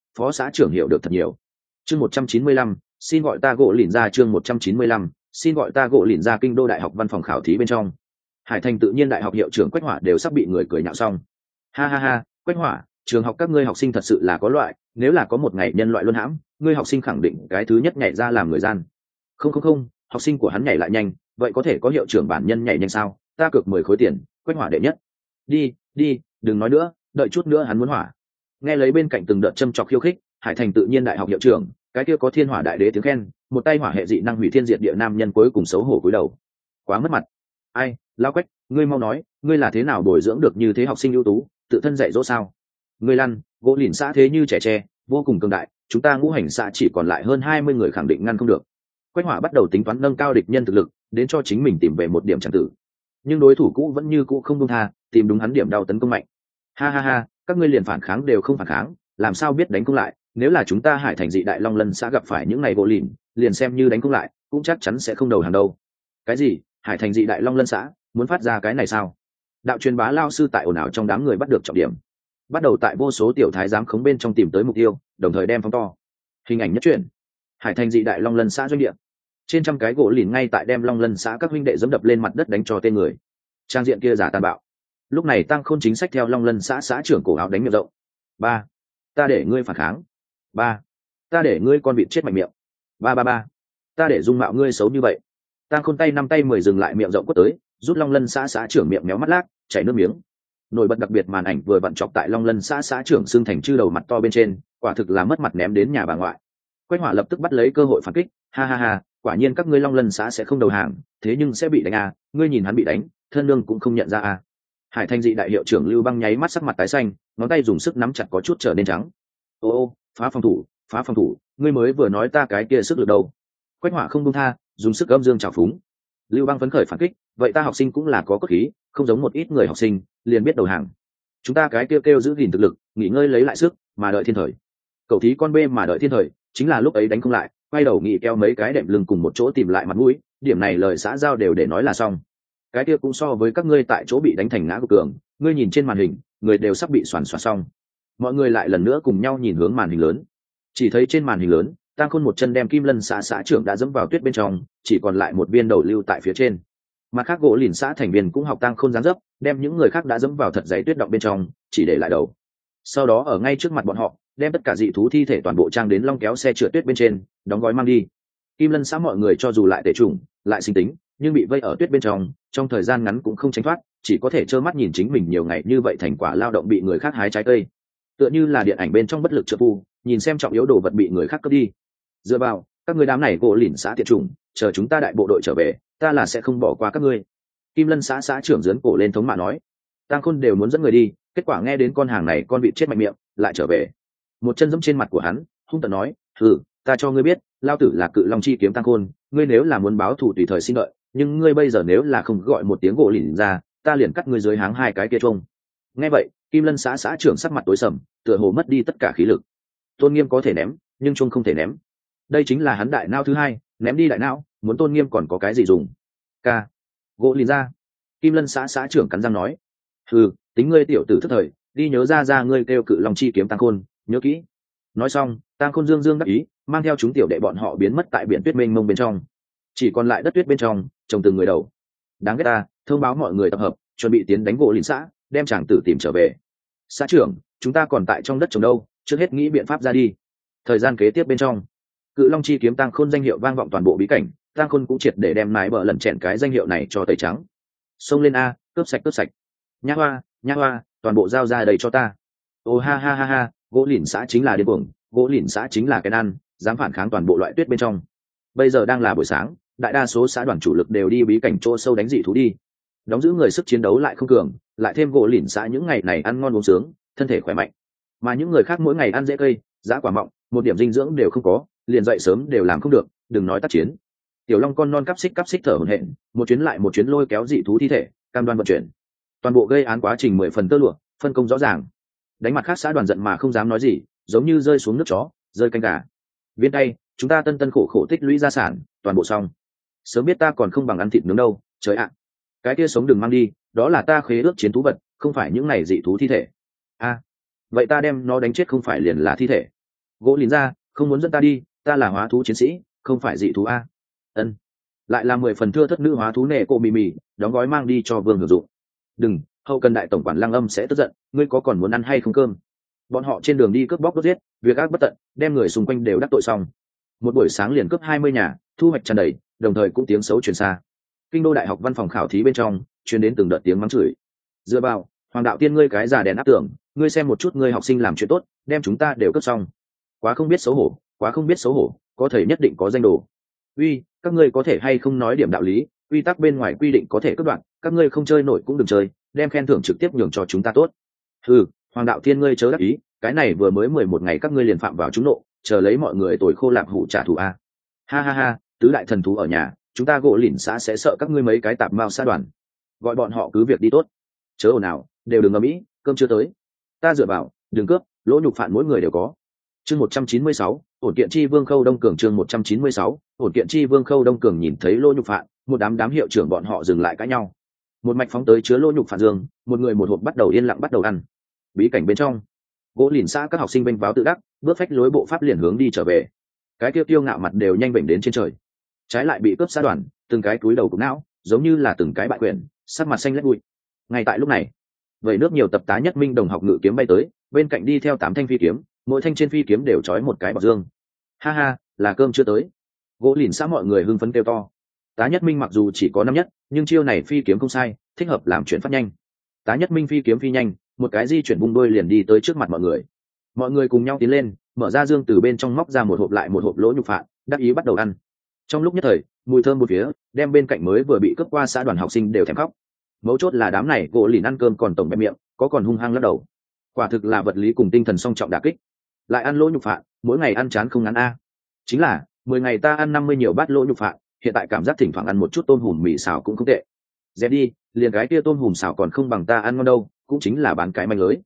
xã trưởng hiểu được thật nhiều. Chương 195, xin gọi ta gỗ lìn ra. Chương 195, xin gọi ta gỗ lìn ra. Kinh đô đại học văn phòng khảo thí bên trong, Hải Thành Tự nhiên Đại học hiệu trưởng Quách Hỏa đều sắp bị người cười nhạo xong. Ha ha ha, Quách Hỏa, trường học các ngươi học sinh thật sự là có loại, nếu là có một ngày nhân loại luân hãm, ngươi học sinh khẳng định cái thứ nhất nhảy ra làm người gian. Không, học sinh của hắn nhảy lại nhanh, vậy có thể có hiệu trưởng bản nhân nhảy nhanh sao? Ta cược 10 khối tiền, Quách Hỏa đệ nhất. Đi, đừng nói nữa, đợi chút nữa hắn muốn hỏa. Nghe lấy bên cạnh từng đợt châm chọc khiêu khích, Hải Thành Tự nhiên Đại học hiệu trưởng, cái kia có thiên hỏa đại đế tiếng khen, một tay hỏa hệ dị năng hủy thiên diệt địa nam nhân cuối cùng xấu hổ cúi đầu. Quá mất mặt. Ai, Lão Quách, ngươi mau nói, ngươi là thế nào bồi dưỡng được như thế học sinh ưu tú, tự thân dạy dỗ sao? Ngươi lăn, gỗ lìn xã thế như trẻ tre, vô cùng cường đại, chúng ta Ngũ Hành xã chỉ còn lại hơn 20 người khẳng định ngăn không được. Quách Hỏa bắt đầu tính toán nâng cao địch nhân thực lực, đến cho chính mình tìm về một điểm chẳng tử. Nhưng đối thủ cũ vẫn như cũ không buông tha, tìm đúng hắn điểm đau tấn công mạnh. Ha ha ha, các ngươi liền phản kháng đều không phản kháng, làm sao biết đánh không lại? Nếu là chúng ta Hải Thành dị Đại Long Lân xã gặp phải những ngày gỗ lìn, liền xem như đánh không lại, cũng chắc chắn sẽ không đầu hàng đâu. Cái gì? Hải Thành dị Đại Long Lân xã muốn phát ra cái này sao? Đạo truyền bá lao sư tại ồn ào trong đám người bắt được trọng điểm, bắt đầu tại vô số tiểu thái giám khống bên trong tìm tới mục tiêu, đồng thời đem phóng to hình ảnh nhất truyền. Hải Thành dị Đại Long Lân xã doanh địa, trên trăm cái gỗ lìn ngay tại đem Long Lân xã các huynh đệ dẫm đập lên mặt đất đánh cho tên người, trang diện kia giả tàn bạo. Lúc này Tăng Khôn chính sách theo Long Lân xã xã trưởng cổ áo đánh miệng rộng. Ba, ta để ngươi phản kháng. Ba, ta để ngươi con vịt chết mạnh miệng. Ba, ta để dung mạo ngươi xấu như vậy. Tăng Khôn tay 5 tay 10 dừng lại miệng rộng quất tới, rút Long Lân xã xã trưởng miệng méo mắt lác, chảy nước miếng. Nổi bật đặc biệt màn ảnh vừa vặn chọc tại Long Lân xã xã trưởng xương thành chư đầu mặt to bên trên, quả thực là mất mặt ném đến nhà bà ngoại. Quách Hỏa lập tức bắt lấy cơ hội phản kích, ha ha ha, quả nhiên các ngươi Long Lân xã sẽ không đầu hàng, thế nhưng sẽ bị đánh à, ngươi nhìn hắn bị đánh, thân lương cũng không nhận ra à. Hải Thành dị đại hiệu trưởng Lưu Băng nháy mắt sắc mặt tái xanh, ngón tay dùng sức nắm chặt có chút trở nên trắng. Ô, phá phòng thủ, ngươi mới vừa nói ta cái kia sức lực đâu? Quách Hỏa không buông tha, dùng sức âm dương trào phúng. Lưu Băng phấn khởi phản kích, vậy ta học sinh cũng là có cốt khí, không giống một ít người học sinh liền biết đầu hàng. chúng ta cái kêu giữ gìn thực lực, nghỉ ngơi lấy lại sức, mà đợi thiên thời. Cậu thí con bê mà đợi thiên thời, chính là lúc ấy đánh không lại, quay đầu nghĩ keo mấy cái đệm lưng cùng một chỗ tìm lại mặt mũi, điểm này lời xã giao đều để nói là xong. Cái kia cũng so với các ngươi tại chỗ bị đánh thành ngã của cường, ngươi nhìn trên màn hình, người đều sắp bị xoắn xong. Mọi người lại lần nữa cùng nhau nhìn hướng màn hình lớn, chỉ thấy trên màn hình lớn, Tang Khôn một chân đem Kim Lân xã trưởng đã dẫm vào tuyết bên trong, chỉ còn lại một viên đầu lưu tại phía trên. Mặt khác gỗ lìn xã thành viên cũng học Tang Khôn dáng dấp, đem những người khác đã dẫm vào thật dày tuyết động bên trong, chỉ để lại đầu. Sau đó ở ngay trước mặt bọn họ, đem tất cả dị thú thi thể toàn bộ trang đến long kéo xe trượt tuyết bên trên, đóng gói mang đi. Kim Lân xã mọi người cho dù lại tệ chủng, lại sinh tính, nhưng bị vây ở tuyết bên trong thời gian ngắn cũng không tránh thoát, chỉ có thể trơ mắt nhìn chính mình nhiều ngày như vậy thành quả lao động bị người khác hái trái cây. Tựa như là điện ảnh bên trong bất lực trợ phu, nhìn xem trọng yếu đồ vật bị người khác cướp đi. Dựa vào, các người đám này gỗ lìn xã tiệt chủng, chờ chúng ta đại bộ đội trở về, ta là sẽ không bỏ qua các ngươi. Kim Lân xã trưởng giớn cổ lên thống mạ nói. Tang Khôn đều muốn dẫn người đi, kết quả nghe đến con hàng này con vịt chết mạnh miệng, lại trở về. Một chân giẫm trên mặt của hắn, hung tợn nói, ta cho ngươi biết, lao tử là Cự Long chi kiếm Tang Khôn, ngươi nếu là muốn báo thù tùy thời xin đợi, nhưng ngươi bây giờ nếu là không gọi một tiếng gỗ lìn ra, ta liền cắt ngươi dưới háng hai cái kia trông. Nghe vậy, Kim Lân xã trưởng sắc mặt tối sầm, tựa hồ mất đi tất cả khí lực. Tôn nghiêm có thể ném, nhưng trông không thể ném. Đây chính là hắn đại não thứ hai, ném đi đại não, muốn tôn nghiêm còn có cái gì dùng? Ca, gỗ lìn ra. Kim Lân xã trưởng cắn răng nói, tính ngươi tiểu tử thất thời, đi nhớ ra ngươi kêu Cự Long chi kiếm Tang Khôn, nhớ kỹ. Nói xong, Tang Khôn dương đắc ý, mang theo chúng tiểu đệ bọn họ biến mất tại biển tuyết mênh mông bên trong, chỉ còn lại đất tuyết bên trong trồng từng người đầu. Đáng ghét ta, thông báo mọi người tập hợp, chuẩn bị tiến đánh gỗ lìn xã, đem chàng tử tìm trở về. Xã trưởng, chúng ta còn tại trong đất trồng đâu, trước hết nghĩ biện pháp ra đi. Thời gian kế tiếp bên trong, Cự Long chi kiếm Tang Khôn danh hiệu vang vọng toàn bộ bí cảnh, Tang Khôn cũng triệt để đem nái bờ lần chèn cái danh hiệu này cho tẩy trắng. Xông lên a, cướp sạch. Nhã hoa, toàn bộ giao ra đây cho ta. Ô ha, gỗ lìn xã chính là điên cuồng, gỗ lìn xã chính là cái ăn, dám phản kháng toàn bộ loại tuyết bên trong. Bây giờ đang là buổi sáng, đại đa số xã đoàn chủ lực đều đi bí cảnh chỗ sâu đánh dị thú đi. Đóng giữ người sức chiến đấu lại không cường, lại thêm gỗ lìn xã những ngày này ăn ngon uống sướng, thân thể khỏe mạnh. Mà những người khác mỗi ngày ăn dễ cây, dã quả mọng, một điểm dinh dưỡng đều không có, liền dậy sớm đều làm không được, đừng nói tác chiến. Tiểu Long con non cắp xích thở hổn hển, một chuyến lại một chuyến lôi kéo dị thú thi thể, cam đoan vận chuyển. Toàn bộ gây án quá trình 10 phần tơ lụa, phân công rõ ràng. Đánh mặt khác xã đoàn giận mà không dám nói gì, giống như rơi xuống nước chó, rơi canh gà. Viên tay, chúng ta tân khổ tích lũy gia sản, toàn bộ xong. Sớm biết ta còn không bằng ăn thịt nướng đâu, trời ạ. Cái kia sống đừng mang đi, đó là ta khế ước chiến thú vật, không phải những này dị thú thi thể. Vậy ta đem nó đánh chết không phải liền là thi thể? Gỗ lìn ra, không muốn dẫn ta đi, ta là hóa thú chiến sĩ, không phải dị thú a. Lại là 10 phần thưa thất nữ hóa thú nệ cô mì, đóng gói mang đi cho Vương Hưởng Dụng. Đừng, hậu cần đại tổng quản Lăng Âm sẽ tức giận, ngươi có còn muốn ăn hay không cơm? Bọn họ trên đường đi cướp bóc đốt giết, việc ác bất tận, đem người xung quanh đều đắc tội xong. Một buổi sáng liền cướp 20 nhà, thu hoạch tràn đầy, đồng thời cũng tiếng xấu truyền xa. Kinh đô đại học văn phòng khảo thí bên trong, truyền đến từng đợt tiếng mắng chửi. Dựa vào, Hoàng đạo tiên ngươi cái già đèn áp tưởng, ngươi xem một chút ngươi học sinh làm chuyện tốt, đem chúng ta đều cướp xong. Quá không biết xấu hổ, có thầy nhất định có danh đồ. Uy, các ngươi có thể hay không nói điểm đạo lý, quy tắc bên ngoài quy định có thể cướp đoạn, các ngươi không chơi nổi cũng đừng chơi, đem khen thưởng trực tiếp nhường cho chúng ta tốt. Hoàng đạo thiên ngươi chớ đắc ý, cái này vừa mới 11 ngày các ngươi liền phạm vào trúng nộ, chờ lấy mọi người tuổi khô lạp hủ trả thù a. Ha, tứ đại thần thú ở nhà, chúng ta gỗ lìn xã sẽ sợ các ngươi mấy cái tạp mao xã đoàn. Gọi bọn họ cứ việc đi tốt, chớ ồn nào, đều đừng ầm ĩ, cơm chưa tới. Ta dựa vào, đừng cướp, lỗ nhục phản mỗi người đều có. Chương 196, ổn kiện chi Vương Khâu Đông Cường. Chương 196, ổn kiện chi Vương Khâu Đông Cường nhìn thấy lỗ nhục phản, một đám hiệu trưởng bọn họ dừng lại cãi nhau. Một mạch phóng tới chứa lỗ nhục phản dương, một người một hộp bắt đầu yên lặng bắt đầu ăn. Bí cảnh bên trong, gỗ lìn xã các học sinh vênh váo tự đắc, bước phách lối bộ pháp liền hướng đi trở về. Cái tiêu tiêu ngạo mặt đều nhanh bệnh đến trên trời. Trái lại bị cướp xã đoàn, từng cái túi đầu cục não, giống như là từng cái bại quyền, sắc mặt xanh lét bụi. Ngay tại lúc này, vẩy nước nhiều tập tá nhất minh đồng học ngự kiếm bay tới, bên cạnh đi theo 8 thanh phi kiếm, mỗi thanh trên phi kiếm đều trói một cái bọc dương. Ha, là cơm chưa tới. Gỗ lìn xã mọi người hưng phấn kêu to. Tá nhất minh mặc dù chỉ có 5 nhất, nhưng chiêu này phi kiếm không sai, thích hợp làm chuyện phát nhanh. Tá nhất minh phi kiếm phi nhanh, một cái di chuyển bung đôi liền đi tới trước mặt mọi người. Mọi người cùng nhau tiến lên, mở ra dương từ bên trong móc ra một hộp lại một hộp lỗ nhục phạn, đắc ý bắt đầu ăn. Trong lúc nhất thời, mùi thơm một phía, đem bên cạnh mới vừa bị cướp qua xã đoàn học sinh đều thèm khóc. Mấu chốt là đám này gỗ lìn ăn cơm còn tổng bẹp miệng, có còn hung hăng lắc đầu. Quả thực là vật lý cùng tinh thần song trọng đả kích. Lại ăn lỗ nhục phạn, mỗi ngày ăn chán không ngắn a. Chính là 10 ngày ta ăn 50 nhiều bát lỗ nhục phạn, hiện tại cảm giác thỉnh thoảng ăn một chút tôm hùm mì xào cũng không tệ. Dẹp đi, liền cái kia tôm hùm xào còn không bằng ta ăn ngon đâu, cũng chính là bán cái manh lưới.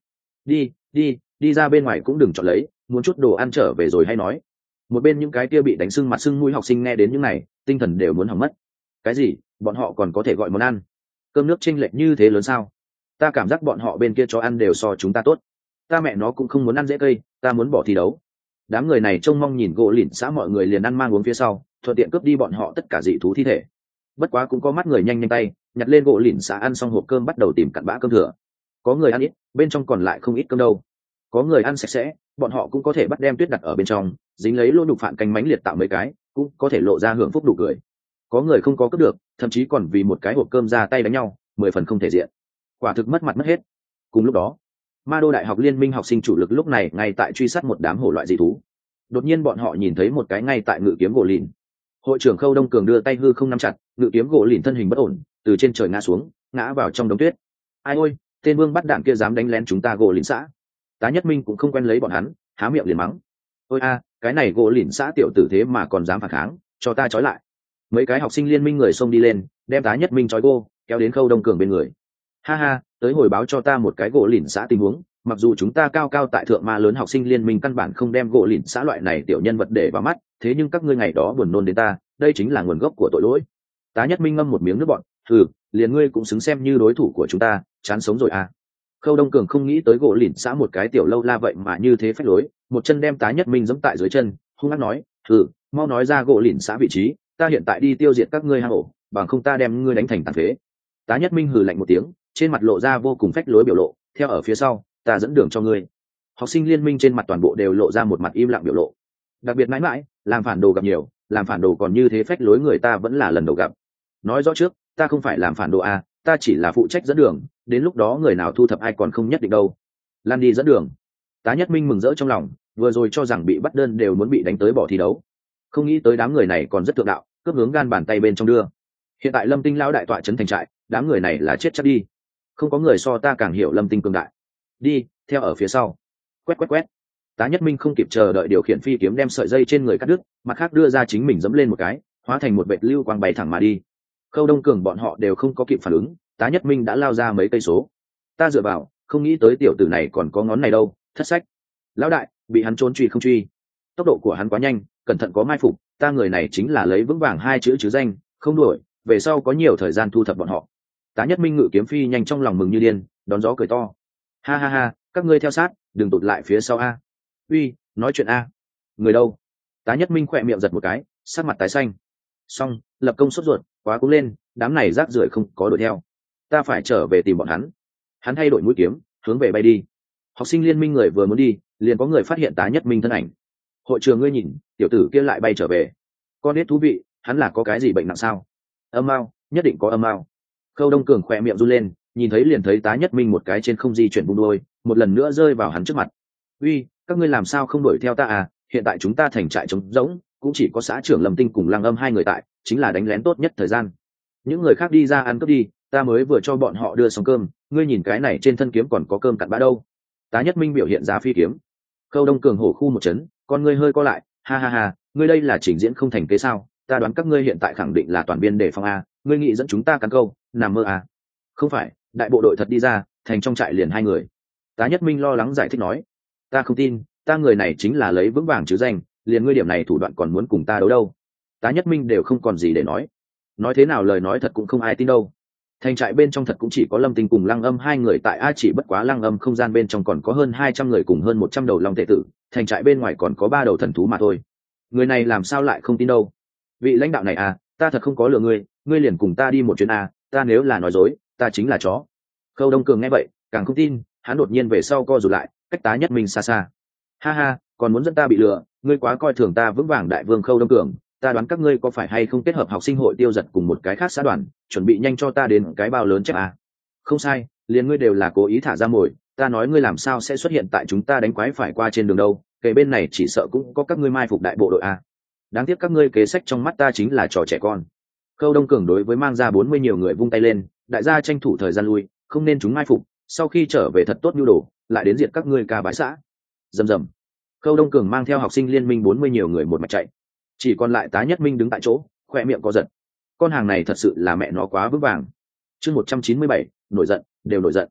Đi ra bên ngoài cũng đừng chọn lấy, muốn chút đồ ăn trở về rồi hay nói. Một bên những cái kia bị đánh sưng mặt sưng mũi học sinh nghe đến những này, tinh thần đều muốn hỏng mất. Cái gì, bọn họ còn có thể gọi món ăn? Cơm nước chênh lệch như thế lớn sao? Ta cảm giác bọn họ bên kia cho ăn đều so chúng ta tốt. Ta mẹ nó cũng không muốn ăn dễ cây, ta muốn bỏ thi đấu. Đám người này trông mong nhìn gỗ lỉnh xã mọi người liền ăn mang uống phía sau, thuận tiện cướp đi bọn họ tất cả dị thú thi thể. Bất quá cũng có mắt người nhanh nhanh tay, nhặt lên gỗ lỉnh xã ăn xong hộp cơm bắt đầu tìm cặn bã cơm thừa. Có người ăn ít, bên trong còn lại không ít cơm đâu. Có người ăn sạch sẽ, bọn họ cũng có thể bắt đem tuyết đặt ở bên trong, dính lấy lỗ đục phạn canh mánh liệt tạo mấy cái, cũng có thể lộ ra hưởng phúc đủ cười. Có người không có cướp được, thậm chí còn vì một cái hộp cơm ra tay đánh nhau, 10 phần không thể diện. Quả thực mất mặt mất hết. Cùng lúc đó, Ma Đô Đại học Liên minh học sinh chủ lực lúc này ngay tại truy sát một đám hổ loại dị thú. Đột nhiên bọn họ nhìn thấy một cái ngay tại ngự kiếm gỗ lìn. Hội trưởng Khâu Đông Cường đưa tay hư không nắm chặt, ngự kiếm gỗ lìn thân hình bất ổn, từ trên trời ngã xuống, ngã vào trong đống tuyết. Ai ôi, tên vương bắt đạn kia dám đánh lén chúng ta gỗ lìn xã. Tá Nhất Minh cũng không quen lấy bọn hắn, há miệng liền mắng. Ôi a, cái này gỗ lìn xã tiểu tử thế mà còn dám phản kháng, cho ta trói lại. Mấy cái học sinh liên minh người xông đi lên, đem Tá Nhất Minh trói cô, kéo đến Khâu Đông Cường bên người. Ha ha, tới hồi báo cho ta một cái gỗ lìn xã tình huống, mặc dù chúng ta cao cao tại thượng ma lớn học sinh liên minh căn bản không đem gỗ lìn xã loại này tiểu nhân vật để vào mắt, thế nhưng các ngươi ngày đó buồn nôn đến ta, đây chính là nguồn gốc của tội lỗi. Tá Nhất Minh ngâm một miếng nước bọt, liền ngươi cũng xứng xem như đối thủ của chúng ta, chán sống rồi à. Khâu Đông Cường không nghĩ tới gỗ lìn xã một cái tiểu lâu la vậy mà như thế phách lối, một chân đem Tá Nhất Minh giẫm tại dưới chân, hung hăng nói, mau nói ra gỗ lìn xã vị trí, ta hiện tại đi tiêu diệt các ngươi hang ổ, bằng không ta đem ngươi đánh thành tàn phế. Tá Nhất Minh hừ lạnh một tiếng, trên mặt lộ ra vô cùng phách lối biểu lộ, theo ở phía sau, ta dẫn đường cho ngươi. Học sinh liên minh trên mặt toàn bộ đều lộ ra một mặt im lặng biểu lộ. Đặc biệt mãi mãi, làm phản đồ gặp nhiều, làm phản đồ còn như thế phách lối người ta vẫn là lần đầu gặp. Nói rõ trước, ta không phải làm phản đồ a, ta chỉ là phụ trách dẫn đường, đến lúc đó người nào thu thập ai còn không nhất định đâu. Lan đi dẫn đường. Tá Nhất Minh mừng rỡ trong lòng, vừa rồi cho rằng bị bắt đơn đều muốn bị đánh tới bỏ thi đấu, không nghĩ tới đám người này còn rất thượng đạo, cướp hướng gan bàn tay bên trong đưa. Hiện tại Lâm Tinh lão đại tọa trấn thành trại, đám người này là chết chắc đi. Không có người so ta càng hiểu Lâm Tinh cường đại. Đi, theo ở phía sau. Quét. Tá Nhất Minh không kịp chờ đợi điều khiển phi kiếm đem sợi dây trên người cắt đứt, mặt khác đưa ra chính mình dẫm lên một cái, hóa thành một vệt lưu quang bay thẳng mà đi. Khâu Đông Cường bọn họ đều không có kịp phản ứng, Tá Nhất Minh đã lao ra mấy cây số. Ta dựa vào, không nghĩ tới tiểu tử này còn có ngón này đâu, thất sách. Lão đại, bị hắn trốn truy không truy. Tốc độ của hắn quá nhanh, cẩn thận có mai phục, ta người này chính là lấy vững vàng hai chữ chứ danh, không đuổi, về sau có nhiều thời gian thu thập bọn họ. Tá Nhất Minh ngự kiếm phi nhanh trong lòng mừng như điên, đón gió cười to. Ha, các ngươi theo sát, đừng tụt lại phía sau a. Uy, nói chuyện a. Người đâu? Tá Nhất Minh khỏe miệng giật một cái, sắc mặt tái xanh. Xong, lập công sốt ruột, quá cũng lên, đám này rác rưởi không có đuổi theo. Ta phải trở về tìm bọn hắn. Hắn thay đổi mũi kiếm, hướng về bay đi. Học sinh liên minh người vừa muốn đi, liền có người phát hiện Tá Nhất Minh thân ảnh. Hội trường ngươi nhìn, tiểu tử kia lại bay trở về. Con nết thú vị, hắn là có cái gì bệnh nặng sao? Âm mao, nhất định có âm mao. Khâu Đông Cường khỏe miệng run lên, nhìn thấy liền thấy Tá Nhất Minh một cái trên không di chuyển bung đôi, một lần nữa rơi vào hắn trước mặt. Uy, các ngươi làm sao không đuổi theo ta à? Hiện tại chúng ta thành trại trống rỗng, cũng chỉ có xã trưởng Lâm Tinh cùng Lăng Âm hai người tại, chính là đánh lén tốt nhất thời gian. Những người khác đi ra ăn cướp đi, ta mới vừa cho bọn họ đưa xong cơm, ngươi nhìn cái này trên thân kiếm còn có cơm cặn bã đâu. Tá Nhất Minh biểu hiện ra phi kiếm. Khâu Đông Cường hổ khu một chấn, con ngươi hơi co lại, ha, ngươi đây là trình diễn không thành kế sao? Ta đoán các ngươi hiện tại khẳng định là toàn biên đề phòng a, ngươi nghĩ dẫn chúng ta cắn câu, nằm mơ à? Không phải, đại bộ đội thật đi ra, thành trong trại liền hai người. Tá Nhất Minh lo lắng giải thích nói, ta không tin, ta người này chính là lấy vững vàng chứ danh, liền ngươi điểm này thủ đoạn còn muốn cùng ta đấu đâu. Tá Nhất Minh đều không còn gì để nói thế nào lời nói thật cũng không ai tin đâu. Thành trại bên trong thật cũng chỉ có Lâm Tinh cùng Lăng Âm hai người tại a, chỉ bất quá Lăng Âm không gian bên trong còn có hơn 200 người cùng hơn 100 đầu long tệ tử, thành trại bên ngoài còn có 3 đầu thần thú mà thôi. Người này làm sao lại không tin đâu. Vị lãnh đạo này à, ta thật không có lừa ngươi liền cùng ta đi một chuyến à, ta nếu là nói dối, ta chính là chó. Khâu Đông Cường nghe vậy, càng không tin, hắn đột nhiên về sau co rụt lại, cách Tá Nhất Minh xa xa. Ha, còn muốn dẫn ta bị lừa, ngươi quá coi thường ta vững vàng đại vương Khâu Đông Cường, ta đoán các ngươi có phải hay không kết hợp học sinh hội tiêu giật cùng một cái khác xã đoàn, chuẩn bị nhanh cho ta đến cái bao lớn chắc à. Không sai, liền ngươi đều là cố ý thả ra mồi, ta nói ngươi làm sao sẽ xuất hiện tại chúng ta đánh quái phải qua trên đường đâu, kể bên này chỉ sợ cũng có các ngươi mai phục đại bộ đội à. Đáng tiếc các ngươi kế sách trong mắt ta chính là trò trẻ con. Khâu Đông Cường đối với mang ra 40 nhiều người vung tay lên, đại gia tranh thủ thời gian lui, không nên chúng mai phục, sau khi trở về thật tốt nhu đồ, lại đến diệt các ngươi ca bái xã. Rầm. Khâu Đông Cường mang theo học sinh liên minh 40 nhiều người một mạch chạy, chỉ còn lại Tá Nhất Minh đứng tại chỗ, khoe miệng co giật. Con hàng này thật sự là mẹ nó quá vững vàng. Chương 197, nổi giận, đều nổi giận.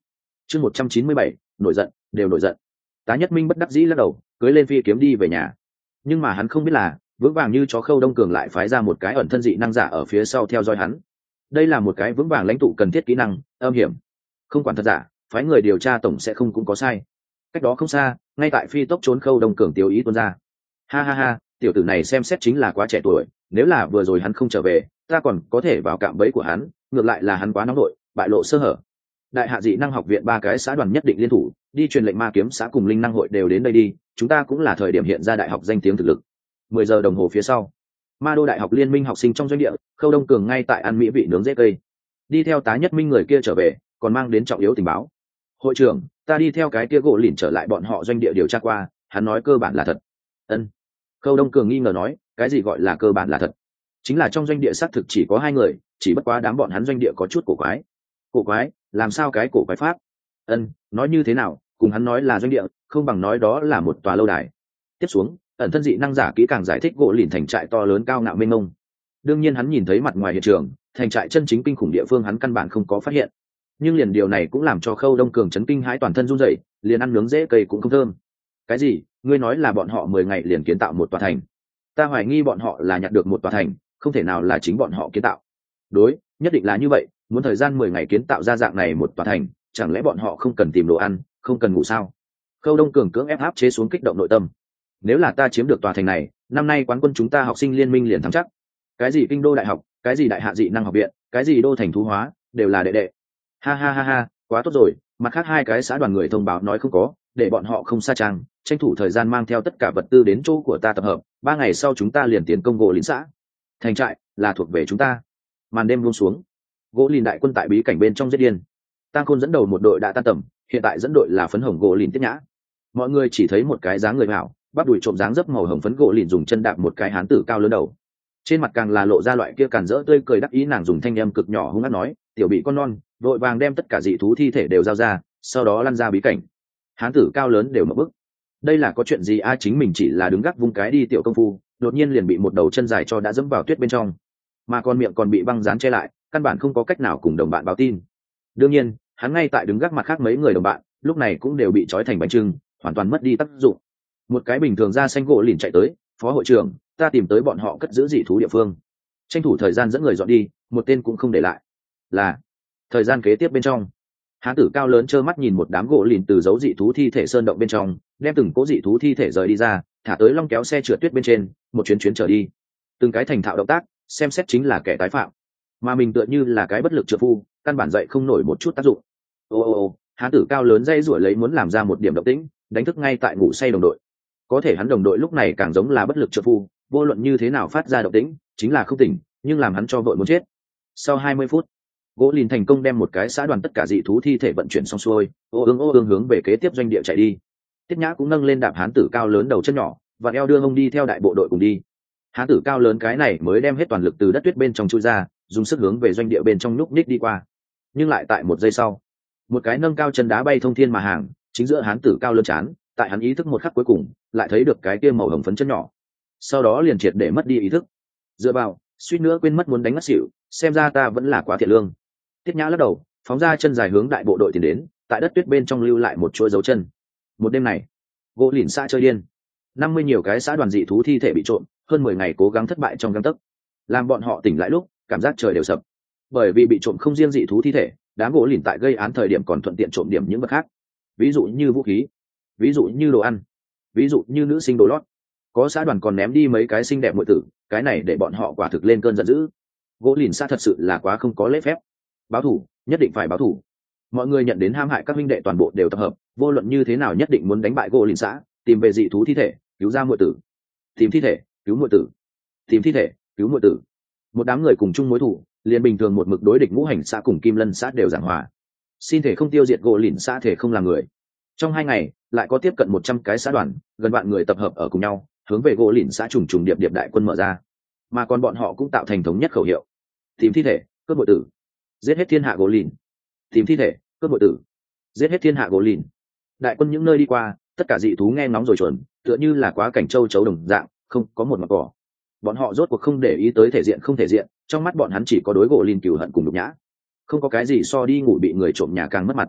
chương 197, nổi giận, đều nổi giận. Tá Nhất Minh bất đắc dĩ lắc đầu, cưỡi lên phi kiếm đi về nhà. Nhưng mà hắn không biết là, vững vàng như chó Khâu Đông Cường lại phái ra một cái ẩn thân dị năng giả ở phía sau theo dõi hắn. Đây là một cái vững vàng lãnh tụ cần thiết kỹ năng, âm hiểm. Không quản thật giả, phái người điều tra tổng sẽ không cũng có sai. Cách đó không xa, ngay tại phi tốc trốn Khâu Đông Cường tiêu ý tuôn ra. Ha ha ha, tiểu tử này xem xét chính là quá trẻ tuổi, nếu là vừa rồi hắn không trở về, ta còn có thể vào cạm bẫy của hắn, ngược lại là hắn quá nóng nổi, bại lộ sơ hở. Đại hạ dị năng học viện 3 cái xã đoàn nhất định liên thủ, đi truyền lệnh ma kiếm xã cùng linh năng hội đều đến đây đi, chúng ta cũng là thời điểm hiện ra đại học danh tiếng thực lực. 10 giờ đồng hồ phía sau, ma đô đại học liên minh học sinh trong doanh địa, Khâu Đông Cường ngay tại ăn mỹ vị nướng dễ cây, đi theo Tá Nhất Minh người kia trở về, còn mang đến trọng yếu tình báo. Hội trưởng, ta đi theo cái kia gỗ lìn trở lại bọn họ doanh địa điều tra qua, hắn nói cơ bản là thật. Ân. Khâu Đông Cường nghi ngờ nói, cái gì gọi là cơ bản là thật? Chính là trong doanh địa xác thực chỉ có 2 người, chỉ bất quá đám bọn hắn doanh địa có chút cổ quái. Cổ quái? Làm sao cái cổ quái pháp? Ân, nói như thế nào? Cùng hắn nói là doanh địa, không bằng nói đó là một tòa lâu đài. Tiếp xuống, ẩn thân dị năng giả kỹ càng giải thích gỗ lìn thành trại to lớn cao ngạo mênh mông. Đương nhiên hắn nhìn thấy mặt ngoài hiện trường, thành trại chân chính kinh khủng địa phương hắn căn bản không có phát hiện. Nhưng liền điều này cũng làm cho Khâu Đông Cường chấn kinh hãi toàn thân run rẩy, liền ăn nướng dễ cây cũng không thơm. Cái gì? Ngươi nói là bọn họ 10 ngày liền kiến tạo một tòa thành? Ta hoài nghi bọn họ là nhặt được một tòa thành, không thể nào là chính bọn họ kiến tạo. Đối, nhất định là như vậy, muốn thời gian 10 ngày kiến tạo ra dạng này một tòa thành, chẳng lẽ bọn họ không cần tìm đồ ăn, không cần ngủ sao? Khâu Đông Cường cưỡng ép áp chế xuống kích động nội tâm. Nếu là ta chiếm được tòa thành này, năm nay quán quân chúng ta học sinh liên minh liền thắng chắc. Cái gì kinh đô đại học, cái gì đại hạ dị năng học viện, cái gì đô thành thú hóa, đều là đệ đệ. Ha ha ha ha, quá tốt rồi, mặt khác 2 cái xã đoàn người thông báo nói không có, để bọn họ không xa trang, tranh thủ thời gian mang theo tất cả vật tư đến chỗ của ta tập hợp, 3 ngày sau chúng ta liền tiến công gỗ lìn xã. Thành trại là thuộc về chúng ta. Màn đêm buông xuống, gỗ lìn đại quân tại bí cảnh bên trong giết điên. Tang Khôn dẫn đầu một đội đã tan tầm, hiện tại dẫn đội là phấn hồng gỗ lìn Tiết Nhã. Mọi người chỉ thấy một cái dáng người hảo, bắp đùi trộm dáng dấp màu hồng phấn gỗ lìn dùng chân đạp một cái hán tử cao lớn đầu. Trên mặt càng là lộ ra loại kia càn rỡ tươi cười đắc ý, nàng dùng thanh âm cực nhỏ hung hăng nói, tiểu bị con non, vội vàng đem tất cả dị thú thi thể đều giao ra, sau đó lăn ra bí cảnh. Hán tử cao lớn đều mở bức. Đây là có chuyện gì a? Chính mình chỉ là đứng gác vung cái đi tiểu công phu, đột nhiên liền bị một đầu chân dài cho đã dẫm vào tuyết bên trong, mà con miệng còn bị băng dán che lại, căn bản không có cách nào cùng đồng bạn báo tin. Đương nhiên, hắn ngay tại đứng gác mặt khác mấy người đồng bạn, lúc này cũng đều bị trói thành bánh trưng, hoàn toàn mất đi tác dụng. Một cái bình thường da xanh gỗ lìn chạy tới, phó hội trưởng, ta tìm tới bọn họ cất giữ dị thú địa phương, tranh thủ thời gian dẫn người dọn đi, một tên cũng không để lại. Là. Thời gian kế tiếp bên trong, hán tử cao lớn trơ mắt nhìn một đám gỗ lìn từ giấu dị thú thi thể sơn động bên trong, đem từng cố dị thú thi thể rời đi ra, thả tới long kéo xe trượt tuyết bên trên, một chuyến chuyến trở đi. Từng cái thành thạo động tác, xem xét chính là kẻ tái phạm, mà mình tựa như là cái bất lực trợ phu, căn bản dậy không nổi một chút tác dụng. Ô, hán tử cao lớn dây rủi lấy muốn làm ra một điểm động tĩnh, đánh thức ngay tại ngủ say đồng đội. Có thể hắn đồng đội lúc này càng giống là bất lực trợ phu, vô luận như thế nào phát ra động tĩnh, chính là không tỉnh, nhưng làm hắn cho vội muốn chết. Sau 20 phút, gỗ lìn thành công đem một cái xã đoàn tất cả dị thú thi thể vận chuyển xong xuôi, ô ương hướng về kế tiếp doanh địa chạy đi. Tiết Nhã cũng nâng lên đạp hán tử cao lớn đầu chân nhỏ, và eo đưa ông đi theo đại bộ đội cùng đi. Hán tử cao lớn cái này mới đem hết toàn lực từ đất tuyết bên trong chui ra, dùng sức hướng về doanh địa bên trong núp ních đi qua. Nhưng lại tại một giây sau, một cái nâng cao chân đá bay thông thiên mà hàng, chính giữa hán tử cao lớn chán, tại hắn ý thức một khắc cuối cùng, lại thấy được cái kia màu hồng phấn chân nhỏ. Sau đó liền triệt để mất đi ý thức. Dựa vào, suýt nữa quên mất muốn đánh ngất xỉu, xem ra ta vẫn là quá thiện lương. Tiết Nhã lắc đầu, phóng ra chân dài hướng đại bộ đội tiến đến, tại đất tuyết bên trong lưu lại một chuỗi dấu chân. Một đêm này, gỗ lìn xã chơi điên, 50 nhiều cái xã đoàn dị thú thi thể bị trộm, hơn 10 ngày cố gắng thất bại trong gang tấc. Làm bọn họ tỉnh lại lúc, cảm giác trời đều sập. Bởi vì bị trộm không riêng dị thú thi thể, đám gỗ lìn tại gây án thời điểm còn thuận tiện trộm điểm những vật khác, ví dụ như vũ khí, ví dụ như đồ ăn, ví dụ như nữ sinh đồ lót. Có xã đoàn còn ném đi mấy cái xinh đẹp muội tử, cái này để bọn họ quả thực lên cơn giận dữ. Gỗ lìn xã thật sự là quá không có lễ phép. Báo thù, nhất định phải báo thù. Mọi người nhận đến hãm hại các huynh đệ toàn bộ đều tập hợp, vô luận như thế nào nhất định muốn đánh bại gỗ lìn xã, tìm về dị thú thi thể, cứu ra muội tử. Tìm thi thể, cứu muội tử. Tìm thi thể, cứu muội tử. Một đám người cùng chung mối thù, liền bình thường một mực đối địch ngũ hành xã cùng kim lân xã đều giảng hòa. Xin thể không tiêu diệt gỗ lìn xã, thể không làm người. Trong 2 ngày, lại có tiếp cận 100 cái xã đoàn, gần vạn người tập hợp ở cùng nhau, hướng về gỗ lìn xã trùng trùng điệp điệp đại quân mở ra. Mà còn bọn họ cũng tạo thành thống nhất khẩu hiệu: tìm thi thể, cướp muội tử, giết hết thiên hạ gỗ lìn. Tìm thi thể, cướp muội tử, giết hết thiên hạ gỗ lìn. Đại quân những nơi đi qua, tất cả dị thú nghe ngóng rồi chuẩn, tựa như là quá cảnh châu chấu đồng dạng, không có một mặt cỏ. Bọn họ rốt cuộc không để ý tới thể diện không thể diện, trong mắt bọn hắn chỉ có đối gỗ lìn cừu hận cùng nhục nhã. Không có cái gì so đi ngủ bị người trộm nhà càng mất mặt.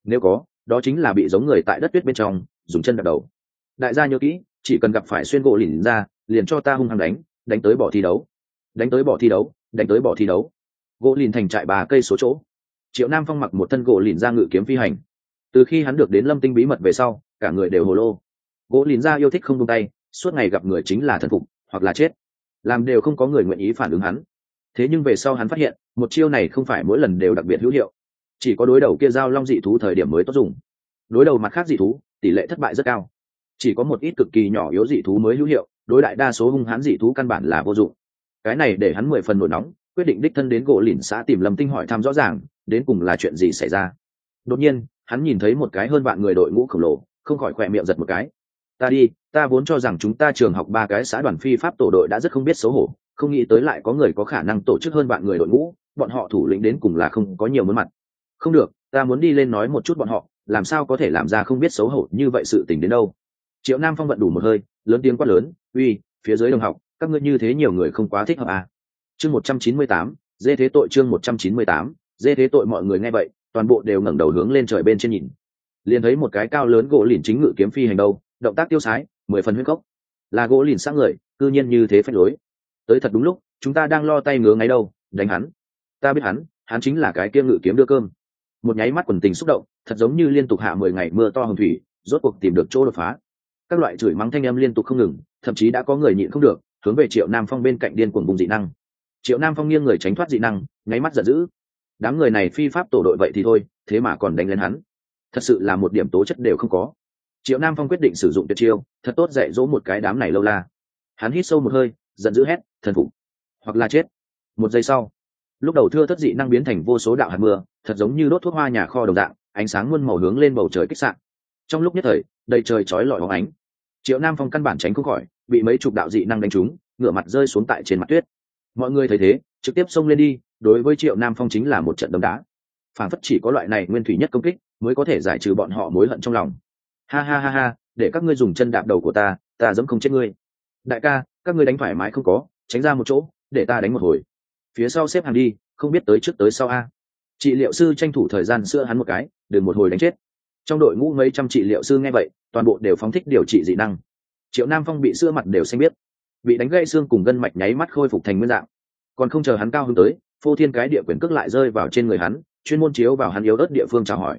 nếu có đó chính là bị giống người tại đất tuyết bên trong dùng chân đạp đầu. Đại gia nhớ kỹ, chỉ cần gặp phải xuyên gỗ lìn ra liền cho ta hung hăng đánh, đánh tới bỏ thi đấu, đánh tới bỏ thi đấu, đánh tới bỏ thi đấu. Gỗ lìn thành trại 3 cây số chỗ, Triệu Nam Phong mặc một thân gỗ lìn ra ngự kiếm phi hành. Từ khi hắn được đến Lâm Tinh bí mật về sau, cả người đều hồ lô. Gỗ lìn ra yêu thích không buông tay, suốt ngày gặp người chính là thần phục hoặc là chết, làm đều không có người nguyện ý phản ứng hắn. Thế nhưng về sau hắn phát hiện, một chiêu này không phải mỗi lần đều đặc biệt hữu hiệu, chỉ có đối đầu kia giao long dị thú thời điểm mới tốt dùng. Đối đầu mặt khác dị thú, tỷ lệ thất bại rất cao. Chỉ có một ít cực kỳ nhỏ yếu dị thú mới hữu hiệu, đối đại đa số hung hãn dị thú căn bản là vô dụng. Cái này để hắn 10 phần nổi nóng, quyết định đích thân đến gỗ lìn xã tìm Lâm Tinh hỏi thăm rõ ràng, đến cùng là chuyện gì xảy ra. Đột nhiên, hắn nhìn thấy một cái hơn vạn người đội ngũ khổng lồ, không khỏi khỏe miệng giật một cái. Ta đi, ta vốn cho rằng chúng ta trường học 3 cái xã đoàn phi pháp tổ đội đã rất không biết xấu hổ, không nghĩ tới lại có người có khả năng tổ chức hơn vạn người đội ngũ, bọn họ thủ lĩnh đến cùng là không có nhiều muốn mặt. Không được, ta muốn đi lên nói một chút bọn họ, làm sao có thể làm ra không biết xấu hổ như vậy sự tình đến đâu. Triệu Nam Phong vận đủ một hơi, lớn tiếng quát lớn, uy, phía dưới đồng học, các ngươi như thế nhiều người không quá thích hợp à. Chương 198, dê thế tội. Chương 198, dê thế tội. Mọi người nghe vậy, toàn bộ đều ngẩng đầu hướng lên trời bên trên nhìn. Liền thấy một cái cao lớn gỗ lìn chính ngự kiếm phi hành đâu, động tác tiêu sái, 10 phần huyết cốc. Là gỗ lìn sáng người, cư nhiên như thế phách lối. Tới thật đúng lúc, chúng ta đang lo tay ngứa ngáy đâu, đánh hắn. Ta biết hắn chính là cái kia ngự kiếm đưa cơm. Một nháy mắt quần tình xúc động, thật giống như liên tục hạ 10 ngày mưa to hồng thủy, rốt cuộc tìm được chỗ đột phá. Các loại chửi mắng thanh âm liên tục không ngừng, thậm chí đã có người nhịn không được, hướng về Triệu Nam Phong bên cạnh điên cuồng vùng dị năng. Triệu Nam Phong nghiêng người tránh thoát dị năng, nháy mắt giận dữ. Đám người này phi pháp tổ đội vậy thì thôi, thế mà còn đánh lên hắn, thật sự là một điểm tố chất đều không có. Triệu Nam Phong quyết định sử dụng tuyệt chiêu, thật tốt dạy dỗ một cái đám này lâu la. Hắn hít sâu một hơi, giận dữ hét, thần phục hoặc là chết. Một giây sau, lúc đầu thưa thất dị năng biến thành vô số đạo hạt mưa, thật giống như đốt thuốc hoa nhà kho đồng dạng, ánh sáng muôn màu hướng lên bầu trời kích xạ. Trong lúc nhất thời, đầy trời chói lọi hóng ánh. Triệu Nam Phong căn bản tránh không khỏi, bị mấy chục đạo dị năng đánh trúng, ngửa mặt rơi xuống tại trên mặt tuyết. Mọi người thấy thế, trực tiếp xông lên đi, đối với Triệu Nam Phong chính là một trận đấm đá. Phản phất chỉ có loại này nguyên thủy nhất công kích mới có thể giải trừ bọn họ mối hận trong lòng. Ha ha ha ha, để các ngươi dùng chân đạp đầu của ta dẫm không chết ngươi. Đại ca, các ngươi đánh thoải mái không có, tránh ra một chỗ, để ta đánh một hồi. Phía sau xếp hàng đi, không biết tới trước tới sau a. Trị liệu sư tranh thủ thời gian sữa hắn một cái, đừng một hồi đánh chết. Trong đội ngũ mấy trăm trị liệu sư nghe vậy, toàn bộ đều phóng thích điều trị dị năng. Triệu Nam Phong bị sữa mặt đều xanh biết, bị đánh gãy xương cùng gân mạch nháy mắt khôi phục thành nguyên dạng. Còn không chờ hắn cao hứng tới, phô thiên cái địa quyền cước lại rơi vào trên người hắn, chuyên môn chiếu vào hắn yếu ớt địa phương chào hỏi.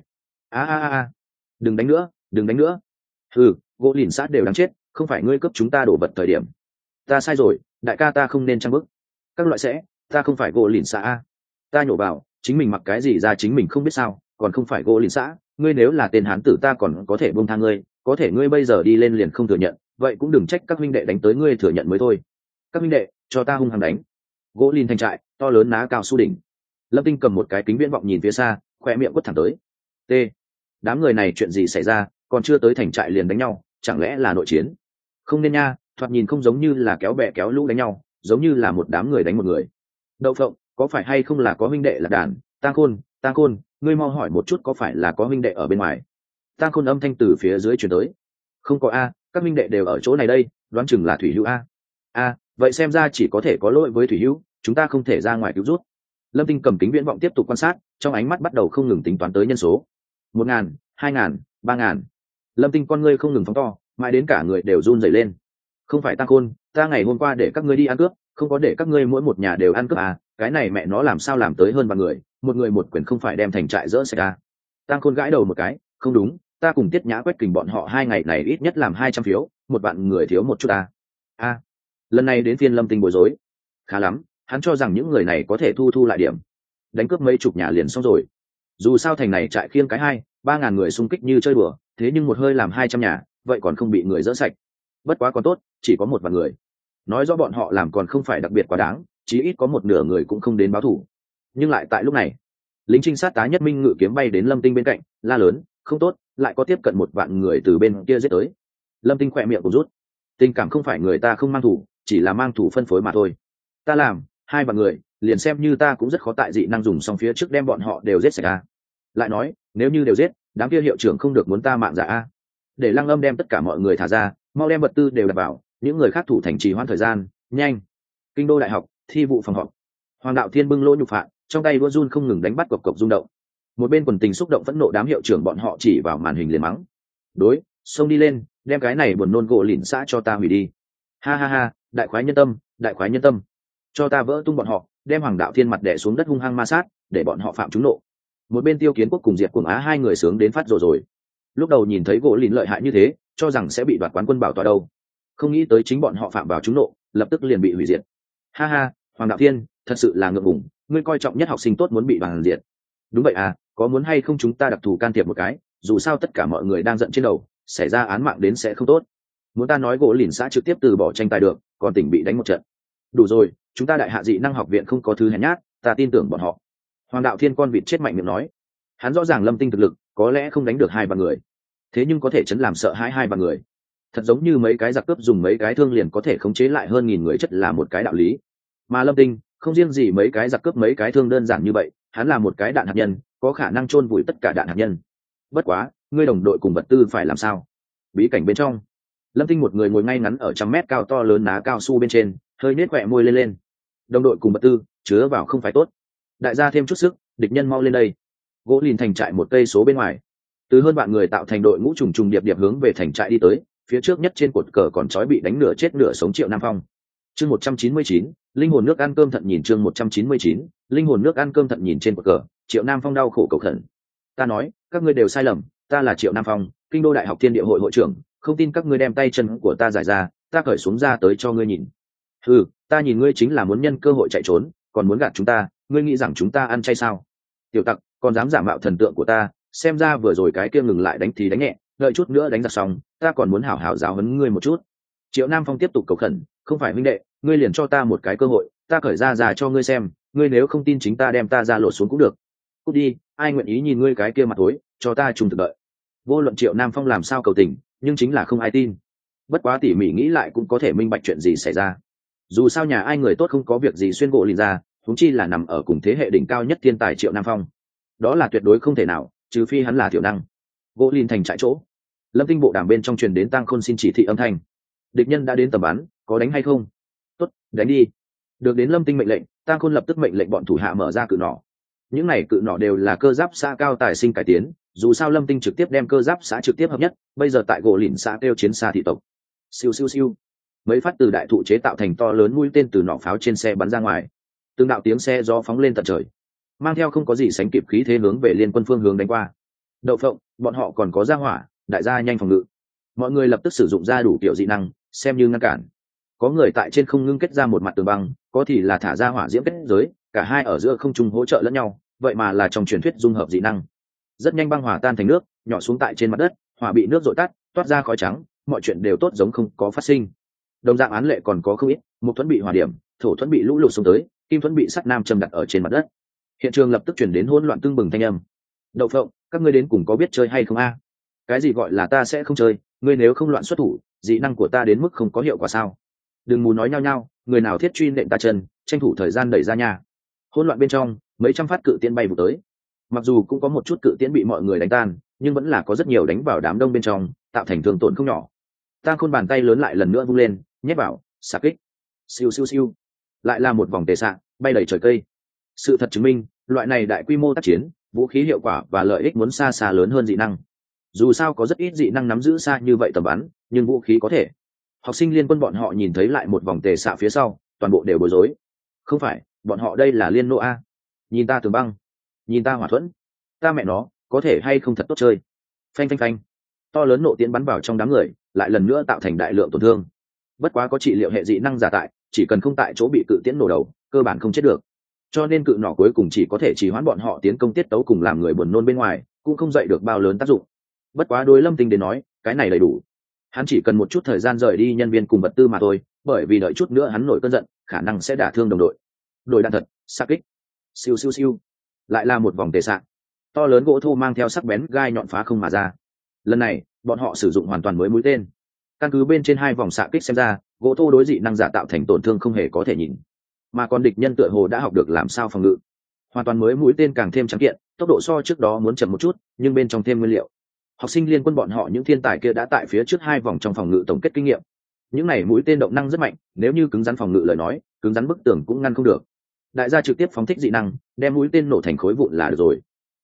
A, đừng đánh nữa, đừng đánh nữa. Ừ, gỗ lìn sát đều đáng chết, không phải ngươi cướp chúng ta đổ vật thời điểm. Ta sai rồi, đại ca ta không nên trang bức. Các loại sẽ, ta không phải gỗ lìn xã a. Ta nhổ vào, chính mình mặc cái gì ra chính mình không biết sao, còn không phải gỗ lìn xã. Ngươi nếu là tên hán tử ta còn có thể buông tha ngươi, có thể ngươi bây giờ đi lên liền không thừa nhận, vậy cũng đừng trách các huynh đệ đánh tới ngươi thừa nhận mới thôi. Các huynh đệ, cho ta hung hăng đánh. Gỗ lìn thành trại, to lớn ná cao su đỉnh. Lâm Tinh cầm một cái kính viễn vọng nhìn phía xa, khoe miệng quất thẳng tới. T. Đám người này chuyện gì xảy ra, còn chưa tới thành trại liền đánh nhau, chẳng lẽ là nội chiến? Không nên nha, thoạt nhìn không giống như là kéo bè kéo lũ đánh nhau, giống như là một đám người đánh một người. Đậu phộng, có phải hay không là có huynh đệ là đàn? Tang Khôn, ngươi mau hỏi một chút có phải là có huynh đệ ở bên ngoài? Tang Khôn âm thanh từ phía dưới truyền tới. Không có a, các huynh đệ đều ở chỗ này đây, đoán chừng là Thủy Hữu a. A, vậy xem ra chỉ có thể có lỗi với Thủy Hữu, chúng ta không thể ra ngoài cứu rút. Lâm Tinh cầm kính viễn vọng tiếp tục quan sát, trong ánh mắt bắt đầu không ngừng tính toán tới nhân số. 1.000, 2.000, 3.000. Lâm Tinh con ngươi không ngừng phóng to, mãi đến cả người đều run rẩy lên. Không phải Tang Khôn, ta ngày hôm qua để các ngươi đi ăn cướp, không có để các ngươi mỗi một nhà đều ăn cướp à, cái này mẹ nó làm sao làm tới hơn 3 người một quyền không phải đem thành trại dỡ sạch à. Tang Khôn gãi đầu một cái, không đúng, ta cùng Tiết Nhã Quách Kình bọn họ 2 ngày này ít nhất làm 200 phiếu, một vạn người thiếu một chút à. A, lần này đến phiên Lâm Tinh bối rối. Khá lắm, hắn cho rằng những người này có thể thu lại điểm, đánh cướp mấy chục nhà liền xong rồi. Dù sao thành này trại khiêng cái 2-3 ngàn người xung kích như chơi đùa, thế nhưng một hơi làm 200 nhà, vậy còn không bị người dỡ sạch. Bất quá còn tốt, chỉ có một vạn người, nói rõ bọn họ làm còn không phải đặc biệt quá đáng, chí ít có một nửa người cũng không đến báo thù. Nhưng lại tại lúc này, lính trinh sát tá Nhất Minh ngự kiếm bay đến Lâm Tinh bên cạnh, la lớn, không tốt, lại có tiếp cận 1 vạn người từ bên kia giết tới. Lâm Tinh khỏe miệng cũng rút, tình cảm không phải người ta không mang thủ, chỉ là mang thủ phân phối mà thôi. Ta làm 2 vạn người, liền xem như ta cũng rất khó tại dị năng dùng xong phía trước đem bọn họ đều giết sạch a. Lại nói, nếu như đều giết, đám kia hiệu trưởng không được muốn ta mạng giả a. Để Lăng Âm đem tất cả mọi người thả ra, mau đem vật tư đều đặt vào, những người khác thủ thành trì hoãn thời gian, nhanh. Kinh đô đại học, thi vụ phòng họp. Hoàng Đạo Thiên bưng lỗ nhục phạn, trong tay đũa run không ngừng đánh bắt cộc cộc rung động. Một bên quần tình xúc động phẫn nộ đám hiệu trưởng bọn họ chỉ vào màn hình liền mắng. Đối, xông đi lên, đem cái này buồn nôn gỗ lìn xã cho ta hủy đi. Ha ha ha, đại khoái nhân tâm, đại khoái nhân tâm. Cho ta vỡ tung bọn họ, đem Hoàng Đạo Thiên mặt đè xuống đất hung hăng ma sát, để bọn họ phạm trúng nộ. Một bên Tiêu Kiến Quốc cùng Diệp Cuồng Á hai người sướng đến phát rồi. Lúc đầu nhìn thấy gỗ lìn lợi hại như thế, cho rằng sẽ bị đoạt quán quân bảo tọa đâu. Không nghĩ tới chính bọn họ phạm vào trúng nộ, lập tức liền bị hủy diệt. Ha ha, Hoàng Đạo Thiên, thật sự là ngượng ngùng, ngươi coi trọng nhất học sinh tốt muốn bị bằng diệt. Đúng vậy à, có muốn hay không chúng ta đặc thù can thiệp một cái, dù sao tất cả mọi người đang giận trên đầu, xảy ra án mạng đến sẽ không tốt. Muốn ta nói gỗ lìn xã trực tiếp từ bỏ tranh tài được, còn tỉnh bị đánh một trận. Đủ rồi, chúng ta Đại Hạ Dị Năng học viện không có thứ hèn nhát, ta tin tưởng bọn họ. Hoàng Đạo Thiên con vịt chết mạnh miệng nói. Hắn rõ ràng Lâm Tinh thực lực có lẽ không đánh được hai ba người, thế nhưng có thể chấn làm sợ hai ba người. Thật giống như mấy cái giặc cướp dùng mấy cái thương liền có thể khống chế lại hơn nghìn người chất là một cái đạo lý. Mà Lâm Tinh không riêng gì mấy cái giặc cướp mấy cái thương đơn giản như vậy, hắn là một cái đạn hạt nhân, có khả năng chôn vùi tất cả đạn hạt nhân. Bất quá, ngươi đồng đội cùng vật tư phải làm sao? Bí cảnh bên trong, Lâm Tinh một người ngồi ngay ngắn ở 100 mét cao to lớn ná cao su bên trên, hơi nết quẹ môi lên. Đồng đội cùng vật tư chứa vào không phải tốt, đại gia thêm chút sức, địch nhân mau lên đây. Gỗ lìn thành trại một cây số bên ngoài, từ hơn bạn người tạo thành đội ngũ trùng trùng điệp điệp hướng về thành trại đi tới, phía trước nhất trên cột cờ còn trói bị đánh nửa chết nửa sống Triệu Nam Phong. Chương 199, linh hồn nước ăn cơm thận nhìn. Chương 199, linh hồn nước ăn cơm thận nhìn trên cột cờ, Triệu Nam Phong đau khổ cầu khẩn. Ta nói, các ngươi đều sai lầm, ta là Triệu Nam Phong, Kinh đô Đại học Thiên Địa hội hội trưởng, không tin các ngươi đem tay chân của ta giải ra, ta cởi xuống ra tới cho ngươi nhìn. Ừ, ta nhìn ngươi chính là muốn nhân cơ hội chạy trốn, còn muốn gạt chúng ta, ngươi nghĩ rằng chúng ta ăn chay sao? Tiểu tặc, còn dám giả mạo thần tượng của ta, xem ra vừa rồi cái kia ngừng lại đánh thì đánh nhẹ, đợi chút nữa đánh giặc xong, ta còn muốn hảo hảo giáo huấn ngươi một chút. Triệu Nam Phong tiếp tục cầu khẩn, không phải huynh đệ, ngươi liền cho ta một cái cơ hội, ta cởi ra cho ngươi xem, ngươi nếu không tin chính ta đem ta ra lột xuống cũng được. Cút đi, ai nguyện ý nhìn ngươi cái kia mặt tối, cho ta trùng thực đợi. Vô luận Triệu Nam Phong làm sao cầu tình, nhưng chính là không ai tin. Bất quá tỉ mỉ nghĩ lại cũng có thể minh bạch chuyện gì xảy ra. Dù sao nhà ai người tốt không có việc gì xuyên gỗ lìn ra, huống chi là nằm ở cùng thế hệ đỉnh cao nhất thiên tài Triệu Nam Phong. Đó là tuyệt đối không thể nào, trừ phi hắn là thiểu năng. Gỗ lìn thành trại chỗ, Lâm Tinh bộ đàm bên trong truyền đến Tăng Khôn xin chỉ thị âm thanh. Địch nhân đã đến tầm bắn, có đánh hay không? Tốt, đánh đi. Được đến Lâm Tinh mệnh lệnh, Tăng Khôn lập tức mệnh lệnh bọn thủ hạ mở ra cự nỏ. Những này cự nỏ đều là cơ giáp xã cao tài sinh cải tiến, dù sao Lâm Tinh trực tiếp đem cơ giáp xã trực tiếp hợp nhất, bây giờ tại gỗ lìn xã kêu chiến xa thị tộc. Siêu siêu siêu. Mấy phát từ đại thụ chế tạo thành to lớn mũi tên từ nỏ pháo trên xe bắn ra ngoài. Từng đạo tiếng xe gió phóng lên tận trời, mang theo không có gì sánh kịp khí thế hướng về liên quân phương hướng đánh qua. Đậu phộng, bọn họ còn có ra hỏa, đại gia nhanh phòng ngự. Mọi người lập tức sử dụng ra đủ kiểu dị năng, xem như ngăn cản. Có người tại trên không ngưng kết ra một mặt tường băng, có thì là thả ra hỏa diễm kết giới, cả hai ở giữa không trung hỗ trợ lẫn nhau, vậy mà là trong truyền thuyết dung hợp dị năng. Rất nhanh băng hỏa tan thành nước, nhỏ xuống tại trên mặt đất, hỏa bị nước dội tắt, toát ra khói trắng, mọi chuyện đều tốt giống không có phát sinh. Đồng dạng án lệ còn có không ít, một thuẫn bị hỏa điểm, thổ thuẫn bị lũ lụt xông tới, kim thuẫn bị sắt nam châm đặt ở trên mặt đất. Hiện trường lập tức chuyển đến hỗn loạn tưng bừng thanh âm. Đậu phộng, các ngươi đến cùng có biết chơi hay không a? Cái gì gọi là ta sẽ không chơi, ngươi nếu không loạn xuất thủ, dị năng của ta đến mức không có hiệu quả sao? Đừng mù nói nhau nhau, người nào thiết truy nện ta chân, tranh thủ thời gian đẩy ra nhà. Hỗn loạn bên trong, mấy trăm phát cự tiễn bay vụ tới. Mặc dù cũng có một chút cự tiễn bị mọi người đánh tan, nhưng vẫn là có rất nhiều đánh vào đám đông bên trong, tạo thành thương tổn không nhỏ. Tang Khôn bàn tay lớn lại lần nữa vung lên, nhét vào, xạ kích. Siêu siêu siêu. Lại là một vòng tề xạ, bay đầy trời cây. Sự thật chứng minh, loại này đại quy mô tác chiến, vũ khí hiệu quả và lợi ích muốn xa xa lớn hơn dị năng. Dù sao có rất ít dị năng nắm giữ xa như vậy tầm bắn, nhưng vũ khí có thể. Học sinh liên quân bọn họ nhìn thấy lại một vòng tề xạ phía sau, toàn bộ đều bối rối. Không phải, bọn họ đây là liên nô a. Nhìn ta tường băng, nhìn ta hỏa thuẫn, ta mẹ nó, có thể hay không thật tốt chơi. Phanh phanh phanh. To lớn nộ tiễn bắn vào trong đám người, lại lần nữa tạo thành đại lượng tổn thương. Bất quá có trị liệu hệ dị năng giả tại, chỉ cần không tại chỗ bị cự tiễn nổ đầu, cơ bản không chết được. Cho nên cự nỏ cuối cùng chỉ có thể trì hoãn bọn họ tiến công tiết tấu cùng làm người buồn nôn bên ngoài, cũng không dậy được bao lớn tác dụng. Bất quá đối Lâm Tinh đến nói, cái này đầy đủ. Hắn chỉ cần một chút thời gian rời đi nhân viên cùng vật tư mà thôi, bởi vì đợi chút nữa hắn nổi cơn giận, khả năng sẽ đả thương đồng đội. Đội đạn thật, xạ kích. Siêu siêu siêu. Lại là một vòng tề xạ. To lớn gỗ thô mang theo sắc bén gai nhọn phá không mà ra. Lần này, bọn họ sử dụng hoàn toàn mới mũi tên. Căn cứ bên trên hai vòng xạ kích xem ra, gỗ thô đối dị năng giả tạo thành tổn thương không hề có thể nhìn, mà còn địch nhân tựa hồ đã học được làm sao phòng ngự. Hoàn toàn mới mũi tên càng thêm trắng kiện, tốc độ so trước đó muốn chậm một chút, nhưng bên trong thêm nguyên liệu. Học sinh liên quân bọn họ những thiên tài kia đã tại phía trước hai vòng trong phòng ngự tổng kết kinh nghiệm. Những này mũi tên động năng rất mạnh, nếu như cứng rắn phòng ngự lời nói, cứng rắn bức tường cũng ngăn không được. Đại gia trực tiếp phóng thích dị năng, đem mũi tên nổ thành khối vụn là được rồi.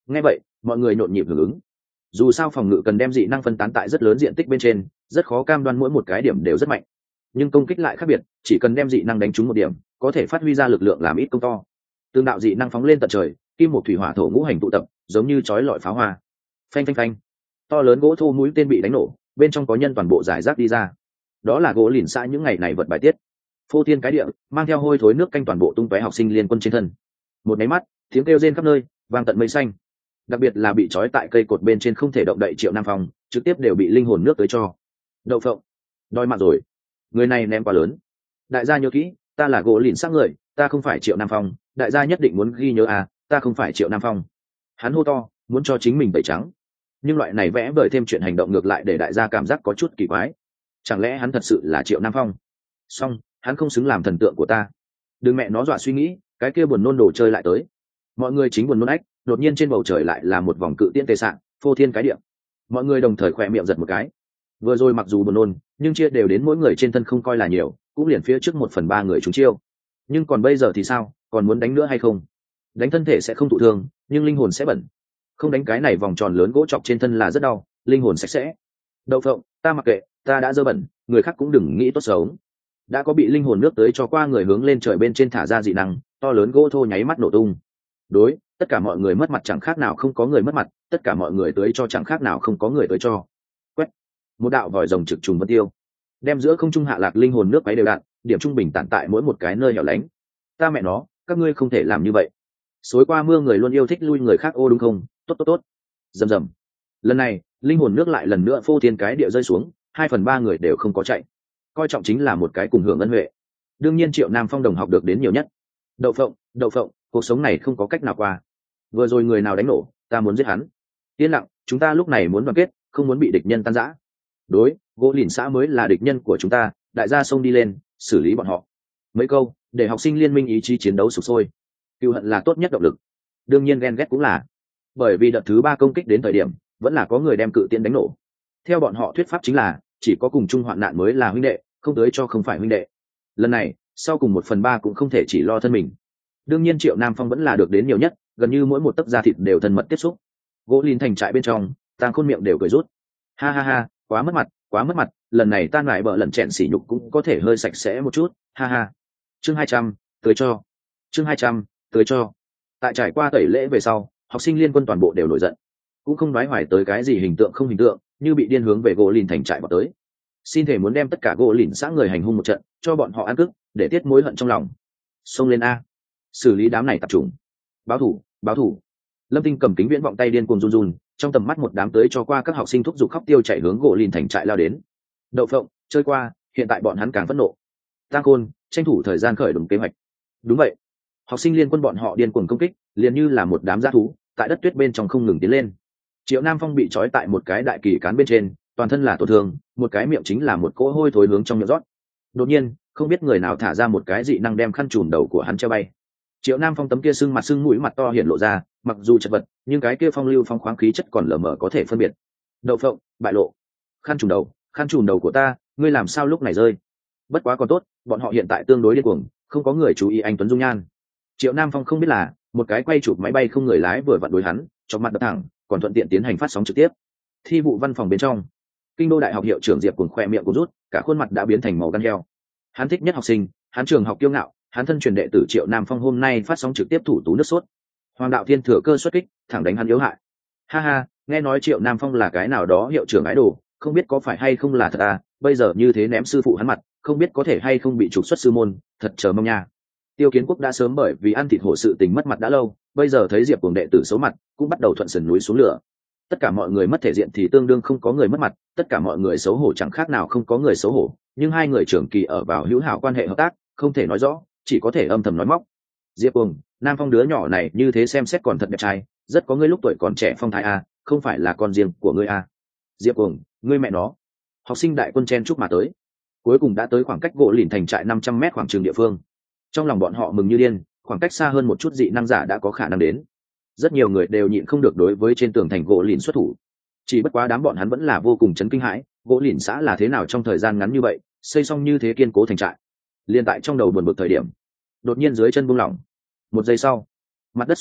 Nghe vậy mọi người nhộn nhịp hưởng ứng. Dù sao phòng ngự cần đem dị năng phân tán tại rất lớn diện tích bên trên, rất khó cam đoan mỗi một cái điểm đều rất mạnh, nhưng công kích lại khác biệt, chỉ cần đem dị năng đánh trúng một điểm có thể phát huy ra lực lượng làm ít công to. Tương đạo dị năng phóng lên tận trời, kim một thủy hỏa thổ ngũ hành tụ tập, giống như chói lọi pháo hoa. Phanh phanh phanh, to lớn gỗ thô mũi tên bị đánh nổ, bên trong có nhân toàn bộ giải rác đi ra. Đó là gỗ lìn xã những ngày này vật bài tiết. Phô thiên cái địa mang theo hôi thối nước canh toàn bộ tung tóe học sinh liên quân trên thân. Một máy mắt tiếng kêu rên khắp nơi, vang tận mây xanh. Đặc biệt là bị trói tại cây cột bên trên không thể động đậy Triệu Nam Phong, trực tiếp đều bị linh hồn nước tới cho. Đậu phộng, đòi mạng rồi, người này ném quá lớn. Đại gia nhớ kỹ, ta là gỗ lìn xác người, ta không phải Triệu Nam Phong, đại gia nhất định muốn ghi nhớ à, ta không phải Triệu Nam Phong. Hắn hô to, muốn cho chính mình tẩy trắng. Nhưng loại này vẽ vời thêm chuyện hành động ngược lại để đại gia cảm giác có chút kỳ quái. Chẳng lẽ hắn thật sự là Triệu Nam Phong? Song hắn không xứng làm thần tượng của ta. Đừng mẹ nó dọa suy nghĩ, cái kia buồn nôn đồ chơi lại tới. Mọi người chính buồn nôn ách, đột nhiên trên bầu trời lại là một vòng cự tiễn tề sạng, phô thiên cái địa. Mọi người đồng thời khỏe miệng giật một cái. Vừa rồi mặc dù buồn nôn, nhưng chia đều đến mỗi người trên thân không coi là nhiều, cũng liền phía trước 1/3 người trúng chiêu. Nhưng còn bây giờ thì sao, còn muốn đánh nữa hay không? Đánh thân thể sẽ không thụ thương, nhưng linh hồn sẽ bẩn. Không đánh cái này vòng tròn lớn gỗ chọc trên thân là rất đau, linh hồn sạch sẽ. Đậu phộng, ta mặc kệ, ta đã dơ bẩn, người khác cũng đừng nghĩ tốt xấu. Đã có bị linh hồn nước tới cho qua người hướng lên trời bên trên thả ra dị năng, to lớn gỗ thô nháy mắt nổ tung. Đối, tất cả mọi người mất mặt chẳng khác nào không có người mất mặt, tất cả mọi người tới cho chẳng khác nào không có người tới cho. Quét, một đạo vòi rồng trực trùng vân tiêu, đem giữa không trung hạ lạc linh hồn nước quấy đều đặn, điểm trung bình tản tại mỗi một cái nơi hẻo lánh. Ta mẹ nó, các ngươi không thể làm như vậy. Xối qua mưa người luôn yêu thích lui người khác ô đúng không? Tốt tốt tốt. Rầm rầm. Lần này linh hồn nước lại lần nữa phô thiên cái địa rơi xuống, 2/3 người đều không có chạy. Coi trọng chính là một cái cùng hưởng ân huệ. Đương nhiên Triệu Nam Phong đồng học được đến nhiều nhất. Đậu phộng, cuộc sống này không có cách nào qua. Vừa rồi người nào đánh nổ, ta muốn giết hắn. Yên lặng, chúng ta lúc này muốn đoàn kết, không muốn bị địch nhân tan rã. Đối, gỗ lìn xã mới là địch nhân của chúng ta, đại gia xông đi lên, xử lý bọn họ. Mấy câu để học sinh liên minh ý chí chiến đấu sục sôi. Cừu hận là tốt nhất động lực, đương nhiên ghen ghét cũng là. Bởi vì đợt thứ 3 công kích đến thời điểm vẫn là có người đem cự tiễn đánh nổ. Theo bọn họ thuyết pháp chính là chỉ có cùng chung hoạn nạn mới là huynh đệ, không tới cho không phải huynh đệ. Lần này sau cùng 1/3 cũng không thể chỉ lo thân mình. Đương nhiên Triệu Nam Phong vẫn là được đến nhiều nhất, gần như mỗi một tấc da thịt đều thân mật tiếp xúc. Gỗ lìn thành trại bên trong, Tàng Khôn miệng đều cười rút. Ha ha ha, quá mất mặt, lần này tan lại bợ lần chẹn sỉ nhục cũng có thể hơi sạch sẽ một chút, ha ha. Chương 200, tới cho. Chương 200, tới cho. Tại trải qua tẩy lễ về sau, học sinh liên quân toàn bộ đều nổi giận, cũng không nói hoài tới cái gì hình tượng không hình tượng, như bị điên hướng về gỗ lìn thành trại vào tới. Xin thể muốn đem tất cả gỗ lìn xã người hành hung một trận, cho bọn họ ăn cức, để tiết mối hận trong lòng. Xông lên a, xử lý đám này tập trung. Báo thủ. Lâm Tinh cầm kính viễn vọng tay điên cuồng run run, trong tầm mắt một đám tới cho qua các học sinh thúc giục khóc tiêu chạy hướng gỗ lìn thành trại lao đến. Đậu phộng, chơi qua, hiện tại bọn hắn càng phẫn nộ. Tang Khôn, tranh thủ thời gian khởi động kế hoạch. Đúng vậy. Học sinh liên quân bọn họ điên cuồng công kích, liền như là một đám dã thú, tại đất tuyết bên trong không ngừng tiến lên. Triệu Nam Phong bị trói tại một cái đại kỳ cán bên trên, toàn thân là tổn thương, một cái miệng chính là một cỗ hôi thối hướng trong miệng rót. Đột nhiên, không biết người nào thả ra một cái dị năng đem khăn trùm đầu của hắn treo bay. Triệu Nam Phong tấm kia sưng mũi mặt to hiện lộ ra, mặc dù chật vật, nhưng cái kia phong lưu phong khoáng khí chất còn lờ mờ có thể phân biệt. Đậu phộng, bại lộ. Khăn trùm đầu của ta, ngươi làm sao lúc này rơi? Bất quá còn tốt, bọn họ hiện tại tương đối điên cuồng, không có người chú ý anh tuấn dung nhan. Triệu Nam Phong không biết là một cái quay chụp máy bay không người lái vừa vặn đối hắn, cho mặt đập thẳng, còn thuận tiện tiến hành phát sóng trực tiếp. Thi vụ văn phòng bên trong, Kinh đô đại học hiệu trưởng Diệp cuồng khoe miệng của rút, cả khuôn mặt đã biến thành màu gan heo. Hắn thích nhất học sinh, hắn trường học kiêu ngạo, hắn thân truyền đệ tử Triệu Nam Phong hôm nay phát sóng trực tiếp thủ tú nước sốt. Hoàng đạo thiên thừa cơ xuất kích, thẳng đánh hắn yếu hại. Ha ha, nghe nói Triệu Nam Phong là cái nào đó hiệu trưởng ái đồ, không biết có phải hay không là thật à, bây giờ như thế ném sư phụ hắn mặt, không biết có thể hay không bị trục xuất sư môn, thật chờ mong nha. Tiêu Kiến Quốc đã sớm bởi vì ăn thịt hổ sự tình mất mặt đã lâu, bây giờ thấy Diệp cuồng đệ tử xấu mặt, cũng bắt đầu thuận sườn núi xuống lửa. Tất cả mọi người mất thể diện thì tương đương không có người mất mặt, tất cả mọi người xấu hổ chẳng khác nào không có người xấu hổ, nhưng hai người trưởng kỳ ở vào hữu hảo quan hệ hợp tác, không thể nói rõ, chỉ có thể âm thầm nói móc. Diệp cuồng, Nam Phong đứa nhỏ này như thế xem xét còn thật đẹp trai, rất có ngươi lúc tuổi còn trẻ phong thái a, không phải là con riêng của ngươi a. Diệp cuồng, ngươi mẹ nó. Học sinh đại quân chen chúc mà tới, cuối cùng đã tới khoảng cách gỗ lìn thành trại 500 m khoảng trường địa phương. Trong lòng bọn họ mừng như điên, khoảng cách xa hơn một chút dị năng giả đã có khả năng đến. Rất nhiều người đều nhịn không được đối với trên tường thành gỗ lìn xuất thủ. Chỉ bất quá đám bọn hắn vẫn là vô cùng chấn kinh hãi, gỗ lìn xã là thế nào trong thời gian ngắn như vậy xây xong như thế kiên cố thành trại. Liên tại trong đầu buồn bực thời điểm, đột nhiên dưới chân buông lỏng, một giây sau mặt đất sụp đổ,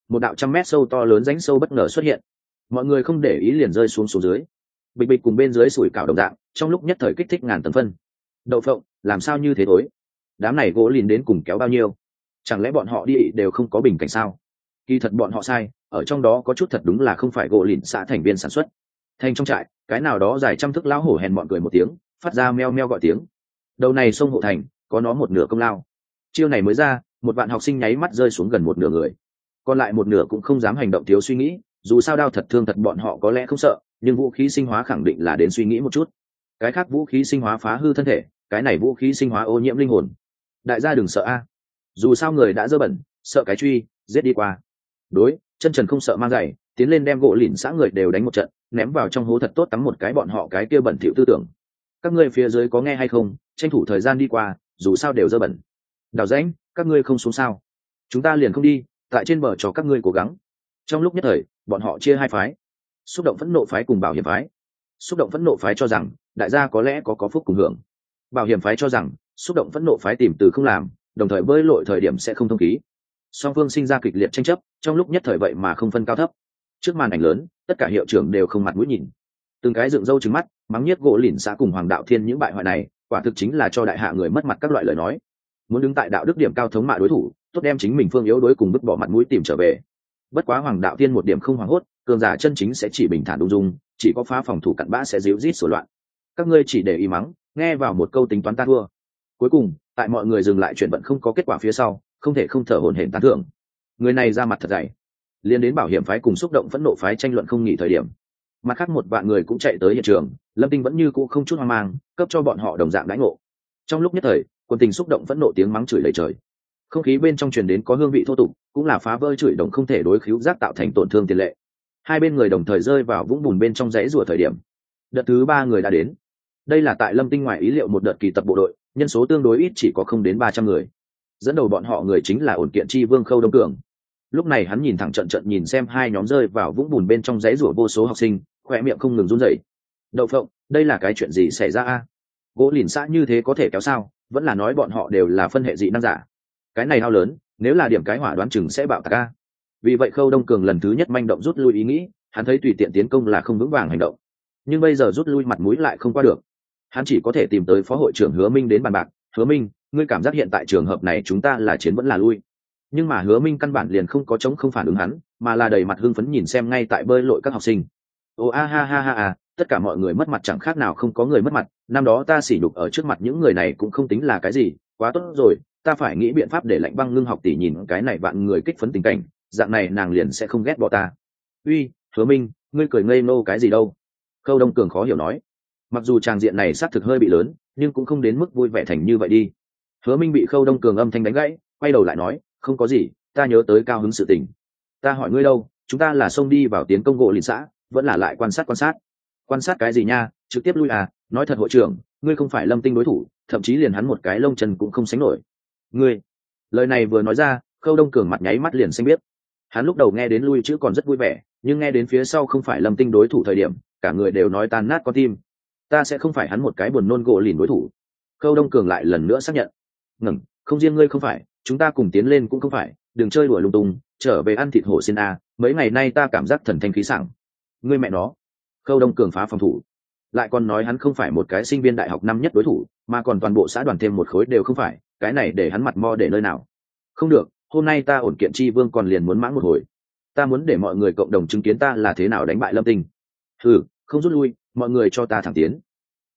một đạo 100 mét sâu to lớn rãnh sâu bất ngờ xuất hiện, mọi người không để ý liền rơi xuống dưới, bịch bịch cùng bên dưới sủi cảo đồng dạng, trong lúc nhất thời kích thích ngàn tầng phân. Đậu phộng, làm sao như thế tối? Đám này gỗ lìn đến cùng kéo bao nhiêu? Chẳng lẽ bọn họ đi đều không có bình cảnh sao? Kỳ thật bọn họ sai, ở trong đó có chút thật đúng là không phải gỗ lìn xã thành viên sản xuất. Thành trong trại, cái nào đó dài trăm thước lão hổ hèn bọn cười một tiếng, phát ra meo meo gọi tiếng. Đầu này sông hộ thành, có nó một nửa công lao. Chiêu này mới ra, một bạn học sinh nháy mắt rơi xuống gần một nửa người, còn lại một nửa cũng không dám hành động thiếu suy nghĩ, dù sao đao thật thương thật bọn họ có lẽ không sợ, nhưng vũ khí sinh hóa khẳng định là đến suy nghĩ một chút. Cái khác vũ khí sinh hóa phá hư thân thể, cái này vũ khí sinh hóa ô nhiễm linh hồn. Đại gia đừng sợ a, dù sao người đã dơ bẩn, sợ cái truy, giết đi qua. Đối, chân trần không sợ mang giày, tiến lên đem gỗ lìn xã người đều đánh một trận, ném vào trong hố thật tốt tắm một cái bọn họ cái kia bẩn thỉu tư tưởng. Các ngươi phía dưới có nghe hay không, tranh thủ thời gian đi qua, dù sao đều dơ bẩn. Đào rãnh, các ngươi không xuống sao? Chúng ta liền không đi, tại trên bờ cho các ngươi cố gắng. Trong lúc nhất thời, bọn họ chia hai phái, xúc động phẫn nộ phái cùng bảo hiểm phái. Xúc động phẫn nộ phái cho rằng đại gia có lẽ có phúc cùng hưởng, bảo hiểm phái cho rằng xúc động phẫn nộ phái tìm từ không làm, đồng thời bơi lội thời điểm sẽ không thông khí. Song phương sinh ra kịch liệt tranh chấp, trong lúc nhất thời vậy mà không phân cao thấp. Trước màn ảnh lớn, tất cả hiệu trưởng đều không mặt mũi nhìn, từng cái dựng râu trừng mắt, mắng nhiếc gỗ lìn xã cùng Hoàng Đạo Thiên những bại hoại này, quả thực chính là cho đại hạ người mất mặt các loại lời nói. Muốn đứng tại đạo đức điểm cao thống mạ đối thủ, tốt đem chính mình phương yếu đối cùng vứt bỏ mặt mũi tìm trở về. Bất quá Hoàng Đạo Thiên một điểm không hoảng hốt, cường giả chân chính sẽ chỉ bình thản ung dung, chỉ có phá phòng thủ cặn bã sẽ díu rít sổ loạn. Các ngươi chỉ để ý mắng, nghe vào một câu tính toán ta thua. Cuối cùng, tại mọi người dừng lại chuyện bận không có kết quả phía sau, không thể không thở hổn hển tán thưởng. Người này ra mặt thật dày. Liên đến bảo hiểm phái cùng xúc động phẫn nộ phái tranh luận không nghỉ thời điểm, mặt khác một vạn người cũng chạy tới hiện trường, Lâm Tinh vẫn như cũ không chút hoang mang, cấp cho bọn họ đồng dạng đãi ngộ. Trong lúc nhất thời, quân tình xúc động phẫn nộ tiếng mắng chửi lầy trời. Không khí bên trong truyền đến có hương vị thô tục, cũng là phá vỡ chửi đồng không thể đối khứu giác tạo thành tổn thương tiền lệ. Hai bên người đồng thời rơi vào vũng bùn bên trong rẫy rùa thời điểm, đợt thứ 3 người đã đến. Đây là tại Lâm Tinh ngoài ý liệu một đợt kỳ tập bộ đội, nhân số tương đối ít, chỉ có không đến 300 người. Dẫn đầu bọn họ người chính là ổn kiện chi vương Khâu Đông Cường. Lúc này hắn nhìn thẳng trận nhìn xem hai nhóm rơi vào vũng bùn bên trong rẫy rùa vô số học sinh, khỏe miệng không ngừng run rẩy. Đậu phộng, đây là cái chuyện gì xảy ra a? Gỗ lìn xã như thế có thể kéo sao? Vẫn là nói bọn họ đều là phân hệ dị năng giả. Cái này hao lớn, nếu là điểm cái hỏa đoán chừng sẽ bạo tạc a. Vì vậy Khâu Đông Cường lần thứ nhất manh động rút lui ý nghĩ, hắn thấy tùy tiện tiến công là không vững vàng hành động. Nhưng bây giờ rút lui mặt mũi lại không qua được. Hắn chỉ có thể tìm tới phó hội trưởng Hứa Minh đến bàn bạc. Hứa Minh, ngươi cảm giác hiện tại trường hợp này chúng ta là chiến vẫn là lui? Nhưng mà Hứa Minh căn bản liền không có chống không phản ứng hắn, mà là đầy mặt hưng phấn nhìn xem ngay tại bơi lội các học sinh. Ồ a ha ha ha à, tất cả mọi người mất mặt chẳng khác nào không có người mất mặt, năm đó ta sỉ nhục ở trước mặt những người này cũng không tính là cái gì, quá tốt rồi, ta phải nghĩ biện pháp để Lạnh Băng Ngưng học tỷ nhìn cái này vạn người kích phấn tình cảnh, dạng này nàng liền sẽ không ghét bỏ ta. Uy, Hứa Minh, ngươi cười ngây nô cái gì đâu? Khâu Đông Cường khó hiểu nói. Mặc dù tràng diện này xác thực hơi bị lớn, nhưng cũng không đến mức vui vẻ thành như vậy đi. Hứa Minh bị Khâu Đông Cường âm thanh đánh gãy, quay đầu lại nói, không có gì, ta nhớ tới cao hứng sự tình. Ta hỏi ngươi đâu, chúng ta là xông đi vào tiến công gỗ lìn xã, vẫn là lại quan sát? Quan sát cái gì nha, trực tiếp lui à? Nói thật hội trưởng, ngươi không phải Lâm Tinh đối thủ, thậm chí liền hắn một cái lông chân cũng không sánh nổi. Ngươi, lời này vừa nói ra, Khâu Đông Cường mặt nháy mắt liền xanh biết. Hắn lúc đầu nghe đến lui chữ còn rất vui vẻ, nhưng nghe đến phía sau không phải Lâm Tinh đối thủ thời điểm, cả người đều nói tan nát con tim. Ta sẽ không phải hắn một cái buồn nôn gỗ lìn đối thủ. Khâu Đông Cường lại lần nữa xác nhận. Ngừng, không riêng ngươi không phải, chúng ta cùng tiến lên cũng không phải, đừng chơi đùa lung tung, trở về ăn thịt hổ xin a, mấy ngày nay ta cảm giác thần thanh khí sảng. Ngươi mẹ nó. Khâu Đông Cường phá phòng thủ, lại còn nói hắn không phải một cái sinh viên đại học năm nhất đối thủ, mà còn toàn bộ xã đoàn thêm một khối đều không phải, cái này để hắn mặt mo để nơi nào? Không được, hôm nay ta ổn kiện chi vương còn liền muốn mãng một hồi. Ta muốn để mọi người cộng đồng chứng kiến ta là thế nào đánh bại Lâm Tinh. Không rút lui, mọi người cho ta thẳng tiến.